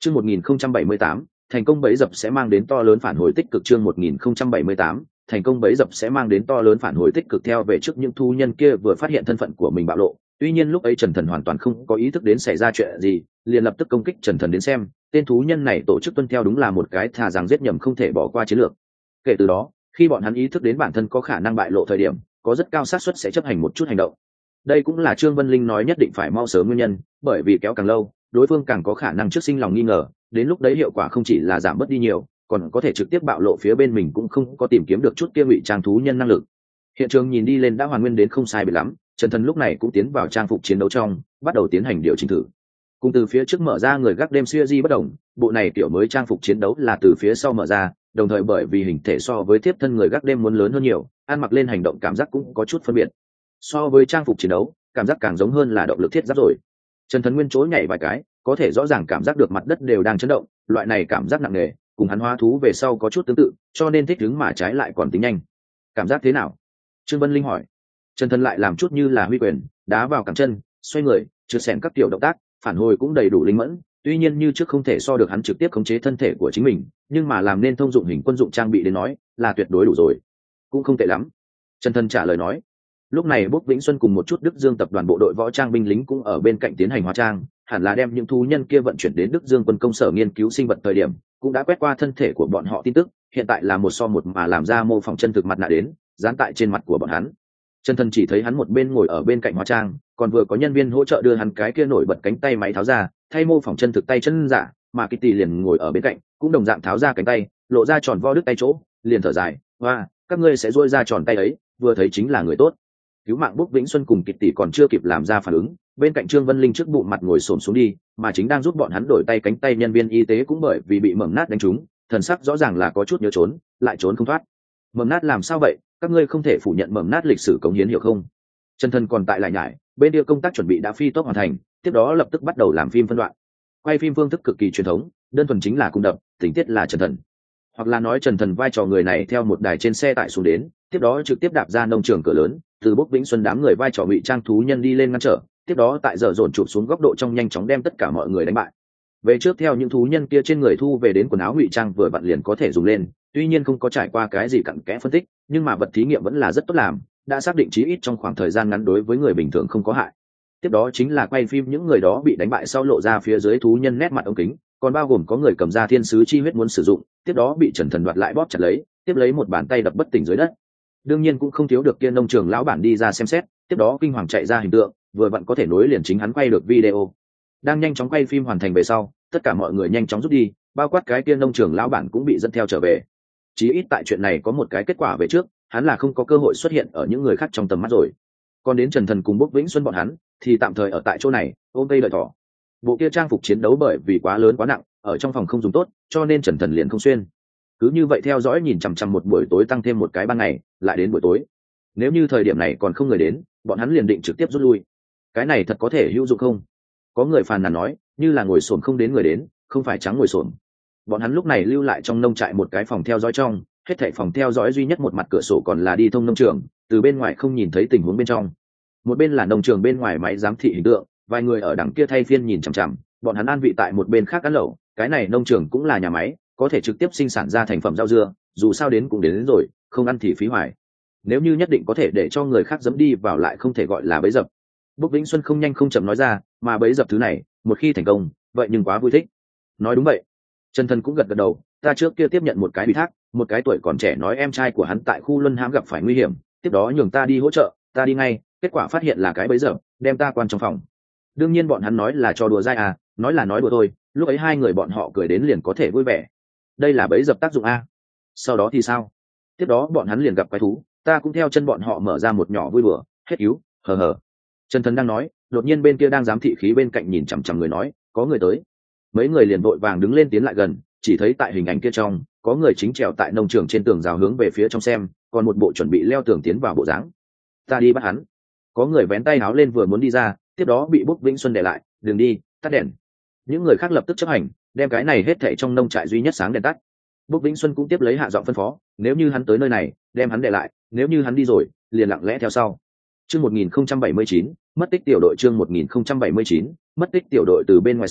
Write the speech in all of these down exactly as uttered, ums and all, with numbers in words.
Chương một nghìn không trăm bảy mươi tám, thành công bẫy dập sẽ mang đến to lớn phản hồi tích cực. Chương một nghìn không trăm bảy mươi tám, thành công bẫy dập sẽ mang đến to lớn phản hồi tích cực. Theo về trước những thú nhân kia vừa phát hiện thân phận của mình bạo lộ, tuy nhiên lúc ấy Trần Thần hoàn toàn không có ý thức đến xảy ra chuyện gì, liền lập tức công kích Trần Thần đến xem, tên thú nhân này tổ chức tuân theo đúng là một cái thà rằng giết nhầm không thể bỏ qua chiến lược. Kể từ đó, khi bọn hắn ý thức đến bản thân có khả năng bại lộ thời điểm, có rất cao xác suất sẽ chấp hành một chút hành động. Đây cũng là Trương Vân Linh nói nhất định phải mau sớm nguyên nhân, bởi vì kéo càng lâu, đối phương càng có khả năng trước sinh lòng nghi ngờ, đến lúc đấy hiệu quả không chỉ là giảm bớt đi nhiều, còn có thể trực tiếp bạo lộ phía bên mình cũng không có tìm kiếm được chút kia ngụy trang thú nhân năng lực. Hiện trường nhìn đi lên đã hoàn nguyên đến không sai biệt lắm, Trần Thần lúc này cũng tiến vào trang phục chiến đấu trong, bắt đầu tiến hành điều chỉnh thử. Cùng từ phía trước mở ra người gác đêm siêu di bất đồng, bộ này kiểu mới trang phục chiến đấu là từ phía sau mở ra, đồng thời bởi vì hình thể so với tiếp thân người gác đêm muốn lớn hơn nhiều, ăn mặc lên hành động cảm giác cũng có chút phân biệt. So với trang phục chiến đấu, cảm giác càng giống hơn là động lực thiết giáp rồi. Trần Thần nguyên chỗ nhảy vài cái, có thể rõ ràng cảm giác được mặt đất đều đang chấn động, loại này cảm giác nặng nề, cùng hắn hóa thú về sau có chút tương tự, cho nên thích ứng mà trái lại còn tính nhanh. Cảm giác thế nào? Trương Vân Linh hỏi. Trần Thần lại làm chút như là huy quyền, đá vào cẳng chân, xoay người, trượt xẻn các tiểu động tác, phản hồi cũng đầy đủ linh mẫn, tuy nhiên như trước không thể so được hắn trực tiếp khống chế thân thể của chính mình, nhưng mà làm nên thông dụng hình quân dụng trang bị đến nói, là tuyệt đối đủ rồi. Cũng không tệ lắm. Trần Thần trả lời nói. Lúc này Bốc Vĩnh Xuân cùng một chút Đức Dương tập đoàn bộ đội võ trang binh lính cũng ở bên cạnh tiến hành hóa trang, hẳn là đem những thú nhân kia vận chuyển đến Đức Dương quân công sở nghiên cứu sinh vật thời điểm, cũng đã quét qua thân thể của bọn họ tin tức, hiện tại là một so một mà làm ra mô phỏng chân thực mặt nạ đến, dán tại trên mặt của bọn hắn. Trần Thần chỉ thấy hắn một bên ngồi ở bên cạnh hóa trang, còn vừa có nhân viên hỗ trợ đưa hắn cái kia nổi bật cánh tay máy tháo ra, thay mô phỏng chân thực tay chân giả, mà Kitty liền ngồi ở bên cạnh, cũng đồng dạng tháo ra cánh tay, lộ ra tròn vo đứt tay chỗ, liền thở dài, "Oa, các ngươi sẽ rôi ra tròn tay ấy, vừa thấy chính là người tốt." Cứu mạng Bốc Vĩnh Xuân cùng Kitty còn chưa kịp làm ra phản ứng, bên cạnh Trương Vân Linh trước bụng mặt ngồi xổm xuống đi, mà chính đang giúp bọn hắn đổi tay cánh tay nhân viên y tế cũng bởi vì bị mầm nát đánh trúng, thần sắc rõ ràng là có chút nhớ trốn, lại trốn không thoát. Mầm nát làm sao vậy? Các ngươi không thể phủ nhận mầm nát lịch sử cống hiến hiểu không? Trần Thần còn tại lại nhải, bên kia công tác chuẩn bị đã phi tốc hoàn thành, tiếp đó lập tức bắt đầu làm phim phân đoạn. Quay phim phương thức cực kỳ truyền thống, đơn thuần chính là cung đập, tình tiết là Trần Thần. Hoặc là nói Trần Thần vai trò người này theo một đài trên xe tải xuống đến, tiếp đó trực tiếp đạp ra nông trường cửa lớn, từ Bốc Vĩnh Xuân đám người vai trò ngụy trang thú nhân đi lên ngăn trở, tiếp đó tại giờ dồn chụp xuống góc độ trong nhanh chóng đem tất cả mọi người đánh bại. Về trước theo những thú nhân kia trên người thu về đến quần áo ngụy trang vừa vặn liền có thể dùng lên, tuy nhiên không có trải qua cái gì cặn kẽ phân tích, nhưng mà vật thí nghiệm vẫn là rất tốt làm, đã xác định chí ít trong khoảng thời gian ngắn đối với người bình thường không có hại. Tiếp đó chính là quay phim những người đó bị đánh bại sau lộ ra phía dưới thú nhân nét mặt ống kính, còn bao gồm có người cầm ra thiên sứ chi huyết muốn sử dụng, tiếp đó bị Trần Thần đoạt lại bóp chặt lấy, tiếp lấy một bàn tay đập bất tỉnh dưới đất. Đương nhiên cũng không thiếu được kia nông trường lão bản đi ra xem xét, tiếp đó kinh hoàng chạy ra hình tượng, vừa vặn có thể nối liền chính hắn quay được video. Đang nhanh chóng quay phim hoàn thành về sau, tất cả mọi người nhanh chóng rút đi, bao quát cái kia nông trường lão bản cũng bị dẫn theo trở về. Chí ít tại chuyện này có một cái kết quả về trước, hắn là không có cơ hội xuất hiện ở những người khác trong tầm mắt rồi. Còn đến Trần Thần cùng Bốc Vĩnh Xuân bọn hắn, thì tạm thời ở tại chỗ này, ôm cây đợi thỏ. Bộ kia trang phục chiến đấu bởi vì quá lớn quá nặng, ở trong phòng không dùng tốt, cho nên Trần Thần liền không xuyên. Cứ như vậy theo dõi nhìn chằm chằm một buổi tối tăng thêm một cái ban ngày, lại đến buổi tối. Nếu như thời điểm này còn không người đến, bọn hắn liền định trực tiếp rút lui. Cái này thật có thể hữu dụng không? Có người phàn nàn nói, như là ngồi xổm không đến người đến, không phải trắng ngồi xổm. Bọn hắn lúc này lưu lại trong nông trại một cái phòng theo dõi trong, hết thảy phòng theo dõi duy nhất một mặt cửa sổ còn là đi thông nông trường, từ bên ngoài không nhìn thấy tình huống bên trong. Một bên là nông trường bên ngoài máy giám thị hình tượng, vài người ở đằng kia thay phiên nhìn chằm chằm, bọn hắn an vị tại một bên khác ăn lẩu, cái này nông trường cũng là nhà máy, có thể trực tiếp sinh sản ra thành phẩm rau dưa, dù sao đến cũng đến, đến rồi, không ăn thì phí hoài. Nếu như nhất định có thể để cho người khác dẫm đi vào lại không thể gọi là bẫy dập. Bốc Vĩnh Xuân không nhanh không chậm nói ra, mà bẫy dập thứ này, một khi thành công, vậy nhưng quá vui thích. Nói đúng vậy. Trần Thần cũng gật gật đầu, ta trước kia tiếp nhận một cái ủy thác, một cái tuổi còn trẻ nói em trai của hắn tại khu Luân Hãm gặp phải nguy hiểm, tiếp đó nhường ta đi hỗ trợ, ta đi ngay, kết quả phát hiện là cái bẫy dập, đem ta quan trong phòng. Đương nhiên bọn hắn nói là cho đùa dai à, nói là nói đùa thôi, lúc ấy hai người bọn họ cười đến liền có thể vui vẻ. Đây là bẫy dập tác dụng a. Sau đó thì sao? Tiếp đó bọn hắn liền gặp quái thú, ta cũng theo chân bọn họ mở ra một nhỏ vui bừa, hết cứu, hờ hờ. Trần Thần đang nói, đột nhiên bên kia đang giám thị khí bên cạnh nhìn chằm chằm người nói, có người tới. Mấy người liền vội vàng đứng lên tiến lại gần, chỉ thấy tại hình ảnh kia trong, có người chính trèo tại nông trường trên tường rào hướng về phía trong xem, còn một bộ chuẩn bị leo tường tiến vào bộ dáng. Ta đi bắt hắn. Có người vén tay áo lên vừa muốn đi ra, tiếp đó bị Bốc Vĩnh Xuân để lại, đừng đi, tắt đèn. Những người khác lập tức chấp hành, đem cái này hết thảy trong nông trại duy nhất sáng đèn tắt. Bốc Vĩnh Xuân cũng tiếp lấy hạ giọng phân phó, nếu như hắn tới nơi này, đem hắn để lại, nếu như hắn đi rồi, liền lặng lẽ theo sau. Chương một nghìn không trăm bảy mươi chín, mất tích tiểu đội. Chương một nghìn không trăm bảy mươi chín, mất tích tiểu đội. Từ bên ngoài xem,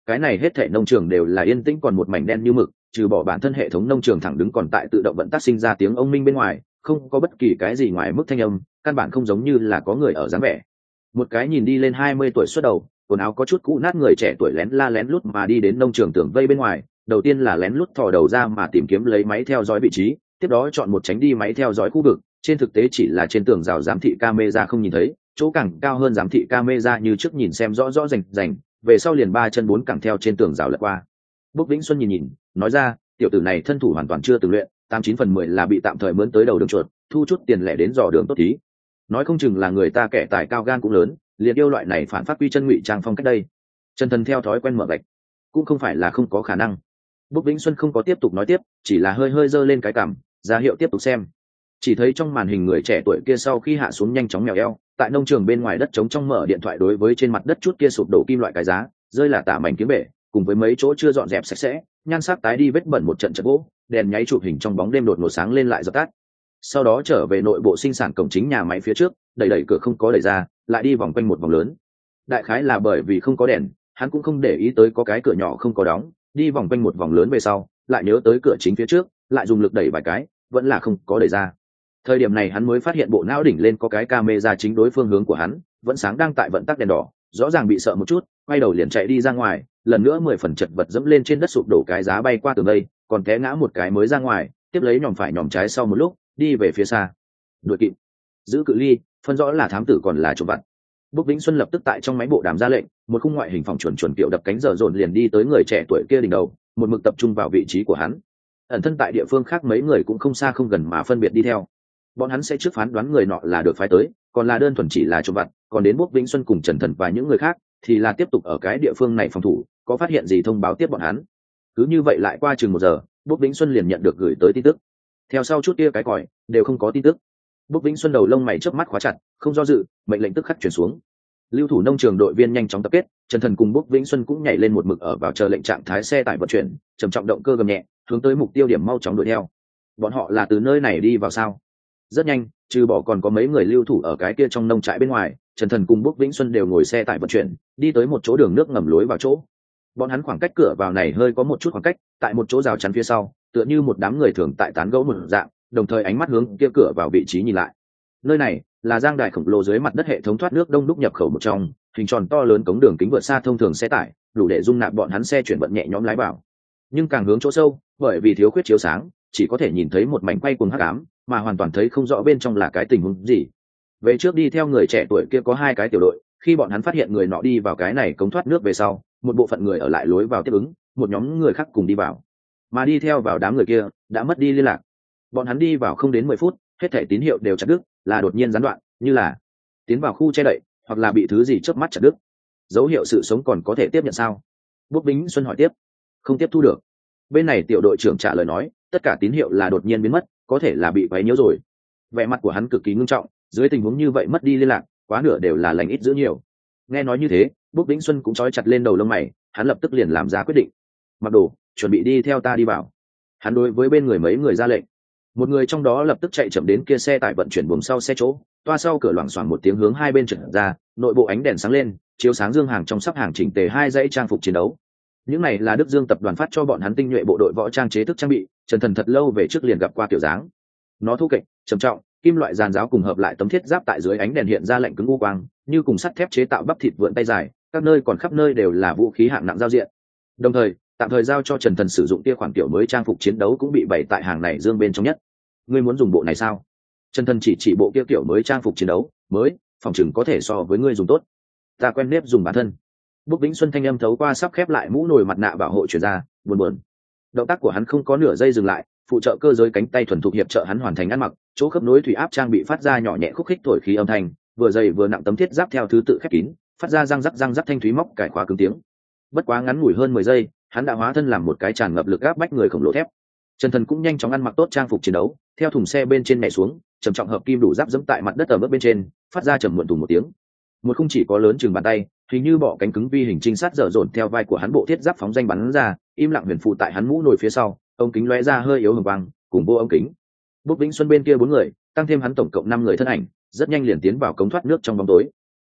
cái này hết thảy nông trường đều là yên tĩnh còn một mảnh đen như mực, trừ bỏ bản thân hệ thống nông trường thẳng đứng còn tại tự động vận tác sinh ra tiếng ông minh bên ngoài, không có bất kỳ cái gì ngoài mức thanh âm, căn bản không giống như là có người ở dáng vẻ. Một cái nhìn đi lên hai mươi tuổi xuất đầu, quần áo có chút cũ nát người trẻ tuổi lén la lén lút mà đi đến nông trường tường vây bên ngoài, đầu tiên là lén lút thò đầu ra mà tìm kiếm lấy máy theo dõi vị trí, tiếp đó chọn một tránh đi máy theo dõi khu vực, trên thực tế chỉ là trên tường rào giám thị camera không nhìn thấy, chỗ càng cao hơn giám thị camera như trước nhìn xem rõ rõ rành rành, về sau liền ba chân bốn cẳng theo trên tường rào lật qua. Bốc Vĩnh Xuân nhìn nhìn, nói ra, tiểu tử này thân thủ hoàn toàn chưa từng luyện, tám chín phần mười là bị tạm thời mướn tới đầu đường chuột, thu chút tiền lẻ đến dò đường tốt tí. Nói không chừng là người ta kẻ tài cao gan cũng lớn, liền yêu loại này phản phát quy chân ngụy trang phong cách đây. Trần Thần theo thói quen mở gạch, cũng không phải là không có khả năng. Bốc Vĩnh Xuân không có tiếp tục nói tiếp, chỉ là hơi hơi giơ lên cái cằm, ra hiệu tiếp tục xem. Chỉ thấy trong màn hình người trẻ tuổi kia sau khi hạ xuống nhanh chóng mèo eo, tại nông trường bên ngoài đất trống trong mở điện thoại đối với trên mặt đất chút kia sụp đổ kim loại cái giá, rơi là tả mảnh kiếm bể, cùng với mấy chỗ chưa dọn dẹp sạch sẽ, nhan sắc tái đi vết bẩn một trận chật gỗ, đèn nháy chụp hình trong bóng đêm đột ngột sáng lên lại dập tắt. Sau đó trở về nội bộ sinh sản cổng chính nhà máy phía trước, đẩy đẩy cửa không có đẩy ra, lại đi vòng quanh một vòng lớn. Đại khái là bởi vì không có đèn, hắn cũng không để ý tới có cái cửa nhỏ không có đóng, đi vòng quanh một vòng lớn về sau, lại nhớ tới cửa chính phía trước, lại dùng lực đẩy vài cái, vẫn là không có đẩy ra. Thời điểm này hắn mới phát hiện bộ não đỉnh lên có cái camera chính đối phương hướng của hắn, vẫn sáng đang tại vận tắc đèn đỏ, rõ ràng bị sợ một chút, quay đầu liền chạy đi ra ngoài, lần nữa mười phần chật vật dẫm lên trên đất sụp đổ cái giá bay qua tường đây, còn té ngã một cái mới ra ngoài, tiếp lấy nhòm phải nhòm trái sau một lúc, đi về phía xa. Đuổi kịp, giữ cự ly, phân rõ là thám tử còn là trộm vặt. Bốc Vĩnh Xuân lập tức tại trong máy bộ đàm ra lệnh, một khung ngoại hình phòng chuẩn chuẩn kiểu đập cánh giờ dồn liền đi tới người trẻ tuổi kia đỉnh đầu, một mực tập trung vào vị trí của hắn. Ẩn thân tại địa phương khác mấy người cũng không xa không gần mà phân biệt đi theo. Bọn hắn sẽ trước phán đoán người nọ là được phái tới, còn là đơn thuần chỉ là trộm vặt, còn đến Bốc Vĩnh Xuân cùng Trần Thần và những người khác thì là tiếp tục ở cái địa phương này phòng thủ, có phát hiện gì thông báo tiếp bọn hắn. Cứ như vậy lại qua chừng một giờ, Bốc Vĩnh Xuân liền nhận được gửi tới tin tức. Theo sau chút kia cái còi đều không có tin tức. Bốc Vĩnh Xuân đầu lông mày chớp mắt khóa chặt, không do dự, mệnh lệnh tức khắc chuyển xuống. Lưu thủ nông trường đội viên nhanh chóng tập kết, Trần Thần cùng Bốc Vĩnh Xuân cũng nhảy lên một mực ở vào chờ lệnh trạng thái xe tải vận chuyển, trầm trọng động cơ gầm nhẹ, hướng tới mục tiêu điểm mau chóng đuổi theo. Bọn họ là từ nơi này đi vào sao? Rất nhanh, trừ bỏ còn có mấy người lưu thủ ở cái kia trong nông trại bên ngoài, Trần Thần cùng Bốc Vĩnh Xuân đều ngồi xe tải vận chuyển, đi tới một chỗ đường nước ngầm lối vào chỗ. Bọn hắn khoảng cách cửa vào này hơi có một chút khoảng cách, tại một chỗ rào chắn phía sau, tựa như một đám người thường tại tán gẫu một dạng, đồng thời ánh mắt hướng kia cửa vào vị trí nhìn lại. Nơi này là giang đài khổng lồ dưới mặt đất hệ thống thoát nước đông đúc nhập khẩu một trong, hình tròn to lớn cống đường kính vượt xa thông thường xe tải, đủ để dung nạp bọn hắn xe chuyển vận nhẹ nhõm lái vào. Nhưng càng hướng chỗ sâu, bởi vì thiếu khuyết chiếu sáng, chỉ có thể nhìn thấy một mảnh quay cuồng hắc ám, mà hoàn toàn thấy không rõ bên trong là cái tình huống gì. Về trước đi theo người trẻ tuổi kia có hai cái tiểu đội, khi bọn hắn phát hiện người nọ đi vào cái này cống thoát nước về sau, một bộ phận người ở lại lối vào tiếp ứng, một nhóm người khác cùng đi vào. Mà đi theo vào đám người kia đã mất đi liên lạc. Bọn hắn đi vào không đến mười phút, hết thảy tín hiệu đều chặt đứt, là đột nhiên gián đoạn, như là tiến vào khu che đậy, hoặc là bị thứ gì chớp mắt chặt đứt. Dấu hiệu sự sống còn có thể tiếp nhận sao? Bốc Vĩnh Xuân hỏi tiếp. Không tiếp thu được. Bên này tiểu đội trưởng trả lời nói, tất cả tín hiệu là đột nhiên biến mất, có thể là bị quấy nhiễu rồi. Vẻ mặt của hắn cực kỳ ngưng trọng, dưới tình huống như vậy mất đi liên lạc, quá nửa đều là lành ít giữ nhiều. Nghe nói như thế, Bốc Vĩnh Xuân cũng trói chặt lên đầu lông mày, hắn lập tức liền làm ra quyết định. Mặc đồ, chuẩn bị đi theo ta đi vào. Hắn đối với bên người mấy người ra lệnh. Một người trong đó lập tức chạy chậm đến kia xe tải vận chuyển buồng sau xe chỗ, toa sau cửa loảng xoảng một tiếng hướng hai bên trượt ra, nội bộ ánh đèn sáng lên, chiếu sáng dương hàng trong sắp hàng chỉnh tề hai dãy trang phục chiến đấu. Những này là Đức Dương tập đoàn phát cho bọn hắn tinh nhuệ bộ đội võ trang chế thức trang bị, Trần Thần thật lâu về trước liền gặp qua kiểu dáng. Nó thu kệch, trầm trọng, kim loại giàn giáo cùng hợp lại tấm thiết giáp tại dưới ánh đèn hiện ra lạnh cứng u quang, như cùng sắt thép chế tạo bắp thịt vượn tay dài, các nơi còn khắp nơi đều là vũ khí hạng nặng giao diện. Đồng thời, tạm thời giao cho Trần Thần sử dụng kia khoản kiểu mới trang phục chiến đấu cũng bị bày tại hàng này dương bên trong nhất. Ngươi muốn dùng bộ này sao? Trần Thần chỉ chỉ bộ kia kiểu mới trang phục chiến đấu, mới, phòng chừng có thể so với ngươi dùng tốt. Ta quen nếp dùng bản thân. Bốc Vĩnh Xuân thanh âm thấu qua sắp khép lại mũ nồi mặt nạ bảo hộ truyền ra, buồn buồn. Động tác của hắn không có nửa giây dừng lại, phụ trợ cơ giới cánh tay thuần thục hiệp trợ hắn hoàn thành ăn mặc, chỗ khớp nối thủy áp trang bị phát ra nhỏ nhẹ khúc khích thổi khí âm thanh, vừa dày vừa nặng tấm thiết giáp theo thứ tự khép kín, phát ra răng rắc răng rắc thanh thúy móc cải khóa cứng tiếng. Bất quá ngắn ngủi hơn mười giây, hắn đã hóa thân làm một cái tràn ngập lực áp bách người khổng lồ thép. Trần Thần cũng nhanh chóng ăn mặc tốt trang phục chiến đấu, theo thùng xe bên trên nhảy xuống, trầm trọng hợp kim đủ giáp dẫm tại mặt đất ở bước bên trên, phát ra trầm muộn tùng một tiếng. Một khung chỉ có lớn chừng bàn tay, hình như bọ cánh cứng vi hình trinh sát dở dồn theo vai của hắn bộ thiết giáp phóng danh bắn ra, im lặng huyền phụ tại hắn mũ nồi phía sau, ống kính lóe ra hơi yếu hồng quang, cùng vô ống kính. Bốc Vĩnh Xuân bên kia bốn người, tăng thêm hắn tổng cộng năm người thân ảnh, rất nhanh liền tiến vào cống thoát nước trong bóng tối.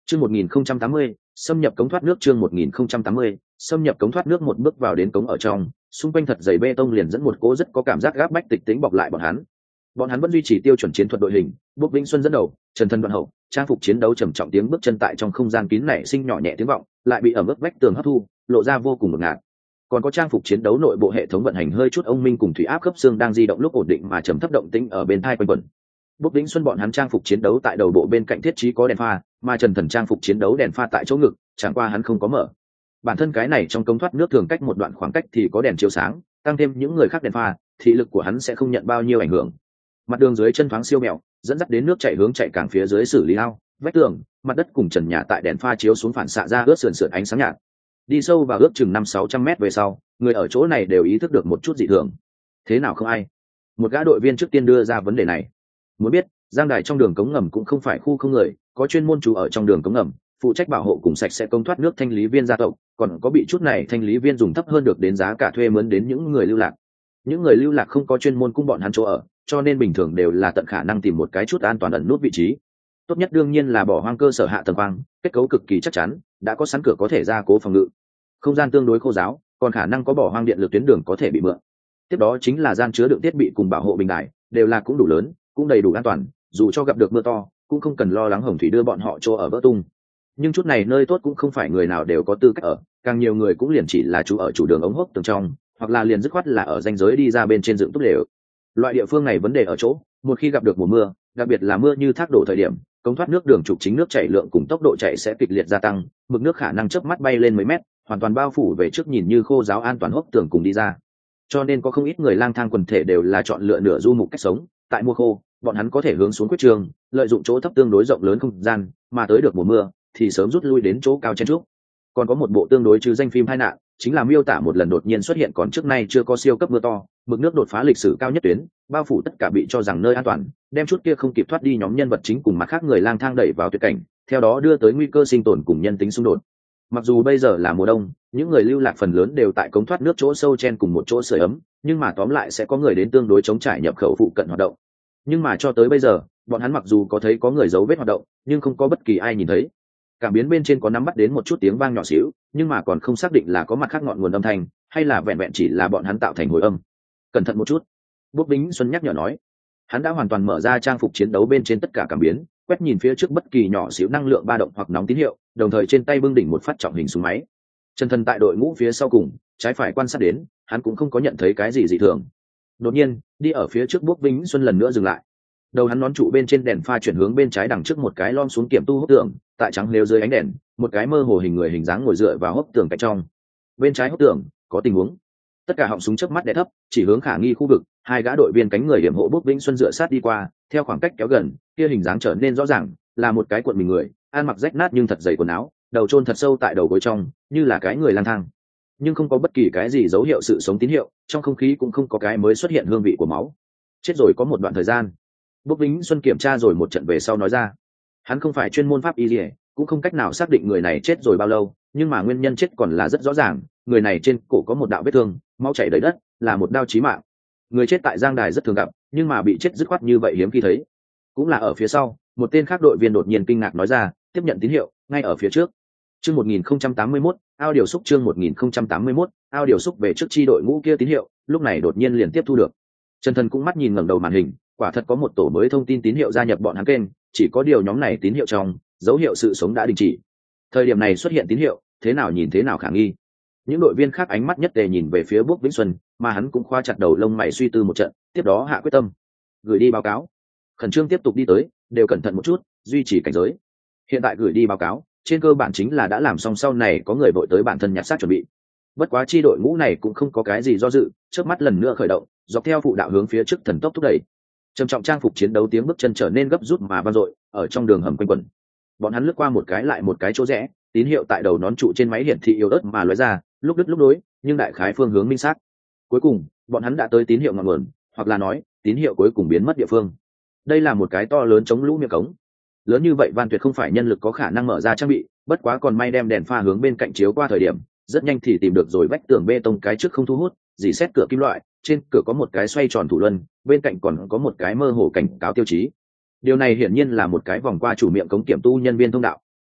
Chương một nghìn không trăm tám mươi, xâm nhập cống thoát nước. Chương một nghìn không trăm tám mươi, xâm nhập cống thoát nước. Một bước vào đến cống ở trong, xung quanh thật dày bê tông liền dẫn một cỗ rất có cảm giác gáp bách tịch tĩnh bọc lại bọn hắn. Bọn hắn vẫn duy trì tiêu chuẩn chiến thuật đội hình, Bước Vĩnh Xuân dẫn đầu, Trần Thần đoạn hậu, trang phục chiến đấu trầm trọng tiếng bước chân tại trong không gian kín nảy sinh nhỏ nhẹ tiếng vọng, lại bị ở mức vách tường hấp thu, lộ ra vô cùng ngột ngạt. Còn có trang phục chiến đấu nội bộ hệ thống vận hành hơi chút ông minh cùng thủy áp cấp xương đang di động lúc ổn định mà trầm thấp động tĩnh ở bên tai quanh quẩn. Bước Vĩnh Xuân bọn hắn trang phục chiến đấu tại đầu bộ bên cạnh thiết trí có đèn pha, mà Trần Thần trang phục chiến đấu đèn pha tại chỗ ngực, chẳng qua hắn không có mở. Bản thân cái này trong cống thoát nước thường cách một đoạn khoảng cách thì có đèn chiếu sáng, tăng thêm những người khác đèn pha, thị lực của hắn sẽ không nhận bao nhiêu ảnh hưởng. Mặt đường dưới chân thoáng siêu mẹo, dẫn dắt đến nước chảy hướng chạy càng phía dưới xử lý ao, vách tường, mặt đất cùng trần nhà tại đèn pha chiếu xuống phản xạ ra ướt sườn sượt ánh sáng nhạt. Đi sâu vào ước chừng năm sáu trăm mét về sau, người ở chỗ này đều ý thức được một chút dị thường. Thế nào không ai? Một gã đội viên trước tiên đưa ra vấn đề này. Muốn biết, giang đài trong đường cống ngầm cũng không phải khu không người, có chuyên môn trú ở trong đường cống ngầm, phụ trách bảo hộ cùng sạch sẽ công thoát nước thanh lý viên gia tộc, còn có bị chút này thanh lý viên dùng thấp hơn được đến giá cả thuê mướn đến những người lưu lạc. Những người lưu lạc không có chuyên môn cung bọn hắn chỗ ở, cho nên bình thường đều là tận khả năng tìm một cái chút an toàn ẩn nút vị trí. Tốt nhất đương nhiên là bỏ hoang cơ sở hạ tầng khoang, kết cấu cực kỳ chắc chắn, đã có sẵn cửa có thể ra cố phòng ngự. Không gian tương đối khô ráo, còn khả năng có bỏ hoang điện lực tuyến đường có thể bị mượn. Tiếp đó chính là gian chứa đựng thiết bị cùng bảo hộ bình đài, đều là cũng đủ lớn, cũng đầy đủ an toàn, dù cho gặp được mưa to, cũng không cần lo lắng hồng thủy đưa bọn họ chỗ ở vỡ tung. Nhưng chút này nơi tốt cũng không phải người nào đều có tư cách ở, càng nhiều người cũng liền chỉ là trú ở chủ đường ống hốc tường trong, hoặc là liền dứt khoát là ở ranh giới đi ra bên trên dựng túp lều. Loại địa phương này vấn đề ở chỗ, một khi gặp được mùa mưa, đặc biệt là mưa như thác đổ thời điểm, cống thoát nước đường trục chính nước chảy lượng cùng tốc độ chảy sẽ kịch liệt gia tăng, mực nước khả năng chớp mắt bay lên mấy mét, hoàn toàn bao phủ về trước nhìn như khô ráo an toàn hốc tường cùng đi ra. Cho nên có không ít người lang thang quần thể đều là chọn lựa nửa du mục cách sống, tại mùa khô, bọn hắn có thể hướng xuống quyết trường, lợi dụng chỗ thấp tương đối rộng lớn không gian, mà tới được mùa mưa thì sớm rút lui đến chỗ cao chen trúc. Còn có một bộ tương đối chứ danh phim hai nạn, chính là miêu tả một lần đột nhiên xuất hiện còn trước nay chưa có siêu cấp mưa to, mực nước đột phá lịch sử cao nhất tuyến, bao phủ tất cả bị cho rằng nơi an toàn, đem chút kia không kịp thoát đi nhóm nhân vật chính cùng mặt khác người lang thang đẩy vào tuyệt cảnh, theo đó đưa tới nguy cơ sinh tồn cùng nhân tính xung đột. Mặc dù bây giờ là mùa đông, những người lưu lạc phần lớn đều tại cống thoát nước chỗ sâu chen cùng một chỗ sưởi ấm, nhưng mà tóm lại sẽ có người đến tương đối chống trải nhập khẩu phụ cận hoạt động. Nhưng mà cho tới bây giờ, bọn hắn mặc dù có thấy có người dấu vết hoạt động, nhưng không có bất kỳ ai nhìn thấy. Cảm biến bên trên có nắm bắt đến một chút tiếng vang nhỏ xíu, nhưng mà còn không xác định là có mặt khác ngọn nguồn âm thanh, hay là vẹn vẹn chỉ là bọn hắn tạo thành hồi âm. Cẩn thận một chút, Bước Vĩnh Xuân nhắc nhở nói. Hắn đã hoàn toàn mở ra trang phục chiến đấu bên trên tất cả cảm biến, quét nhìn phía trước bất kỳ nhỏ xíu năng lượng ba động hoặc nóng tín hiệu, đồng thời trên tay bưng đỉnh một phát trọng hình súng máy. Chân thân tại đội ngũ phía sau cùng, trái phải quan sát đến, hắn cũng không có nhận thấy cái gì dị thường. Đột nhiên, đi ở phía trước Bước Vĩnh Xuân lần nữa dừng lại. Đầu hắn nón trụ bên trên đèn pha chuyển hướng bên trái đằng trước một cái lom xuống kiểm tu hốc tường, tại trắng lều dưới ánh đèn, một cái mơ hồ hình người hình dáng ngồi dựa vào hốc tường cạnh trong. Bên trái hốc tường có tình huống. Tất cả họng súng chớp mắt đè thấp, chỉ hướng khả nghi khu vực, hai gã đội viên cánh người hiểm hộ Bước Vĩnh Xuân dựa sát đi qua, theo khoảng cách kéo gần, kia hình dáng trở nên rõ ràng, là một cái cuộn mình người, ăn mặc rách nát nhưng thật dày quần áo, đầu chôn thật sâu tại đầu gối trong, như là cái người lang thang. Nhưng không có bất kỳ cái gì dấu hiệu sự sống tín hiệu, trong không khí cũng không có cái mới xuất hiện hương vị của máu. Chết rồi có một đoạn thời gian. Bước Vĩnh Xuân kiểm tra rồi một trận về sau nói ra, hắn không phải chuyên môn pháp y, cũng không cách nào xác định người này chết rồi bao lâu, nhưng mà nguyên nhân chết còn là rất rõ ràng, người này trên cổ có một đạo vết thương, máu chảy đầy đất, là một đao chí mạng. Người chết tại giang đài rất thường gặp, nhưng mà bị chết dứt khoát như vậy hiếm khi thấy. Cũng là ở phía sau, một tên khác đội viên đột nhiên kinh ngạc nói ra, tiếp nhận tín hiệu, ngay ở phía trước. Chương một nghìn không trăm tám mươi mốt, ao điều xúc. Chương một nghìn không trăm tám mươi mốt, ao điều xúc về trước chi đội ngũ kia tín hiệu, lúc này đột nhiên liền tiếp thu được. Trần Thần cũng mắt nhìn ngẩng đầu màn hình, quả thật có một tổ mới thông tin tín hiệu gia nhập bọn hắn kênh, chỉ có điều nhóm này tín hiệu trong dấu hiệu sự sống đã đình chỉ. Thời điểm này xuất hiện tín hiệu, thế nào nhìn thế nào khả nghi. Những đội viên khác ánh mắt nhất tề nhìn về phía Bước Vĩnh Xuân, mà hắn cũng khoa chặt đầu lông mày suy tư một trận, tiếp đó hạ quyết tâm, gửi đi báo cáo. Khẩn trương tiếp tục đi tới, đều cẩn thận một chút, duy trì cảnh giới. Hiện tại gửi đi báo cáo, trên cơ bản chính là đã làm xong, sau này có người vội tới bản thân nhặt xác chuẩn bị. Bất quá chi đội ngũ này cũng không có cái gì do dự, trước mắt lần nữa khởi động, dọc theo phụ đạo hướng phía trước thần tốc thúc đẩy. Trầm trọng trang phục chiến đấu tiếng bước chân trở nên gấp rút mà vang dội, ở trong đường hầm quanh quẩn. Bọn hắn lướt qua một cái lại một cái chỗ rẽ, tín hiệu tại đầu nón trụ trên máy hiển thị yếu ớt mà lóe ra, lúc đứt lúc nối, nhưng đại khái phương hướng minh xác. Cuối cùng, bọn hắn đã tới tín hiệu ngọn nguồn, hoặc là nói, tín hiệu cuối cùng biến mất địa phương. Đây là một cái to lớn chống lũ miệng cống. Lớn như vậy van tuyệt không phải nhân lực có khả năng mở ra trang bị, bất quá còn may đem đèn pha hướng bên cạnh chiếu qua thời điểm, rất nhanh thì tìm được rồi vách tường bê tông cái trước không thu hút, dì xét cửa kim loại, trên cửa có một cái xoay tròn thủ luân, bên cạnh còn có một cái mơ hồ cảnh cáo tiêu chí. Điều này hiển nhiên là một cái vòng qua chủ miệng cống kiểm tu nhân viên thông đạo.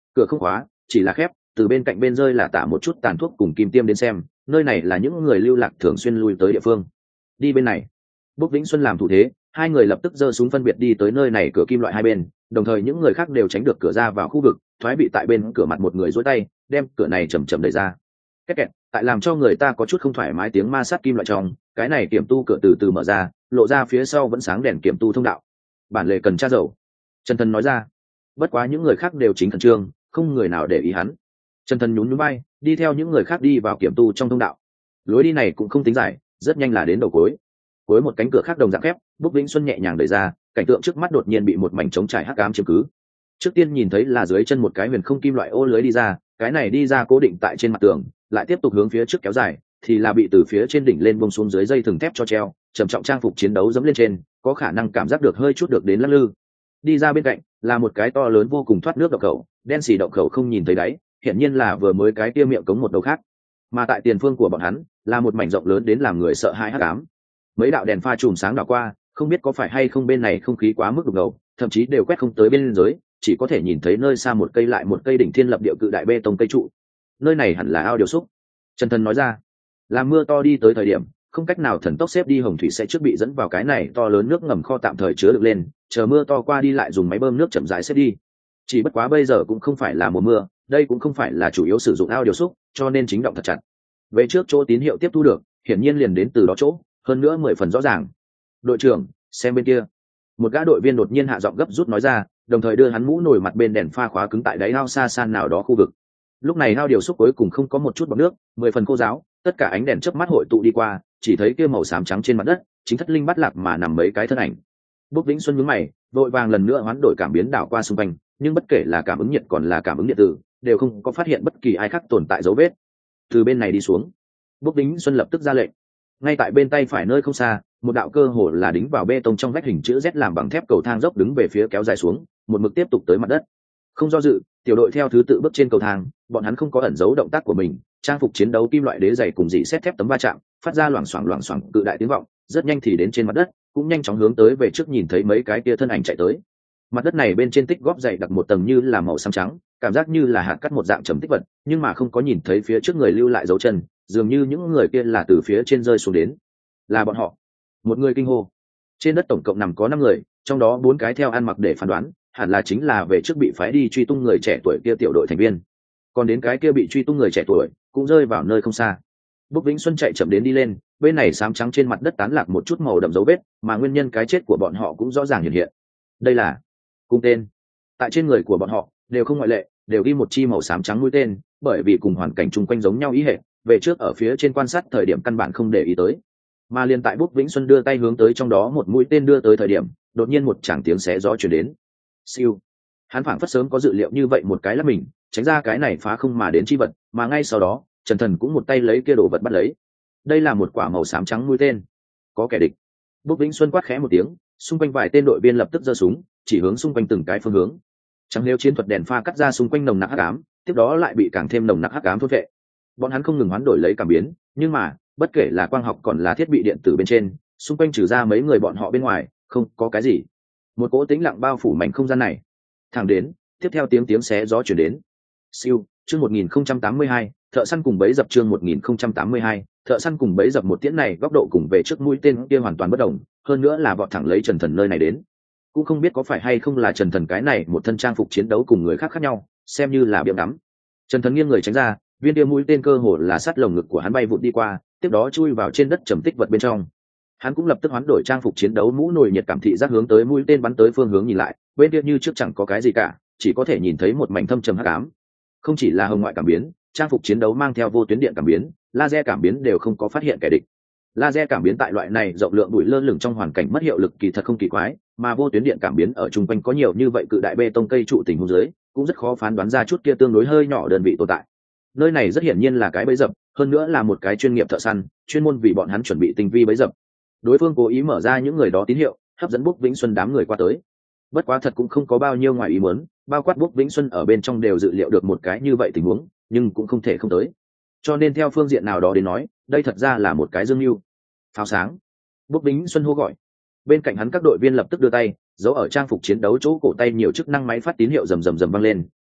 Cửa không khóa, chỉ là khép, từ bên cạnh bên rơi là tả một chút tàn thuốc cùng kim tiêm đến xem, nơi này là những người lưu lạc thường xuyên lui tới địa phương. Đi bên này. Bốc Vĩnh Xuân làm thủ thế, hai người lập tức giơ súng phân biệt đi tới nơi này cửa kim loại hai bên, đồng thời những người khác đều tránh được cửa ra vào khu vực, thoái bị tại bên cửa mặt một người duỗi tay, đem cửa này chầm chậm đẩy ra. Két kẹt, tại làm cho người ta có chút không thoải mái tiếng ma sát kim loại trong, cái này kiểm tu cửa từ từ mở ra, lộ ra phía sau vẫn sáng đèn kiểm tu thông đạo. Bản lề cần tra dầu. Trần Thần nói ra. Bất quá những người khác đều chính khẩn trương, không người nào để ý hắn. Trần Thần nhún nhún vai, đi theo những người khác đi vào kiểm tu trong thông đạo. Lối đi này cũng không tính dài, rất nhanh là đến đầu cuối. Cuối một cánh cửa khác đồng dạng khép, Bốc Vĩnh Xuân nhẹ nhàng đẩy ra, cảnh tượng trước mắt đột nhiên bị một mảnh trống trải hắc ám chiếm cứ. Trước tiên nhìn thấy là dưới chân một cái huyền không kim loại ô lưới đi ra, cái này đi ra cố định tại trên mặt tường, lại tiếp tục hướng phía trước kéo dài, thì là bị từ phía trên đỉnh lên buông xuống dưới dây thừng thép cho treo, trầm trọng trang phục chiến đấu dẫm lên trên, có khả năng cảm giác được hơi chút được đến lắc lư. Đi ra bên cạnh là một cái to lớn vô cùng thoát nước động khẩu, đen xì động khẩu không nhìn thấy đáy, hiển nhiên là vừa mới cái kia miệng cống một đầu khác. Mà tại tiền phương của bọn hắn là một mảnh rộng lớn đến làm người sợ hãi hắc ám. Mấy đạo đèn pha chùm sáng đảo qua, không biết có phải hay không bên này không khí quá mức đục ngầu, thậm chí đều quét không tới bên dưới, chỉ có thể nhìn thấy nơi xa một cây lại một cây đỉnh thiên lập địa cự đại bê tông cây trụ. Nơi này hẳn là ao điều xúc. Trần Thần nói ra. Làm mưa to đi tới thời điểm, không cách nào thần tốc xếp đi hồng thủy sẽ trước bị dẫn vào cái này to lớn nước ngầm kho tạm thời chứa được lên, chờ mưa to qua đi lại dùng máy bơm nước chậm rãi xếp đi. Chỉ bất quá bây giờ cũng không phải là mùa mưa, đây cũng không phải là chủ yếu sử dụng ao điều xúc, cho nên chính động thật chặt. Về trước chỗ tín hiệu tiếp thu được, hiển nhiên liền đến từ đó chỗ, hơn nữa mười phần rõ ràng. Đội trưởng, xem bên kia. Một gã đội viên đột nhiên hạ giọng gấp rút nói ra, đồng thời đưa hắn mũ nổi mặt bên đèn pha khóa cứng tại đáy ao xa san nào đó khu vực. Lúc này ao điều xúc cuối cùng không có một chút bọt nước, mười phần khô ráo, tất cả ánh đèn chớp mắt hội tụ đi qua, chỉ thấy kia màu xám trắng trên mặt đất, chính thất linh bắt lạc mà nằm mấy cái thân ảnh. Bốc Vĩnh Xuân nhướng mày, vội vàng lần nữa hoán đổi cảm biến đảo qua xung quanh, nhưng bất kể là cảm ứng nhiệt còn là cảm ứng điện tử, đều không có phát hiện bất kỳ ai khác tồn tại dấu vết. Từ bên này đi xuống, Bốc Vĩnh Xuân lập tức ra lệnh. Ngay tại bên tay phải nơi không xa, một đạo cơ hồ là đính vào bê tông trong vách hình chữ Z làm bằng thép cầu thang dốc đứng về phía kéo dài xuống, một mực tiếp tục tới mặt đất. Không do dự, tiểu đội theo thứ tự bước trên cầu thang, bọn hắn không có ẩn giấu động tác của mình, trang phục chiến đấu kim loại đế dày cùng dị xét thép tấm va chạm, phát ra loảng xoảng loảng xoảng cự đại tiếng vọng, rất nhanh thì đến trên mặt đất, cũng nhanh chóng hướng tới về trước nhìn thấy mấy cái kia thân ảnh chạy tới. Mặt đất này bên trên tích góp dày đặc một tầng như là màu xám trắng, cảm giác như là hạt cắt một dạng trầm tích vật, nhưng mà không có nhìn thấy phía trước người lưu lại dấu chân, dường như những người kia là từ phía trên rơi xuống đến. Là bọn họ. Một người kinh hô. Trên đất tổng cộng nằm có năm người, trong đó bốn cái theo ăn mặc để phán đoán, hẳn là chính là về trước bị phái đi truy tung người trẻ tuổi kia tiểu đội thành viên. Còn đến cái kia bị truy tung người trẻ tuổi, cũng rơi vào nơi không xa. Bốc Vĩnh Xuân chạy chậm đến đi lên, bên này xám trắng trên mặt đất tán lạc một chút màu đậm dấu vết, mà nguyên nhân cái chết của bọn họ cũng rõ ràng hiện hiện. Đây là cung tên. Tại trên người của bọn họ đều không ngoại lệ, đều ghi một chi màu xám trắng mũi tên, bởi vì cùng hoàn cảnh chung quanh giống nhau ý hệ, về trước ở phía trên quan sát thời điểm căn bản không để ý tới. Mà liền tại Bốc Vĩnh Xuân đưa tay hướng tới trong đó một mũi tên đưa tới thời điểm, đột nhiên một tràng tiếng xé gió truyền đến. Siêu. Hắn phảng phất sớm có dự liệu như vậy một cái là mình, tránh ra cái này phá không mà đến chi vật, mà ngay sau đó, Trần Thần cũng một tay lấy kia đồ vật bắt lấy. Đây là một quả màu xám trắng mũi tên. Có kẻ địch. Bốc Vĩnh Xuân quát khẽ một tiếng, xung quanh vài tên đội viên lập tức giơ súng, chỉ hướng xung quanh từng cái phương hướng. Trắng liêu chiến thuật đèn pha cắt ra xung quanh nồng nặc hắc ám, tiếp đó lại bị càng thêm nồng nặc hắc ám thôn vệ. Bọn hắn không ngừng hoán đổi lấy cảm biến, nhưng mà bất kể là quang học còn là thiết bị điện tử bên trên, xung quanh trừ ra mấy người bọn họ bên ngoài, không có cái gì. Một cỗ tĩnh lặng bao phủ mảnh không gian này. Thẳng đến, tiếp theo tiếng tiếng xé gió chuyển đến. Siêu, chương một nghìn không trăm tám mươi hai, thợ săn cùng bẫy dập chương một nghìn không trăm tám mươi hai, thợ săn cùng bẫy dập một tiễn này góc độ cùng về trước mũi tên kia hoàn toàn bất đồng, hơn nữa là vọt thẳng lấy Trần Thần nơi này đến. Cũng không biết có phải hay không là Trần Thần cái này một thân trang phục chiến đấu cùng người khác khác nhau, xem như là biếm đắm. Trần Thần nghiêng người tránh ra, viên kia mũi tên cơ hồ là sát lồng ngực của hắn bay vụt đi qua, tiếp đó chui vào trên đất trầm tích vật bên trong. Hắn cũng lập tức hoán đổi trang phục chiến đấu mũ nồi nhiệt cảm thị giác hướng tới mũi tên bắn tới phương hướng nhìn lại, bên kia như trước chẳng có cái gì cả, chỉ có thể nhìn thấy một mảnh thâm trầm hắc ám. Không chỉ là hồng ngoại cảm biến, trang phục chiến đấu mang theo vô tuyến điện cảm biến, laser cảm biến đều không có phát hiện kẻ địch. Laser cảm biến tại loại này rộng lượng bụi lơ lửng trong hoàn cảnh mất hiệu lực kỳ thật không kỳ quái, mà vô tuyến điện cảm biến ở trung quanh có nhiều như vậy cự đại bê tông cây trụ tình huống dưới, cũng rất khó phán đoán ra chút kia tương đối hơi nhỏ đơn vị tồn tại. Nơi này rất hiển nhiên là cái bẫy dập, hơn nữa là một cái chuyên nghiệp thợ săn, chuyên môn vì bọn hắn chuẩn bị tinh vi bẫy dập. Đối phương cố ý mở ra những người đó tín hiệu, hấp dẫn Bốc Vĩnh Xuân đám người qua tới. Bất quá thật cũng không có bao nhiêu ngoài ý muốn, bao quát Bốc Vĩnh Xuân ở bên trong đều dự liệu được một cái như vậy tình huống, nhưng cũng không thể không tới. Cho nên theo phương diện nào đó đến nói, đây thật ra là một cái dương mưu. Pháo sáng. Bốc Vĩnh Xuân hô gọi. Bên cạnh hắn các đội viên lập tức đưa tay, giấu ở trang phục chiến đấu chỗ cổ tay nhiều chức năng máy phát tín hiệu rầm rầm rầm vang lên,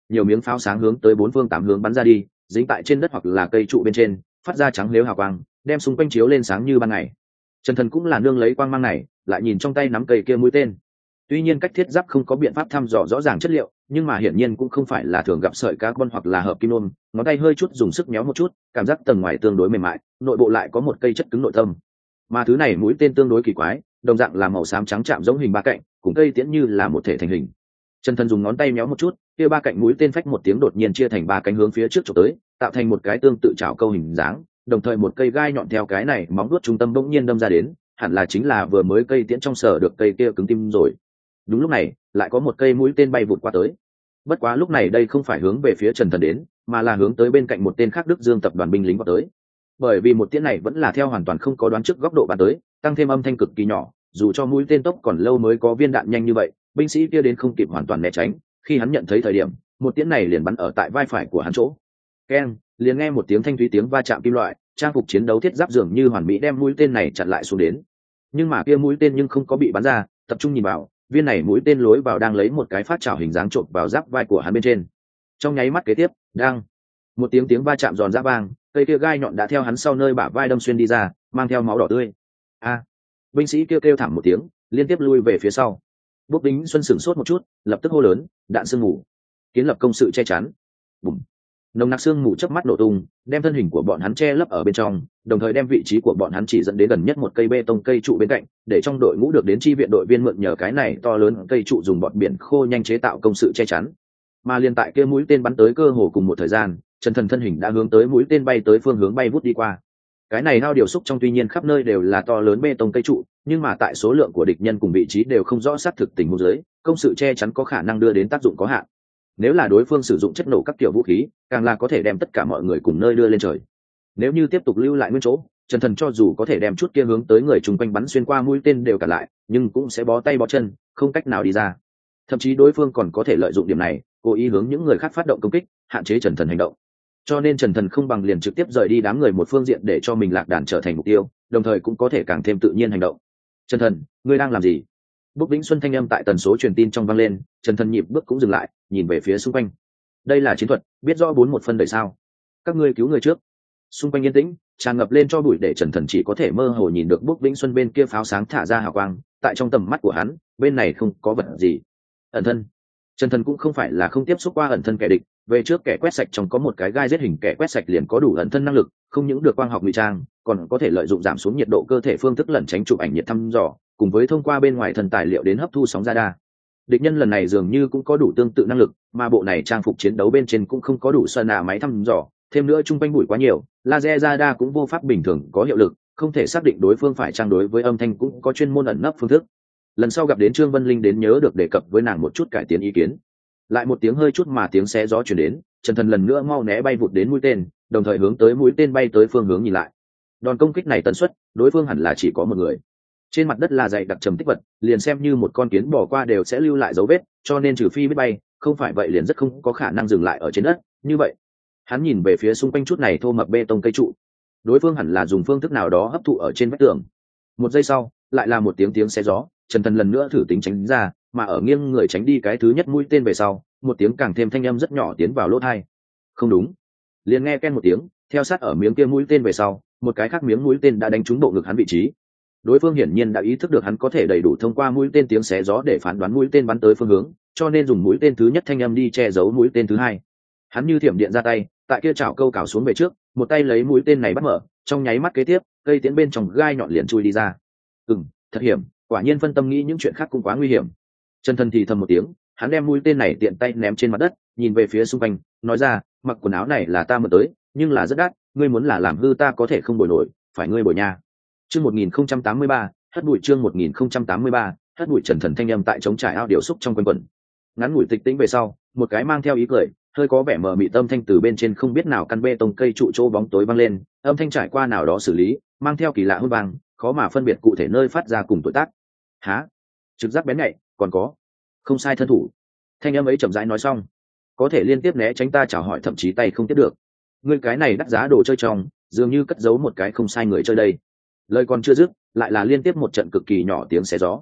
nhiều miếng pháo sáng hướng tới bốn phương tám hướng bắn ra đi, dính tại trên đất hoặc là cây trụ bên trên, phát ra trắng liếu hào quang, đem xung quanh chiếu lên sáng như ban ngày. Trần Thần cũng là nương lấy quang mang này, lại nhìn trong tay nắm cây kia mũi tên. Tuy nhiên cách thiết giáp không có biện pháp thăm dò rõ ràng chất liệu, nhưng mà hiển nhiên cũng không phải là thường gặp sợi carbon hoặc là hợp kim ôm, ngón tay hơi chút dùng sức méo một chút, cảm giác tầng ngoài tương đối mềm mại, nội bộ lại có một cây chất cứng nội tâm. Mà thứ này mũi tên tương đối kỳ quái, đồng dạng là màu xám trắng chạm giống hình ba cạnh, cùng cây tiễn như là một thể thành hình. Trần Thần dùng ngón tay méo một chút, kia ba cạnh mũi tên phách một tiếng đột nhiên chia thành ba cánh hướng phía trước chụp tới, tạo thành một cái tương tự chảo câu hình dáng, đồng thời một cây gai nhọn theo cái này móng vuốt trung tâm bỗng nhiên đâm ra đến, hẳn là chính là vừa mới cây tiễn trong sở được cây kia cứng tim rồi. Đúng lúc này, lại có một cây mũi tên bay vụt qua tới. Bất quá lúc này đây không phải hướng về phía Trần Thần đến, mà là hướng tới bên cạnh một tên khác Đức Dương tập đoàn binh lính vọt tới. Bởi vì một tiễn này vẫn là theo hoàn toàn không có đoán trước góc độ bắn tới, tăng thêm âm thanh cực kỳ nhỏ, dù cho mũi tên tốc còn lâu mới có viên đạn nhanh như vậy, binh sĩ kia đến không kịp hoàn toàn né tránh, khi hắn nhận thấy thời điểm, một tiễn này liền bắn ở tại vai phải của hắn chỗ. Keng, liền nghe một tiếng thanh thúy tiếng va chạm kim loại, trang phục chiến đấu thiết giáp dường như hoàn mỹ đem mũi tên này chặn lại xuống đến. Nhưng mà kia mũi tên nhưng không có bị bắn ra, tập trung nhìn vào, viên này mũi tên lối vào đang lấy một cái phát chảo hình dáng trộn vào giáp vai của hắn bên trên. Trong nháy mắt kế tiếp, đang một tiếng tiếng va chạm giòn giã vang, cây kia gai nhọn đã theo hắn sau nơi bả vai đâm xuyên đi ra, mang theo máu đỏ tươi. A! Binh sĩ kêu kêu thảm một tiếng, liên tiếp lui về phía sau. Bốc Bính Xuân sửng sốt một chút, lập tức hô lớn, đạn sương mù, kiến lập công sự che chắn. Bùm! Nồng nặc sương mù chớp mắt nổ tung, đem thân hình của bọn hắn che lấp ở bên trong, đồng thời đem vị trí của bọn hắn chỉ dẫn đến gần nhất một cây bê tông cây trụ bên cạnh, để trong đội ngũ được đến chi viện đội viên mượn nhờ cái này to lớn cây trụ dùng bọt biển khô nhanh chế tạo công sự che chắn. Mà liên tại kia mũi tên bắn tới cơ hồ cùng một thời gian, Trần Thần thân hình đã hướng tới mũi tên bay tới phương hướng bay vút đi qua. Cái này hao điều xúc trong tuy nhiên khắp nơi đều là to lớn bê tông cây trụ, nhưng mà tại số lượng của địch nhân cùng vị trí đều không rõ xác thực tình huống dưới, công sự che chắn có khả năng đưa đến tác dụng có hạn. Nếu là đối phương sử dụng chất nổ các kiểu vũ khí, càng là có thể đem tất cả mọi người cùng nơi đưa lên trời. Nếu như tiếp tục lưu lại nguyên chỗ, Trần Thần cho dù có thể đem chút kia hướng tới người chung quanh bắn xuyên qua mũi tên đều cả lại, nhưng cũng sẽ bó tay bó chân, không cách nào đi ra. Thậm chí đối phương còn có thể lợi dụng điểm này, cố ý hướng những người khác phát động công kích, hạn chế Trần Thần hành động. Cho nên Trần Thần không bằng liền trực tiếp rời đi đám người một phương diện để cho mình lạc đàn trở thành mục tiêu, đồng thời cũng có thể càng thêm tự nhiên hành động. Trần Thần, ngươi đang làm gì? Bốc Vĩnh Xuân thanh âm tại tần số truyền tin trong vang lên, Trần Thần nhịp bước cũng dừng lại, nhìn về phía xung quanh. Đây là chiến thuật, biết rõ bốn một phân đẩy sao? Các ngươi cứu người trước. Xung quanh yên tĩnh, tràn ngập lên cho bụi để Trần Thần chỉ có thể mơ hồ nhìn được Bốc Vĩnh Xuân bên kia pháo sáng thả ra hào quang, tại trong tầm mắt của hắn, bên này không có vật gì. Ẩn thân. Trần Thần cũng không phải là không tiếp xúc qua ẩn thân kẻ địch, về trước kẻ quét sạch trong có một cái gai giết hình kẻ quét sạch liền có đủ ẩn thân năng lực, không những được quang học ngụy trang, còn có thể lợi dụng giảm xuống nhiệt độ cơ thể phương thức lẩn tránh chụp ảnh nhiệt thăm dò, cùng với thông qua bên ngoài thần tài liệu đến hấp thu sóng radar. Địch nhân lần này dường như cũng có đủ tương tự năng lực, mà bộ này trang phục chiến đấu bên trên cũng không có đủ sơn nạ máy thăm dò, thêm nữa trung quanh bụi quá nhiều, laser radar cũng vô pháp bình thường có hiệu lực, không thể xác định đối phương phải trang đối với âm thanh cũng có chuyên môn ẩn nấp phương thức. Lần sau gặp đến Trương Vân Linh đến nhớ được đề cập với nàng một chút cải tiến ý kiến. Lại một tiếng hơi chút mà tiếng xé gió truyền đến, Trần Thần lần nữa mau né bay vụt đến mũi tên, đồng thời hướng tới mũi tên bay tới phương hướng nhìn lại. Đòn công kích này tần suất, đối phương hẳn là chỉ có một người. Trên mặt đất là dày đặc trầm tích vật, liền xem như một con kiến bò qua đều sẽ lưu lại dấu vết, cho nên trừ phi biết bay, không phải vậy liền rất không có khả năng dừng lại ở trên đất. Như vậy, hắn nhìn về phía xung quanh chút này thô mập bê tông cây trụ, đối phương hẳn là dùng phương thức nào đó hấp thụ ở trên vách tường. Một giây sau, lại là một tiếng tiếng xé gió, Trần Thần lần nữa thử tính tránh ra, mà ở nghiêng người tránh đi cái thứ nhất mũi tên về sau, một tiếng càng thêm thanh âm rất nhỏ tiến vào lỗ tai. Không đúng, liền nghe ken một tiếng, theo sát ở miếng kia mũi tên về sau, một cái khác miếng mũi tên đã đánh trúng bộ ngực hắn vị trí. Đối phương hiển nhiên đã ý thức được hắn có thể đầy đủ thông qua mũi tên tiếng xé gió để phán đoán mũi tên bắn tới phương hướng, cho nên dùng mũi tên thứ nhất thanh âm đi che giấu mũi tên thứ hai. Hắn như thiểm điện ra tay, tại kia chảo câu cào xuống về trước, một tay lấy mũi tên này bắt mở, trong nháy mắt kế tiếp, cây tiễn bên trong gai nhọn liền chui đi ra. Ừm, thật hiểm, quả nhiên phân tâm nghĩ những chuyện khác cũng quá nguy hiểm. Trần Thần thì thầm một tiếng, hắn đem mũi tên này tiện tay ném trên mặt đất, nhìn về phía xung quanh, nói ra, mặc quần áo này là ta mượn tới, nhưng là rất đắt, ngươi muốn là làm hư ta có thể không bồi nổi, phải ngươi bồi nha. Chương một nghìn không trăm tám mươi ba, hất bụi chương một nghìn không trăm tám mươi ba, hất bụi. Trần Thần thanh âm tại chống trải ao điều xúc trong quanh quẩn. Ngắn ngủi tịch tĩnh về sau, một cái mang theo ý cười, hơi có vẻ mờ mịt âm thanh từ bên trên không biết nào căn bê tông cây trụ chỗ bóng tối vang lên, âm thanh trải qua nào đó xử lý, mang theo kỳ lạ hương vang, khó mà phân biệt cụ thể nơi phát ra cùng tuổi tác. Hả? Trực giác bén nhạy, còn có. Không sai thân thủ. Thanh âm ấy chậm rãi nói xong, có thể liên tiếp né tránh ta chào hỏi thậm chí tay không tiếp được. Ngươi cái này đắt giá đồ chơi trong, dường như cất giấu một cái không sai người chơi đây. Lời còn chưa dứt, lại là liên tiếp một trận cực kỳ nhỏ tiếng xé gió.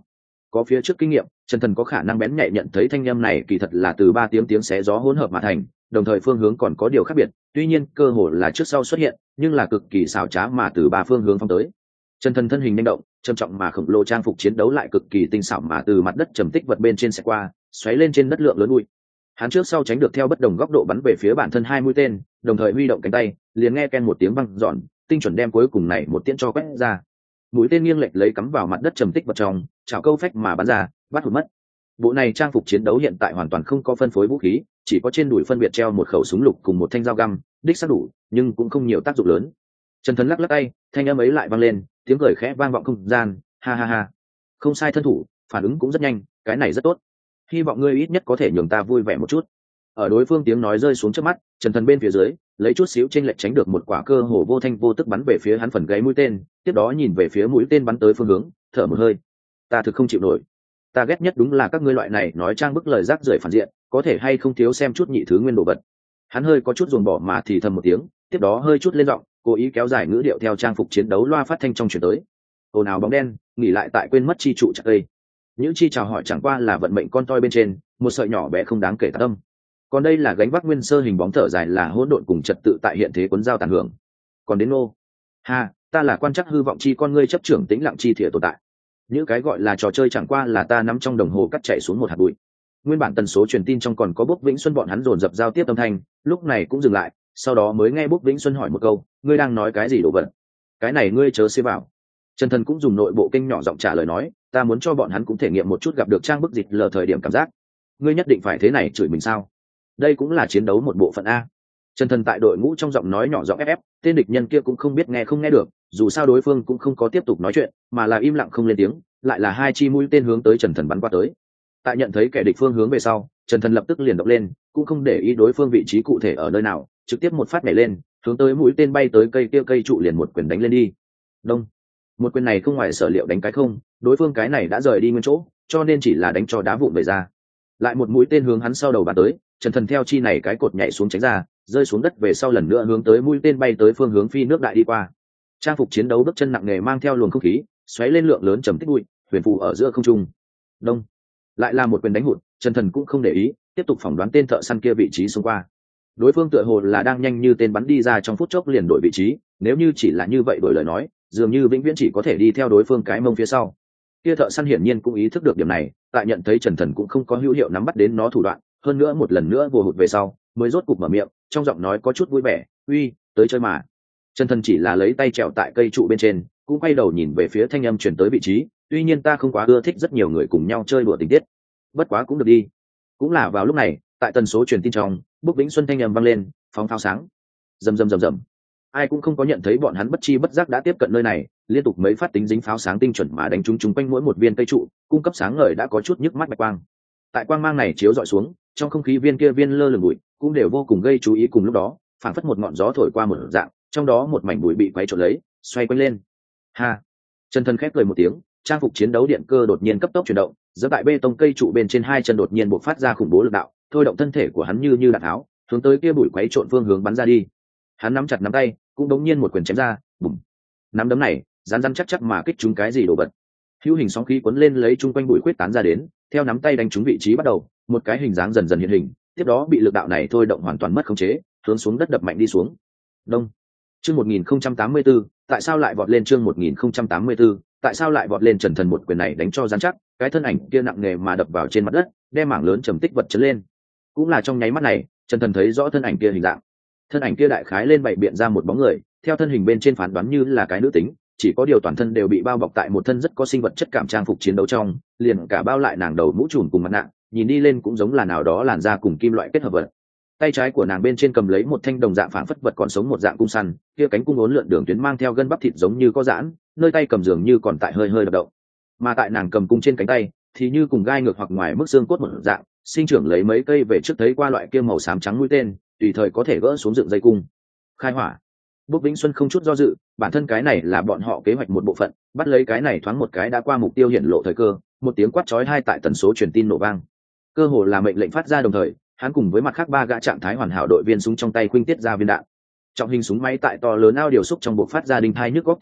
có phía trước kinh nghiệm, Trần Thần có khả năng bén nhạy nhận thấy thanh âm này kỳ thật là từ ba tiếng tiếng xé gió hỗn hợp mà thành, đồng thời phương hướng còn có điều khác biệt, tuy nhiên cơ hồ là trước sau xuất hiện, nhưng là cực kỳ xảo trá mà từ ba phương hướng phóng tới. Trần Thần thân hình nhanh động, trầm trọng mà khổng lồ trang phục chiến đấu lại cực kỳ tinh xảo mà từ mặt đất trầm tích vật bên trên sẽ qua, xoáy lên trên đất lượng lớn bụi. Hắn trước sau tránh được theo bất đồng góc độ bắn về phía bản thân hai mũi tên, đồng thời huy động cánh tay, liền nghe ken một tiếng vang dọn, tinh chuẩn đem cuối cùng này một tiễn cho quét ra. Mũi tên nghiêng lệch lấy cắm vào mặt đất trầm tích vật trong, chảo câu phách mà bắn ra, bắt hụt mất. Bộ này trang phục chiến đấu hiện tại hoàn toàn không có phân phối vũ khí, chỉ có trên đùi phân biệt treo một khẩu súng lục cùng một thanh dao găm, đích xác đủ, nhưng cũng không nhiều tác dụng lớn. Trần Thần lắc lắc tay, thanh âm ấy lại vang lên, tiếng cười khẽ vang vọng không gian, ha ha ha. Không sai thân thủ, phản ứng cũng rất nhanh, cái này rất tốt. Hy vọng ngươi ít nhất có thể nhường ta vui vẻ một chút. Ở đối phương tiếng nói rơi xuống trước mắt, Trần Thần bên phía dưới, lấy chút xíu chênh lệch tránh được một quả cơ hồ vô thanh vô tức bắn về phía hắn phần gáy mũi tên, tiếp đó nhìn về phía mũi tên bắn tới phương hướng, thở một hơi. Ta thực không chịu nổi. Ta ghét nhất đúng là các ngươi loại này nói trang bức lời rác rưởi phản diện, có thể hay không thiếu xem chút nhị thứ nguyên đồ vật. Hắn hơi có chút ruồng bỏ mà thì thầm một tiếng, tiếp đó hơi chút lên giọng, cố ý kéo dài ngữ điệu theo trang phục chiến đấu loa phát thanh trong truyền tới. Ồn ào bóng đen, nghỉ lại tại quên mất chi trụ chặt cây. Những chi chào hỏi chẳng qua là vận mệnh con toi bên trên, một sợi nhỏ bé không đáng kể tâm. Còn đây là gánh vác nguyên sơ hình bóng thở dài là hỗn độn cùng trật tự tại hiện thế cuốn giao tàn hưởng. Còn đến nô, ha, ta là quan chắc hư vọng chi con ngươi chấp trưởng tĩnh lặng chi thiệt tồn tại. Những cái gọi là trò chơi chẳng qua là ta nắm trong đồng hồ cắt chạy xuống một hạt bụi. Nguyên bản tần số truyền tin trong còn có Bốc Vĩnh Xuân bọn hắn dồn dập giao tiếp âm thanh, lúc này cũng dừng lại, sau đó mới nghe Bốc Vĩnh Xuân hỏi một câu, ngươi đang nói cái gì đồ vật? Cái này ngươi chớ xế vào. Trần Thần cũng dùng nội bộ kinh nhỏ giọng trả lời nói, ta muốn cho bọn hắn cũng thể nghiệm một chút gặp được trang bức dịch lờ thời điểm cảm giác. Ngươi nhất định phải thế này chửi mình sao? Đây cũng là chiến đấu một bộ phận a. Trần Thần tại đội ngũ trong giọng nói nhỏ giọng ép ép, tên địch nhân kia cũng không biết nghe không nghe được, dù sao đối phương cũng không có tiếp tục nói chuyện, mà là im lặng không lên tiếng, lại là hai chi mũi tên hướng tới Trần Thần bắn qua tới. Tại nhận thấy kẻ địch phương hướng về sau, Trần Thần lập tức liền động lên, cũng không để ý đối phương vị trí cụ thể ở nơi nào, trực tiếp một phát nhảy lên, hướng tới mũi tên bay tới cây kia cây trụ liền một quyền đánh lên đi. Đông. Một quyền này không ngoài sở liệu đánh cái không, đối phương cái này đã rời đi nguyên chỗ, cho nên chỉ là đánh cho đá vụn về ra. Lại một mũi tên hướng hắn sau đầu bắn tới, Trần Thần theo chi này cái cột nhảy xuống tránh ra, rơi xuống đất về sau lần nữa hướng tới mũi tên bay tới phương hướng phi nước đại đi qua. Trang phục chiến đấu bước chân nặng nề mang theo luồng không khí, xoáy lên lượng lớn trầm tích bụi, huyền phù ở giữa không trung. Đông. Lại là một quyền đánh hụt, Trần Thần cũng không để ý, tiếp tục phỏng đoán tên thợ săn kia vị trí xung qua. Đối phương tựa hồ là đang nhanh như tên bắn đi ra trong phút chốc liền đổi vị trí, nếu như chỉ là như vậy đổi lời nói, dường như vĩnh viễn chỉ có thể đi theo đối phương cái mông phía sau. Kia thợ săn hiển nhiên cũng ý thức được điểm này, tại nhận thấy Trần Thần cũng không có hữu hiệu nắm bắt đến nó thủ đoạn, hơn nữa một lần nữa vô hụt về sau, mới rốt cục mở miệng, trong giọng nói có chút vui vẻ, "Uy, tới chơi mà." Trần Thần chỉ là lấy tay trèo tại cây trụ bên trên, cũng quay đầu nhìn về phía thanh âm truyền tới vị trí, tuy nhiên ta không quá ưa thích rất nhiều người cùng nhau chơi đùa tình tiết, bất quá cũng được đi. Cũng là vào lúc này, tại tần số truyền tin trong, Bốc Vĩnh Xuân thanh âm vang lên, phóng pháo sáng. Rầm rầm rầm rầm. Ai cũng không có nhận thấy bọn hắn bất chi bất giác đã tiếp cận nơi này, liên tục mấy phát tính dính pháo sáng tinh chuẩn mà đánh trúng chúng quanh mỗi một viên cây trụ, cung cấp sáng ngời đã có chút nhức mắt bạch quang. Tại quang mang này chiếu dọi xuống, trong không khí viên kia viên lơ lửng bụi cũng đều vô cùng gây chú ý cùng lúc đó, phảng phất một ngọn gió thổi qua một dạng, trong đó một mảnh bụi bị quấy trộn lấy, xoay quanh lên. Ha. Trần Thần khép cười một tiếng, trang phục chiến đấu điện cơ đột nhiên cấp tốc chuyển động, giẫm tại bê tông cây trụ bên trên hai chân đột nhiên bộc phát ra khủng bố lực đạo, thôi động thân thể của hắn như như đạn tháo, hướng tới kia bụi quấy trộn phương hướng bắn ra đi. Hắn nắm chặt nắm tay, cũng đống nhiên một quyền chém ra, bùm. Nắm đấm này, rắn rắn chắc chắc mà kích trúng cái gì đồ vật. Hữu hình sóng khí cuốn lên lấy chung quanh bụi khuyết tán ra đến, theo nắm tay đánh trúng vị trí bắt đầu, một cái hình dáng dần dần hiện hình, tiếp đó bị lực đạo này thôi động hoàn toàn mất khống chế, hướng xuống đất đập mạnh đi xuống. Đông. Chương một nghìn không trăm tám mươi tư, tại sao lại vọt lên chương một nghìn không trăm tám mươi tư, tại sao lại vọt lên Trần Thần một quyền này đánh cho rắn chắc, cái thân ảnh kia nặng nề mà đập vào trên mặt đất, đem mảng lớn trầm tích vật chấn lên. Cũng là trong nháy mắt này, Trần Thần thấy rõ thân ảnh kia hình dạng. Thân ảnh kia đại khái lên bảy biện ra một bóng người, theo thân hình bên trên phán đoán như là cái nữ tính, chỉ có điều toàn thân đều bị bao bọc tại một thân rất có sinh vật chất cảm trang phục chiến đấu trong, liền cả bao lại nàng đầu mũ trùm cùng mặt nạ, nhìn đi lên cũng giống là nào đó làn da cùng kim loại kết hợp vật. Tay trái của nàng bên trên cầm lấy một thanh đồng dạng phản phất vật còn sống một dạng cung săn, kia cánh cung uốn lượn đường tuyến mang theo gân bắp thịt giống như có giãn, nơi tay cầm dường như còn tại hơi hơi đập động. Mà tại nàng cầm cung trên cánh tay, thì như cùng gai ngược hoặc ngoài mức xương cốt một dạng, sinh trưởng lấy mấy cây về trước thấy qua loại kia màu xám trắng mũi tên, tùy thời có thể gỡ xuống dựng dây cung. Khai hỏa. Bốc Vĩnh Xuân không chút do dự, bản thân cái này là bọn họ kế hoạch một bộ phận, bắt lấy cái này thoáng một cái đã qua mục tiêu hiện lộ thời cơ, một tiếng quát chói tai tại tần số truyền tin nổ vang. Cơ hồ là mệnh lệnh phát ra đồng thời, hắn cùng với mặt khác ba gã trạng thái hoàn hảo đội viên súng trong tay khuynh tiết ra viên đạn. Trọng hình súng máy tại to lớn ao điều xúc trong buộc phát ra đinh thai nhức góc tiếng vọng,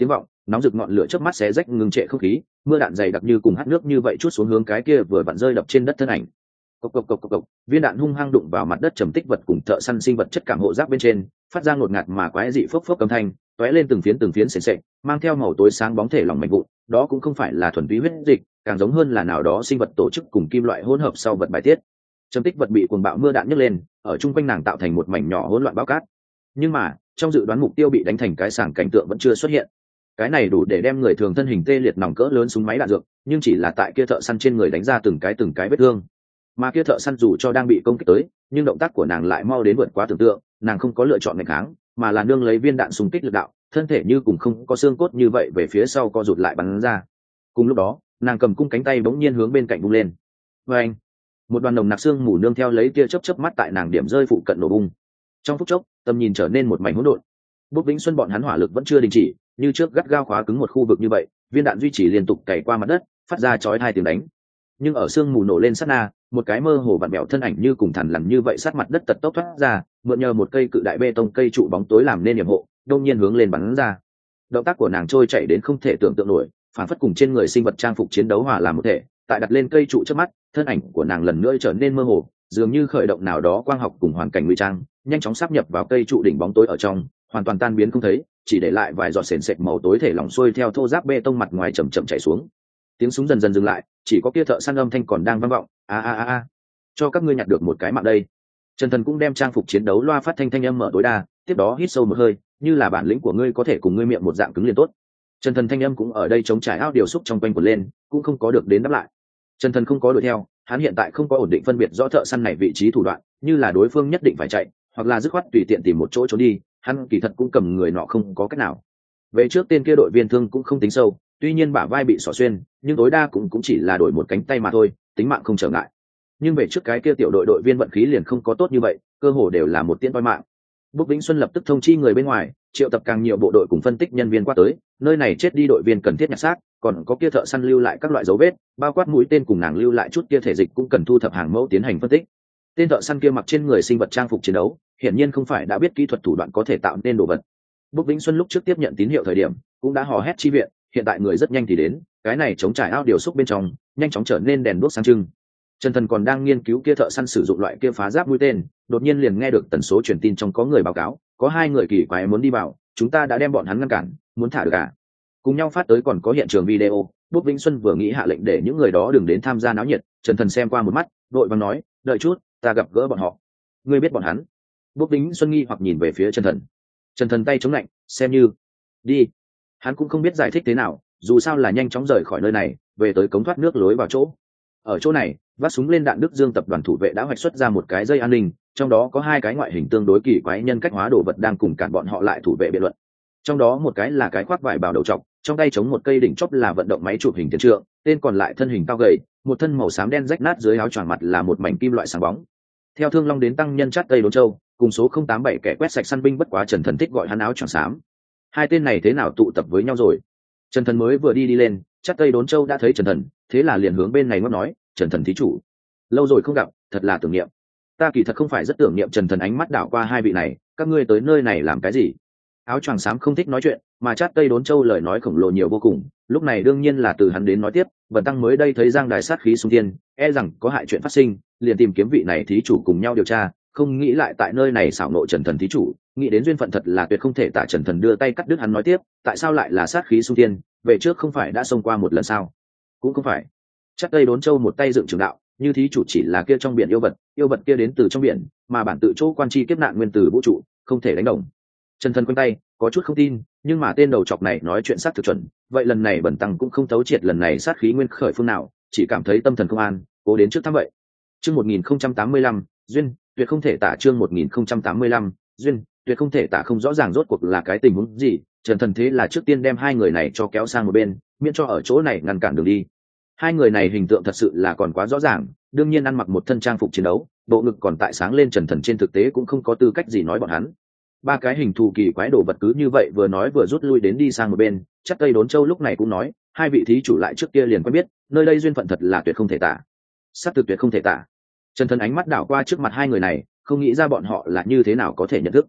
nóng rực ngọn lửa chớp mắt xé rách ngừng trệ không khí, mưa đạn dày đặc như cùng hát nước như vậy chút xuống hướng cái kia vừa vặn rơi đập trên đất thân ảnh. Cộc cộc cộc cộc cộc, viên đạn hung hăng đụng vào mặt đất trầm tích vật cùng thợ săn sinh vật chất cảm hộ giáp bên trên, phát ra ngột ngạt mà quái dị phốc phốc âm thanh, tóe lên từng phiến từng phiến sền sệt, mang theo màu tối sáng bóng thể lỏng mạnh vụn, đó cũng không phải là thuần túy huyết dịch, càng giống hơn là nào đó sinh vật tổ chức cùng kim loại hỗn hợp sau vật bài tiết. Trầm tích vật bị cuồng bạo mưa đạn nhấc lên, ở chung quanh nàng tạo thành một mảnh nhỏ hỗn loạn bão cát. Nhưng mà, trong dự đoán mục tiêu bị đánh thành cái sàng cảnh tượng vẫn chưa xuất hiện. Cái này đủ để đem người thường thân hình tê liệt nòng cỡ lớn súng máy đạn dược, nhưng chỉ là tại kia thợ săn trên người đánh ra từng cái từng cái vết thương. Mà kia thợ săn dù cho đang bị công kích tới, nhưng động tác của nàng lại mau đến vượt quá tưởng tượng, nàng không có lựa chọn nghịch kháng, mà là nương lấy viên đạn xung kích lực đạo, thân thể như cùng không có xương cốt như vậy về phía sau co rụt lại bắn ra. Cùng lúc đó, nàng cầm cung cánh tay bỗng nhiên hướng bên cạnh vung lên. Và anh, một đoàn nồng nặc xương mù nương theo lấy tia chớp chớp mắt tại nàng điểm rơi phụ cận nổ bung. Trong phút chốc, tầm nhìn trở nên một mảnh hỗn độn. Bút Vĩnh Xuân bọn hắn hỏa lực vẫn chưa đình chỉ, như trước gắt gao khóa cứng một khu vực như vậy, viên đạn duy trì liên tục cày qua mặt đất, phát ra chói hai tiếng đánh. Nhưng ở xương mù nổ lên sát na, một cái mơ hồ vặn bẹo thân ảnh như cùng thằn lằn như vậy sát mặt đất tật tốc thoát ra, mượn nhờ một cây cự đại bê tông cây trụ bóng tối làm nên điểm hộ, đông nhiên hướng lên bắn ra. Động tác của nàng trôi chảy đến không thể tưởng tượng nổi, phản phất cùng trên người sinh vật trang phục chiến đấu hòa làm một thể. Tại đặt lên cây trụ trước mắt, thân ảnh của nàng lần nữa trở nên mơ hồ, dường như khởi động nào đó quang học cùng hoàn cảnh nguy trang, nhanh chóng sáp nhập vào cây trụ đỉnh bóng tối ở trong, hoàn toàn tan biến không thấy, chỉ để lại vài giọt sền sệt màu tối thể lỏng xuôi theo thô ráp bê tông mặt ngoài chậm chậm chảy xuống. Tiếng súng dần dần dừng lại, chỉ có kia thợ săn âm thanh còn đang vang vọng, a a a a, cho các ngươi nhặt được một cái mạng đây. Trần Thần cũng đem trang phục chiến đấu loa phát thanh thanh âm mở tối đa, tiếp đó hít sâu một hơi, như là bản lĩnh của ngươi có thể cùng ngươi miệng một dạng cứng liền tốt. Trần Thần thanh âm cũng ở đây chống trải áo điều xúc trong quanh quần lên, cũng không có được đến đáp lại. Trần Thần không có đuổi theo, hắn hiện tại không có ổn định phân biệt rõ thợ săn này vị trí thủ đoạn, như là đối phương nhất định phải chạy, hoặc là dứt khoát tùy tiện tìm một chỗ trốn đi, hắn kỳ thật cũng cầm người nọ không có cách nào. Về trước tên kia đội viên thương cũng không tính sâu, tuy nhiên bả vai bị xỏ xuyên, nhưng tối đa cũng cũng chỉ là đổi một cánh tay mà thôi, tính mạng không trở ngại. Nhưng về trước cái kia tiểu đội đội viên vận khí liền không có tốt như vậy, cơ hồ đều là một tiễn toi mạng. Búc Vĩnh Xuân lập tức thông chi người bên ngoài, triệu tập càng nhiều bộ đội cùng phân tích nhân viên qua tới, nơi này chết đi đội viên cần thiết nhặt xác, còn có kia thợ săn lưu lại các loại dấu vết, bao quát mũi tên cùng nàng lưu lại chút kia thể dịch cũng cần thu thập hàng mẫu tiến hành phân tích. Tên thợ săn kia mặc trên người sinh vật trang phục chiến đấu, hiển nhiên không phải đã biết kỹ thuật thủ đoạn có thể tạo nên đồ vật. Búc Vĩnh Xuân lúc trước tiếp nhận tín hiệu thời điểm, cũng đã hò hét chi viện, hiện tại người rất nhanh thì đến, cái này chống trải áo điều xúc bên trong, nhanh chóng trở nên đèn đuốc sáng trưng. Trần Thần còn đang nghiên cứu kia thợ săn sử dụng loại kia phá giáp mũi tên, đột nhiên liền nghe được tần số truyền tin trong có người báo cáo, có hai người kỳ quái muốn đi vào, chúng ta đã đem bọn hắn ngăn cản, muốn thả được cả. Cùng nhau phát tới còn có hiện trường video, Búc Vĩnh Xuân vừa nghĩ hạ lệnh để những người đó đừng đến tham gia náo nhiệt, Trần Thần xem qua một mắt, đội vàng nói, đợi chút, ta gặp gỡ bọn họ. Ngươi biết bọn hắn? Búc Vĩnh Xuân nghi hoặc nhìn về phía Trần Thần. Trần Thần tay chống lạnh, xem như đi. Hắn cũng không biết giải thích thế nào, dù sao là nhanh chóng rời khỏi nơi này, về tới cống thoát nước lối vào chỗ. Ở chỗ này, vác súng lên đạn Đức Dương tập đoàn thủ vệ đã hoạch xuất ra một cái dây an ninh, trong đó có hai cái ngoại hình tương đối kỳ quái nhân cách hóa đồ vật đang cùng cản bọn họ lại thủ vệ biện luận. Trong đó một cái là cái khoác vải bào đầu trọc, trong tay chống một cây đỉnh chóp là vận động máy chụp hình tiền trượng, tên còn lại thân hình cao gầy, một thân màu xám đen rách nát dưới áo choàng mặt là một mảnh kim loại sáng bóng. Theo Thương Long đến tăng nhân chát Tây Đốn Châu, cùng số không tám bảy kẻ quét sạch săn binh bất quá Trần Thần thích gọi hắn áo choàng xám. Hai tên này thế nào tụ tập với nhau rồi? Trần Thần mới vừa đi đi lên, chát Tây Đốn Châu đã thấy Trần Thần, thế là liền hướng bên này ngót nói, Trần Thần thí chủ, lâu rồi không gặp, thật là tưởng niệm. Ta kỳ thật không phải rất tưởng niệm. Trần Thần ánh mắt đảo qua hai vị này, các ngươi tới nơi này làm cái gì? Áo choàng xám không thích nói chuyện, mà chát Tây Đốn Châu lời nói khổng lồ nhiều vô cùng, lúc này đương nhiên là từ hắn đến nói tiếp. Vân Tăng mới đây thấy giang đài sát khí xung thiên, e rằng có hại chuyện phát sinh, liền tìm kiếm vị này thí chủ cùng nhau điều tra, không nghĩ lại tại nơi này xảo nộ Trần Thần thí chủ, nghĩ đến duyên phận thật là tuyệt không thể tả. Trần Thần đưa tay cắt đứt hắn nói tiếp, tại sao lại là sát khí xung thiên, về trước không phải đã xông qua một lần sao? Cũng không phải. Chát Tây Đốn Châu một tay dựng trường đạo, như thí chủ chỉ là kia trong biển yêu vật, yêu vật kia đến từ trong biển, mà bản tự chỗ quan chi kiếp nạn nguyên từ vũ trụ, không thể đánh đồng. Trần Thần quanh tay, có chút không tin, nhưng mà tên đầu chọc này nói chuyện xác thực chuẩn, vậy lần này Bần Tăng cũng không thấu triệt lần này sát khí nguyên khởi phương nào, chỉ cảm thấy tâm thần không an, cố đến trước thăm vậy. Chương một nghìn không trăm tám mươi lăm, duyên, tuyệt không thể tả. Chương một nghìn không trăm tám mươi lăm, duyên, tuyệt không thể tả. Không rõ ràng rốt cuộc là cái tình huống gì, Trần Thần thế là trước tiên đem hai người này cho kéo sang một bên, miễn cho ở chỗ này ngăn cản đường đi. Hai người này hình tượng thật sự là còn quá rõ ràng, đương nhiên ăn mặc một thân trang phục chiến đấu, bộ ngực còn tại sáng lên. Trần Thần trên thực tế cũng không có tư cách gì nói bọn hắn. Ba cái hình thù kỳ quái đồ vật cứ như vậy vừa nói vừa rút lui đến đi sang một bên. Chắc Tây Đốn Châu lúc này cũng nói, hai vị thí chủ lại trước kia liền quen biết, nơi đây duyên phận thật là tuyệt không thể tả. Sắc thực tuyệt không thể tả. Trần Thần ánh mắt đảo qua trước mặt hai người này, không nghĩ ra bọn họ là như thế nào có thể nhận thức.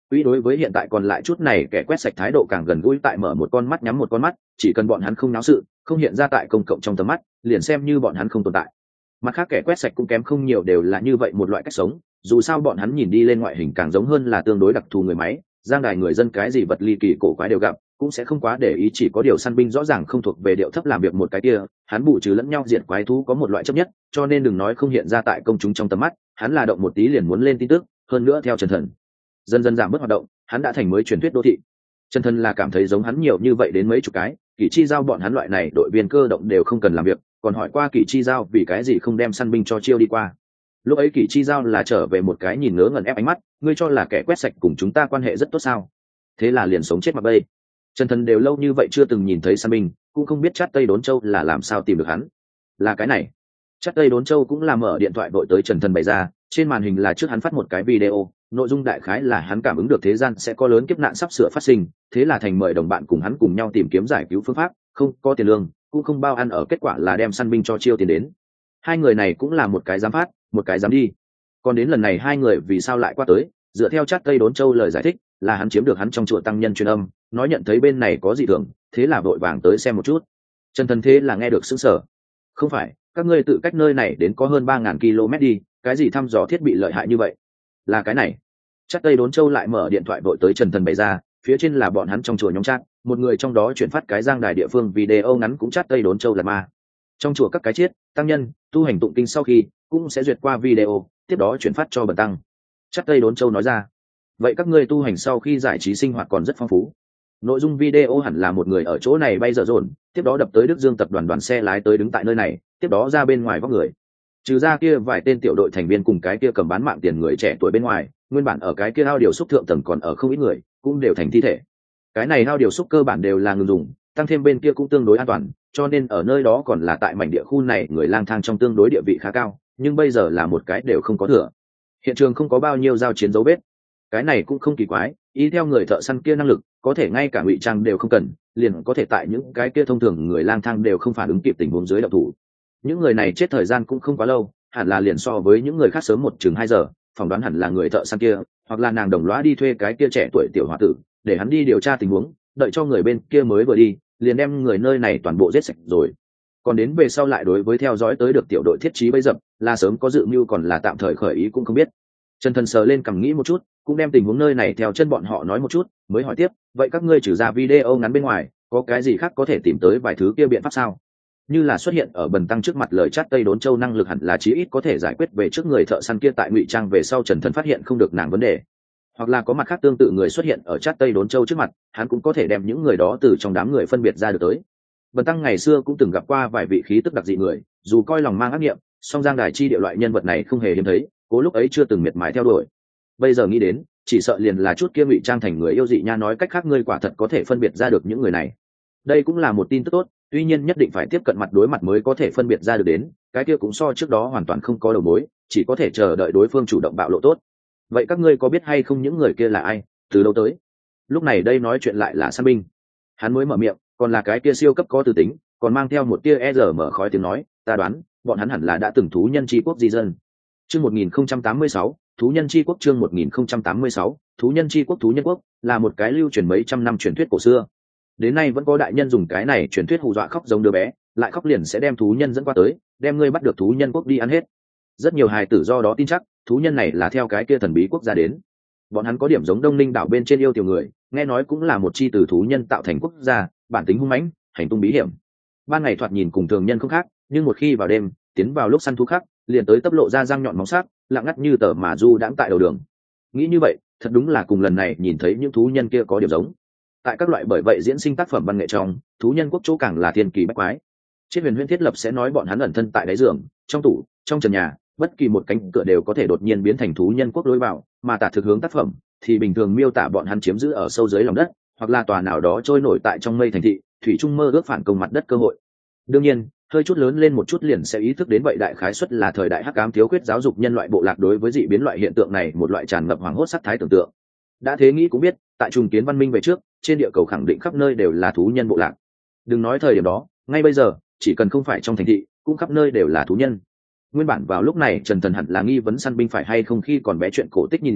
Quỹ đối với hiện tại còn lại chút này kẻ quét sạch thái độ càng gần gũi, tại mở một con mắt nhắm một con mắt, chỉ cần bọn hắn không náo sự, không hiện ra tại công cộng trong tầm mắt, liền xem như bọn hắn không tồn tại. Mặt khác kẻ quét sạch cũng kém không nhiều, đều là như vậy một loại cách sống, dù sao bọn hắn nhìn đi lên ngoại hình càng giống hơn là tương đối đặc thù người máy, giang đài người dân cái gì vật ly kỳ cổ quái đều gặp, cũng sẽ không quá để ý, chỉ có điều săn binh rõ ràng không thuộc về điệu thấp làm việc một cái kia, hắn bù trừ lẫn nhau diệt quái thú có một loại chấp nhất, cho nên đừng nói không hiện ra tại công chúng trong tầm mắt, hắn là động một tí liền muốn lên tin tức, hơn nữa theo Trần Thần dần dần giảm bớt hoạt động, hắn đã thành mới truyền thuyết đô thị. Trần Thần là cảm thấy giống hắn nhiều như vậy đến mấy chục cái, Kỷ Chi Giao bọn hắn loại này đội viên cơ động đều không cần làm việc, còn hỏi qua Kỷ Chi Giao vì cái gì không đem săn binh cho chiêu đi qua. Lúc ấy Kỷ Chi Giao là trở về một cái nhìn ngớ ngẩn ép ánh mắt, ngươi cho là kẻ quét sạch cùng chúng ta quan hệ rất tốt sao? Thế là liền sống chết mặc bay. Trần Thần đều lâu như vậy chưa từng nhìn thấy săn binh, cũng không biết Chát Tây Đốn Châu là làm sao tìm được hắn. Là cái này. Chát Tây Đốn Châu cũng là mở điện thoại vội tới Trần Thần bày ra, trên màn hình là trước hắn phát một cái video, nội dung đại khái là hắn cảm ứng được thế gian sẽ có lớn kiếp nạn sắp sửa phát sinh, thế là thành mời đồng bạn cùng hắn cùng nhau tìm kiếm giải cứu phương pháp, không có tiền lương, cũng không bao ăn ở, kết quả là đem săn binh cho chiêu tiền đến. Hai người này cũng là một cái dám phát, một cái dám đi. Còn đến lần này hai người vì sao lại qua tới, dựa theo Chát Tây Đốn Châu lời giải thích, là hắn chiếm được hắn trong chùa tăng nhân truyền âm, nói nhận thấy bên này có dị thường, thế là vội vàng tới xem một chút. Trần Thần thế là nghe được sững sờ. Không phải, các ngươi tự cách nơi này đến có hơn ba ngàn ki lô mét đi, cái gì thăm dò thiết bị lợi hại như vậy? Là cái này. Chát Tây Đốn Châu lại mở điện thoại vội tới Trần Thần bày ra, phía trên là bọn hắn trong chùa nhóm chat, một người trong đó chuyển phát cái giang đài địa phương video ngắn cũng Chát Tây Đốn Châu là ma. Trong chùa các cái chiết, tăng nhân, tu hành tụng kinh sau khi, cũng sẽ duyệt qua video, tiếp đó chuyển phát cho bần tăng. Chát Tây Đốn Châu nói ra. Vậy các ngươi tu hành sau khi giải trí sinh hoạt còn rất phong phú. Nội dung video hẳn là một người ở chỗ này bay dở dồn, tiếp đó đập tới Đức Dương tập đoàn đoàn xe lái tới đứng tại nơi này, tiếp đó ra bên ngoài vóc người. Trừ ra kia vài tên tiểu đội thành viên cùng cái kia cầm bán mạng tiền người trẻ tuổi bên ngoài, nguyên bản ở cái kia ao điều xúc thượng tầng còn ở không ít người, cũng đều thành thi thể. Cái này ao điều xúc cơ bản đều là ngừng dùng, tăng thêm bên kia cũng tương đối an toàn, cho nên ở nơi đó còn là tại mảnh địa khu này người lang thang trong tương đối địa vị khá cao, nhưng bây giờ là một cái đều không có thừa. Hiện trường không có bao nhiêu giao chiến dấu vết. Cái này cũng không kỳ quái, ý theo người thợ săn kia năng lực, có thể ngay cả ngụy trang đều không cần, liền có thể tại những cái kia thông thường người lang thang đều không phản ứng kịp tình huống dưới động thủ. Những người này chết thời gian cũng không quá lâu, hẳn là liền so với những người khác sớm một chừng hai giờ, phỏng đoán hẳn là người thợ săn kia, hoặc là nàng đồng lõa đi thuê cái kia trẻ tuổi tiểu hòa tử, để hắn đi điều tra tình huống, đợi cho người bên kia mới vừa đi, liền đem người nơi này toàn bộ giết sạch rồi. Còn đến về sau lại đối với theo dõi tới được tiểu đội thiết trí bấy dập, là sớm có dự mưu còn là tạm thời khởi ý cũng không biết. Trần Thần sờ lên cằm nghĩ một chút, cũng đem tình huống nơi này theo chân bọn họ nói một chút, mới hỏi tiếp, vậy các ngươi trừ ra video ngắn bên ngoài, có cái gì khác có thể tìm tới vài thứ kia biện pháp sao? Như là xuất hiện ở bần tăng trước mặt lời Chát Tây Đốn Châu năng lực hẳn là chí ít có thể giải quyết về trước người thợ săn kia tại ngụy trang về sau Trần Thần phát hiện không được nàng vấn đề, hoặc là có mặt khác tương tự người xuất hiện ở Chát Tây Đốn Châu trước mặt, hắn cũng có thể đem những người đó từ trong đám người phân biệt ra được tới. Bần tăng ngày xưa cũng từng gặp qua vài vị khí tức đặc dị người, dù coi lòng mang ác nghiệm, song giang đài chi địa loại nhân vật này không hề hiếm thấy, cố lúc ấy chưa từng miệt mài theo đuổi. Bây giờ nghĩ đến, chỉ sợ liền là chút kia ngụy trang thành người yêu dị nha, nói cách khác ngươi quả thật có thể phân biệt ra được những người này. Đây cũng là một tin tức tốt, tuy nhiên nhất định phải tiếp cận mặt đối mặt mới có thể phân biệt ra được đến, cái kia cũng so trước đó hoàn toàn không có đầu mối, chỉ có thể chờ đợi đối phương chủ động bạo lộ tốt. Vậy các ngươi có biết hay không những người kia là ai, từ đâu tới? Lúc này đây nói chuyện lại là săn binh. Hắn mới mở miệng, còn là cái kia siêu cấp có tư tính, còn mang theo một tia e rờ mở khói tiếng nói, ta đoán, bọn hắn hẳn là đã từng thú nhân tri quốc di dân. Chương một nghìn không trăm tám mươi sáu, thú nhân tri quốc. Chương một nghìn không trăm tám mươi sáu, thú nhân tri quốc. Thú nhân quốc là một cái lưu truyền mấy trăm năm truyền thuyết cổ xưa. Đến nay vẫn có đại nhân dùng cái này truyền thuyết hù dọa khóc giống đứa bé, lại khóc liền sẽ đem thú nhân dẫn qua tới, đem ngươi bắt được thú nhân quốc đi ăn hết. Rất nhiều hài tử do đó tin chắc thú nhân này là theo cái kia thần bí quốc gia đến. Bọn hắn có điểm giống Đông Ninh đảo bên trên yêu tiểu người, nghe nói cũng là một chi từ thú nhân tạo thành quốc gia, bản tính hung mãnh, hành tung bí hiểm. Ban ngày thoạt nhìn cùng thường nhân không khác, nhưng một khi vào đêm, tiến vào lúc săn thú khác, liền tới tấp lộ ra răng nhọn móng sắc, lặng ngắt như tờ mà du đãng tại đầu đường. Nghĩ như vậy, thật đúng là cùng lần này nhìn thấy những thú nhân kia có điểm giống. Tại các loại bởi vậy diễn sinh tác phẩm văn nghệ trong, thú nhân quốc chỗ càng là thiên kỳ bách quái. Trên huyền huyễn thiết lập sẽ nói bọn hắn ẩn thân tại đáy giường, trong tủ, trong trần nhà, bất kỳ một cánh cửa đều có thể đột nhiên biến thành thú nhân quốc lối vào, mà tả thực hướng tác phẩm thì bình thường miêu tả bọn hắn chiếm giữ ở sâu dưới lòng đất, hoặc là tòa nào đó trôi nổi tại trong mây thành thị, thủy trung mơ ước phản công mặt đất cơ hội. Đương nhiên, hơi chút lớn lên một chút liền sẽ ý thức đến vậy đại khái suất là thời đại hắc ám thiếu khuyết giáo dục nhân loại bộ lạc đối với dị biến loại hiện tượng này một loại tràn ngập hoàng hốt sắc thái tưởng tượng. Đã thế nghĩ cũng biết, tại trùng kiến văn minh về trước, trên địa cầu khẳng định khắp nơi đều là thú nhân bộ lạc. Đừng nói thời điểm đó, ngay bây giờ, chỉ cần không phải trong thành thị, cũng khắp nơi đều là thú nhân. Nguyên bản vào lúc này Trần Thần hẳn là nghi vấn săn binh phải hay không khi còn bé chuyện cổ tích nhìn rồi,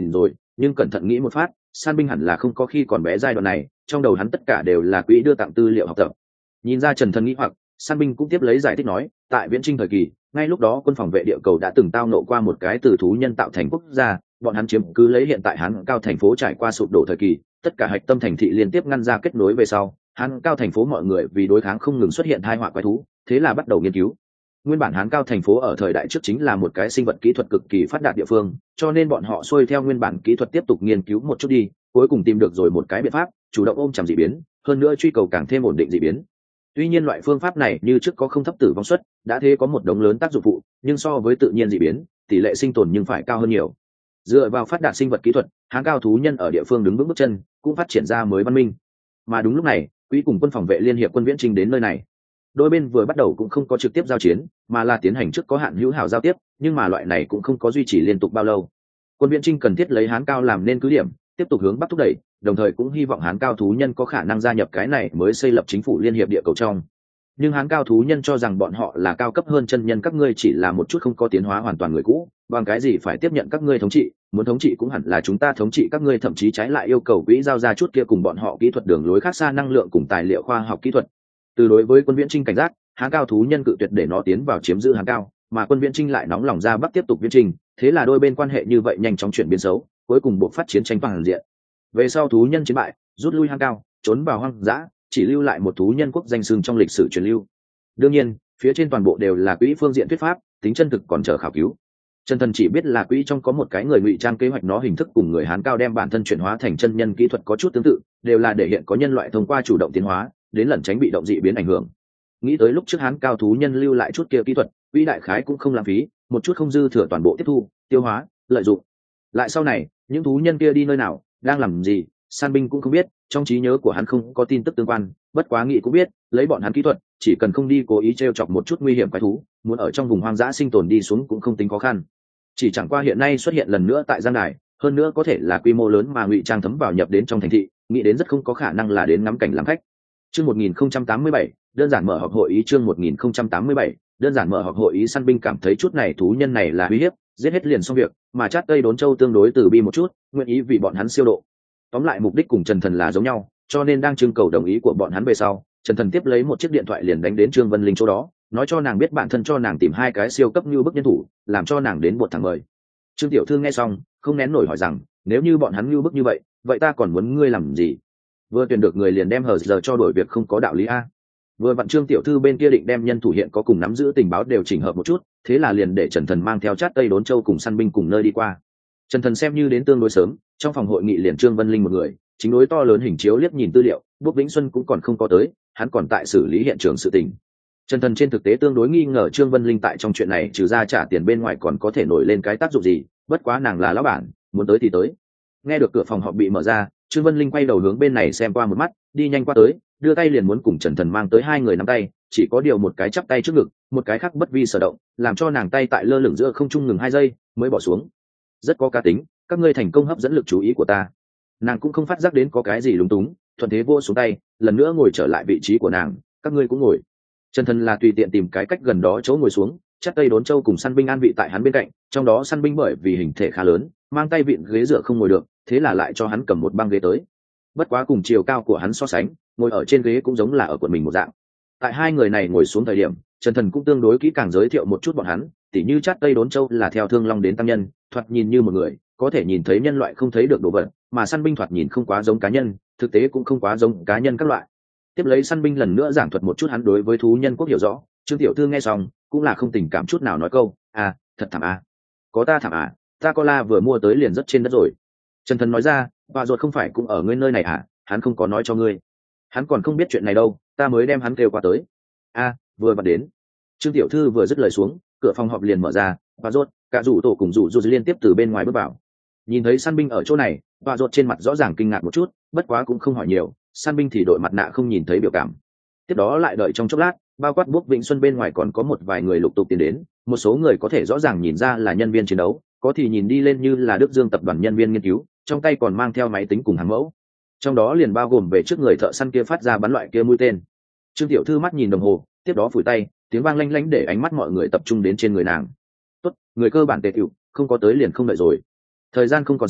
nhưng cẩn thận nghĩ một phát, San binh hẳn là không có khi còn bé giai đoạn này, trong đầu hắn tất cả đều là quỹ đưa tặng tư liệu học tập. Nhìn ra Trần Thần nghĩ hoặc, San binh cũng tiếp lấy giải thích nói, tại viễn trinh thời kỳ, ngay lúc đó quân phòng vệ địa cầu đã từng tao nộ qua một cái từ thú nhân tạo thành quốc gia, bọn hắn chiếm cứ lấy hiện tại Hán Cao thành phố trải qua sụp đổ thời kỳ, tất cả hạch tâm thành thị liên tiếp ngăn ra kết nối về sau, Hán Cao thành phố mọi người vì đối kháng không ngừng xuất hiện tai họa quái thú, thế là bắt đầu nghiên cứu. Nguyên bản Hán Cao thành phố ở thời đại trước chính là một cái sinh vật kỹ thuật cực kỳ phát đạt địa phương, cho nên bọn họ xuôi theo nguyên bản kỹ thuật tiếp tục nghiên cứu một chút đi, cuối cùng tìm được rồi một cái biện pháp, chủ động ôm chầm dị biến, hơn nữa truy cầu càng thêm ổn định dị biến. Tuy nhiên loại phương pháp này như trước có không thấp tử vong suất, đã thế có một đống lớn tác dụng phụ, nhưng so với tự nhiên dị biến, tỷ lệ sinh tồn nhưng phải cao hơn nhiều. Dựa vào phát đạt sinh vật kỹ thuật, Hán Cao thú nhân ở địa phương đứng vững bước chân, cũng phát triển ra mới văn minh. Mà đúng lúc này, Quỹ cùng quân phòng vệ liên hiệp quân viễn trinh đến nơi này. Đôi bên vừa bắt đầu cũng không có trực tiếp giao chiến, mà là tiến hành trước có hạn hữu hảo giao tiếp, nhưng mà loại này cũng không có duy trì liên tục bao lâu. Quân viễn trinh cần thiết lấy Hán Cao làm nên cứ điểm, tiếp tục hướng bắc thúc đẩy, đồng thời cũng hy vọng Hán Cao thú nhân có khả năng gia nhập cái này mới xây lập chính phủ liên hiệp địa cầu trong. Nhưng Hán Cao thú nhân cho rằng bọn họ là cao cấp hơn chân nhân các ngươi chỉ là một chút không có tiến hóa hoàn toàn người cũ, bằng cái gì phải tiếp nhận các ngươi thống trị, muốn thống trị cũng hẳn là chúng ta thống trị các ngươi, thậm chí trái lại yêu cầu quỹ giao ra chút kia cùng bọn họ kỹ thuật đường lối khác xa năng lượng cùng tài liệu khoa học kỹ thuật. Từ đối với quân viễn trinh cảnh giác, Hán Cao thú nhân cự tuyệt để nó tiến vào chiếm giữ Hán Cao, mà quân viễn trinh lại nóng lòng ra bắc tiếp tục viễn trinh, thế là đôi bên quan hệ như vậy nhanh chóng chuyển biến xấu, cuối cùng buộc phát chiến tranh toàn diện. Về sau thú nhân chiến bại, rút lui Hán Cao, trốn vào hoang dã, chỉ lưu lại một thú nhân quốc danh xưng trong lịch sử truyền lưu. Đương nhiên, phía trên toàn bộ đều là quỹ phương diện thuyết pháp, tính chân thực còn chờ khảo cứu. Trần Thần chỉ biết là quỹ trong có một cái người ngụy trang kế hoạch nó hình thức cùng người Hán Cao đem bản thân chuyển hóa thành chân nhân kỹ thuật có chút tương tự, đều là để hiện có nhân loại thông qua chủ động tiến hóa, đến lẩn tránh bị động dị biến ảnh hưởng. Nghĩ tới lúc trước Hán Cao thú nhân lưu lại chút kia kỹ thuật, quỹ đại khái cũng không lãng phí, một chút không dư thừa toàn bộ tiếp thu, tiêu hóa, lợi dụng. Lại sau này, những thú nhân kia đi nơi nào, đang làm gì, San binh cũng không biết, trong trí nhớ của hắn không có tin tức tương quan, bất quá nghĩ cũng biết, lấy bọn hắn kỹ thuật, chỉ cần không đi cố ý trêu chọc một chút nguy hiểm quái thú, muốn ở trong vùng hoang dã sinh tồn đi xuống cũng không tính khó khăn. Chỉ chẳng qua hiện nay xuất hiện lần nữa tại Giang Đài, hơn nữa có thể là quy mô lớn mà ngụy trang thấm vào nhập đến trong thành thị, nghĩ đến rất không có khả năng là đến ngắm cảnh làm khách. Chương một nghìn không trăm tám mươi bảy, đơn giản mở họp hội ý. Chương một nghìn không trăm tám mươi bảy, đơn giản mở họp hội ý. Săn binh cảm thấy chút này thú nhân này là uy hiếp, giết hết liền xong việc, mà Chát Tây Đốn Châu tương đối từ bi một chút, nguyện ý vì bọn hắn siêu độ. Tóm lại mục đích cùng Trần Thần là giống nhau, cho nên đang trưng cầu đồng ý của bọn hắn về sau, Trần Thần tiếp lấy một chiếc điện thoại liền đánh đến Trương Vân Linh chỗ đó, nói cho nàng biết bản thân cho nàng tìm hai cái siêu cấp như bức nhân thủ, làm cho nàng đến một thằng mời. Trương tiểu thư nghe xong, không nén nổi hỏi rằng, nếu như bọn hắn như bức như vậy, vậy ta còn muốn ngươi làm gì? Vừa tuyển được người liền đem hờ giờ cho đổi việc không có đạo lý a. Vừa vặn Trương tiểu thư bên kia định đem nhân thủ hiện có cùng nắm giữ tình báo đều chỉnh hợp một chút, thế là liền để Trần Thần mang theo Chát Tây Đốn Châu cùng săn binh cùng nơi đi qua. Trần Thần xem như đến tương đối sớm, trong phòng hội nghị liền Trương Vân Linh một người, chính đối to lớn hình chiếu liếc nhìn tư liệu, Bốc Vĩnh Xuân cũng còn không có tới, hắn còn tại xử lý hiện trường sự tình. Trần Thần trên thực tế tương đối nghi ngờ Trương Vân Linh tại trong chuyện này trừ ra trả tiền bên ngoài còn có thể nổi lên cái tác dụng gì, bất quá nàng là lão bản, muốn tới thì tới. Nghe được cửa phòng họp bị mở ra, Trương Vân Linh quay đầu hướng bên này xem qua một mắt, đi nhanh qua tới, đưa tay liền muốn cùng Trần Thần mang tới hai người nắm tay, chỉ có điều một cái chắp tay trước ngực, một cái khác bất vi sở động, làm cho nàng tay tại lơ lửng giữa không trung ngừng hai giây, mới bỏ xuống. Rất có cá tính, các ngươi thành công hấp dẫn lực chú ý của ta. Nàng cũng không phát giác đến có cái gì lúng túng, thuận thế vô xuống tay, lần nữa ngồi trở lại vị trí của nàng, các ngươi cũng ngồi. Trần Thần là tùy tiện tìm cái cách gần đó chỗ ngồi xuống, Chát Tây Đốn Châu cùng săn binh an vị tại hắn bên cạnh, trong đó săn binh bởi vì hình thể khá lớn, mang tay vịn ghế dựa không ngồi được, thế là lại cho hắn cầm một băng ghế tới. Bất quá cùng chiều cao của hắn so sánh, ngồi ở trên ghế cũng giống là ở quần mình một dạng. Tại hai người này ngồi xuống thời điểm, Trần Thần cũng tương đối kỹ càng giới thiệu một chút bọn hắn, tỉ như Chát Tây Đốn Châu là theo Thương Long đến tăng nhân, thoạt nhìn như một người, có thể nhìn thấy nhân loại không thấy được đồ vật, mà săn binh thoạt nhìn không quá giống cá nhân, thực tế cũng không quá giống cá nhân các loại. Tiếp lấy săn binh lần nữa giảng thuật một chút hắn đối với thú nhân quốc hiểu rõ, Trương tiểu thư nghe xong cũng là không tình cảm chút nào nói câu, à, thật thảm à, có ta thảm à, ta co la vừa mua tới liền rất trên đất rồi. Trần Thần nói ra, bà ruột không phải cũng ở ngươi nơi này à, hắn không có nói cho ngươi, hắn còn không biết chuyện này đâu, ta mới đem hắn kêu qua tới. A, à, vừa vặn đến. Trương tiểu thư vừa dứt lời xuống, cửa phòng họp liền mở ra, bà ruột, cả rủ tổ cùng rủ rủ liên tiếp từ bên ngoài bước vào. Nhìn thấy săn binh ở chỗ này, bà ruột trên mặt rõ ràng kinh ngạc một chút, bất quá cũng không hỏi nhiều, săn binh thì đội mặt nạ không nhìn thấy biểu cảm. Tiếp đó lại đợi trong chốc lát, bao quát Bốc Vĩnh Xuân bên ngoài còn có một vài người lục tục tiến đến, một số người có thể rõ ràng nhìn ra là nhân viên chiến đấu, có thì nhìn đi lên như là Đức Dương tập đoàn nhân viên nghiên cứu, trong tay còn mang theo máy tính cùng hàng mẫu. Trong đó liền bao gồm về trước người thợ săn kia phát ra bắn loại kia mũi tên. Trương tiểu thư mắt nhìn đồng hồ, tiếp đó phủi tay, tiếng vang lanh lảnh để ánh mắt mọi người tập trung đến trên người nàng. Tốt, người cơ bản tề tựu, không có tới liền không đợi rồi. Thời gian không còn sớm,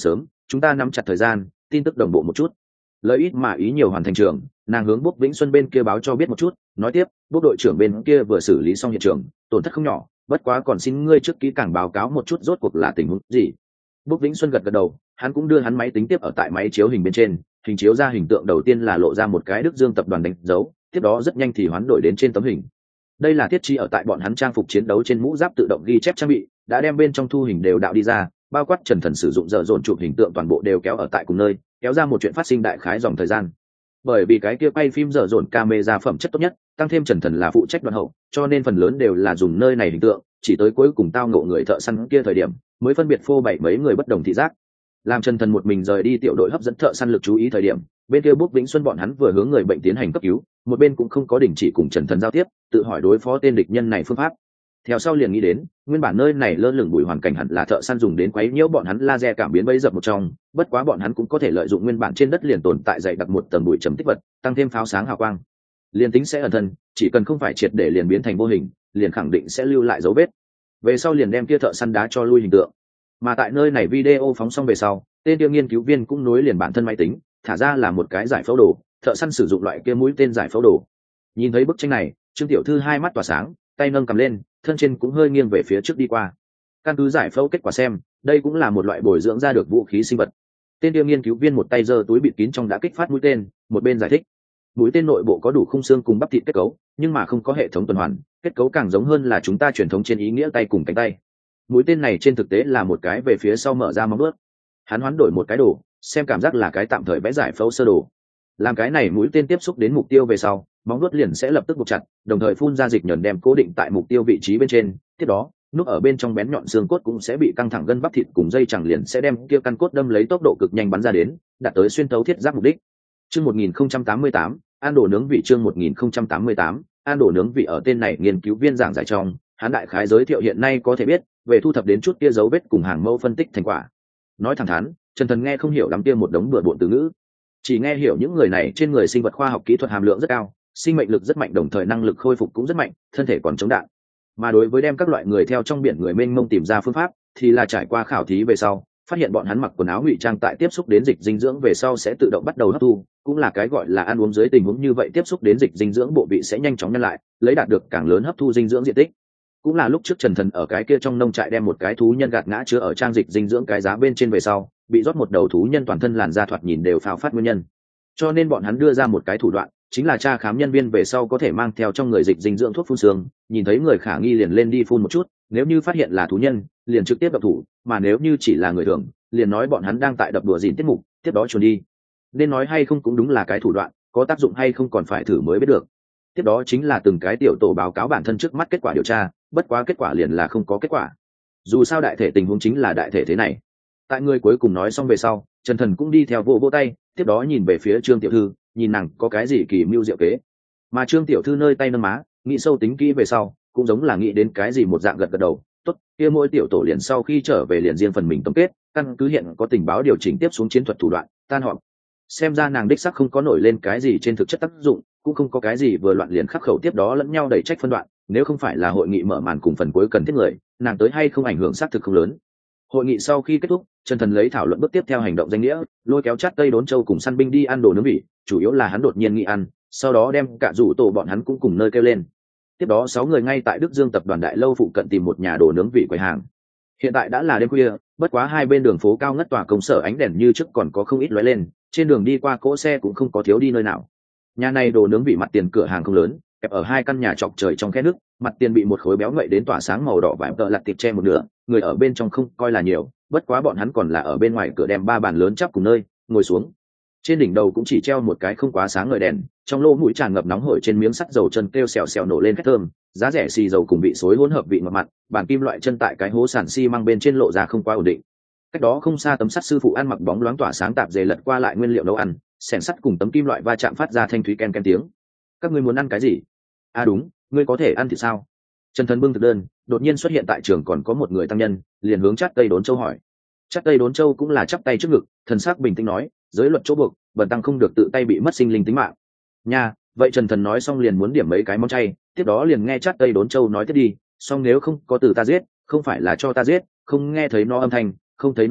chúng ta nắm chặt thời gian, tin tức đồng bộ một chút. Lời ít mà ý nhiều hoàn thành trường, nàng hướng Bốc Vĩnh Xuân bên kia báo cho biết một chút, nói tiếp, Bốc đội trưởng bên kia vừa xử lý xong hiện trường, tổn thất không nhỏ, bất quá còn xin ngươi trước kỹ càng báo cáo một chút rốt cuộc là tình huống gì. Bốc Vĩnh Xuân gật gật đầu, hắn cũng đưa hắn máy tính tiếp ở tại máy chiếu hình bên trên, hình chiếu ra hình tượng đầu tiên là lộ ra một cái Đức Dương tập đoàn đánh dấu, tiếp đó rất nhanh thì hoán đổi đến trên tấm hình. Đây là thiết trí ở tại bọn hắn trang phục chiến đấu trên mũ giáp tự động ghi chép trang bị, đã đem bên trong thu hình đều đạo đi ra, bao quát Trần Thần sử dụng dở dồn chụp hình tượng toàn bộ đều kéo ở tại cùng nơi, kéo ra một chuyện phát sinh đại khái dòng thời gian. Bởi vì cái kia quay phim dở dồn camera phẩm chất tốt nhất, tăng thêm Trần Thần là phụ trách đoạn hậu, cho nên phần lớn đều là dùng nơi này hình tượng, chỉ tới cuối cùng tao ngộ người thợ săn kia thời điểm, mới phân biệt phô bày mấy người bất đồng thị giác. Làm Trần Thần một mình rời đi tiểu đội hấp dẫn thợ săn lực chú ý thời điểm, bên kia Bốc Vĩnh Xuân bọn hắn vừa hướng người bệnh tiến hành cấp cứu, một bên cũng không có đình chỉ cùng Trần Thần giao tiếp, tự hỏi đối phó tên địch nhân này phương pháp. Theo sau liền nghĩ đến, nguyên bản nơi này lơ lửng bụi hoàn cảnh hẳn là thợ săn dùng đến quấy nhiễu bọn hắn laser cảm biến bẫy dập một trong, bất quá bọn hắn cũng có thể lợi dụng nguyên bản trên đất liền tồn tại dày đặc một tầng bụi trầm tích vật, tăng thêm pháo sáng hào quang. Liên tính sẽ ẩn thân, chỉ cần không phải triệt để liền biến thành vô hình, liền khẳng định sẽ lưu lại dấu vết. Về sau liền đem kia thợ săn đá cho lui hình tượng. Mà tại nơi này video phóng xong về sau, tên kia nghiên cứu viên cũng nối liền bản thân máy tính, thả ra là một cái giải phẫu đồ, thợ săn sử dụng loại kia mũi tên giải phẫu đồ. Nhìn thấy bức tranh này, Trương Tiểu Thư hai mắt tỏa sáng, tay nâng cầm lên, thân trên cũng hơi nghiêng về phía trước đi qua. Căn cứ giải phẫu kết quả xem, đây cũng là một loại bồi dưỡng ra được vũ khí sinh vật. Tên kia nghiên cứu viên một tay giơ túi bịt kín trong đã kích phát mũi tên, một bên giải thích. Mũi tên nội bộ có đủ khung xương cùng bắp thịt kết cấu, nhưng mà không có hệ thống tuần hoàn, kết cấu càng giống hơn là chúng ta truyền thống trên ý nghĩa tay cùng cánh tay. Mũi tên này trên thực tế là một cái về phía sau mở ra móng vuốt. Hắn hoán đổi một cái đồ, xem cảm giác là cái tạm thời vẽ giải phẫu sơ đồ. Làm cái này mũi tên tiếp xúc đến mục tiêu về sau, móng vuốt liền sẽ lập tức buộc chặt, đồng thời phun ra dịch nhờn đem cố định tại mục tiêu vị trí bên trên. Tiếp đó, núp ở bên trong bén nhọn xương cốt cũng sẽ bị căng thẳng gân bắp thịt cùng dây chẳng liền sẽ đem kia căn cốt đâm lấy tốc độ cực nhanh bắn ra đến, đạt tới xuyên thấu thiết giáp mục đích. Chương một nghìn không trăm tám mươi tám, An đồ nướng vị chương một nghìn không trăm tám mươi tám, An đồ nướng vị ở tên này nghiên cứu viên giảng giải trong, hắn đại khái giới thiệu hiện nay có thể biết về thu thập đến chút kia dấu vết cùng hàng mẫu phân tích thành quả. Nói thẳng thắn, Trần Thần nghe không hiểu lắm kia một đống bừa bộn từ ngữ, chỉ nghe hiểu những người này trên người sinh vật khoa học kỹ thuật hàm lượng rất cao, sinh mệnh lực rất mạnh, đồng thời năng lực khôi phục cũng rất mạnh, thân thể còn chống đạn. Mà đối với đem các loại người theo trong biển người mênh mông tìm ra phương pháp, thì là trải qua khảo thí về sau, phát hiện bọn hắn mặc quần áo ngụy trang tại tiếp xúc đến dịch dinh dưỡng về sau sẽ tự động bắt đầu hấp thu, cũng là cái gọi là ăn uống dưới tình huống như vậy tiếp xúc đến dịch dinh dưỡng bộ vị sẽ nhanh chóng nhân lại, lấy đạt được càng lớn hấp thu dinh dưỡng diện tích. Cũng là lúc trước Trần Thần ở cái kia trong nông trại đem một cái thú nhân gạt ngã chứa ở trang dịch dinh dưỡng cái giá bên trên về sau, bị rót một đầu thú nhân toàn thân làn da thoạt nhìn đều phao phát nguyên nhân. Cho nên bọn hắn đưa ra một cái thủ đoạn, chính là tra khám nhân viên về sau có thể mang theo trong người dịch dinh dưỡng thuốc phun xương, nhìn thấy người khả nghi liền lên đi phun một chút, nếu như phát hiện là thú nhân, liền trực tiếp đập thủ, mà nếu như chỉ là người thường, liền nói bọn hắn đang tại đập đùa dìn tiết mục, tiếp đó chuồn đi. Nên nói hay không cũng đúng là cái thủ đoạn, có tác dụng hay không còn phải thử mới biết được. Tiếp đó chính là từng cái tiểu tổ báo cáo bản thân trước mắt kết quả điều tra, bất quá kết quả liền là không có kết quả. Dù sao đại thể tình huống chính là đại thể thế này. Tại người cuối cùng nói xong về sau, Trần Thần cũng đi theo vỗ vỗ tay, tiếp đó nhìn về phía Trương Tiểu Thư, nhìn nàng có cái gì kỳ mưu diệu kế. Mà Trương Tiểu Thư nơi tay nâng má, nghĩ sâu tính kỹ về sau, cũng giống là nghĩ đến cái gì một dạng gật gật đầu. Tốt, kia mỗi tiểu tổ liền sau khi trở về liền riêng phần mình tổng kết, căn cứ hiện có tình báo điều chỉnh tiếp xuống chiến thuật thủ đoạn, tan họp. Xem ra nàng đích sắc không có nổi lên cái gì trên thực chất tác dụng, cũng không có cái gì vừa loạn liền khắc khẩu, tiếp đó lẫn nhau đẩy trách phân đoạn, nếu không phải là hội nghị mở màn cùng phần cuối cần thiết người, nàng tới hay không ảnh hưởng xác thực không lớn. Hội nghị sau khi kết thúc, Trần Thần lấy thảo luận bước tiếp theo hành động danh nghĩa, lôi kéo Chát Tây Đốn Châu cùng săn binh đi ăn đồ nướng vị, chủ yếu là hắn đột nhiên nghĩ ăn, sau đó đem cả rủ tổ bọn hắn cũng cùng nơi kêu lên. Tiếp đó sáu người ngay tại Đức Dương tập đoàn đại lâu phụ cận tìm một nhà đồ nướng vị quầy hàng. Hiện tại đã là đêm khuya, bất quá hai bên đường phố cao ngất tòa công sở ánh đèn như trước còn có không ít lóe lên, trên đường đi qua cỗ xe cũng không có thiếu đi nơi nào. Nhà này đồ nướng vị mặt tiền cửa hàng không lớn, kẹp ở hai căn nhà chọc trời trong khe nước, mặt tiền bị một khối béo ngậy đến tỏa sáng màu đỏ vải tợ lặt thịt che một nửa, người ở bên trong không coi là nhiều, bất quá bọn hắn còn là ở bên ngoài cửa đem ba bàn lớn chắp cùng nơi ngồi xuống. Trên đỉnh đầu cũng chỉ treo một cái không quá sáng ngời đèn, trong lỗ mũi tràn ngập nóng hổi trên miếng sắt dầu chân kêu xèo xèo nổ lên khét thơm, giá rẻ xì dầu cùng vị xối hỗn hợp vị ngọt mặn, bàn kim loại chân tại cái hố sàn xi măng bên trên lộ ra không quá ổn định. Cách đó không xa tấm sắt sư phụ ăn mặc bóng loáng tỏa sáng tạp dề lật qua lại nguyên liệu nấu ăn, xẻng sắt cùng tấm kim loại va chạm phát ra thanh thúy ken ken tiếng. Các ngươi muốn ăn cái gì? À đúng, ngươi có thể ăn thì sao? Trần Thần bưng thực đơn, đột nhiên xuất hiện tại trường còn có một người tăng nhân, liền hướng Chát Tây Đốn Châu hỏi. Chát Tây Đốn Châu cũng là chắp tay trước ngực, thần sắc bình tĩnh nói, giới luật chỗ buộc, bần tăng không được tự tay bị mất sinh linh tính mạng. Nha, vậy Trần Thần nói xong liền muốn điểm mấy cái món chay, tiếp đó liền nghe Chát Tây Đốn Châu nói tiếp đi, xong nếu không có từ ta giết, không phải là cho ta giết, không nghe thấy nó âm thanh, không thấy nó chết,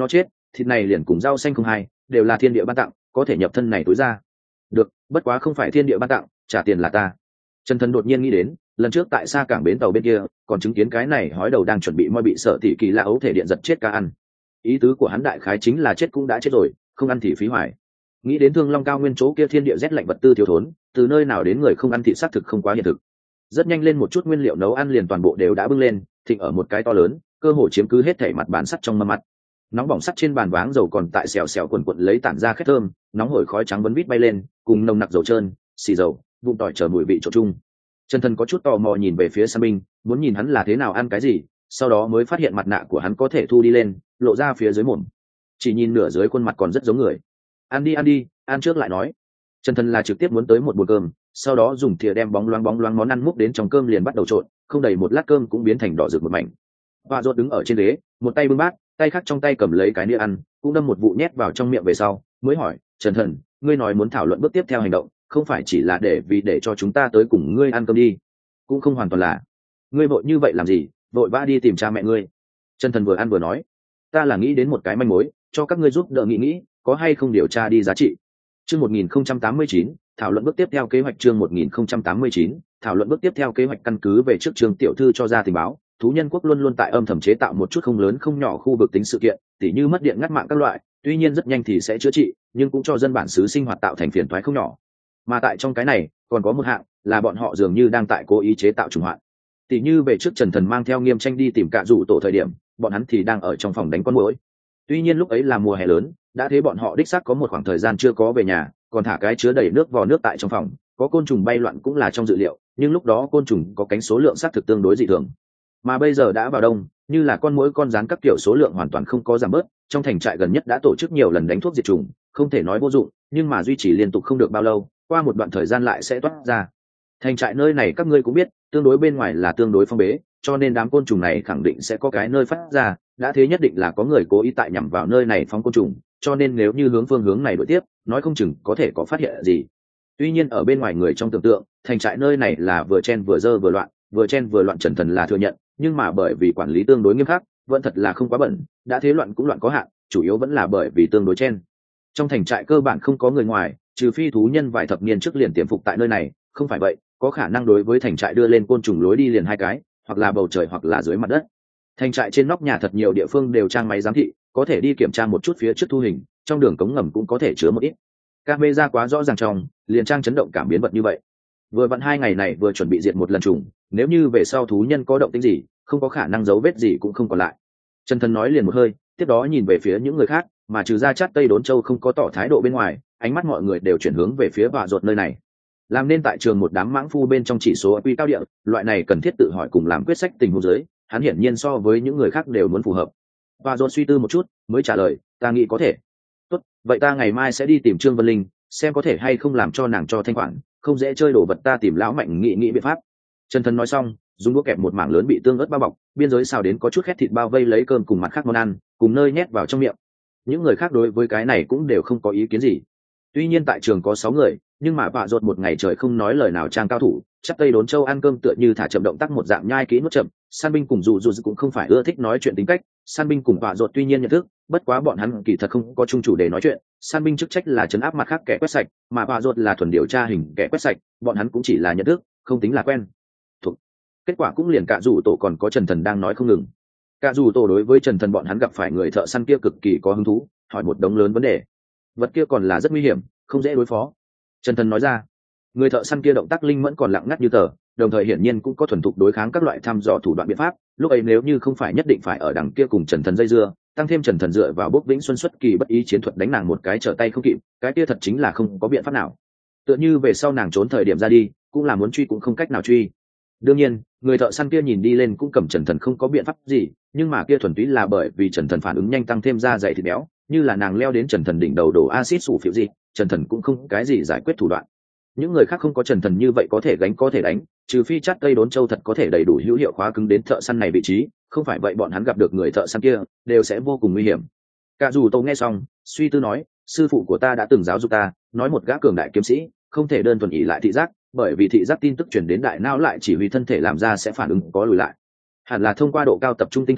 thịt này liền cùng rau xanh không hai, đều là thiên địa ban tặng, có thể nhập thân này túi ra. Được, bất quá không phải thiên địa ban tặng, trả tiền là ta. Trần Thần đột nhiên nghĩ đến, lần trước tại xa cảng bến tàu bên kia, còn chứng kiến cái này hói đầu đang chuẩn bị moi bị sợ tỷ kỳ lạ ấu thể điện giật chết ca ăn. Ý tứ của hắn đại khái chính là chết cũng đã chết rồi, không ăn thì phí hoài. Nghĩ đến Thương Long cao nguyên chỗ kia thiên địa rét lạnh vật tư thiếu thốn, từ nơi nào đến người không ăn thịt xác thực không quá hiện thực. Rất nhanh lên một chút nguyên liệu nấu ăn liền toàn bộ đều đã bưng lên, thịnh ở một cái to lớn, cơ hồ chiếm cứ hết thảy mặt bàn sắt trong mâm mặt. Nóng bỏng sắt trên bàn váng dầu còn tại xèo xèo quần quật lấy tản ra khét thơm, nóng hổi khói trắng vấn vít bay lên, cùng nồng nặc dầu trơn, xì dầu, vụn tỏi chờ mùi vị trộn chung. Trần Thần có chút tò mò nhìn về phía San Binh, muốn nhìn hắn là thế nào ăn cái gì, sau đó mới phát hiện mặt nạ của hắn có thể thu đi lên, lộ ra phía dưới mồm. Chỉ nhìn nửa dưới khuôn mặt còn rất giống người. Ăn đi ăn đi, ăn trước lại nói. Trần Thần là trực tiếp muốn tới một bồn cơm, sau đó dùng thìa đem bóng loáng bóng loáng món ăn múc đến trong cơm liền bắt đầu trộn, không đầy một lát cơm cũng biến thành đỏ rực một mảnh. Và rốt đứng ở trên ghế, một tay bưng bát, tay khác trong tay cầm lấy cái nĩa ăn, cũng đâm một vụ nhét vào trong miệng về sau, mới hỏi, "Trần Thần, ngươi nói muốn thảo luận bước tiếp theo hành động, không phải chỉ là để vì để cho chúng ta tới cùng ngươi ăn cơm đi?" Cũng không hoàn toàn là. Ngươi vội như vậy làm gì, vội vã đi tìm cha mẹ ngươi? Trần Thần vừa ăn vừa nói, ta là nghĩ đến một cái manh mối, cho các ngươi giúp đỡ nghĩ nghĩ, có hay không điều tra đi giá trị. Chương một nghìn không trăm tám mươi chín, thảo luận bước tiếp theo kế hoạch. Chương một nghìn không trăm tám mươi chín, thảo luận bước tiếp theo kế hoạch. Căn cứ về trước trường tiểu thư cho ra tình báo, thú nhân quốc luôn luôn tại âm thầm chế tạo một chút không lớn không nhỏ khu vực tính sự kiện, tỉ như mất điện ngắt mạng các loại, tuy nhiên rất nhanh thì sẽ chữa trị, nhưng cũng cho dân bản xứ sinh hoạt tạo thành phiền toái không nhỏ. Mà tại trong cái này, còn có một hạng, là bọn họ dường như đang tại cố ý chế tạo trùng hoạn. Tỉ như về trước Trần Thần mang theo Nghiêm Tranh đi tìm Cạ Dụ Tổ thời điểm, bọn hắn thì đang ở trong phòng đánh con muỗi. Tuy nhiên lúc ấy là mùa hè lớn, đã thế bọn họ đích xác có một khoảng thời gian chưa có về nhà, còn thả cái chứa đầy nước vò nước tại trong phòng, có côn trùng bay loạn cũng là trong dự liệu, nhưng lúc đó côn trùng có cánh số lượng xác thực tương đối dị thường. Mà bây giờ đã vào đông, như là con muỗi con rắn các kiểu số lượng hoàn toàn không có giảm bớt, trong thành trại gần nhất đã tổ chức nhiều lần đánh thuốc diệt trùng, không thể nói vô dụng, nhưng mà duy trì liên tục không được bao lâu, qua một đoạn thời gian lại sẽ toát ra. Thành trại nơi này các ngươi cũng biết, tương đối bên ngoài là tương đối phong bế, cho nên đám côn trùng này khẳng định sẽ có cái nơi phát ra, đã thế nhất định là có người cố ý tại nhằm vào nơi này phóng côn trùng, cho nên nếu như hướng phương hướng này đổi tiếp, nói không chừng có thể có phát hiện gì. Tuy nhiên ở bên ngoài người trong tưởng tượng, thành trại nơi này là vừa chen vừa dơ vừa loạn, vừa chen vừa loạn Trần Thần là thừa nhận, nhưng mà bởi vì quản lý tương đối nghiêm khắc, vẫn thật là không quá bẩn, đã thế loạn cũng loạn có hạn, chủ yếu vẫn là bởi vì tương đối chen. Trong thành trại cơ bản không có người ngoài, trừ phi thú nhân vài thập niên trước liền tiềm phục tại nơi này, không phải vậy, có khả năng đối với thành trại đưa lên côn trùng lối đi liền hai cái, hoặc là bầu trời hoặc là dưới mặt đất. Thành trại trên nóc nhà thật nhiều địa phương đều trang máy giám thị, có thể đi kiểm tra một chút phía trước thu hình, trong đường cống ngầm cũng có thể chứa một ít. Camera quá rõ ràng trong, liền trang chấn động cảm biến vật như vậy. Vừa vặn hai ngày này vừa chuẩn bị diệt một lần trùng, nếu như về sau thú nhân có động tĩnh gì, không có khả năng dấu vết gì cũng không còn lại. Trần Thần nói liền một hơi, tiếp đó nhìn về phía những người khác, mà trừ ra Chát Tây Đốn Châu không có tỏ thái độ bên ngoài, ánh mắt mọi người đều chuyển hướng về phía Vạ Ruột nơi này. Làm nên tại trường một đám mãng phu bên trong chỉ số quy cao địa, loại này cần thiết tự hỏi cùng làm quyết sách tình huống dưới, hắn hiển nhiên so với những người khác đều muốn phù hợp. Vạ Ruột suy tư một chút, mới trả lời, ta nghĩ có thể. Tốt, vậy ta ngày mai sẽ đi tìm Trương Vân Linh, xem có thể hay không làm cho nàng cho thanh khoản, không dễ chơi đồ vật ta tìm lão Mạnh nghị nghĩ biện pháp. Trần Thần nói xong, dùng đũa kẹp một mảng lớn bị tương ớt bao bọc, biên giới xào đến có chút khét thịt bao vây lấy cơm cùng mặt khác món ăn, cùng nơi nhét vào trong miệng. Những người khác đối với cái này cũng đều không có ý kiến gì. Tuy nhiên tại trường có sáu người, nhưng mà Vạ Ruột một ngày trời không nói lời nào trang cao thủ, chắc Tây Đốn Châu ăn cơm tựa như thả chậm động tác một dạng nhai kỹ nuốt chậm. San Binh cùng dù dù cũng không phải ưa thích nói chuyện tính cách, San Binh cùng Vạ Ruột tuy nhiên nhận thức, bất quá bọn hắn kỳ thật không có chung chủ đề nói chuyện. San Binh chức trách là trấn áp mặt khác kẻ quét sạch, mà Vạ Ruột là thuần điều tra hình kẻ quét sạch, bọn hắn cũng chỉ là nhận thức, không tính là quen thuộc. Kết quả cũng liền Cạ Dụ Tổ còn có Trần Thần đang nói không ngừng. Cạ Dụ Tổ đối với Trần Thần bọn hắn gặp phải người thợ săn kia cực kỳ có hứng thú, hỏi một đống lớn vấn đề. Vật kia còn là rất nguy hiểm, không dễ đối phó. Trần Thần nói ra, người thợ săn kia động tác linh mẫn còn lặng ngắt như tờ, đồng thời hiển nhiên cũng có thuần thục đối kháng các loại thăm dò thủ đoạn biện pháp. Lúc ấy nếu như không phải nhất định phải ở đằng kia cùng Trần Thần dây dưa, tăng thêm Trần Thần dựa vào bốc vĩnh xuân xuất kỳ bất ý chiến thuật đánh nàng một cái trở tay không kịp, cái kia thật chính là không có biện pháp nào. Tựa như về sau nàng trốn thời điểm ra đi, cũng là muốn truy cũng không cách nào truy. Đương nhiên, người thợ săn kia nhìn đi lên cũng cầm Trần Thần không có biện pháp gì, nhưng mà kia thuần túy là bởi vì Trần Thần phản ứng nhanh tăng thêm ra dày thịt béo, như là nàng leo đến Trần Thần đỉnh đầu đổ axit sủ phiểu gì, Trần Thần cũng không cái gì giải quyết thủ đoạn. Những người khác không có Trần Thần như vậy có thể gánh có thể đánh, trừ phi Chát Tây Đốn Châu thật có thể đầy đủ hữu hiệu khóa cứng đến thợ săn này vị trí, không phải vậy bọn hắn gặp được người thợ săn kia đều sẽ vô cùng nguy hiểm. Cạ Dụ Tổ nghe xong, suy tư nói, sư phụ của ta đã từng giáo dục ta, nói một gã cường đại kiếm sĩ không thể đơn thuần ỷ lại thị giác, bởi vì thị giác tin tức truyền đến đại não lại chỉ huy thân thể làm ra sẽ phản ứng có lùi lại. Hẳn là thông qua độ cao tập trung tinh thần,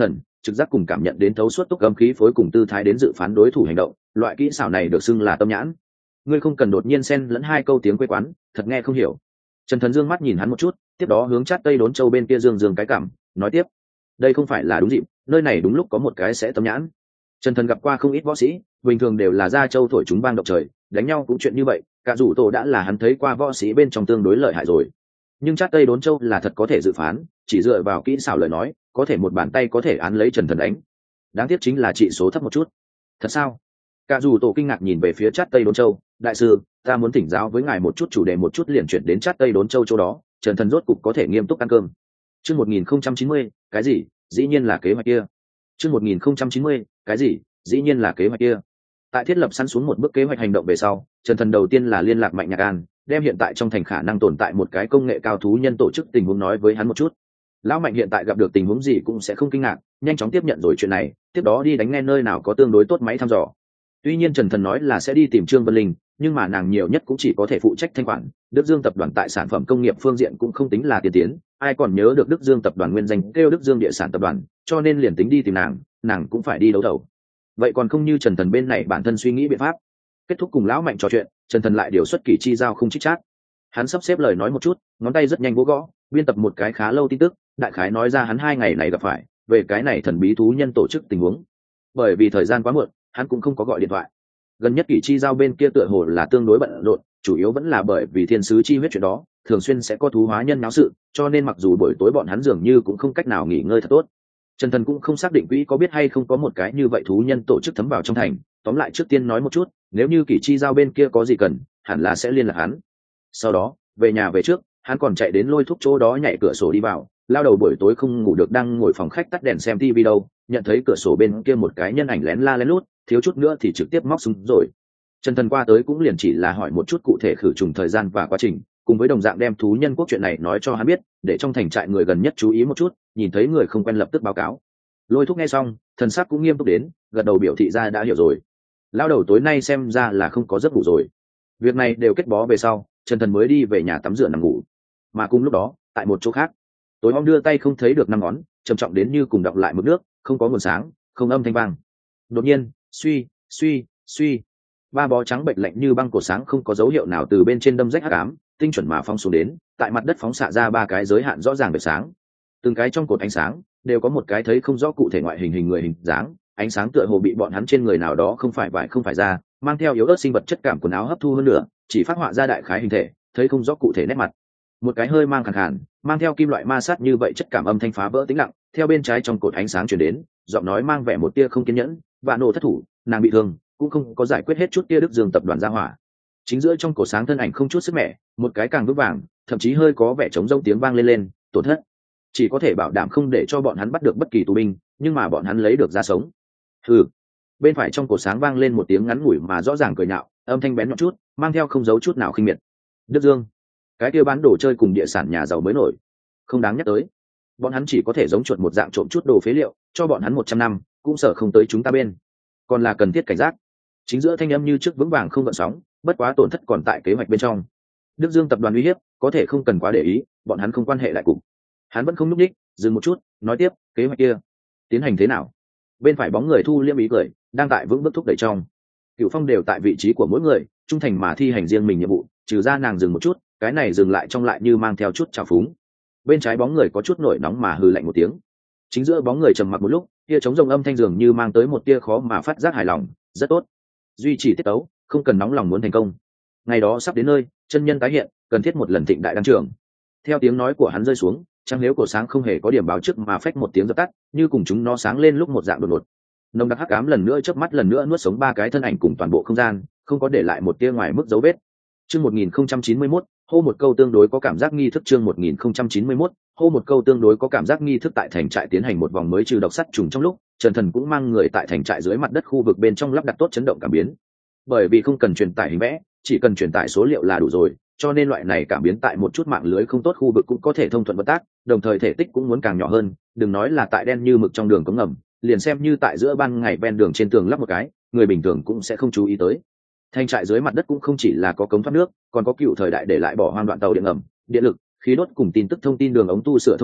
trực giác cùng cảm nhận đến thấu suốt túc âm khí phối cùng tư thái đến dự phán đối thủ hành động, loại kỹ xảo này được xưng là tâm nhãn. Ngươi không cần đột nhiên xen lẫn hai câu tiếng quê quán, thật nghe không hiểu. Trần Thần dương mắt nhìn hắn một chút, tiếp đó hướng chát tây đốn châu bên kia dương dương cái cảm, nói tiếp: đây không phải là đúng dịp, nơi này đúng lúc có một cái sẽ tâm nhãn. Trần Thần gặp qua không ít võ sĩ, bình thường đều là ra châu thổi chúng bang động trời, đánh nhau cũng chuyện như vậy, cả rủ tổ đã là hắn thấy qua võ sĩ bên trong tương đối lợi hại rồi. Nhưng chát tây đốn châu là thật có thể dự phán, chỉ dựa vào kỹ xảo lời nói, có thể một bàn tay có thể án lấy Trần Thần đánh. Đáng tiếc chính là trị số thấp một chút. Thật sao? Cả rủ tổ kinh ngạc nhìn về phía chát tây đốn châu, đại sư, ta muốn thỉnh giáo với ngài một chút, chủ đề một chút liền chuyển đến chát tây đốn châu chỗ đó. Trần Thần rốt cục có thể nghiêm túc ăn cơm. Chương một nghìn không trăm chín mươi, cái gì? Dĩ nhiên là kế hoạch kia. Chương một nghìn không trăm chín mươi, cái gì? Dĩ nhiên là kế hoạch kia. Tại thiết lập sẵn xuống một bước kế hoạch hành động về sau, Trần Thần đầu tiên là liên lạc Mạnh Nhạc An, đem hiện tại trong thành khả năng tồn tại một cái công nghệ cao thú nhân tổ chức tình huống nói với hắn một chút. Lão Mạnh hiện tại gặp được tình huống gì cũng sẽ không kinh ngạc, nhanh chóng tiếp nhận rồi chuyện này, tiếp đó đi đánh nghe nơi nào có tương đối tốt máy thăm dò. Tuy nhiên Trần Thần nói là sẽ đi tìm Trương Vân Linh, nhưng mà nàng nhiều nhất cũng chỉ có thể phụ trách thanh khoản. Đức Dương tập đoàn tại sản phẩm công nghiệp phương diện cũng không tính là tiên tiến, ai còn nhớ được Đức Dương tập đoàn nguyên danh kêu Đức Dương địa sản tập đoàn, cho nên liền tính đi tìm nàng, nàng cũng phải đi đấu đầu. Vậy còn không như Trần Thần bên này bản thân suy nghĩ biện pháp. Kết thúc cùng lão Mạnh trò chuyện, Trần Thần lại điều xuất kỷ chi giao không trích chát. Hắn sắp xếp lời nói một chút, ngón tay rất nhanh vỗ gõ, biên tập một cái khá lâu tin tức, đại khái nói ra hắn hai ngày này gặp phải về cái này thần bí thú nhân tổ chức tình huống. Bởi vì thời gian quá muộn, hắn cũng không có gọi điện thoại. Gần nhất kỷ chi giao bên kia tựa hồ là tương đối bận rộn, chủ yếu vẫn là bởi vì thiên sứ chi huyết chuyện đó, thường xuyên sẽ có thú hóa nhân náo sự, cho nên mặc dù buổi tối bọn hắn dường như cũng không cách nào nghỉ ngơi thật tốt. Trần Thần cũng không xác định quỹ có biết hay không có một cái như vậy thú nhân tổ chức thấm vào trong thành, tóm lại trước tiên nói một chút, nếu như kỷ chi giao bên kia có gì cần, hẳn là sẽ liên lạc hắn. Sau đó, về nhà về trước, hắn còn chạy đến lôi thúc chỗ đó nhảy cửa sổ đi vào, lao đầu buổi tối không ngủ được đang ngồi phòng khách tắt đèn xem tivi đâu, nhận thấy cửa sổ bên kia một cái nhân ảnh lén la lén lút, thiếu chút nữa thì trực tiếp móc súng rồi. Trần Thần qua tới cũng liền chỉ là hỏi một chút cụ thể khử trùng thời gian và quá trình, cùng với đồng dạng đem thú nhân quốc chuyện này nói cho hắn biết, để trong thành trại người gần nhất chú ý một chút, nhìn thấy người không quen lập tức báo cáo. Lôi thúc nghe xong, thần sắc cũng nghiêm túc đến, gật đầu biểu thị ra đã hiểu rồi. Lao đầu tối nay xem ra là không có giấc ngủ rồi. Việc này đều kết bó về sau, Trần Thần mới đi về nhà tắm rửa nằm ngủ. Mà cùng lúc đó, tại một chỗ khác, tối om đưa tay không thấy được năm ngón, trầm trọng đến như cùng đọng lại mực nước, không có nguồn sáng, không âm thanh vang. Đột nhiên, suy, suy, suy, ba bó trắng bệnh lạnh như băng cột sáng không có dấu hiệu nào từ bên trên đâm rách hắc ám, tinh chuẩn mà phóng xuống đến, tại mặt đất phóng xạ ra ba cái giới hạn rõ ràng về sáng. Từng cái trong cột ánh sáng đều có một cái thấy không rõ cụ thể ngoại hình hình người hình dáng, ánh sáng tựa hồ bị bọn hắn trên người nào đó không phải vải không phải da, mang theo yếu ớt sinh vật chất cảm quần áo hấp thu hơn nữa, chỉ phát họa ra đại khái hình thể, thấy không rõ cụ thể nét mặt. Một cái hơi mang khàn khàn, mang theo kim loại ma sát như vậy chất cảm âm thanh phá vỡ tĩnh lặng, theo bên trái trong cột ánh sáng truyền đến, giọng nói mang vẻ một tia không kiên nhẫn, "Vạn nổ thất thủ, nàng bị thương, cũng không có giải quyết hết chút tia Đức Dương tập đoàn ra hỏa." Chính giữa trong cổ sáng thân ảnh không chút sức mẻ, một cái càng vững vàng, thậm chí hơi có vẻ trống rỗng tiếng vang lên lên, "Tổn thất." Chỉ có thể bảo đảm không để cho bọn hắn bắt được bất kỳ tù binh, nhưng mà bọn hắn lấy được ra sống. Hừ. Bên phải trong cổ sáng vang lên một tiếng ngắn ngủi mà rõ ràng cười nhạo, âm thanh bén nhọn chút, mang theo không giấu chút nào khinh miệt. "Đức Dương, cái kia bán đồ chơi cùng địa sản nhà giàu mới nổi, không đáng nhắc tới. Bọn hắn chỉ có thể giống chuột một dạng trộm chút đồ phế liệu, cho bọn hắn một trăm năm, cũng sợ không tới chúng ta bên. Còn là cần thiết cảnh giác." Chính giữa thanh âm như trước vững vàng không gợn sóng, bất quá tổn thất còn tại kế hoạch bên trong. Đức Dương tập đoàn uy hiếp, có thể không cần quá để ý, bọn hắn không quan hệ lại cùng. Hắn vẫn không núp đích, dừng một chút, nói tiếp, "Kế hoạch kia tiến hành thế nào?" Bên phải bóng người thu liêm ý cười, đang tại vững bước thúc đẩy trong. Cửu Phong đều tại vị trí của mỗi người, trung thành mà thi hành riêng mình nhiệm vụ, trừ ra nàng dừng một chút, cái này dừng lại trong lại như mang theo chút trào phúng. Bên trái bóng người có chút nổi nóng mà hừ lạnh một tiếng. Chính giữa bóng người trầm mặc một lúc, kia chống rồng âm thanh dường như mang tới một tia khó mà phát giác hài lòng, "Rất tốt, duy trì tiết tấu, không cần nóng lòng muốn thành công. Ngày đó sắp đến nơi, chân nhân tái hiện, cần thiết một lần thịnh đại đăng trưởng." Theo tiếng nói của hắn rơi xuống, trăng nếu cổ sáng không hề có điểm báo trước mà phách một tiếng dập tắt, như cùng chúng nó sáng lên lúc một dạng đột ngột. Nồng đặc hắc ám lần nữa chớp mắt lần nữa nuốt sống ba cái thân ảnh cùng toàn bộ không gian, không có để lại một tia ngoài mức dấu vết. Chương một nghìn không trăm chín mươi mốt, hô một câu tương đối có cảm giác nghi thức. Chương một nghìn không trăm chín mươi mốt, hô một câu tương đối có cảm giác nghi thức. Tại thành trại tiến hành một vòng mới trừ độc sắt trùng trong lúc, Trần Thần cũng mang người tại thành trại dưới mặt đất khu vực bên trong lắp đặt tốt chấn động cảm biến. Bởi vì không cần truyền tải hình vẽ, chỉ cần truyền tải số liệu là đủ rồi, cho nên loại này cảm biến tại một chút mạng lưới không tốt khu vực cũng có thể thông thuận vận tác, đồng thời thể tích cũng muốn càng nhỏ hơn, đừng nói là tại đen như mực trong đường cống ngầm, liền xem như tại giữa ban ngày ven đường trên tường lắp một cái, người bình thường cũng sẽ không chú ý tới. Thành trại dưới mặt đất cũng không chỉ là có cống thoát nước, còn có cựu thời đại để lại bỏ hoang đoạn tàu điện ngầm, điện lực, khí đốt cùng tin tức thông tin đường ống tu sửa thông đạo,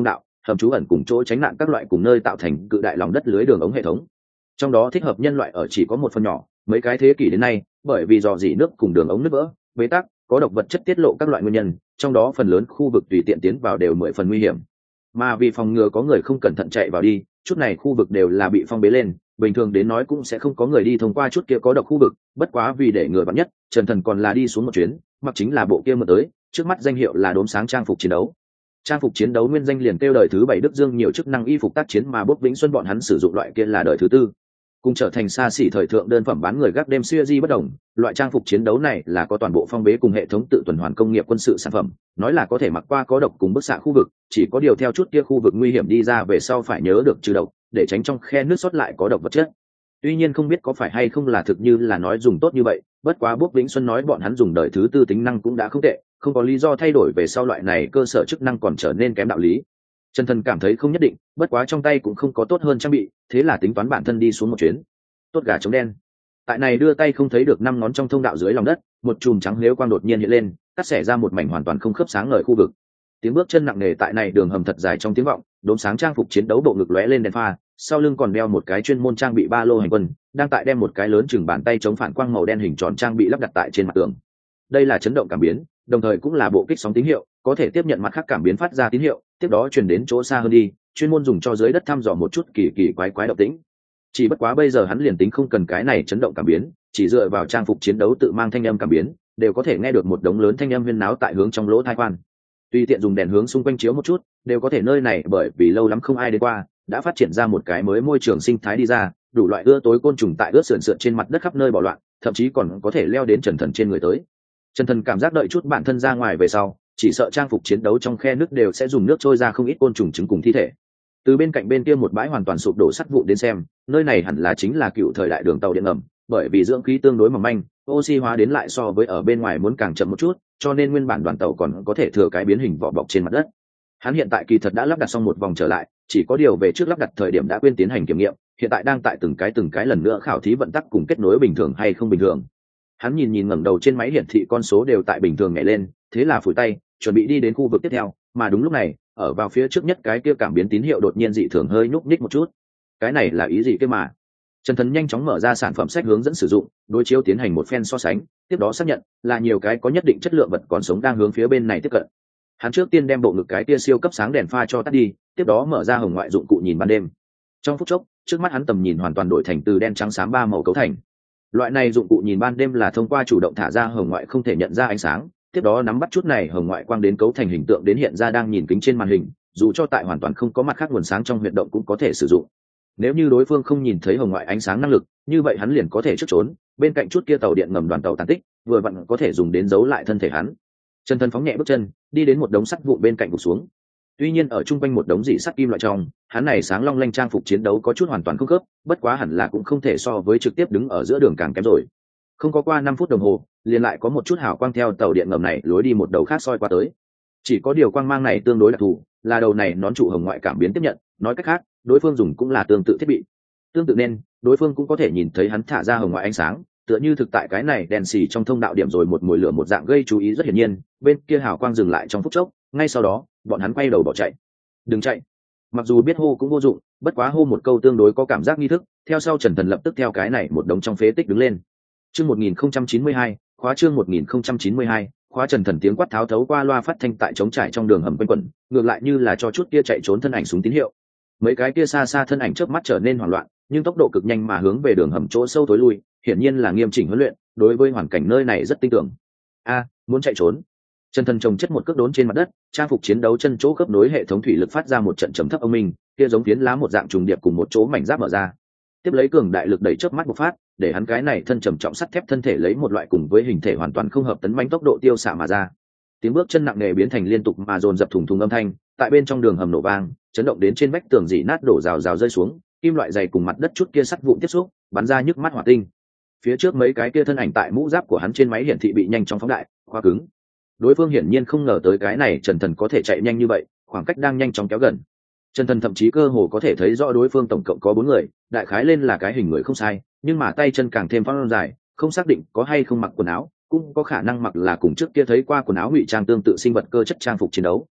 hầm trú ẩn cùng chỗ tránh nạn các loại cùng nơi tạo thành cự đại lòng đất lưới đường ống hệ thống. Trong đó thích hợp nhân loại ở chỉ có một phần nhỏ, mấy cái thế kỷ đến nay, bởi vì dò dỉ nước cùng đường ống nứt vỡ, bế tắc, có độc vật chất tiết lộ các loại nguyên nhân, trong đó phần lớn khu vực tùy tiện tiến vào đều mười phần nguy hiểm. Mà vì phòng ngừa có người không cẩn thận chạy vào đi, chút này khu vực đều là bị phong bế lên, bình thường đến nói cũng sẽ không có người đi thông qua chút kia có độc khu vực, bất quá vì để ngừa vạn nhất, Trần Thần còn là đi xuống một chuyến, mặc chính là bộ kia mượn tới, trước mắt danh hiệu là đốm sáng trang phục chiến đấu. Trang phục chiến đấu nguyên danh liền kêu đời thứ bảy Đức Dương nhiều chức năng y phục tác chiến mà Bốc Vĩnh Xuân bọn hắn sử dụng loại kia là đời thứ tư. Cùng trở thành xa xỉ thời thượng đơn phẩm bán người gác đêm siêu di bất đồng, loại trang phục chiến đấu này là có toàn bộ phong bế cùng hệ thống tự tuần hoàn công nghiệp quân sự sản phẩm, nói là có thể mặc qua có độc cùng bức xạ khu vực, chỉ có điều theo chút kia khu vực nguy hiểm đi ra về sau phải nhớ được trừ độc, để tránh trong khe nước sót lại có độc vật chất. Tuy nhiên không biết có phải hay không là thực như là nói dùng tốt như vậy, bất quá Bốc Vĩnh Xuân nói bọn hắn dùng đời thứ tư tính năng cũng đã không tệ, không có lý do thay đổi về sau loại này cơ sở chức năng còn trở nên kém đạo lý. Trần Thần cảm thấy không nhất định, bất quá trong tay cũng không có tốt hơn trang bị, thế là tính toán bản thân đi xuống một chuyến. Tốt gà chống đen. Tại này đưa tay không thấy được năm ngón trong thông đạo dưới lòng đất, một chùm trắng liếu quang đột nhiên hiện lên, cắt xẻ ra một mảnh hoàn toàn không khớp sáng ngời khu vực. Tiếng bước chân nặng nề tại này đường hầm thật dài trong tiếng vọng, đốm sáng trang phục chiến đấu bộ ngực lóe lên đèn pha, sau lưng còn đeo một cái chuyên môn trang bị ba lô hành quân, đang tại đem một cái lớn chừng bàn tay chống phản quang màu đen hình tròn trang bị lắp đặt tại trên mặt tường. Đây là chấn động cảm biến, đồng thời cũng là bộ kích sóng tín hiệu, có thể tiếp nhận mặt khác cảm biến phát ra tín hiệu, tiếp đó truyền đến chỗ xa hơn đi, chuyên môn dùng cho dưới đất thăm dò một chút kỳ kỳ quái quái động tĩnh. Chỉ bất quá bây giờ hắn liền tính không cần cái này chấn động cảm biến, chỉ dựa vào trang phục chiến đấu tự mang thanh âm cảm biến, đều có thể nghe được một đống lớn thanh âm huyên náo tại hướng trong lỗ tai quan. Tùy tiện dùng đèn hướng xung quanh chiếu một chút, đều có thể nơi này bởi vì lâu lắm không ai đến qua, đã phát triển ra một cái mới môi trường sinh thái đi ra, đủ loại ưa tối côn trùng tại ướt sườn sượn trên mặt đất khắp nơi bỏ loạn, thậm chí còn có thể leo đến Trần Thần trên người tới. Trần Thần cảm giác đợi chút bản thân ra ngoài về sau, chỉ sợ trang phục chiến đấu trong khe nước đều sẽ dùng nước trôi ra không ít côn trùng trứng cùng thi thể. Từ bên cạnh bên kia một bãi hoàn toàn sụp đổ sắt vụn đến xem, nơi này hẳn là chính là cựu thời đại đường tàu điện ngầm, bởi vì dưỡng khí tương đối mỏng manh, oxy hóa đến lại so với ở bên ngoài muốn càng chậm một chút, cho nên nguyên bản đoàn tàu còn có thể thừa cái biến hình vỏ bọc trên mặt đất. Hắn hiện tại kỳ thật đã lắp đặt xong một vòng trở lại, chỉ có điều về trước lắp đặt thời điểm đã quên tiến hành kiểm nghiệm, hiện tại đang tại từng cái từng cái lần nữa khảo thí vận tắc cùng kết nối bình thường hay không bình thường. Hắn nhìn nhìn ngẩng đầu trên máy hiển thị con số đều tại bình thường nhảy lên, thế là phủi tay, chuẩn bị đi đến khu vực tiếp theo, mà đúng lúc này, ở vào phía trước nhất cái kia cảm biến tín hiệu đột nhiên dị thường hơi nhúc nhích một chút. Cái này là ý gì kia mà? Trần Thần nhanh chóng mở ra sản phẩm sách hướng dẫn sử dụng, đối chiếu tiến hành một phen so sánh, tiếp đó xác nhận là nhiều cái có nhất định chất lượng vật còn sống đang hướng phía bên này tiếp cận. Hắn trước tiên đem bộ ngực cái kia siêu cấp sáng đèn pha cho tắt đi, tiếp đó mở ra hồng ngoại dụng cụ nhìn ban đêm. Trong phút chốc, trước mắt hắn tầm nhìn hoàn toàn đổi thành từ đen trắng xám ba màu cấu thành. Loại này dụng cụ nhìn ban đêm là thông qua chủ động thả ra hồng ngoại không thể nhận ra ánh sáng, tiếp đó nắm bắt chút này hồng ngoại quang đến cấu thành hình tượng đến hiện ra đang nhìn kính trên màn hình, dù cho tại hoàn toàn không có mặt khác nguồn sáng trong huyệt động cũng có thể sử dụng. Nếu như đối phương không nhìn thấy hồng ngoại ánh sáng năng lực, như vậy hắn liền có thể trước trốn, bên cạnh chút kia tàu điện ngầm đoàn tàu tàn tích, vừa vặn có thể dùng đến giấu lại thân thể hắn. Trần Thần phóng nhẹ bước chân, đi đến một đống sắt vụn bên cạnh gục xuống. Tuy nhiên ở trung quanh một đống dị sắt kim loại trong, hắn này sáng long lanh trang phục chiến đấu có chút hoàn toàn không khớp, bất quá hẳn là cũng không thể so với trực tiếp đứng ở giữa đường càng kém rồi. Không có qua năm phút đồng hồ, liền lại có một chút hào quang theo tàu điện ngầm này lối đi một đầu khác soi qua tới. Chỉ có điều quang mang này tương đối đặc thù, là đầu này nón trụ hồng ngoại cảm biến tiếp nhận, nói cách khác, đối phương dùng cũng là tương tự thiết bị. Tương tự nên, đối phương cũng có thể nhìn thấy hắn thả ra hồng ngoại ánh sáng, tựa như thực tại cái này đèn xì trong thông đạo điểm rồi một mùi lửa một dạng gây chú ý rất hiển nhiên, bên kia hào quang dừng lại trong phút chốc, ngay sau đó, bọn hắn quay đầu bỏ chạy. Đừng chạy. Mặc dù biết hô cũng vô dụng, bất quá hô một câu tương đối có cảm giác nghi thức, theo sau Trần Thần lập tức theo cái này một đống trong phế tích đứng lên. Chương một nghìn không trăm chín mươi hai, khóa chương một nghìn không trăm chín mươi hai, khóa. Trần Thần tiếng quát tháo thấu qua loa phát thanh tại trống trải trong đường hầm quanh quẩn, ngược lại như là cho chút kia chạy trốn thân ảnh súng tín hiệu. Mấy cái kia xa xa thân ảnh chớp mắt trở nên hoảng loạn, nhưng tốc độ cực nhanh mà hướng về đường hầm chỗ sâu tối lui, hiển nhiên là nghiêm chỉnh huấn luyện, đối với hoàn cảnh nơi này rất tin tưởng. A, muốn chạy trốn. Trần Thần trồng chất một cước đốn trên mặt đất, trang phục chiến đấu chân chỗ khớp nối hệ thống thủy lực phát ra một trận trầm thấp âm minh, kia giống phiến lá một dạng trùng điệp cùng một chỗ mảnh giáp mở ra. Tiếp lấy cường đại lực đẩy chớp mắt một phát, để hắn cái này thân trầm trọng sắt thép thân thể lấy một loại cùng với hình thể hoàn toàn không hợp tấn mãnh tốc độ tiêu xạ mà ra. Tiếng bước chân nặng nề biến thành liên tục mà dồn dập thùng thùng âm thanh, tại bên trong đường hầm nổ vang, chấn động đến trên vách tường rỉ nát đổ rào rào rơi xuống, kim loại dày cùng mặt đất chút kia sắt vụn tiếp xúc, bắn ra nhức mắt hỏa tinh. Phía trước mấy cái kia thân ảnh tại mũ giáp của hắn trên máy hiển thị bị nhanh chóng phóng đại, khóa cứng. Đối phương hiển nhiên không ngờ tới cái này Trần Thần có thể chạy nhanh như vậy, khoảng cách đang nhanh chóng kéo gần. Trần Thần thậm chí cơ hồ có thể thấy rõ đối phương tổng cộng có bốn người, đại khái lên là cái hình người không sai, nhưng mà tay chân càng thêm phong dài, không xác định có hay không mặc quần áo, cũng có khả năng mặc là cùng trước kia thấy qua quần áo ngụy trang tương tự sinh vật cơ chất trang phục chiến đấu.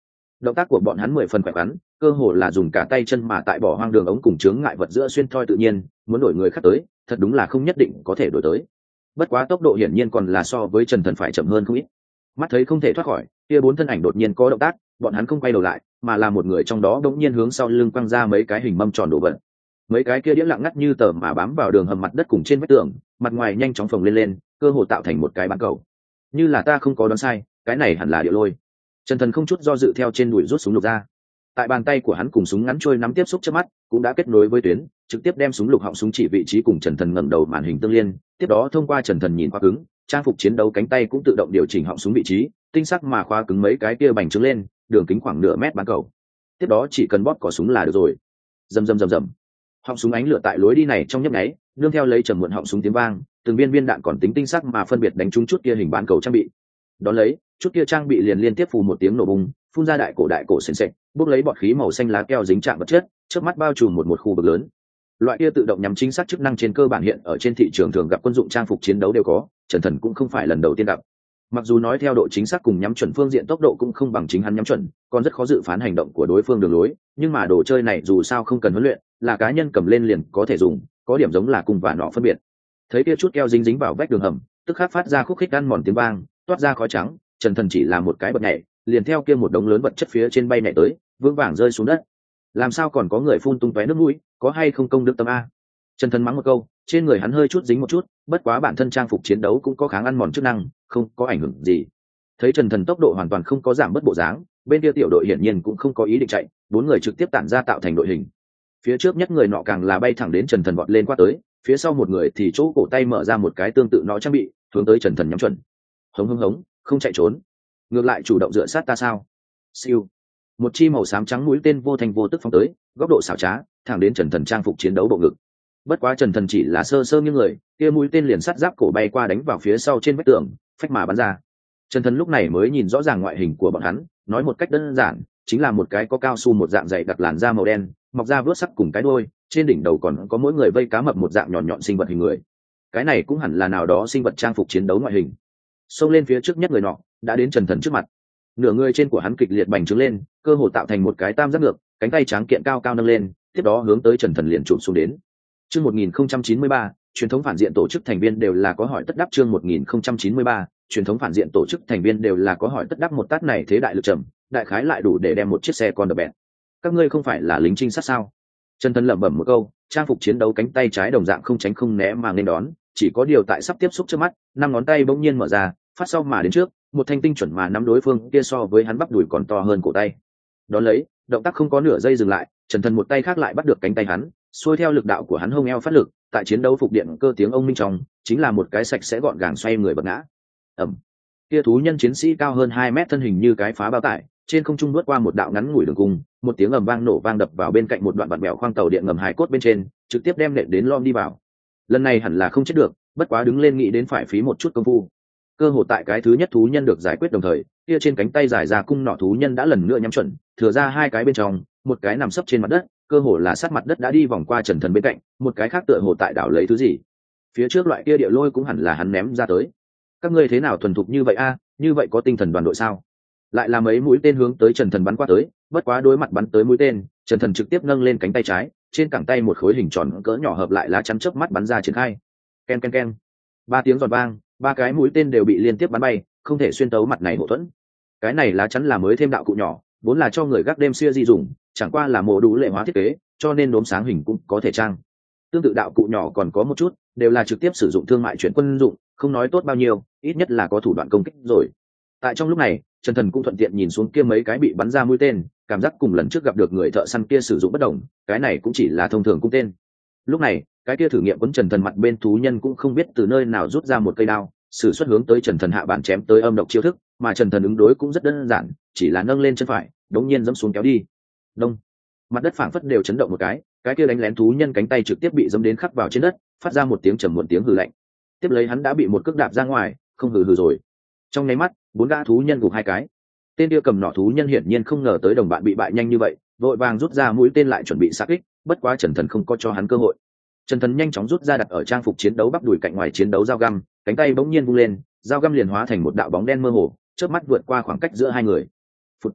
Động tác của bọn hắn mười phần khỏe khoắn, cơ hồ là dùng cả tay chân mà tại bỏ hoang đường ống cùng chướng ngại vật giữa xuyên thoi tự nhiên, muốn đổi người khác tới thật đúng là không nhất định có thể đổi tới. Bất quá tốc độ hiển nhiên còn là so với Trần Thần phải chậm hơn không ít. Mắt thấy không thể thoát khỏi, kia bốn thân ảnh đột nhiên có động tác, bọn hắn không quay đầu lại, mà là một người trong đó đột nhiên hướng sau lưng quăng ra mấy cái hình mâm tròn đổ vật. Mấy cái kia đĩa lặng ngắt như tờ mà bám vào đường hầm mặt đất cùng trên vách tường, mặt ngoài nhanh chóng phồng lên lên, cơ hồ tạo thành một cái bán cầu. Như là ta không có đoán sai, cái này hẳn là địa lôi. Trần Thần không chút do dự theo trên đùi rút súng lục ra. Tại bàn tay của hắn cùng súng ngắn trôi nắm tiếp xúc trước mắt, cũng đã kết nối với tuyến, trực tiếp đem súng lục họng súng chỉ vị trí cùng Trần Thần ngẩng đầu màn hình tương liên, tiếp đó thông qua Trần Thần nhìn qua cứng, trang phục chiến đấu cánh tay cũng tự động điều chỉnh họng súng vị trí, tinh sắc mà khóa cứng mấy cái kia bành trướng lên, đường kính khoảng nửa mét bán cầu. Tiếp đó chỉ cần bóp cò súng là được rồi. Rầm rầm rầm rầm. Họng súng ánh lửa tại lối đi này trong nhấp nháy, nương theo lấy trầm muộn họng súng tiếng vang, từng viên viên đạn còn tính tinh sắc mà phân biệt đánh trúng chút kia hình bán cầu trang bị. Đón lấy, chút kia trang bị liền liên tiếp phù một tiếng nổ bùng, phun ra đại cổ đại cổ sền sệt, bốc lấy bọt khí màu xanh lá keo dính chạm vật chất, trước mắt bao trùm một một khu vực lớn. Loại kia tự động nhắm chính xác chức năng trên cơ bản hiện ở trên thị trường thường gặp quân dụng trang phục chiến đấu đều có, Trần Thần cũng không phải lần đầu tiên gặp. Mặc dù nói theo độ chính xác cùng nhắm chuẩn phương diện tốc độ cũng không bằng chính hắn nhắm chuẩn, còn rất khó dự phán hành động của đối phương đường lối, nhưng mà đồ chơi này dù sao không cần huấn luyện, là cá nhân cầm lên liền có thể dùng, có điểm giống là cùng và nọ phân biệt. Thấy kia chút keo dính dính vào vách đường hầm, tức khắc phát ra khúc khích ăn mòn tiếng vang, toát ra khói trắng, Trần Thần chỉ là một cái bật nhảy, liền theo kia một đống lớn vật chất phía trên bay nhảy tới, vững vàng rơi xuống đất. Làm sao còn có người phun tung tóe nước mũi, có hay không công đức tâm a? Trần Thần mắng một câu, trên người hắn hơi chút dính một chút, bất quá bản thân trang phục chiến đấu cũng có kháng ăn mòn chức năng, không có ảnh hưởng gì. Thấy Trần Thần tốc độ hoàn toàn không có giảm bất bộ dáng, bên kia tiểu đội hiển nhiên cũng không có ý định chạy, bốn người trực tiếp tản ra tạo thành đội hình. Phía trước nhất người nọ càng là bay thẳng đến Trần Thần vọt lên qua tới, phía sau một người thì chỗ cổ tay mở ra một cái tương tự nó trang bị, hướng tới Trần Thần nhắm chuẩn. Hống hống hống, không chạy trốn, ngược lại chủ động dựa sát ta sao? Siêu. Một chi màu xám trắng mũi tên vô thành vô tức phóng tới, góc độ xảo trá, thẳng đến Trần Thần trang phục chiến đấu bộ ngực. Bất quá Trần Thần chỉ là sơ sơ như người, kia mũi tên liền sắt giáp cổ bay qua đánh vào phía sau trên vách tường, phách mà bắn ra. Trần Thần lúc này mới nhìn rõ ràng ngoại hình của bọn hắn, nói một cách đơn giản, chính là một cái có cao su một dạng dày đặc làn da màu đen, mọc ra vớt sắc cùng cái đuôi, trên đỉnh đầu còn có mỗi người vây cá mập một dạng nhọn nhọn sinh vật hình người. Cái này cũng hẳn là nào đó sinh vật trang phục chiến đấu ngoại hình. Xông lên phía trước nhất người nọ, đã đến Trần Thần trước mặt. Nửa người trên của hắn kịch liệt bành trướng lên, cơ hồ tạo thành một cái tam giác ngược, cánh tay trắng kiện cao cao nâng lên, tiếp đó hướng tới Trần Thần liền chụp xuống đến. Chương một nghìn không trăm chín mươi ba, truyền thống phản diện tổ chức thành viên đều là có hỏi tất đáp. Chương một nghìn không trăm chín mươi ba, truyền thống phản diện tổ chức thành viên đều là có hỏi tất đáp. Một tát này thế đại lực trầm, đại khái lại đủ để đem một chiếc xe con đập bẹp. Các ngươi không phải là lính trinh sát sao? Trần Thần lẩm bẩm một câu, trang phục chiến đấu cánh tay trái đồng dạng không tránh không né mà nên đón, chỉ có điều tại sắp tiếp xúc trước mắt, năm ngón tay bỗng nhiên mở ra, phát sau mà đến trước, một thanh tinh chuẩn mà nắm đối phương kia so với hắn bắp đùi còn to hơn cổ tay. Đón lấy, động tác không có nửa giây dừng lại, Trần Thần một tay khác lại bắt được cánh tay hắn, xuôi theo lực đạo của hắn hông eo phát lực, tại chiến đấu phục điện cơ tiếng ông minh trong, chính là một cái sạch sẽ gọn gàng xoay người bật ngã. Ầm. Kia thú nhân chiến sĩ cao hơn hai mét thân hình như cái phá bao tải, trên không trung nuốt qua một đạo ngắn ngủi đường cung, một tiếng ầm vang nổ vang đập vào bên cạnh một đoạn vặn bèo khoang tàu điện ngầm hài cốt bên trên, trực tiếp đem nện đến lom đi vào. Lần này hẳn là không chết được, bất quá đứng lên nghĩ đến phải phí một chút công phu. Cơ hội tại cái thứ nhất thú nhân được giải quyết đồng thời, kia trên cánh tay giải ra cung nỏ thú nhân đã lần nữa nhắm chuẩn, thừa ra hai cái bên trong, một cái nằm sấp trên mặt đất, cơ hồ là sát mặt đất đã đi vòng qua Trần Thần bên cạnh, một cái khác tựa hồ tại đảo lấy thứ gì. Phía trước loại kia địa lôi cũng hẳn là hắn ném ra tới. Các ngươi thế nào thuần thục như vậy a, như vậy có tinh thần đoàn đội sao? Lại là mấy mũi tên hướng tới Trần Thần bắn qua tới, bất quá đối mặt bắn tới mũi tên, Trần Thần trực tiếp nâng lên cánh tay trái, trên cẳng tay một khối hình tròn cỡ nhỏ hợp lại lá chắn chớp mắt bắn ra triển khai. Ken ken ken. Ba tiếng giòn vang, ba cái mũi tên đều bị liên tiếp bắn bay, không thể xuyên tấu mặt này hậu thuẫn. Cái này lá chắn là mới thêm đạo cụ nhỏ, vốn là cho người gác đêm xưa di dùng, chẳng qua là mổ đủ lệ hóa thiết kế, cho nên đốm sáng hình cũng có thể trang. Tương tự đạo cụ nhỏ còn có một chút, đều là trực tiếp sử dụng thương mại chuyển quân dụng, không nói tốt bao nhiêu, ít nhất là có thủ đoạn công kích rồi. Tại trong lúc này, Trần Thần cũng thuận tiện nhìn xuống kia mấy cái bị bắn ra mũi tên, cảm giác cùng lần trước gặp được người thợ săn kia sử dụng bất đồng, cái này cũng chỉ là thông thường cung tên. Lúc này, cái kia thử nghiệm quấn Trần Thần mặt bên thú nhân cũng không biết từ nơi nào rút ra một cây đao, sử xuất hướng tới Trần Thần hạ bản chém tới âm độc chiêu thức, mà Trần Thần ứng đối cũng rất đơn giản, chỉ là nâng lên chân phải, đống nhiên giẫm xuống kéo đi. Đông. Mặt đất phảng phất đều chấn động một cái, cái kia đánh lén thú nhân cánh tay trực tiếp bị giẫm đến khắc vào trên đất, phát ra một tiếng trầm muộn tiếng hừ lạnh. Tiếp lấy hắn đã bị một cước đạp ra ngoài, không hừ hừ rồi. Trong nháy mắt, bốn gã thú nhân gục hai cái. Tên kia cầm nỏ thú nhân hiển nhiên không ngờ tới đồng bạn bị bại nhanh như vậy, vội vàng rút ra mũi tên lại chuẩn bị sát kích, bất quá Trần Thần không có cho hắn cơ hội. Trần Thần nhanh chóng rút ra đặt ở trang phục chiến đấu bắp đùi cạnh ngoài chiến đấu dao găm, cánh tay bỗng nhiên vung lên, dao găm liền hóa thành một đạo bóng đen mơ hồ, chớp mắt vượt qua khoảng cách giữa hai người. Phụt.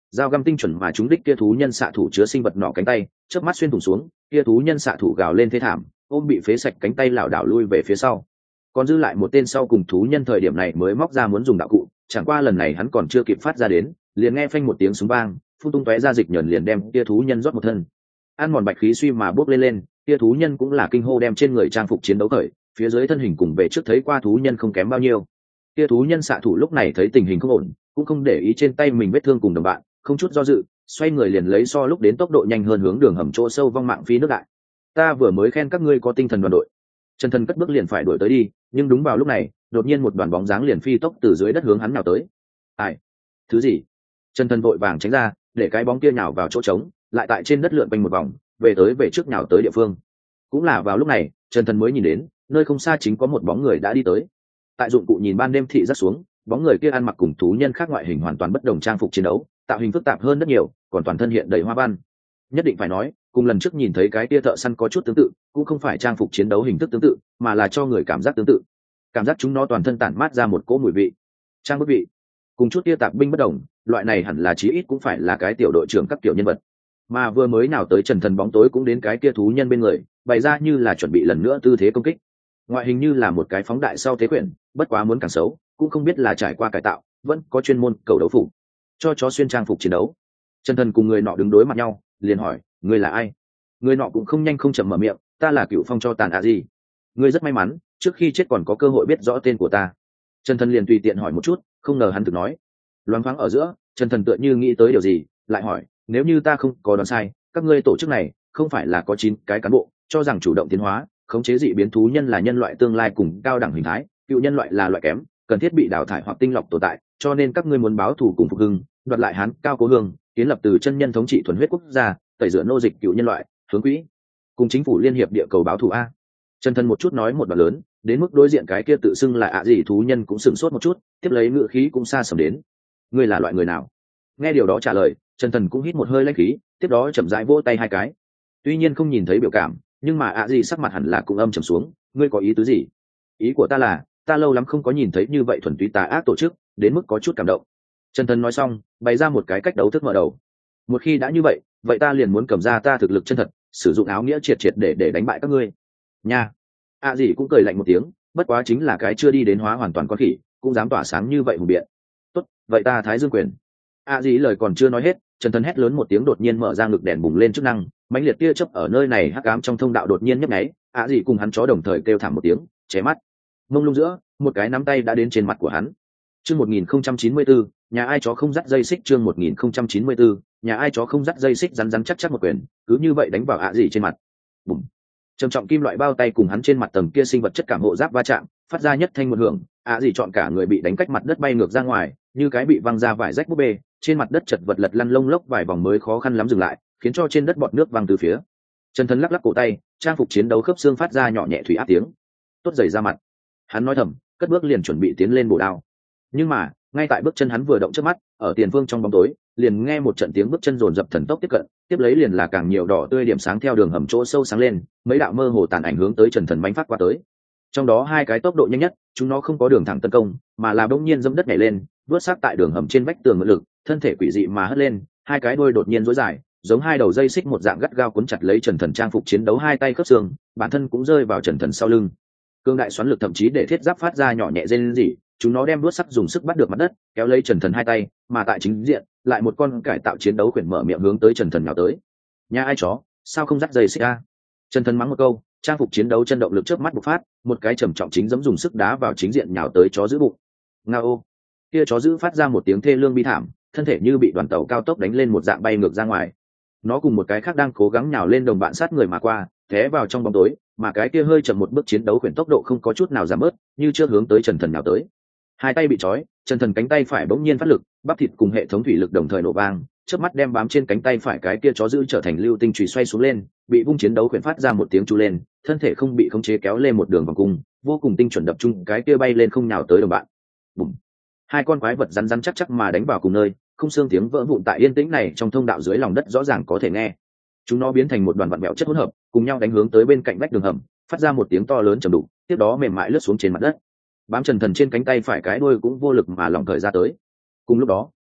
dao găm tinh chuẩn mà trúng đích kia thú nhân xạ thủ chứa sinh vật nọ cánh tay, chớp mắt xuyên thủng xuống, kia thú nhân xạ thủ gào lên thê thảm, ôm bị phế sạch cánh tay lảo đảo lui về phía sau. Còn dư lại một tên sau cùng thú nhân thời điểm này mới móc ra muốn dùng đạo cụ, chẳng qua lần này hắn còn chưa kịp phát ra đến, liền nghe phanh một tiếng súng vang, phun tung tóe ra dịch nhờn liền đem kia thú nhân rót một thân. Ăn mòn bạch khí suy mà bốc lên lên, kia thú nhân cũng là kinh hô đem trên người trang phục chiến đấu khởi, phía dưới thân hình cùng về trước thấy qua thú nhân không kém bao nhiêu. Kia thú nhân xạ thủ lúc này thấy tình hình không ổn, cũng không để ý trên tay mình vết thương cùng đồng bạn, không chút do dự, xoay người liền lấy so lúc đến tốc độ nhanh hơn hướng đường hầm chỗ sâu vong mạng phi nước đại. Ta vừa mới khen các ngươi có tinh thần đoàn đội. Trần Thần cất bước liền phải đuổi tới đi, nhưng đúng vào lúc này, đột nhiên một đoàn bóng dáng liền phi tốc từ dưới đất hướng hắn nào tới. Ai? Thứ gì? Trần Thần vội vàng tránh ra, để cái bóng kia nhào vào chỗ trống, lại tại trên đất lượn quanh một vòng, về tới về trước nhào tới địa phương. Cũng là vào lúc này, Trần Thần mới nhìn đến, nơi không xa chính có một bóng người đã đi tới. Tại dụng cụ nhìn ban đêm thị rất xuống, bóng người kia ăn mặc cùng thú nhân khác ngoại hình hoàn toàn bất đồng trang phục chiến đấu, tạo hình phức tạp hơn rất nhiều, còn toàn thân hiện đầy hoa văn. Nhất định phải nói, cùng lần trước nhìn thấy cái kia thợ săn có chút tương tự, cũng không phải trang phục chiến đấu hình thức tương tự, mà là cho người cảm giác tương tự. Cảm giác chúng nó toàn thân tản mát ra một cỗ mùi vị, trang bức vị. Cùng chút kia tạp binh bất đồng, loại này hẳn là chí ít cũng phải là cái tiểu đội trưởng các tiểu nhân vật. Mà vừa mới nào tới Trần Thần bóng tối cũng đến cái kia thú nhân bên người, bày ra như là chuẩn bị lần nữa tư thế công kích. Ngoại hình như là một cái phóng đại sau thế quyển, bất quá muốn càng xấu, cũng không biết là trải qua cải tạo, vẫn có chuyên môn cầu đấu phục, cho chó xuyên trang phục chiến đấu. Trần Thần cùng người nọ đứng đối mặt nhau, liền hỏi, ngươi là ai? Người nọ cũng không nhanh không chậm mở miệng, ta là Cựu Phong cho tàn ạ gì. Ngươi rất may mắn, trước khi chết còn có cơ hội biết rõ tên của ta. Trần Thần liền tùy tiện hỏi một chút, không ngờ hắn thực nói. Loáng thoáng ở giữa, Trần Thần tựa như nghĩ tới điều gì, lại hỏi, nếu như ta không có đoán sai, các ngươi tổ chức này không phải là có chín cái cán bộ cho rằng chủ động tiến hóa, khống chế dị biến thú nhân là nhân loại tương lai cùng cao đẳng hình thái, cựu nhân loại là loại kém, cần thiết bị đào thải hoặc tinh lọc tồn tại, cho nên các ngươi muốn báo thù cùng phục hưng, đoạt lại Hán Cao Cố Hương, kiến lập từ chân nhân thống trị thuần huyết quốc gia, tẩy rửa nô dịch cựu nhân loại, hướng quỹ cùng chính phủ liên hiệp địa cầu báo thù a. Trần Thần một chút nói một đoạn lớn, đến mức đối diện cái kia tự xưng là ạ gì thú nhân cũng sửng sốt một chút, tiếp lấy ngựa khí cũng xa sầm đến. Ngươi là loại người nào? Nghe điều đó trả lời, Trần Thần cũng hít một hơi lãnh khí, tiếp đó chậm rãi vỗ tay hai cái. Tuy nhiên không nhìn thấy biểu cảm, nhưng mà ạ gì sắc mặt hẳn là cũng âm trầm xuống. Ngươi có ý tứ gì? Ý của ta là, ta lâu lắm không có nhìn thấy như vậy thuần túy tà ác tổ chức, đến mức có chút cảm động. Trần Thần nói xong, bày ra một cái cách đấu thức mở đầu. Một khi đã như vậy, vậy ta liền muốn cầm ra ta thực lực chân thật, sử dụng áo nghĩa triệt triệt để để đánh bại các ngươi. Nha. ạ gì cũng cười lạnh một tiếng, bất quá chính là cái chưa đi đến hóa hoàn toàn con khỉ, cũng dám tỏa sáng như vậy hùng biện. Tốt, vậy ta Thái Dương quyền. ạ gì lời còn chưa nói hết, Trần Thần hét lớn một tiếng đột nhiên mở ra ngực đèn bùng lên chức năng, mãnh liệt tia chớp ở nơi này hắc ám trong thông đạo đột nhiên nhấp nháy, ạ gì cùng hắn chó đồng thời kêu thảm một tiếng, chóe mắt. Mông lung giữa, một cái nắm tay đã đến trên mặt của hắn. Chương một nghìn không trăm chín mươi bốn, nhà ai chó không dắt dây xích chương một nghìn không trăm chín mươi bốn, nhà ai chó không dắt dây xích rắn rắn chắc chắc một quyền, cứ như vậy đánh vào ạ gì trên mặt. Bùm. Trầm trọng kim loại bao tay cùng hắn trên mặt tầng kia sinh vật chất cảm hộ giáp va chạm, phát ra nhất thanh một hưởng, ạ gì chọn cả người bị đánh cách mặt đất bay ngược ra ngoài, như cái bị văng ra vải rách búp bê, trên mặt đất chật vật lật lăn lông lốc vài vòng mới khó khăn lắm dừng lại, khiến cho trên đất bọt nước văng từ phía. Trần Thần lắc lắc cổ tay, trang phục chiến đấu khớp xương phát ra nhỏ nhẹ thủy áp tiếng. Tốt dày ra mặt. Hắn nói thầm, cất bước liền chuẩn bị tiến lên bổ đao. Nhưng mà, ngay tại bước chân hắn vừa động trước mắt, ở tiền phương trong bóng tối, liền nghe một trận tiếng bước chân rồn rập thần tốc tiếp cận, tiếp lấy liền là càng nhiều đỏ tươi điểm sáng theo đường hầm chỗ sâu sáng lên, mấy đạo mơ hồ tàn ảnh hướng tới Trần Thần bánh phát qua tới. Trong đó hai cái tốc độ nhanh nhất, chúng nó không có đường thẳng tấn công, mà là bỗng nhiên dẫm đất nhảy lên, vớt sát tại đường hầm trên vách tường ngự lực, thân thể quỷ dị mà hất lên, hai cái đuôi đột nhiên rối dài, giống hai đầu dây xích một dạng gắt gao cuốn chặt lấy Trần Thần trang phục chiến đấu hai tay khớp xương, bản thân cũng rơi vào Trần Thần sau lưng. Cương đại xoắn lực thậm chí để thiết giáp phát ra nhỏ nhẹ rên rỉ, chúng nó đem đuốt sắc dùng sức bắt được mặt đất, kéo lấy Trần Thần hai tay, mà tại chính diện, lại một con cải tạo chiến đấu quyển mở miệng hướng tới Trần Thần nhào tới. Nhà ai chó, sao không dắt dây xích a? Trần Thần mắng một câu, trang phục chiến đấu chân động lực chớp mắt bộc phát, một cái trầm trọng chính giẫm dùng sức đá vào chính diện nhào tới chó giữ bụng. Ngao. Kia chó giữ phát ra một tiếng thê lương bi thảm, thân thể như bị đoàn tàu cao tốc đánh lên một dạng bay ngược ra ngoài. Nó cùng một cái khác đang cố gắng nhào lên đồng bạn sát người mà qua, té vào trong bóng tối, mà cái kia hơi chậm một bước chiến đấu quyển tốc độ không có chút nào giảm bớt, như chưa hướng tới Trần Thần nhào tới. Hai tay bị trói, Trần Thần cánh tay phải bỗng nhiên phát lực, bắp thịt cùng hệ thống thủy lực đồng thời nổ vang, chớp mắt đem bám trên cánh tay phải cái kia chó giữ trở thành lưu tinh chùy xoay xuống lên, bị vung chiến đấu quyển phát ra một tiếng chu lên, thân thể không bị khống chế kéo lên một đường vòng cung, vô cùng tinh chuẩn đập chung cái kia bay lên không nhào tới đồng bạn. Bùm. Hai con quái vật rắn rắn chắc chắc mà đánh vào cùng nơi, không xương tiếng vỡ vụn tại yên tĩnh này trong thông đạo dưới lòng đất rõ ràng có thể nghe. Chúng nó biến thành một đoàn vặn vẹo chất hỗn hợp, cùng nhau đánh hướng tới bên cạnh vách đường hầm, phát ra một tiếng to lớn trầm đục, tiếp đó mềm mại lướt xuống trên mặt đất. Bám Trần Thần trên cánh tay phải cái đuôi cũng vô lực mà lỏng thời ra tới. Cùng lúc đó,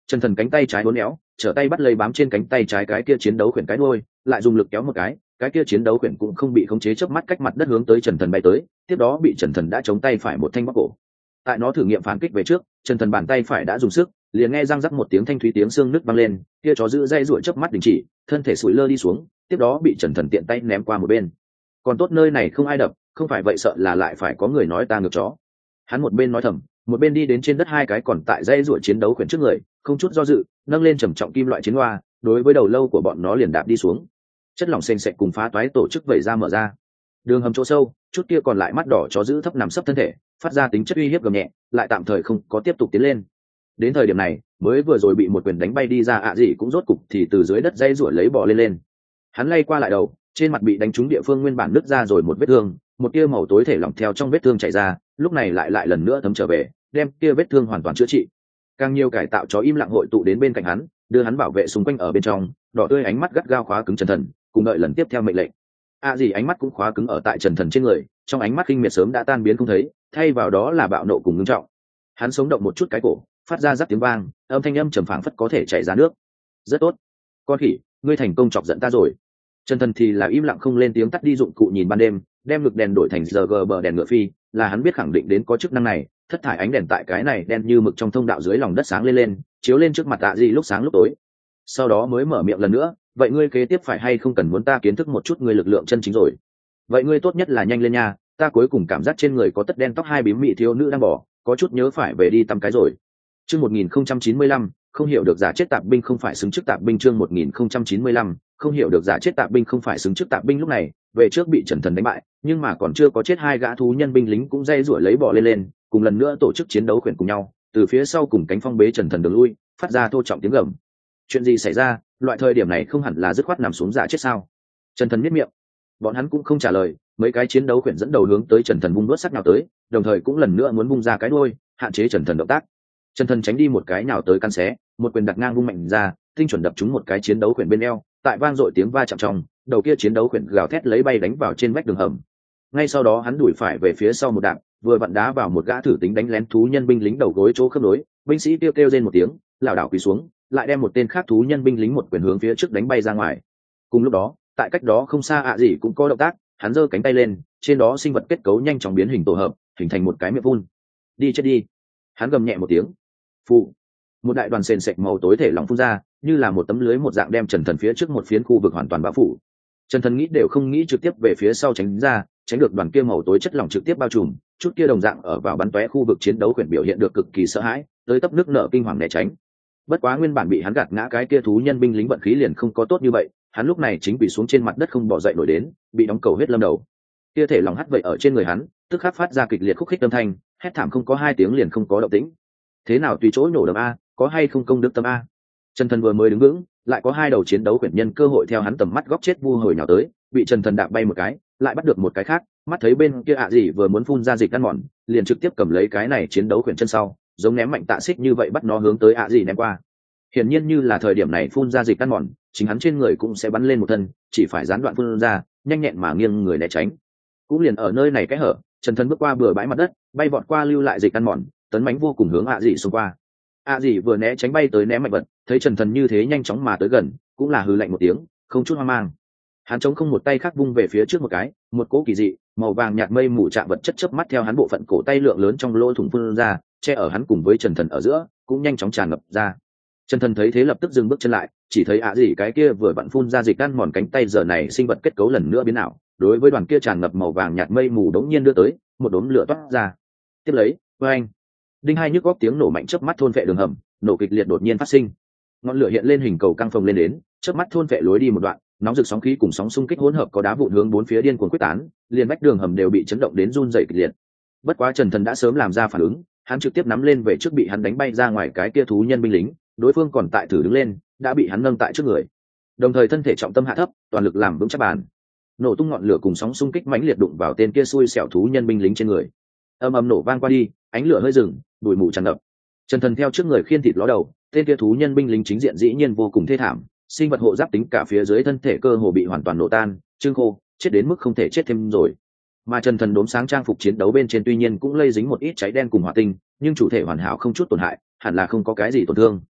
Trần Thần cánh tay trái uốn éo, trở tay bắt lấy bám trên cánh tay trái cái kia chiến đấu khuyển cái đuôi, lại dùng lực kéo một cái, cái kia chiến đấu khuyển cũng không bị khống chế, chớp mắt cách mặt đất hướng tới Trần Thần bay tới, tiếp đó bị Trần Thần đã chống tay phải một thanh bóc cổ. Tại nó thử nghiệm phản kích về trước, Trần Thần bàn tay phải đã dùng sức, liền nghe răng rắc một tiếng thanh thúy tiếng xương nứt vang lên, kia chó giữ dây ruổi chớp mắt đình chỉ, thân thể sủi lơ đi xuống, tiếp đó bị Trần Thần tiện tay ném qua một bên. Còn tốt nơi này không ai đập, không phải vậy sợ là lại phải có người nói ta ngược chó. Hắn một bên nói thầm, một bên đi đến trên đất hai cái còn tại dây ruổi chiến đấu khuyển trước người, không chút do dự, nâng lên trầm trọng kim loại chiến hoa, đối với đầu lâu của bọn nó liền đạp đi xuống. Chất lỏng sền sệt cùng phá toái tổ chức vẩy ra mở ra. Đường hầm chỗ sâu, chút kia còn lại mắt đỏ chó giữ thấp nằm sấp thân thể, phát ra tính chất uy hiếp gầm nhẹ, lại tạm thời không có tiếp tục tiến lên. Đến thời điểm này, mới vừa rồi bị một quyền đánh bay đi ra ạ gì cũng rốt cục thì từ dưới đất dây ruổi lấy bò lên lên. Hắn lay qua lại đầu, trên mặt bị đánh trúng địa phương nguyên bản nứt ra rồi một vết thương, một tia màu tối thể lỏng theo trong vết thương chảy ra, lúc này lại lại lần nữa thấm trở về, đem kia vết thương hoàn toàn chữa trị. Càng nhiều cải tạo chó im lặng hội tụ đến bên cạnh hắn, đưa hắn bảo vệ xung quanh ở bên trong, đỏ tươi ánh mắt gắt gao khóa cứng Trần Thần, cùng đợi lần tiếp theo mệnh lệnh. A gì ánh mắt cũng khóa cứng ở tại Trần Thần trên người, trong ánh mắt kinh miệt sớm đã tan biến không thấy, thay vào đó là bạo nộ cùng ngưng trọng. Hắn sống động một chút cái cổ, phát ra rắc tiếng vang, âm thanh âm trầm phảng phất có thể chảy ra nước. Rất tốt, con khỉ, ngươi thành công chọc giận ta rồi. Trần Thần thì là im lặng không lên tiếng, tắt đi dụng cụ nhìn ban đêm, đem lực đèn đổi thành rờ gờ bờ đèn ngựa phi, là hắn biết khẳng định đến có chức năng này. Thất thải ánh đèn tại cái này đen như mực trong thông đạo dưới lòng đất sáng lên lên, chiếu lên trước mặt Tạ Dị lúc sáng lúc tối. Sau đó mới mở miệng lần nữa, vậy ngươi kế tiếp phải hay không cần muốn ta kiến thức một chút ngươi lực lượng chân chính rồi? Vậy ngươi tốt nhất là nhanh lên nha, ta cuối cùng cảm giác trên người có tất đen tóc hai bím mị thiếu nữ đang bỏ, có chút nhớ phải về đi tắm cái rồi. Chương một nghìn không trăm chín mươi lăm, không hiểu được giả chết tạp binh không phải xứng chức tạp binh. Chương một nghìn không trăm chín mươi lăm, không hiểu được giả chết tạp binh không phải xứng chức tạp binh. Lúc này, về trước bị Trần Thần đánh bại, nhưng mà còn chưa có chết hai gã thú nhân binh lính cũng dây rủa lấy bò lên lên, cùng lần nữa tổ chức chiến đấu khuyển cùng nhau, từ phía sau cùng cánh phong bế Trần Thần đường lui, phát ra thô trọng tiếng gầm. Chuyện gì xảy ra? Loại thời điểm này không hẳn là dứt khoát nằm xuống giả chết sao? Trần Thần miết miệng. Bọn hắn cũng không trả lời, mấy cái chiến đấu khuyển dẫn đầu hướng tới Trần Thần vung đuốt sắc nào tới, đồng thời cũng lần nữa muốn vung ra cái đuôi, hạn chế Trần Thần động tác. Trần Thần tránh đi một cái nào tới căn xé, một quyền đặt ngang vung mạnh ra, tinh chuẩn đập trúng một cái chiến đấu khuyển bên eo, tại vang dội tiếng va chạm trong, đầu kia chiến đấu khuyển gào thét lấy bay đánh vào trên vách đường hầm. Ngay sau đó hắn đuổi phải về phía sau một đạp, vừa vặn đá vào một gã thử tính đánh lén thú nhân binh lính đầu gối chỗ khớp nối, binh sĩ kêu kêu rên một tiếng, lảo đảo quỳ xuống, lại đem một tên khác thú nhân binh lính một quyền hướng phía trước đánh bay ra ngoài. Cùng lúc đó, tại cách đó không xa ạ gì cũng có động tác, hắn giơ cánh tay lên, trên đó sinh vật kết cấu nhanh chóng biến hình tổ hợp, hình thành một cái miệng phun. Đi chết đi! Hắn gầm nhẹ một tiếng. Phụ! Một đại đoàn sền sệt màu tối thể lỏng phun ra, như là một tấm lưới một dạng đem Trần Thần phía trước một phiến khu vực hoàn toàn bao phủ. Trần Thần nghĩ đều không nghĩ trực tiếp về phía sau tránh ra, tránh được đoàn kia màu tối chất lỏng trực tiếp bao trùm, chút kia đồng dạng ở vào bắn tóe khu vực chiến đấu khuyển biểu hiện được cực kỳ sợ hãi, tới tấp nước nợ kinh hoàng né tránh. Bất quá nguyên bản bị hắn gạt ngã cái kia thú nhân binh lính vận khí liền không có tốt như vậy, hắn lúc này chính bị xuống trên mặt đất không bỏ dậy nổi đến, bị đóng cầu huyết lâm đầu. Kia thể lỏng hắt vậy ở trên người hắn, tức khắc phát ra kịch liệt khúc khích âm thanh, hét thảm không có hai tiếng liền không có động tĩnh. Thế nào tùy chỗ nổ đầm a, có hay không công đức tâm a? Trần Thần vừa mới đứng vững, lại có hai đầu chiến đấu khuyển nhân cơ hội theo hắn tầm mắt góc chết vu hồi nhào tới, bị Trần Thần đạp bay một cái, lại bắt được một cái khác, mắt thấy bên kia ạ gì vừa muốn phun ra dịch ăn mòn, liền trực tiếp cầm lấy cái này chiến đấu khuyển chân sau, giống ném mạnh tạ xích như vậy bắt nó hướng tới ạ gì ném qua. Hiển nhiên như là thời điểm này phun ra dịch ăn mòn, chính hắn trên người cũng sẽ bắn lên một thân, chỉ phải gián đoạn phun ra, nhanh nhẹn mà nghiêng người né tránh. Cũng liền ở nơi này cái hở, Trần Thần bước qua bừa bãi mặt đất, bay vọt qua lưu lại dịch ăn mòn, tấn mãnh vô cùng hướng ạ gì xông qua. ạ gì vừa né tránh bay tới ném mạnh vật, thấy Trần Thần như thế nhanh chóng mà tới gần, cũng là hừ lạnh một tiếng, không chút hoang mang. Hắn chống không một tay khác vung về phía trước một cái, một cỗ kỳ dị màu vàng nhạt mây mù chạm vật chất chớp mắt theo hắn bộ phận cổ tay lượng lớn trong lỗ thủng phun ra, che ở hắn cùng với Trần Thần ở giữa, cũng nhanh chóng tràn ngập ra. Trần Thần thấy thế lập tức dừng bước chân lại, chỉ thấy ạ gì cái kia vừa vặn phun ra dịch ăn mòn cánh tay giờ này sinh vật kết cấu lần nữa biến ảo, đối với đoàn kia tràn ngập màu vàng nhạt mây mù đống nhiên đưa tới, một đốm lửa toát ra. Tiếp lấy, oeng, đinh hai nhức góc tiếng nổ mạnh chớp mắt thôn vệ đường hầm, nổ kịch liệt đột nhiên phát sinh. Ngọn lửa hiện lên hình cầu căng phồng lên đến, chớp mắt thôn vệ lối đi một đoạn, nóng rực sóng khí cùng sóng xung kích hỗn hợp có đá vụn hướng bốn phía điên cuồng quyết tán, liền vách đường hầm đều bị chấn động đến run rẩy kịch liệt. Bất quá Trần Thần đã sớm làm ra phản ứng, hắn trực tiếp nắm lên về trước bị hắn đánh bay ra ngoài cái kia thú nhân binh lính, đối phương còn tại thử đứng lên, đã bị hắn nâng tại trước người. Đồng thời thân thể trọng tâm hạ thấp, toàn lực làm vững chắc bàn. Nổ tung ngọn lửa cùng sóng xung kích mãnh liệt đụng vào tên kia xui xẻo thú nhân binh lính trên người. Âm ầm nổ vang qua đi, ánh lửa hơi dừng, bụi mù tràn ngập. Trần Thần theo trước người khiên thịt ló đầu, tên kia thú nhân binh lính chính diện dĩ nhiên vô cùng thê thảm, sinh vật hộ giáp tính cả phía dưới thân thể cơ hồ bị hoàn toàn nổ tan, trương khô, chết đến mức không thể chết thêm rồi. Mà Trần Thần đốm sáng trang phục chiến đấu bên trên tuy nhiên cũng lây dính một ít cháy đen cùng hỏa tinh, nhưng chủ thể hoàn hảo không chút tổn hại, hẳn là không có cái gì tổn thương.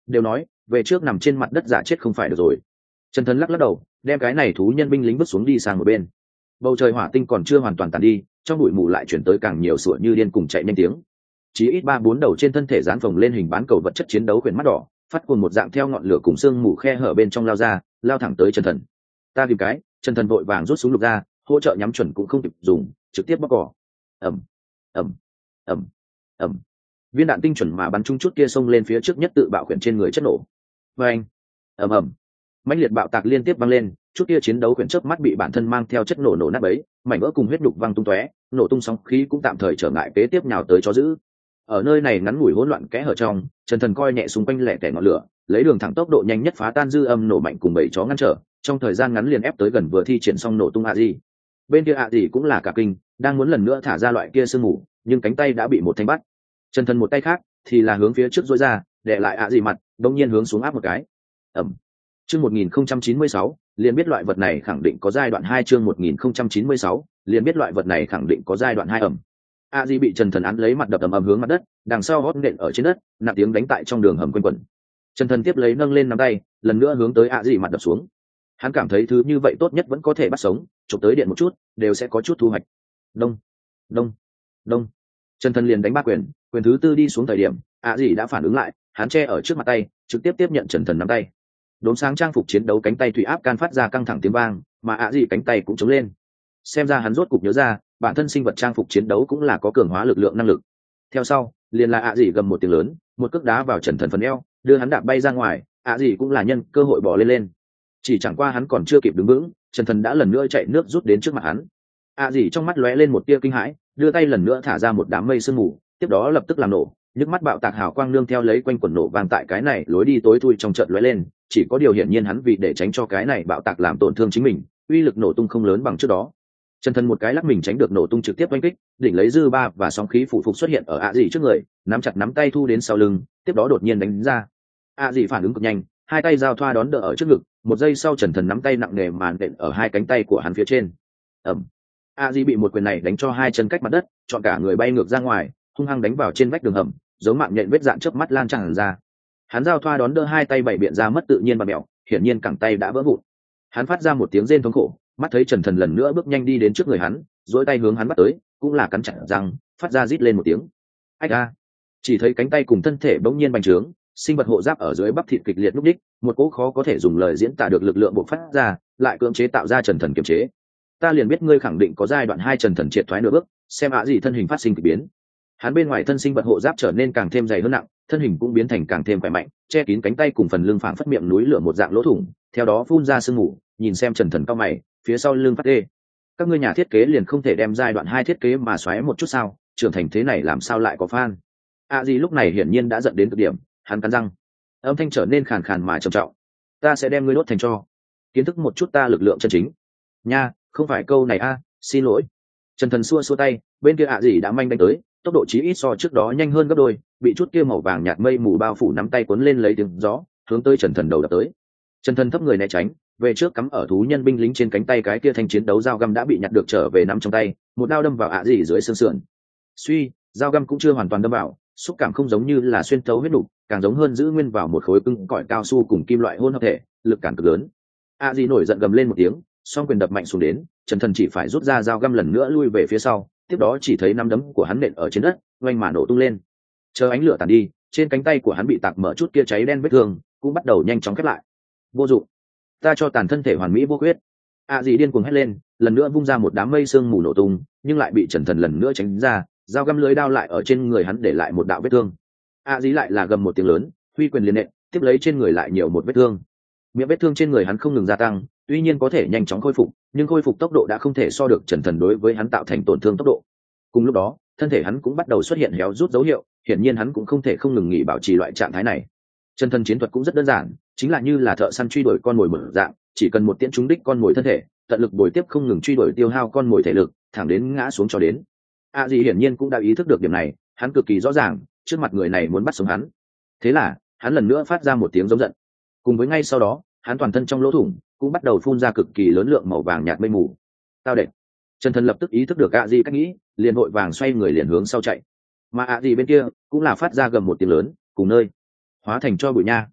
đều nói về trước nằm trên mặt đất giả chết không phải được rồi. Trần Thần lắc lắc đầu, đem cái này thú nhân binh lính vứt xuống đi sang một bên. Bầu trời hỏa tinh còn chưa hoàn toàn tàn đi, trong bụi mù lại chuyển tới càng nhiều sủa như điên cùng chạy nhanh tiếng. Chỉ ít ba bốn đầu trên thân thể dán phồng lên hình bán cầu vật chất chiến đấu quyển mắt đỏ, phát cuồng một dạng theo ngọn lửa cùng xương mù khe hở bên trong lao ra, lao thẳng tới Trần Thần. Ta tìm cái, Trần Thần vội vàng rút súng lục ra, hỗ trợ nhắm chuẩn cũng không kịp dùng, trực tiếp bóc cỏ. Ầm, ầm, ầm, ầm. Viên đạn tinh chuẩn mà bắn trúng chút kia xông lên phía trước nhất tự bạo quyển trên người chất nổ. Oeng, ầm ầm. Mãnh liệt bạo tạc liên tiếp vang lên, chút kia chiến đấu quyển chớp mắt bị bản thân mang theo chất nổ nổ nát bấy, mảnh vỡ cùng huyết đục văng tung tóe, nổ tung sóng khí cũng tạm thời trở ngại kế tiếp nhào tới cho giữ. Ở nơi này ngắn ngủi hỗn loạn kẽ hở trong, Trần Thần coi nhẹ xung quanh lẻ tẻ ngọn lửa, lấy đường thẳng tốc độ nhanh nhất phá tan dư âm nổ mạnh cùng bảy chó ngăn trở, trong thời gian ngắn liền ép tới gần vừa thi triển xong nổ tung ạ gì. Bên kia ạ gì cũng là cả kinh, đang muốn lần nữa thả ra loại kia sương mù, nhưng cánh tay đã bị một thanh bắt. Trần Thần một tay khác thì là hướng phía trước duỗi ra, đè lại ạ gì mặt, đột nhiên hướng xuống áp một cái. Ầm. Chương một nghìn không trăm chín mươi sáu, liền biết loại vật này khẳng định có giai đoạn hai. Chương một nghìn không trăm chín mươi sáu, liền biết loại vật này khẳng định có giai đoạn hai ẩm. A Di bị Trần Thần án lấy mặt đập ầm ầm hướng mặt đất, đằng sau hót nện ở trên đất, nặng tiếng đánh tại trong đường hầm quanh quẩn. Trần Thần tiếp lấy nâng lên nắm tay, lần nữa hướng tới A Di mặt đập xuống. Hắn cảm thấy thứ như vậy tốt nhất vẫn có thể bắt sống, chụp tới điện một chút, đều sẽ có chút thu hoạch. Đông, đông, đông. Trần Thần liền đánh ba quyền, quyền thứ tư đi xuống thời điểm, A Di đã phản ứng lại, hắn che ở trước mặt tay, trực tiếp tiếp nhận Trần Thần nắm tay. Đốm sáng trang phục chiến đấu cánh tay thủy áp can phát ra căng thẳng tiếng vang, mà A Di cánh tay cũng chống lên. Xem ra hắn rốt cục nhớ ra, bản thân sinh vật trang phục chiến đấu cũng là có cường hóa lực lượng năng lực. Theo sau liền là ạ dị gầm một tiếng lớn, một cước đá vào Trần Thần phần eo, đưa hắn đạp bay ra ngoài. ạ dị cũng là nhân cơ hội bỏ lên lên, chỉ chẳng qua hắn còn chưa kịp đứng vững, Trần Thần đã lần nữa chạy nước rút đến trước mặt hắn. ạ dị trong mắt lóe lên một tia kinh hãi, đưa tay lần nữa thả ra một đám mây sương mù, tiếp đó lập tức làm nổ, nhức mắt bạo tạc hào quang nương theo lấy quanh quần nổ vang tại cái này lối đi tối thui trong trận lóe lên. Chỉ có điều hiển nhiên hắn vì để tránh cho cái này bạo tạc làm tổn thương chính mình, uy lực nổ tung không lớn bằng trước đó. Trần Thần một cái lắc mình tránh được nổ tung trực tiếp oanh kích, đỉnh lấy dư ba và sóng khí phụ phục xuất hiện ở ạ dị trước người, nắm chặt nắm tay thu đến sau lưng, tiếp đó đột nhiên đánh ra. ạ dị phản ứng cực nhanh, hai tay giao thoa đón đỡ ở trước ngực, một giây sau Trần Thần nắm tay nặng nề màn đệm ở hai cánh tay của hắn phía trên. Ầm. ạ dị bị một quyền này đánh cho hai chân cách mặt đất, chọn cả người bay ngược ra ngoài, hung hăng đánh vào trên vách đường hầm, giống mạng nhện vết dạn chớp mắt lan tràn ra. Hắn giao thoa đón đỡ hai tay bảy biện ra mất tự nhiên và mèo, hiển nhiên cẳng tay đã vỡ vụn. Hắn phát ra một tiếng rên thống khổ, mắt thấy Trần Thần lần nữa bước nhanh đi đến trước người hắn, duỗi tay hướng hắn bắt tới, cũng là cắn chặt răng, phát ra rít lên một tiếng. Ách a! Chỉ thấy cánh tay cùng thân thể bỗng nhiên bành trướng, sinh vật hộ giáp ở dưới bắp thịt kịch liệt lúc đích, một cỗ khó có thể dùng lời diễn tả được lực lượng bộc phát ra, lại cưỡng chế tạo ra Trần Thần kiềm chế. Ta liền biết ngươi khẳng định có giai đoạn hai. Trần Thần triệt thoái nửa bước, xem ạ gì thân hình phát sinh kỳ biến. Hắn bên ngoài thân sinh vật hộ giáp trở nên càng thêm dày hơn nặng, thân hình cũng biến thành càng thêm khỏe mạnh, che kín cánh tay cùng phần lưng phảng phất miệng núi lửa một dạng lỗ thủng, theo đó phun ra sương mù, nhìn xem Trần Thần cao mày, phía sau lưng phát tê. Các ngươi nhà thiết kế liền không thể đem giai đoạn hai thiết kế mà xoáy một chút sao? Trưởng thành thế này làm sao lại có fan? A Di lúc này hiển nhiên đã giận đến cực điểm, hắn cắn răng, âm thanh trở nên khàn khàn mà trầm trọng. Ta sẽ đem ngươi đốt thành tro, kiến thức một chút ta lực lượng chân chính. Nha, không phải câu này a, xin lỗi. Trần Thần xua xua tay, bên kia A Di đã manh đánh tới, tốc độ chí ít so trước đó nhanh hơn gấp đôi, bị chút kia màu vàng nhạt mây mù bao phủ nắm tay cuốn lên lấy tiếng gió, hướng tới Trần Thần đầu đập tới. Trần Thần thấp người né tránh, về trước cắm ở thú nhân binh lính trên cánh tay cái kia thanh chiến đấu dao găm đã bị nhặt được trở về nắm trong tay, một đao đâm vào ạ gì dưới xương sườn. Suy, dao găm cũng chưa hoàn toàn đâm vào, xúc cảm không giống như là xuyên thấu huyết đủ, càng giống hơn giữ nguyên vào một khối cứng cỏi cao su cùng kim loại hỗn hợp thể, lực cản cực lớn. ạ gì nổi giận gầm lên một tiếng, song quyền đập mạnh xuống đến, Trần Thần chỉ phải rút ra dao găm lần nữa lui về phía sau, tiếp đó chỉ thấy nắm đấm của hắn nện ở trên đất, oanh mà nổ tung lên. Chờ ánh lửa tàn đi, trên cánh tay của hắn bị tạc mở chút kia cháy đen vết thương, cũng bắt đầu nhanh chóng khép lại. Vô dụng, ta cho tàn thân thể hoàn mỹ vô khuyết. A dì điên cuồng hét lên, lần nữa vung ra một đám mây sương mù nổ tung, nhưng lại bị Trần Thần lần nữa tránh ra, dao găm lưới đao lại ở trên người hắn để lại một đạo vết thương. A dì lại là gầm một tiếng lớn, huy quyền liền nện, tiếp lấy trên người lại nhiều một vết thương. Miệng vết thương trên người hắn không ngừng gia tăng, tuy nhiên có thể nhanh chóng khôi phục, nhưng khôi phục tốc độ đã không thể so được Trần Thần đối với hắn tạo thành tổn thương tốc độ. Cùng lúc đó, thân thể hắn cũng bắt đầu xuất hiện héo rút dấu hiệu, hiển nhiên hắn cũng không thể không ngừng nghỉ bảo trì loại trạng thái này. Trần Thần chiến thuật cũng rất đơn giản, chính là như là thợ săn truy đuổi con mồi mở dạng, chỉ cần một tiễn trúng đích con mồi thân thể, tận lực bồi tiếp không ngừng truy đuổi tiêu hao con mồi thể lực, thẳng đến ngã xuống cho đến. A Dĩ hiển nhiên cũng đã ý thức được điểm này, hắn cực kỳ rõ ràng, trước mặt người này muốn bắt sống hắn. Thế là, hắn lần nữa phát ra một tiếng giống giận. Cùng với ngay sau đó, hắn toàn thân trong lỗ thủng cũng bắt đầu phun ra cực kỳ lớn lượng màu vàng nhạt mây mù. Tao đệt. Trần Thần lập tức ý thức được A Dĩ cách nghĩ, liền vội vàng xoay người liền hướng sau chạy. Mà A Dĩ bên kia cũng là phát ra gầm một tiếng lớn, cùng nơi hóa thành cho bụi nha.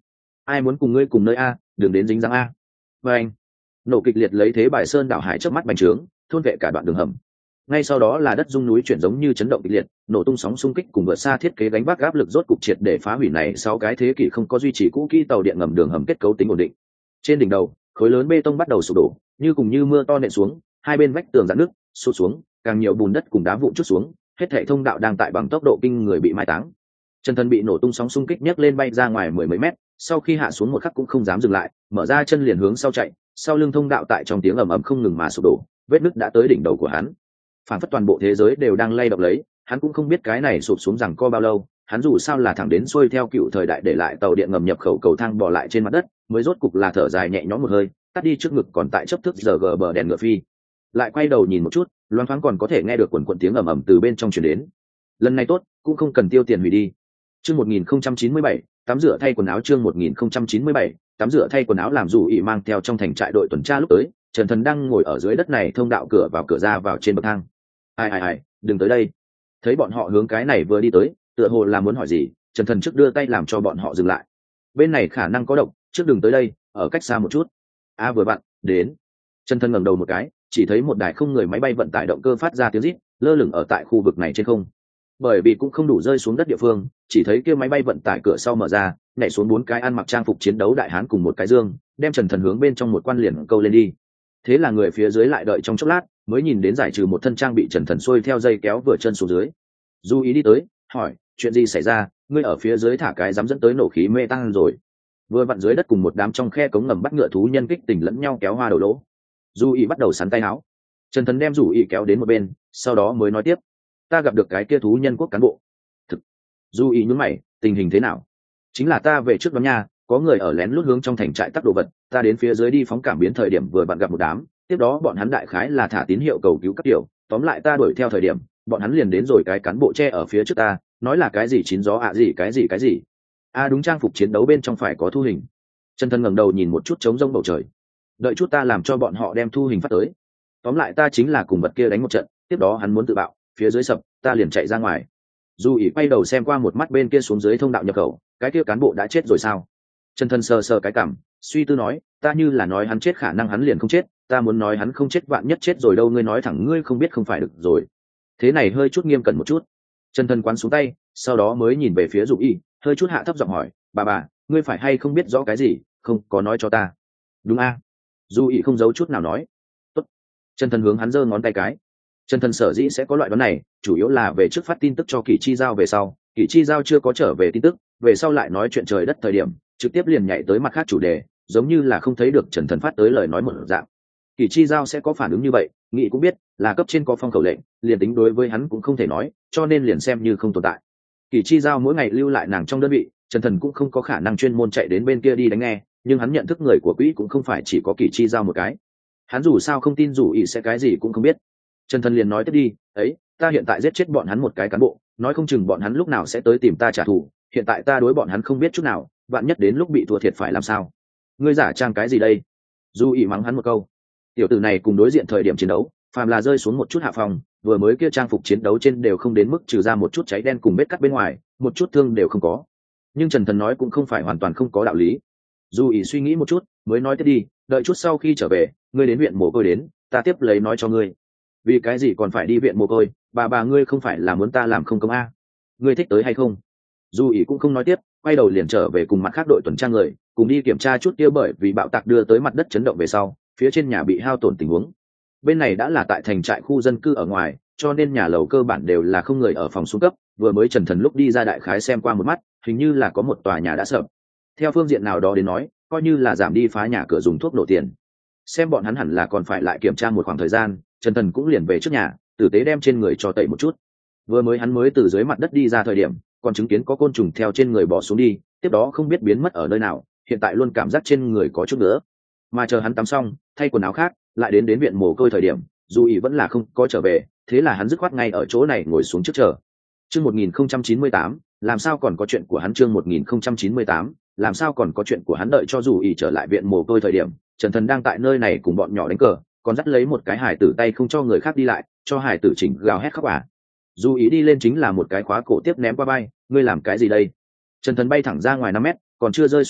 ai muốn cùng ngươi cùng nơi a, đừng đến dính dáng a. Và anh nổ kịch liệt lấy thế bài sơn đảo hải trước mắt bành trướng, thôn vệ cả đoạn đường hầm. Ngay sau đó là đất rung núi chuyển giống như chấn động kịch liệt, nổ tung sóng xung kích cùng vượt xa thiết kế đánh vác áp lực rốt cục triệt để phá hủy này sau cái thế kỷ không có duy trì cũ kỹ tàu điện ngầm đường hầm kết cấu tính ổn định. Trên đỉnh đầu, khối lớn bê tông bắt đầu sụp đổ, như cùng như mưa to nện xuống, hai bên vách tường rạn nứt, sụt xuống, càng nhiều bùn đất cùng đá vụn chút xuống, hết thảy thông đạo đang tại bằng tốc độ kinh người bị mai táng. Chân thân bị nổ tung sóng xung kích nhấc lên bay ra ngoài mười mấy mét, sau khi hạ xuống một khắc cũng không dám dừng lại, mở ra chân liền hướng sau chạy, sau lưng thông đạo tại trong tiếng ầm ầm không ngừng mà sụp đổ, vết nứt đã tới đỉnh đầu của hắn. Phản phất toàn bộ thế giới đều đang lay động lấy, hắn cũng không biết cái này sụp xuống rằng co bao lâu, hắn dù sao là thẳng đến xuôi theo cựu thời đại để lại tàu điện ngầm nhập khẩu cầu thang bỏ lại trên mặt đất, mới rốt cục là thở dài nhẹ nhõm một hơi, tắt đi trước ngực còn tại chấp thức giờ gờ bờ đèn ngựa phi. Lại quay đầu nhìn một chút, loáng thoáng còn có thể nghe được quần quần tiếng ầm ầm từ bên trong truyền đến. Lần này tốt, cũng không cần tiêu tiền hủy đi. Chương một nghìn không trăm chín mươi bảy, tắm rửa thay quần áo chương một nghìn không trăm chín mươi bảy, tắm rửa thay quần áo làm dù ỉ mang theo trong thành trại đội tuần tra lúc tới, Trần Thần đang ngồi ở dưới đất này thông đạo cửa vào cửa ra vào trên bậc thang. Ai ai ai, đừng tới đây. Thấy bọn họ hướng cái này vừa đi tới, tựa hồ là muốn hỏi gì, Trần Thần trước đưa tay làm cho bọn họ dừng lại. Bên này khả năng có độc, trước đừng tới đây, ở cách xa một chút. A à, vừa vặn, đến. Trần Thần ngẩng đầu một cái, chỉ thấy một đài không người máy bay vận tải động cơ phát ra tiếng rít, lơ lửng ở tại khu vực này trên không. Bởi vì cũng không đủ rơi xuống đất địa phương, chỉ thấy kia máy bay vận tải cửa sau mở ra, nhảy xuống bốn cái ăn mặc trang phục chiến đấu đại hán cùng một cái dương, đem Trần Thần hướng bên trong một quan liền câu lên đi. Thế là người phía dưới lại đợi trong chốc lát, mới nhìn đến giải trừ một thân trang bị Trần Thần xuôi theo dây kéo vừa chân xuống dưới. Du ý đi tới, hỏi, chuyện gì xảy ra, ngươi ở phía dưới thả cái dám dẫn tới nổ khí mê tăng rồi. Vừa vặn dưới đất cùng một đám trong khe cống ngầm bắt ngựa thú nhân kích tình lẫn nhau kéo hoa đầu lỗ. Du ý bắt đầu sắn tay áo. Trần Thần đem Du ý kéo đến một bên, sau đó mới nói tiếp, ta gặp được cái kia thú nhân quốc cán bộ. Thực. Du ý nhướng mày, tình hình thế nào? Chính là ta về trước đó nha, có người ở lén lút hướng trong thành trại tắc đồ vật, ta đến phía dưới đi phóng cảm biến thời điểm vừa bạn gặp một đám, tiếp đó bọn hắn đại khái là thả tín hiệu cầu cứu các kiểu, tóm lại ta đuổi theo thời điểm, bọn hắn liền đến rồi cái cán bộ che ở phía trước ta, nói là cái gì chín gió ạ à gì cái gì cái gì. A à đúng, trang phục chiến đấu bên trong phải có thu hình. Trần Thần ngẩng đầu nhìn một chút trống rông bầu trời. Đợi chút ta làm cho bọn họ đem thu hình phát tới. Tóm lại ta chính là cùng vật kia đánh một trận, tiếp đó hắn muốn tự bạo, phía dưới sập, ta liền chạy ra ngoài. Du ỉ quay đầu xem qua một mắt bên kia xuống dưới thông đạo nhập khẩu, cái kia cán bộ đã chết rồi sao? Trần Thần sờ sờ cái cằm, suy tư nói, ta như là nói hắn chết khả năng hắn liền không chết, ta muốn nói hắn không chết vạn nhất chết rồi đâu, ngươi nói thẳng ngươi không biết không phải được rồi. Thế này hơi chút nghiêm cẩn một chút. Trần Thần quán xuống tay, sau đó mới nhìn về phía Du ỉ, hơi chút hạ thấp giọng hỏi, bà bà, ngươi phải hay không biết rõ cái gì, không có nói cho ta. Đúng a? À? Du ỉ không giấu chút nào nói. Tốt. Trần Thần hướng hắn giơ ngón tay cái. Trần Thần sở dĩ sẽ có loại đoán này, chủ yếu là về trước phát tin tức cho Kỷ Chi Giao về sau, Kỷ Chi Giao chưa có trở về tin tức, về sau lại nói chuyện trời đất thời điểm, trực tiếp liền nhảy tới mặt khác chủ đề, giống như là không thấy được Trần Thần phát tới lời nói một dạng. Kỷ Chi Giao sẽ có phản ứng như vậy, nghĩ cũng biết, là cấp trên có phong khẩu lệnh, liền tính đối với hắn cũng không thể nói, cho nên liền xem như không tồn tại. Kỷ Chi Giao mỗi ngày lưu lại nàng trong đơn vị, Trần Thần cũng không có khả năng chuyên môn chạy đến bên kia đi đánh nghe, nhưng hắn nhận thức người của quỹ cũng không phải chỉ có Kỷ Chi Giao một cái. Hắn dù sao không tin dù ý sẽ cái gì cũng không biết. Trần Thần liền nói tiếp đi, ấy, ta hiện tại giết chết bọn hắn một cái cán bộ, nói không chừng bọn hắn lúc nào sẽ tới tìm ta trả thù, hiện tại ta đối bọn hắn không biết chút nào, vạn nhất đến lúc bị thua thiệt phải làm sao? Ngươi giả trang cái gì đây? Du ỉ mắng hắn một câu. Tiểu tử này cùng đối diện thời điểm chiến đấu, phàm là rơi xuống một chút hạ phòng, vừa mới kia trang phục chiến đấu trên đều không đến mức trừ ra một chút cháy đen cùng vết cắt bên ngoài, một chút thương đều không có. Nhưng Trần Thần nói cũng không phải hoàn toàn không có đạo lý. Du ỉ suy nghĩ một chút, mới nói tiếp đi, đợi chút sau khi trở về, ngươi đến viện mồ côi đến, ta tiếp lấy nói cho ngươi. Vì cái gì còn phải đi viện mồ côi, bà bà ngươi không phải là muốn ta làm không công a? Ngươi thích tới hay không? Du ỉ cũng không nói tiếp, quay đầu liền trở về cùng mặt khác đội tuần tra người, cùng đi kiểm tra chút kia bởi vì bạo tạc đưa tới mặt đất chấn động về sau, phía trên nhà bị hao tổn tình huống. Bên này đã là tại thành trại khu dân cư ở ngoài, cho nên nhà lầu cơ bản đều là không người ở phòng xuống cấp, vừa mới Trần Thần lúc đi ra đại khái xem qua một mắt, hình như là có một tòa nhà đã sập. Theo phương diện nào đó đến nói, coi như là giảm đi phá nhà cửa dùng thuốc nổ tiền. Xem bọn hắn hẳn là còn phải lại kiểm tra một khoảng thời gian, Trần Thần cũng liền về trước nhà, tử tế đem trên người cho tẩy một chút. Vừa mới hắn mới từ dưới mặt đất đi ra thời điểm, còn chứng kiến có côn trùng theo trên người bỏ xuống đi, tiếp đó không biết biến mất ở nơi nào, hiện tại luôn cảm giác trên người có chút nữa. Mà chờ hắn tắm xong, thay quần áo khác, lại đến đến viện mồ côi thời điểm, dù ý vẫn là không có trở về, thế là hắn dứt khoát ngay ở chỗ này ngồi xuống trước chờ. Chương một nghìn không trăm chín mươi tám, làm sao còn có chuyện của hắn chương một nghìn không trăm chín mươi tám, làm sao còn có chuyện của hắn đợi cho dù ý trở lại viện mồ côi thời điểm, Trần Thần đang tại nơi này cùng bọn nhỏ đánh cờ, còn dắt lấy một cái hải tử tay không cho người khác đi lại, cho hải tử chỉnh gào hét khóc à. Dù ý đi lên chính là một cái khóa cổ tiếp ném qua bay, ngươi làm cái gì đây? Trần Thần bay thẳng ra ngoài năm mét, còn chưa rơi xuống đất,